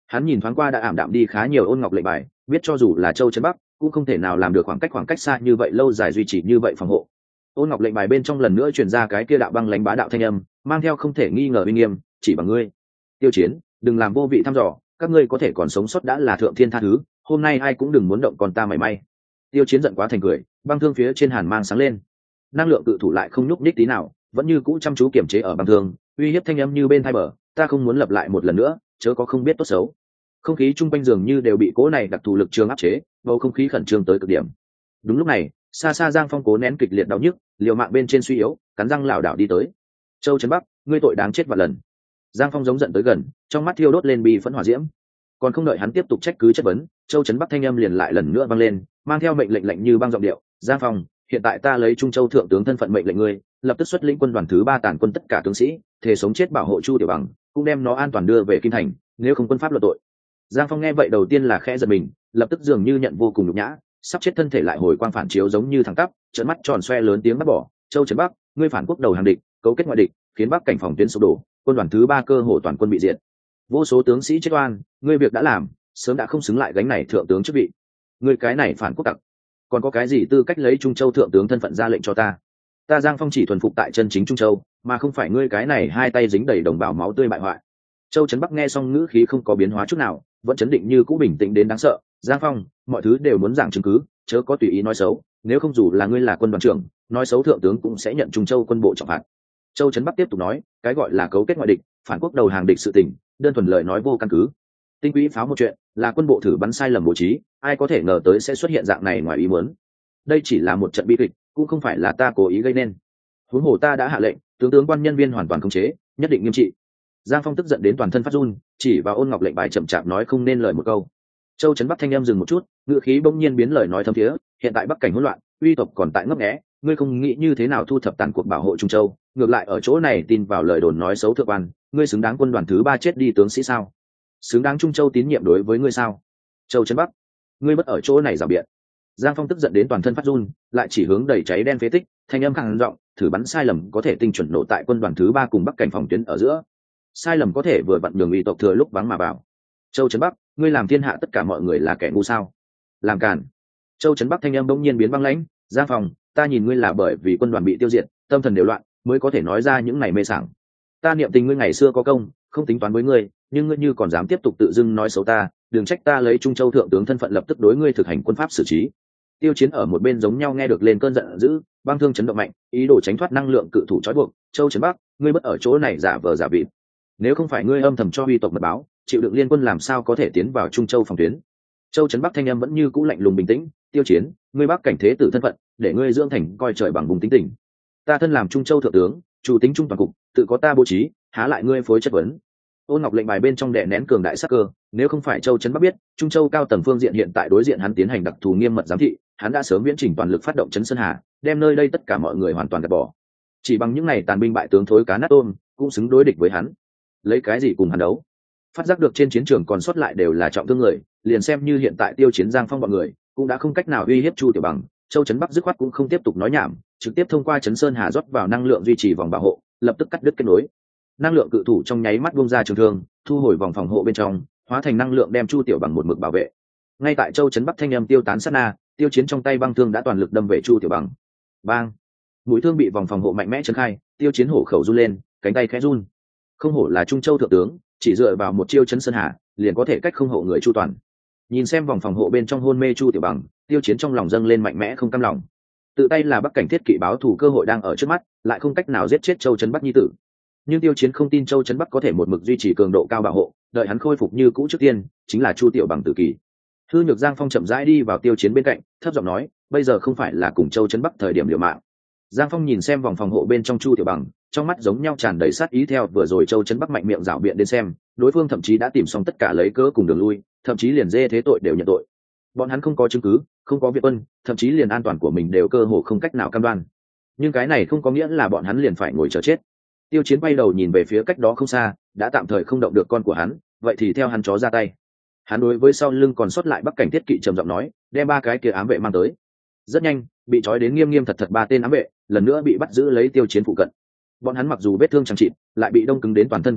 Hắn nhìn thoáng qua đã ảm đạm đi khá nhiều Ôn Ngọc lệnh bài, biết cho dù là Châu Trấn Bắc cũng không thể nào làm được khoảng cách xa như vậy lâu dài duy trì như vậy phòng hộ. Ôn Ngọc lệnh bài bên trong lần nữa truyền ra cái kia đạo băng lãnh bá đạo thanh âm, mang theo không thể nghi ngờ uy nghiêm, chỉ bằng ngươi. Tiêu Chiến, đừng làm vô vị thăm dò, các ngươi có thể còn sống sót đã là thượng thiên tha thứ, hôm nay ai cũng đừng muốn động còn ta mảy may. Tiêu Chiến giận quá thành cười, băng thương phía trên hàn mang sáng lên. Năng lượng cự thủ lại không nhúc nhích tí nào, vẫn như cũ chăm chú kiểm chế ở băng thương, uy hiếp thanh âm như bên tai bờ, ta không muốn lặp lại một lần nữa, chớ có không biết tốt xấu. Không khí chung quanh dường như đều bị cỗ này đặc thù lực trường áp chế, bầu không khí khẩn trương tới cực điểm. Đúng lúc này, xa xa Giang Phong cố nén kịch liệt đau nhức, liều mạng bên trên suy yếu, cắn răng lảo đảo đi tới. Châu Trấn Bắc, ngươi tội đáng chết vạn lần. Giang Phong giống giận tới gần, trong mắt thiêu đốt lên bi phẫn hỏa diễm. Còn không đợi hắn tiếp tục trách cứ chất vấn, Châu Trấn Bắc thanh âm liền lại lần nữa vang lên, mang theo mệnh lệnh lạnh như băng giọng điệu, Giang Phong, hiện tại ta lấy Trung Châu thượng tướng thân phận mệnh lệnh ngươi, lập tức xuất lĩnh quân đoàn thứ 3 tàn quân tất cả tướng sĩ, thể sống chết bảo hộ Chu Tiểu Bằng, cũng đem nó an toàn đưa về Kim Thành, nếu không quân pháp luận tội. Giang Phong nghe vậy đầu tiên là khẽ giật mình, lập tức dường như nhận vô cùng nhục nhã, sắp chết thân thể lại hồi quang phản chiếu giống như thẳng tắp, trợn mắt tròn xoe lớn tiếng bắt bỏ, Châu Trấn Bắc, ngươi phản quốc đầu hàng địch, cấu kết ngoại địch, khiến Bắc cảnh phòng tuyến sụp đổ, quân đoàn thứ 3 cơ hồ toàn quân bị diệt. Vô số tướng sĩ chết oan, ngươi việc đã làm, sớm đã không xứng lại gánh này thượng tướng chức vị. Ngươi cái này phản quốc tặc, còn có cái gì tư cách lấy Trung Châu thượng tướng thân phận ra lệnh cho ta? Ta Giang Phong chỉ thuần phục tại chân chính Trung Châu, mà không phải ngươi cái này hai tay dính đầy đồng bào máu tươi bại hoại. Châu Trấn Bắc nghe xong ngữ khí không có biến hóa chút nào, vẫn chấn định như cũ, bình tĩnh đến đáng sợ. Giang Phong, mọi thứ đều muốn giảng chứng cứ, chớ có tùy ý nói xấu, nếu không dù là ngươi là quân đoàn trưởng, nói xấu thượng tướng cũng sẽ nhận Trung Châu quân bộ trọng phạt. Châu Trấn Bắc tiếp tục nói, cái gọi là cấu kết ngoại địch, phản quốc đầu hàng địch sự tình, đơn thuần lời nói vô căn cứ. Tinh quỹ pháo một chuyện, là quân bộ thử bắn sai lầm bố trí, ai có thể ngờ tới sẽ xuất hiện dạng này ngoài ý muốn. Đây chỉ là một trận bi kịch, cũng không phải là ta cố ý gây nên. Huống hồ ta đã hạ lệnh, tướng quan nhân viên hoàn toàn khống chế, nhất định nghiêm trị. Giang Phong tức giận đến toàn thân phát run, chỉ vào Ôn Ngọc lệnh bài chậm chạp nói không nên lời một câu. Châu Trấn Bắc thanh em dừng một chút, ngữ khí bỗng nhiên biến lời nói thâm thiế, hiện tại Bắc cảnh hỗn loạn, uy tộc còn tại ngấp nghé, ngươi không nghĩ như thế nào thu thập tàn cuộc bảo hộ Trung Châu, ngược lại ở chỗ này tin vào lời đồn nói xấu thượng quan, ngươi xứng đáng quân đoàn thứ 3 chết đi tướng sĩ sao? Xứng đáng Trung Châu tín nhiệm đối với ngươi sao? Châu Trấn Bắc, ngươi bất ở chỗ này rào biện. Giang Phong tức giận đến toàn thân phát run, lại chỉ hướng đầy cháy đen phế tích, thanh âm khàn giọng, thử bắn sai lầm có thể tinh chuẩn nổ tại quân đoàn thứ 3 cùng Bắc cảnh phòng tuyến ở giữa. Sai lầm có thể vừa vặn nhường uy tộc thừa lúc vắng mà vào. Châu Trấn Bắc, ngươi làm thiên hạ tất cả mọi người là kẻ ngu sao? Làm càn. Châu Trấn Bắc thanh âm bỗng nhiên biến băng lãnh, Giang Phong, ta nhìn ngươi là bởi vì quân đoàn bị tiêu diệt, tâm thần đều loạn, mới có thể nói ra những này mê sảng. Ta niệm tình ngươi ngày xưa có công, không tính toán với ngươi, nhưng ngươi như còn dám tiếp tục tự dưng nói xấu ta, đừng trách ta lấy Trung Châu thượng tướng thân phận lập tức đối ngươi thực hành quân pháp xử trí. Tiêu Chiến ở một bên giống nhau nghe được lên cơn giận dữ, băng thương chấn động mạnh, ý đồ tránh thoát năng lượng cự thủ trói buộc. Châu Trấn Bắc, ngươi bất ở chỗ này giả vờ giả vịt. Nếu không phải ngươi âm thầm cho uy tộc mật báo, chịu đựng liên quân làm sao có thể tiến vào Trung Châu phòng tuyến? Châu Trấn Bắc thanh âm vẫn như cũ lạnh lùng bình tĩnh. Tiêu Chiến, ngươi Bắc cảnh thế tử thân phận, để ngươi dưỡng thành coi trời bằng vùng tính tình. Ta thân làm Trung Châu thượng tướng, chủ tính trung toàn cục, tự có ta bố trí, há lại ngươi phối chất vấn. Ôn Ngọc lệnh bài bên trong đè nén cường đại sắc cơ, nếu không phải Châu Trấn Bắc biết, Trung Châu cao tầng phương diện hiện tại đối diện hắn tiến hành đặc thù nghiêm mật giám thị, hắn đã sớm viễn chỉnh toàn lực phát động trấn Sơn Hà, đem nơi đây tất cả mọi người hoàn toàn gạt bỏ. Chỉ bằng những này tàn binh bại tướng thối cá nát tôm, cũng xứng đối địch với hắn. Lấy cái gì cùng hắn đấu? Phát giác được trên chiến trường còn sót lại đều là trọng thương người, liền xem như hiện tại Tiêu Chiến Giang Phong bọn người, cũng đã không cách nào uy hiếp Chu Tiểu Bằng. Châu Trấn Bắc dứt khoát cũng không tiếp tục nói nhảm, trực tiếp thông qua trấn Sơn Hà rót vào năng lượng duy trì vòng bảo hộ, lập tức cắt đứt kết nối. Năng lượng cự thủ trong nháy mắt buông ra trường thương, thu hồi vòng phòng hộ bên trong, hóa thành năng lượng đem Chu Tiểu Bằng một mực bảo vệ. Ngay tại Châu Trấn Bắc thanh âm tiêu tán sát na, Tiêu Chiến trong tay băng thương đã toàn lực đâm về Chu Tiểu Bằng. Bang! Mũi thương bị vòng phòng hộ mạnh mẽ chấn khai, Tiêu Chiến hổ khẩu run lên, cánh tay khẽ run. Không hổ là Trung Châu thượng tướng, chỉ dựa vào một chiêu trấn Sơn Hà, liền có thể cách không hộ người Chu toàn. Nhìn xem vòng phòng hộ bên trong hôn mê Chu Tiểu Bằng, Tiêu Chiến trong lòng dâng lên mạnh mẽ không cam lòng. Tự tay là Bắc cảnh thiết kỵ báo thù cơ hội đang ở trước mắt, lại không cách nào giết chết Châu Trấn Bắc nhi tử. Nhưng Tiêu Chiến không tin Châu Trấn Bắc có thể một mực duy trì cường độ cao bảo hộ, đợi hắn khôi phục như cũ trước tiên, chính là Chu Tiểu Bằng tử kỳ. Hư Nhược Giang Phong chậm rãi đi vào Tiêu Chiến bên cạnh, thấp giọng nói, bây giờ không phải là cùng Châu Trấn Bắc thời điểm liều mạng. Giang Phong nhìn xem vòng phòng hộ bên trong Chu Tiểu Bằng, trong mắt giống nhau tràn đầy sát ý theo vừa rồi Châu Trấn Bắc mạnh miệng rảo biện đến xem, đối phương thậm chí đã tìm xong tất cả lấy cớ cùng đường lui, thậm chí liền dê thế tội đều nhận tội. Bọn hắn không có chứng cứ, không có viện quân, thậm chí liền an toàn của mình đều cơ hồ không cách nào cam đoan. Nhưng cái này không có nghĩa là bọn hắn liền phải ngồi chờ chết. Tiêu Chiến bay đầu nhìn về phía cách đó không xa, đã tạm thời không động được con của hắn, vậy thì theo hắn chó ra tay. Hắn đối với sau lưng còn sót lại Bắc cảnh thiết kỵ trầm giọng nói, đem ba cái kia ám vệ mang tới. Rất nhanh, bị trói đến nghiêm nghiêm thật thật ba tên ám vệ, lần nữa bị bắt giữ lấy Tiêu Chiến phụ cận. Bọn hắn mặc dù vết thương chẳng chịt, lại bị đông cứng đến toàn thân cứng ngắc,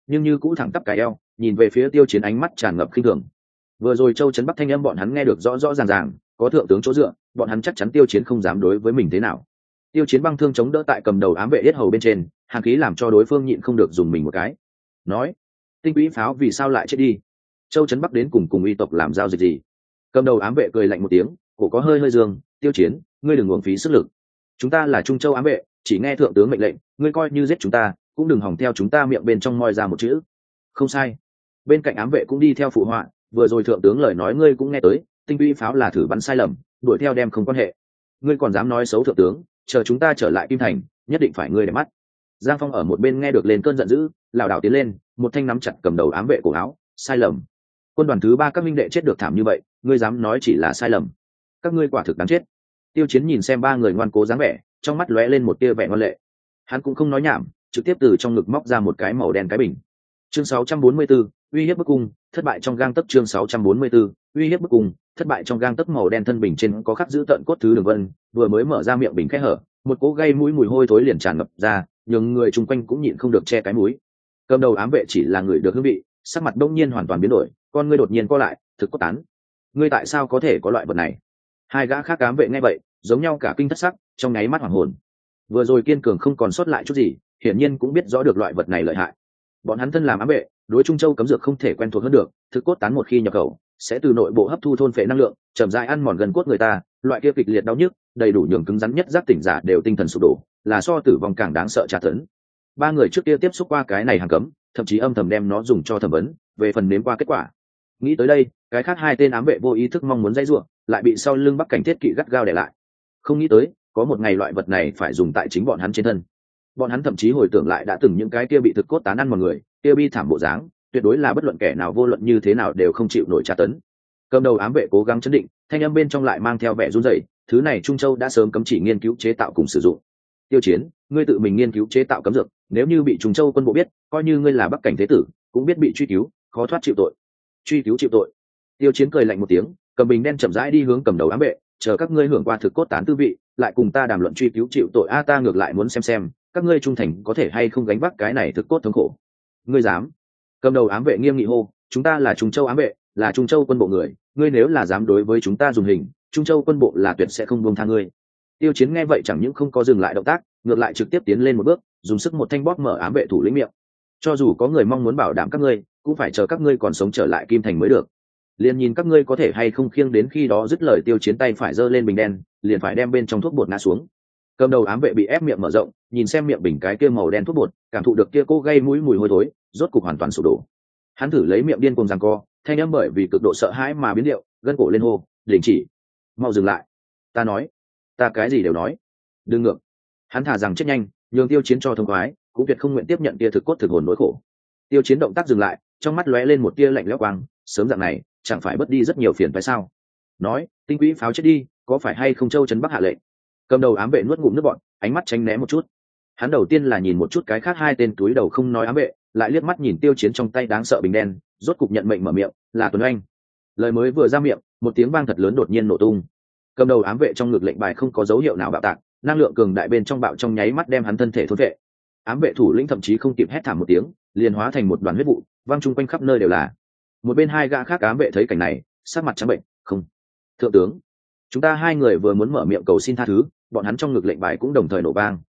nhưng như cũ thẳng tắp cái eo, nhìn về phía Tiêu Chiến ánh mắt tràn ngập khinh thường. Vừa rồi Châu Trấn Bắc thanh âm bọn hắn nghe được rõ rõ ràng ràng, có thượng tướng chỗ dựa, bọn hắn chắc chắn Tiêu Chiến không dám đối với mình thế nào. Tiêu Chiến băng thương chống đỡ tại cầm đầu ám vệ yết hầu bên trên, hàn khí làm cho đối phương nhịn không được dùng mình một cái. Nói, tinh quỹ pháo vì sao lại chết đi? Châu Trấn Bắc đến cùng uy tộc làm giao dịch gì? Cầm đầu ám vệ cười lạnh một tiếng, cổ có hơi hơi dương, Tiêu Chiến, ngươi đừng uổng phí sức lực. Chúng ta là Trung Châu ám vệ, chỉ nghe thượng tướng mệnh lệnh, ngươi coi như giết chúng ta, cũng đừng hòng theo chúng ta miệng bên trong moi ra một chữ. Không sai. Bên cạnh ám vệ cũng đi theo phụ họa, vừa rồi thượng tướng lời nói ngươi cũng nghe tới, tinh quỹ pháo là thử bắn sai lầm, đuổi theo đem không quan hệ. Ngươi còn dám nói xấu thượng tướng, chờ chúng ta trở lại Kim Thành, nhất định phải ngươi để mắt. Giang Phong ở một bên nghe được lên cơn giận dữ, lảo đảo tiến lên, một thanh nắm chặt cầm đầu ám vệ cổ áo, sai lầm. Quân đoàn thứ 3 các minh đệ chết được thảm như vậy, ngươi dám nói chỉ là sai lầm? Các ngươi quả thực đáng chết. Tiêu Chiến nhìn xem ba người ngoan cố dáng vẻ, trong mắt lóe lên một tia vẻ ngoan lệ. Hắn cũng không nói nhảm, trực tiếp từ trong ngực móc ra một cái màu đen cái bình. Chương 644, uy hiếp bức cung, thất bại trong gang tấc. Chương 644, uy hiếp bức cung, thất bại trong gang tấc. Màu đen thân bình trên có khắc giữ tận cốt thứ đường vân, vừa mới mở ra miệng bình khẽ hở, một cỗ gây mũi mùi hôi thối liền tràn ngập ra, nhưng người chung quanh cũng nhịn không được che cái mũi. Cầm đầu ám vệ chỉ là người được hương vị, sắc mặt đông nhiên hoàn toàn biến đổi, con ngươi đột nhiên co lại, thực cốt tán. Ngươi tại sao có thể có loại vật này? Hai gã khác ám vệ nghe vậy, giống nhau cả kinh thất sắc, trong nháy mắt hoảng hồn. Vừa rồi kiên cường không còn sót lại chút gì, hiển nhiên cũng biết rõ được loại vật này lợi hại. Bọn hắn thân làm ám vệ, đối Trung Châu cấm dược không thể quen thuộc hơn được, thực cốt tán một khi nhập khẩu, sẽ từ nội bộ hấp thu thôn phệ năng lượng, chậm rãi ăn mòn gần cốt người ta, loại kia kịch liệt đau nhức, đầy đủ nhường cứng rắn nhất giác tỉnh giả đều tinh thần sụp đổ, là so tử vong càng đáng sợ tra tấn. Ba người trước kia tiếp xúc qua cái này hàng cấm, thậm chí âm thầm đem nó dùng cho thẩm vấn, về phần nếm qua kết quả. Nghĩ tới đây, cái khác hai tên ám vệ vô ý thức mong muốn dãy rủa, lại bị sau lưng Bắc Cảnh Thiết Kỵ gắt gao đè lại. Không nghĩ tới, có một ngày loại vật này phải dùng tại chính bọn hắn trên thân. Bọn hắn thậm chí hồi tưởng lại đã từng những cái kia bị thực cốt tán ăn một người, kia bi thảm bộ dáng, tuyệt đối là bất luận kẻ nào vô luận như thế nào đều không chịu nổi tra tấn. Cầm đầu ám vệ cố gắng chấn định, thanh âm bên trong lại mang theo vẻ run rẩy, thứ này Trung Châu đã sớm cấm chỉ nghiên cứu chế tạo cùng sử dụng. Tiêu Chiến, ngươi tự mình nghiên cứu chế tạo cấm dược, nếu như bị Trung Châu quân bộ biết, coi như ngươi là Bắc Cảnh thế tử, cũng biết bị truy cứu, khó thoát chịu tội. Truy cứu chịu tội? Tiêu Chiến cười lạnh một tiếng, cầm bình đen chậm rãi đi hướng cầm đầu ám vệ, chờ các ngươi hưởng qua thực cốt tán tư vị, lại cùng ta đàm luận truy cứu chịu tội. A, ta ngược lại muốn xem các ngươi trung thành có thể hay không gánh vác cái này thực cốt thống khổ. Ngươi dám? Cầm đầu ám vệ nghiêm nghị hô, chúng ta là Trung Châu ám vệ, là Trung Châu quân bộ người, ngươi nếu là dám đối với chúng ta dùng hình, Trung Châu quân bộ là tuyệt sẽ không buông tha ngươi. Tiêu Chiến nghe vậy chẳng những không có dừng lại động tác, ngược lại trực tiếp tiến lên một bước, dùng sức một thanh bóp mở ám vệ thủ lĩnh miệng. Cho dù có người mong muốn bảo đảm các ngươi, cũng phải chờ các ngươi còn sống trở lại Kim Thành mới được. Liền nhìn các ngươi có thể hay không khiêng đến khi đó. Dứt lời, Tiêu Chiến tay phải giơ lên bình đen, liền phải đem bên trong thuốc bột ngã xuống. Cầm đầu ám vệ bị ép miệng mở rộng, nhìn xem miệng bình cái kia màu đen thuốc bột, cảm thụ được kia cô gây mũi mùi hôi thối, rốt cục hoàn toàn sụp đổ. Hắn thử lấy miệng điên cuồng giằng co, thanh âm bởi vì cực độ sợ hãi mà biến điệu, gân cổ lên hô, đình chỉ, mau dừng lại. Ta nói, ta cái gì đều nói, đừng ngược. Hắn thả rằng chết nhanh, nhường Tiêu Chiến cho thông khoái, cũng tuyệt không nguyện tiếp nhận tia thực cốt thực hồn nỗi khổ. Tiêu Chiến động tác dừng lại, trong mắt lóe lên một tia lạnh lẽo quang, sớm dạng này chẳng phải bớt đi rất nhiều phiền phải sao? Nói, tinh quỹ pháo chết đi, có phải hay không Châu Trấn Bắc hạ lệnh? Cầm đầu ám vệ nuốt ngụm nước bọt, ánh mắt tránh né một chút. Hắn đầu tiên là nhìn một chút cái khác hai tên túi đầu không nói ám vệ, lại liếc mắt nhìn Tiêu Chiến trong tay đáng sợ bình đen, rốt cục nhận mệnh mở miệng, là Tuấn Anh. Lời mới vừa ra miệng, một tiếng vang thật lớn đột nhiên nổ tung. Cầm đầu ám vệ trong ngực lệnh bài không có dấu hiệu nào bạo tạc, năng lượng cường đại bên trong bạo trong nháy mắt đem hắn thân thể thôn vệ. Ám vệ thủ lĩnh thậm chí không kịp hét thảm một tiếng, liền hóa thành một đoàn huyết vụ, vang chung quanh khắp nơi đều là. Một bên hai gã khác ám vệ thấy cảnh này, sắc mặt trắng bệnh, không, thượng tướng, chúng ta hai người vừa muốn mở miệng cầu xin tha thứ, bọn hắn trong ngực lệnh bài cũng đồng thời nổ vang.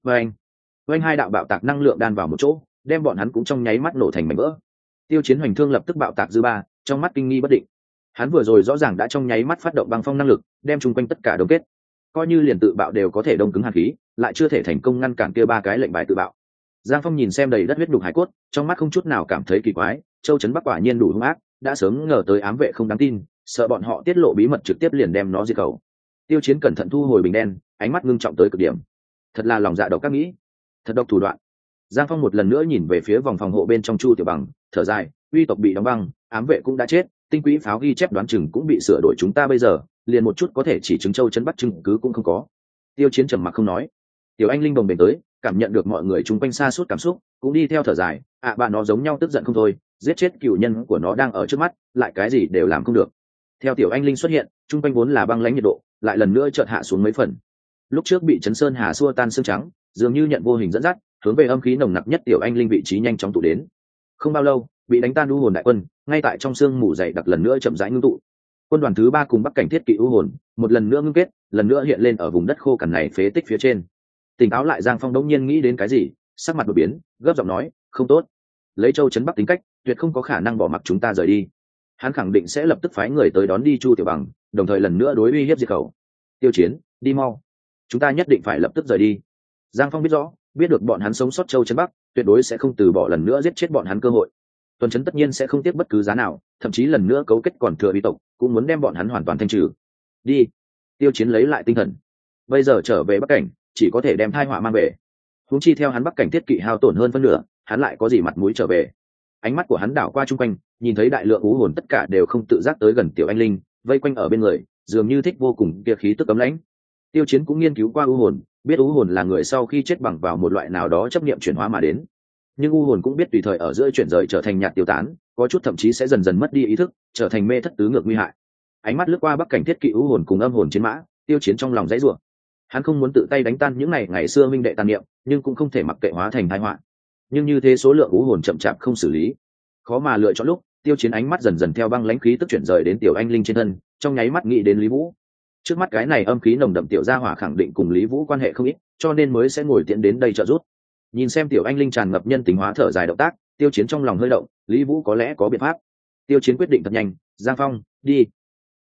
Vang hai đạo bạo tạc năng lượng đan vào một chỗ, đem bọn hắn cũng trong nháy mắt nổ thành mảnh vỡ. Tiêu Chiến hoành thương lập tức bạo tạc dư ba, trong mắt kinh nghi bất định. Hắn vừa rồi rõ ràng đã trong nháy mắt phát động băng phong năng lực, đem chung quanh tất cả đông kết. Coi như liền tự bạo đều có thể đông cứng hàn khí, lại chưa thể thành công ngăn cản kia ba cái lệnh bài tự bạo. Giang Phong nhìn xem đầy đất huyết đục hải cốt, trong mắt không chút nào cảm thấy kỳ quái. Châu Trấn Bắc quả nhiên đủ hung ác, đã sớm ngờ tới ám vệ không đáng tin, sợ bọn họ tiết lộ bí mật trực tiếp liền đem nó diệt khẩu. Tiêu Chiến cẩn thận thu hồi bình đen, ánh mắt ngưng trọng tới cực điểm. Thật là lòng dạ độc các nghĩ, thật độc thủ đoạn. Giang Phong một lần nữa nhìn về phía vòng phòng hộ bên trong Chu Tiểu Bằng, thở dài, uy tộc bị đóng băng, ám vệ cũng đã chết, tinh quỹ pháo ghi chép đoán chừng cũng bị sửa đổi, chúng ta bây giờ liền một chút có thể chỉ chứng Châu Trấn Bắc chứng cứ cũng không có. Tiêu Chiến trầm mặc không nói. Tiểu Anh Linh đồng bền tới, cảm nhận được mọi người chung quanh xa suốt cảm xúc, cũng đi theo thở dài, bạn nó giống nhau tức giận không thôi, giết chết cựu nhân của nó đang ở trước mắt, lại cái gì đều làm không được. Theo Tiểu Anh Linh xuất hiện, chung quanh vốn là băng lãnh nhiệt độ, lại lần nữa chợt hạ xuống mấy phần. Lúc trước bị Trấn Sơn Hà xua tan xương trắng, dường như nhận vô hình dẫn dắt, hướng về âm khí nồng nặc nhất Tiểu Anh Linh vị trí nhanh chóng tụ đến. Không bao lâu, bị đánh tan u hồn đại quân ngay tại trong sương mù dày đặc lần nữa chậm rãi ngưng tụ. Quân đoàn thứ 3 cùng Bắc Cảnh thiết kỵ u hồn một lần nữa ngưng kết, lần nữa hiện lên ở vùng đất khô cằn này phế tích phía trên. Tỉnh táo lại Giang Phong đống nhiên nghĩ đến cái gì, sắc mặt đột biến, gấp giọng nói, không tốt. Lấy Châu trấn Bắc tính cách, tuyệt không có khả năng bỏ mặc chúng ta rời đi. Hắn khẳng định sẽ lập tức phái người tới đón đi Chu Tiểu Bằng, đồng thời lần nữa đối uy hiếp diệt khẩu. Tiêu Chiến, đi mau, chúng ta nhất định phải lập tức rời đi. Giang Phong biết rõ, biết được bọn hắn sống sót Châu trấn Bắc, tuyệt đối sẽ không từ bỏ lần nữa giết chết bọn hắn cơ hội. Tuần trấn tất nhiên sẽ không tiếc bất cứ giá nào, thậm chí lần nữa cấu kết còn thừa uy tộc, cũng muốn đem bọn hắn hoàn toàn thanh trừ. Đi. Tiêu Chiến lấy lại tinh thần. Bây giờ trở về Bắc Cảnh, chỉ có thể đem tai họa mang về. Huống chi theo hắn Bắc Cảnh thiết kỵ hao tổn hơn phân nửa, hắn lại có gì mặt mũi trở về. Ánh mắt của hắn đảo qua chung quanh, nhìn thấy đại lượng u hồn tất cả đều không tự giác tới gần Tiểu Anh Linh, vây quanh ở bên người, dường như thích vô cùng kia khí tức cấm lãnh. Tiêu Chiến cũng nghiên cứu qua u hồn, biết u hồn là người sau khi chết bằng vào một loại nào đó chấp niệm chuyển hóa mà đến. Nhưng u hồn cũng biết tùy thời ở giữa chuyển rời trở thành nhạt tiêu tán, có chút thậm chí sẽ dần dần mất đi ý thức, trở thành mê thất tứ ngược nguy hại. Ánh mắt lướt qua Bắc Cảnh thiết kỵ u hồn cùng âm hồn chiến mã, Tiêu Chiến trong lòng dãy rủa. Hắn không muốn tự tay đánh tan những ngày xưa minh đệ tàn niệm, nhưng cũng không thể mặc kệ hóa thành tai họa. Nhưng như thế số lượng u hồn chậm chạp không xử lý, khó mà lựa chọn lúc. Tiêu Chiến ánh mắt dần dần theo băng lãnh khí tức chuyển rời đến Tiểu Anh Linh trên thân, trong nháy mắt nghĩ đến Lý Vũ. Trước mắt cái này âm khí nồng đậm tiểu gia hỏa khẳng định cùng Lý Vũ quan hệ không ít, cho nên mới sẽ ngồi tiện đến đây trợ giúp. Nhìn xem Tiểu Anh Linh tràn ngập nhân tính hóa thở dài động tác, Tiêu Chiến trong lòng hơi động, Lý Vũ có lẽ có biện pháp. Tiêu Chiến quyết định thật nhanh, Giang Phong, đi.